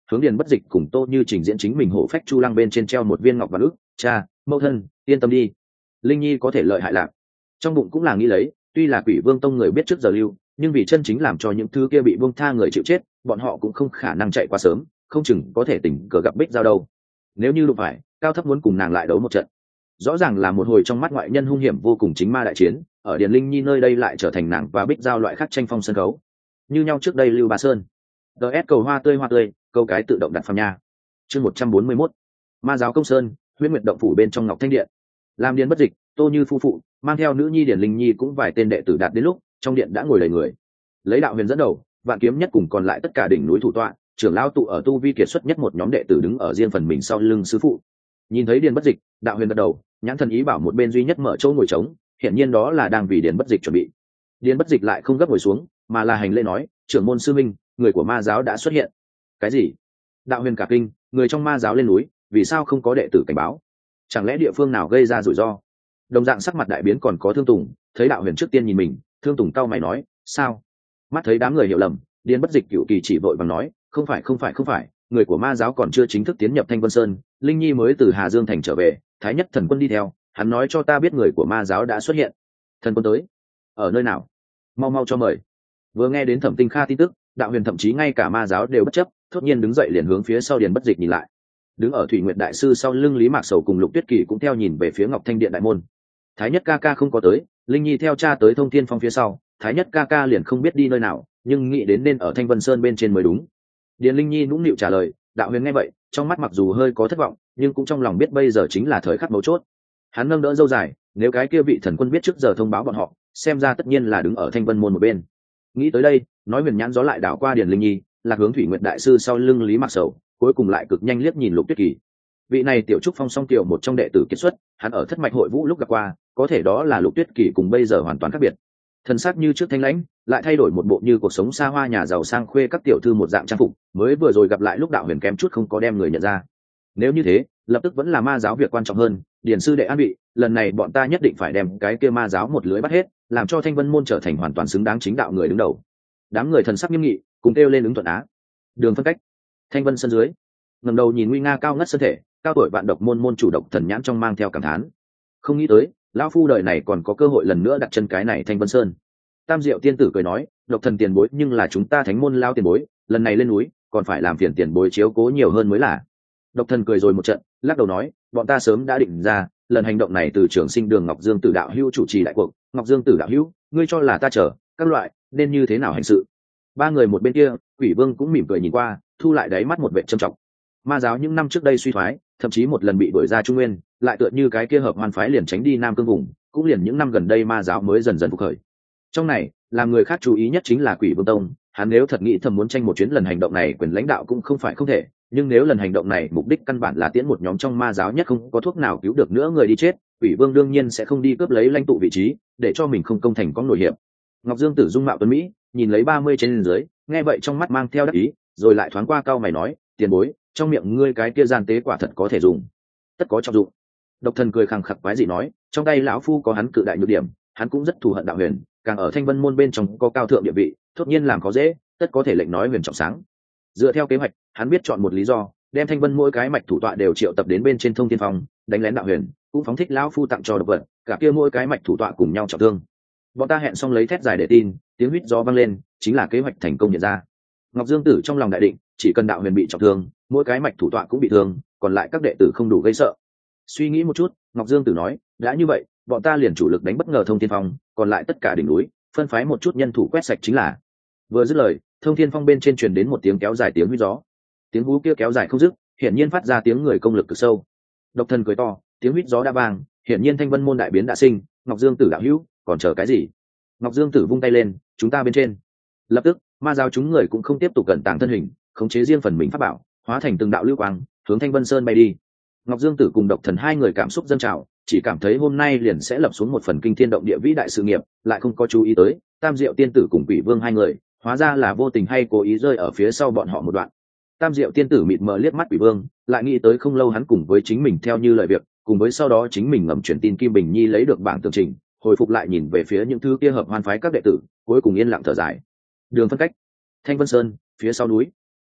hướng Điền Bất Dịch cùng Tô Như trình diễn chính mình hổ phách chu lăng bên trên treo một viên ngọc vạn ức, cha, mẫu thân, yên tâm đi, Linh Nhi có thể lợi hại lạc. Trong bụng cũng là nghĩ lấy, tuy là Quỷ Vương tông người biết trước giờ lưu, nhưng vì chân chính làm cho những thứ kia bị buông tha người chịu chết, bọn họ cũng không khả năng chạy quá sớm, không chừng có thể tình cờ gặp Bích Giao đâu. Nếu như đụng phải, cao thấp muốn cùng nàng lại đấu một trận. Rõ ràng là một hồi trong mắt ngoại nhân hung hiểm vô cùng chính ma đại chiến, ở Điền Linh Nhi nơi đây lại trở thành nàng và Bích Giao loại khác tranh phong sân khấu. Như nhau trước đây Lưu Bá Sơn. đê ét cầu hoa tươi hoa tươi, câu cái tự động đặt phàm nha. Chương một trăm bốn mươi mốt. Ma giáo Công Sơn, Huyễn Nguyệt động phủ bên trong Ngọc Thanh Điện. Làm Điền Bất Dịch, Tô Như phu phụ, mang theo nữ nhi Điền Linh Nhi cũng vài tên đệ tử đạt đến lúc, trong điện đã ngồi đầy người. Lấy Đạo Huyền dẫn đầu, Vạn Kiếm Nhất cùng còn lại tất cả đỉnh núi thủ tọa, trưởng lão tụ ở tu vi kiệt xuất nhất một nhóm đệ tử đứng ở riêng phần mình sau lưng sư phụ. Nhìn thấy Điền Bất Dịch, Đạo Huyền gật đầu, nhãn thần ý bảo một bên duy nhất mở chỗ ngồi trống, hiển nhiên đó là đang vì Điền Bất Dịch chuẩn bị. Điền Bất Dịch lại không gấp ngồi xuống, mà là hành lễ nói, trưởng môn sư minh, người của ma giáo đã xuất hiện. Cái gì? Đạo Huyền cả kinh, người trong ma giáo lên núi, vì sao không có đệ tử cảnh báo? Chẳng lẽ địa phương nào gây ra rủi ro? Đồng dạng sắc mặt đại biến còn có Thương Tùng, thấy Đạo Huyền trước tiên nhìn mình, Thương Tùng cau mày nói, sao? Mắt thấy đám người hiểu lầm, Điền Bất Dịch cựu kỳ chỉ vội vàng nói, không phải không phải không phải, người của ma giáo còn chưa chính thức tiến nhập Thanh Vân Sơn, Linh Nhi mới từ Hà Dương thành trở về, Thái Nhất thần quân đi theo, hắn nói cho ta biết người của ma giáo đã xuất hiện. Thần quân tới? Ở nơi nào? Mau mau cho mời. Vừa nghe đến Thẩm Tinh Kha tin tức, Đạo Huyền thậm chí ngay cả ma giáo đều bất chấp, thốt nhiên đứng dậy liền hướng phía sau Điền Bất Dịch nhìn lại. Đứng ở Thủy Nguyệt đại sư sau lưng Lý Mạc Sầu cùng Lục Tuyết Kỳ cũng theo nhìn về phía Ngọc Thanh Điện đại môn. Thái Nhất ca ca không có tới, Linh Nhi theo cha tới Thông Thiên Phong phía sau, Thái Nhất ca ca liền không biết đi nơi nào, nhưng nghĩ đến nên ở Thanh Vân Sơn bên trên mới đúng. Điền Linh Nhi nũng nịu trả lời. Đạo Huyền nghe vậy, trong mắt mặc dù hơi có thất vọng, nhưng cũng trong lòng biết bây giờ chính là thời khắc mấu chốt. Hắn nâng đỡ dâu dài, nếu cái kia vị thần quân biết trước giờ thông báo bọn họ, xem ra tất nhiên là đứng ở Thanh Vân môn một bên. Nghĩ tới đây, nói huyền nhãn gió lại đảo qua Điền Linh Nhi, là hướng Thủy Nguyệt đại sư sau lưng Lý Mạc Sầu, cuối cùng lại cực nhanh liếc nhìn Lục Tuyết Kỳ. Vị này tiểu trúc phong song tiểu một trong đệ tử kiệt xuất, hắn ở Thất Mạch hội vũ lúc gặp qua, có thể đó là Lục Tuyết Kỳ cùng bây giờ hoàn toàn khác biệt. Thần sắc như trước thanh lãnh, lại thay đổi một bộ như cuộc sống xa hoa nhà giàu sang khuê các tiểu thư một dạng trang phục, mới vừa rồi gặp lại lúc Đạo Huyền kém chút không có đem người nhận ra. Nếu như thế, lập tức vẫn là ma giáo việc quan trọng hơn, Điền sư đệ an bị, lần này bọn ta nhất định phải đem cái kia ma giáo một lưới bắt hết, làm cho Thanh Vân môn trở thành hoàn toàn xứng đáng chính đạo người đứng đầu. Đám người thần sắc nghiêm nghị, cùng kêu lên ứng thuận á. Đường phân cách, Thanh Vân sân dưới, ngẩng đầu nhìn nguy nga cao ngất thân thể, cao tuổi vạn độc môn môn chủ độc thần nhãn trong mang theo cảm thán. Không nghĩ tới, lão phu đời này còn có cơ hội lần nữa đặt chân cái này Thanh Vân Sơn. Tam Diệu tiên tử cười nói, độc thần tiền bối nhưng là chúng ta thánh môn lao tiền bối, lần này lên núi còn phải làm phiền tiền bối chiếu cố nhiều hơn mới là. Độc thần cười rồi một trận, lắc đầu nói, bọn ta sớm đã định ra, lần hành động này từ trưởng sinh đường Ngọc Dương Tử đạo hữu chủ trì đại cuộc, Ngọc Dương Tử đạo hữu, ngươi cho là ta chờ, các loại, nên như thế nào hành sự? Ba người một bên kia, Quỷ Vương cũng mỉm cười nhìn qua, thu lại đáy mắt một vẻ trầm trọng. Ma giáo những năm trước đây suy thoái, thậm chí một lần bị đuổi ra Trung Nguyên, lại tựa như cái kia hợp hoàn phái liền tránh đi Nam Cương vùng, cũng liền những năm gần đây ma giáo mới dần dần phục khởi. Trong này, làm người khác chú ý nhất chính là Quỷ Vương Tông, hắn nếu thật nghĩ thầm muốn tranh một chuyến lần hành động này quyền lãnh đạo cũng không phải không thể, nhưng nếu lần hành động này mục đích căn bản là tiễn một nhóm trong ma giáo nhất không có thuốc nào cứu được nữa người đi chết, Quỷ Vương đương nhiên sẽ không đi cướp lấy lãnh tụ vị trí, để cho mình không công thành có nổi hiểm. Ngọc Dương Tử dung mạo tuấn mỹ, nhìn lấy ba mươi trên dưới, nghe vậy trong mắt mang theo đắc ý, rồi lại thoáng qua cao mày nói, tiền bối, trong miệng ngươi cái kia gian tế quả thật có thể dùng, tất có trọng dụng. Độc thần cười khằng khặc quái dị nói, trong tay lão phu có hắn cự đại nhược điểm, hắn cũng rất thù hận Đạo Huyền, càng ở Thanh Vân môn bên trong có cao thượng địa vị, thốt nhiên làm khó dễ, tất có thể lệnh nói huyền trọng sáng. Dựa theo kế hoạch, hắn biết chọn một lý do, đem Thanh Vân mỗi cái mạch thủ tọa đều triệu tập đến bên trên Thông Thiên Phong, đánh lén Đạo Huyền, cũng phóng thích lão phu tặng cho độc vật, cả kia mỗi cái mạch thủ tọa cùng nhau trọng thương. Bọn ta hẹn xong lấy thét dài để tin, tiếng huýt gió vang lên, chính là kế hoạch thành công hiện ra. Ngọc Dương Tử trong lòng đại định, chỉ cần Đạo Huyền bị trọng thương, mỗi cái mạch thủ tọa cũng bị thương, còn lại các đệ tử không đủ gây sợ. Suy nghĩ một chút, Ngọc Dương Tử nói, đã như vậy, bọn ta liền chủ lực đánh bất ngờ Thông Thiên Phong, còn lại tất cả đỉnh núi, phân phái một chút nhân thủ quét sạch chính là. Vừa dứt lời, Thông Thiên Phong bên trên truyền đến một tiếng kéo dài tiếng huýt gió. Tiếng hú kia kéo dài không dứt, hiển nhiên phát ra tiếng người công lực cực sâu. Độc thần cười to, tiếng huýt gió đã vang, hiển nhiên Thanh Vân môn đại biến đã sinh, Ngọc Dương Tử đạo hữu, còn chờ cái gì? Ngọc Dương Tử vung tay lên, chúng ta bên trên. Lập tức, ma giáo chúng người cũng không tiếp tục cẩn tàng thân hình, khống chế riêng phần mình pháp bảo, hóa thành từng đạo lưu quang, hướng Thanh Vân Sơn bay đi. Ngọc Dương Tử cùng Độc Thần hai người cảm xúc dâng trào, chỉ cảm thấy hôm nay liền sẽ lập xuống một phần kinh thiên động địa vĩ đại sự nghiệp, lại không có chú ý tới, Tam Diệu tiên tử cùng Quỷ Vương hai người, hóa ra là vô tình hay cố ý rơi ở phía sau bọn họ một đoạn. Tam Diệu tiên tử mịt mờ liếc mắt Quỷ Vương, lại nghĩ tới không lâu hắn cùng với chính mình theo như lời việc, cùng với sau đó chính mình ngầm truyền tin Kim Bình Nhi lấy được bảng tường trình, hồi phục lại nhìn về phía những thứ kia hợp hoan phái các đệ tử, cuối cùng yên lặng thở dài. Đường phân cách, Thanh Vân Sơn, phía sau núi.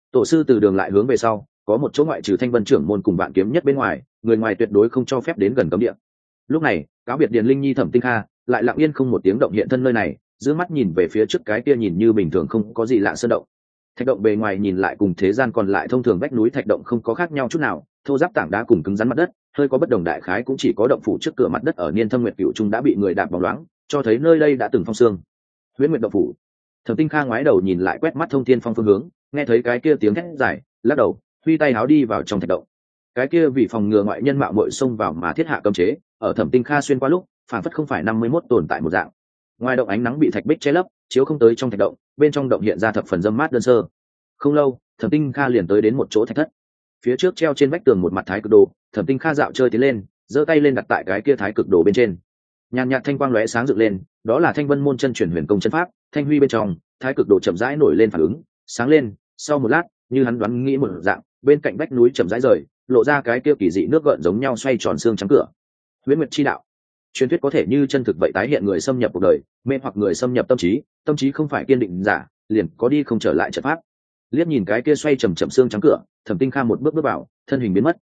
Tổ sư từ đường lại hướng về sau, có một chỗ ngoại trừ Thanh Vân trưởng môn cùng Vạn Kiếm Nhất bên ngoài, người ngoài tuyệt đối không cho phép đến gần cấm địa. Lúc này, cáo biệt Điền Linh Nhi Thẩm Tinh Kha, lại lặng yên không một tiếng động hiện thân nơi này, giữ mắt nhìn về phía trước cái kia nhìn như bình thường không có gì lạ sơn động. Thạch động bề ngoài nhìn lại cùng thế gian còn lại thông thường vách núi thạch động không có khác nhau chút nào, thô giáp tảng đá cùng cứng rắn mặt đất, hơi có bất đồng đại khái cũng chỉ có động phủ trước cửa mặt đất ở Niên Thâm Nguyệt Cửu Trung đã bị người đạp bóng loáng, cho thấy nơi đây đã từng phong xương. Huyễn Nguyệt động phủ. Thẩm Tinh Kha ngoái đầu nhìn lại quét mắt thông thiên phong phương hướng, nghe thấy cái kia tiếng thét dài, lắc đầu, huy tay háo đi vào trong thạch động. Cái kia vì phòng ngừa ngoại nhân mạo muội xông vào mà thiết hạ cấm chế, ở Thẩm Tinh Kha xuyên qua lúc, phản phất không phải năm mươi mốt tồn tại một dạng. Ngoài động ánh nắng bị thạch bích che lấp, chiếu không tới trong thạch động, bên trong động hiện ra thập phần râm mát đơn sơ. Không lâu, Thẩm Tinh Kha liền tới đến một chỗ thạch thất. Phía trước treo trên vách tường một mặt thái cực đồ, Thẩm Tinh Kha dạo chơi tiến lên, giơ tay lên đặt tại cái kia thái cực đồ bên trên. Nhàn nhạt thanh quang lóe sáng dựng lên, đó là Thanh Vân môn chân truyền huyền công chân pháp, thanh huy bên trong, thái cực đồ chậm rãi nổi lên phản ứng, sáng lên, sau một lát, như hắn đoán nghĩ một dạng, bên cạnh vách núi chậm rãi rời, lộ ra cái kia kỳ dị nước gợn giống nhau xoay tròn xương trắng cửa. Huyễn Nguyệt chi đạo. Truyền thuyết có thể như chân thực vậy tái hiện người xâm nhập cuộc đời, mê hoặc người xâm nhập tâm trí, tâm trí không phải kiên định giả, liền có đi không trở lại trận pháp. Liếc nhìn cái kia xoay chậm chậm xương trắng cửa, Thẩm Tinh Kha một bước bước vào, thân hình biến mất,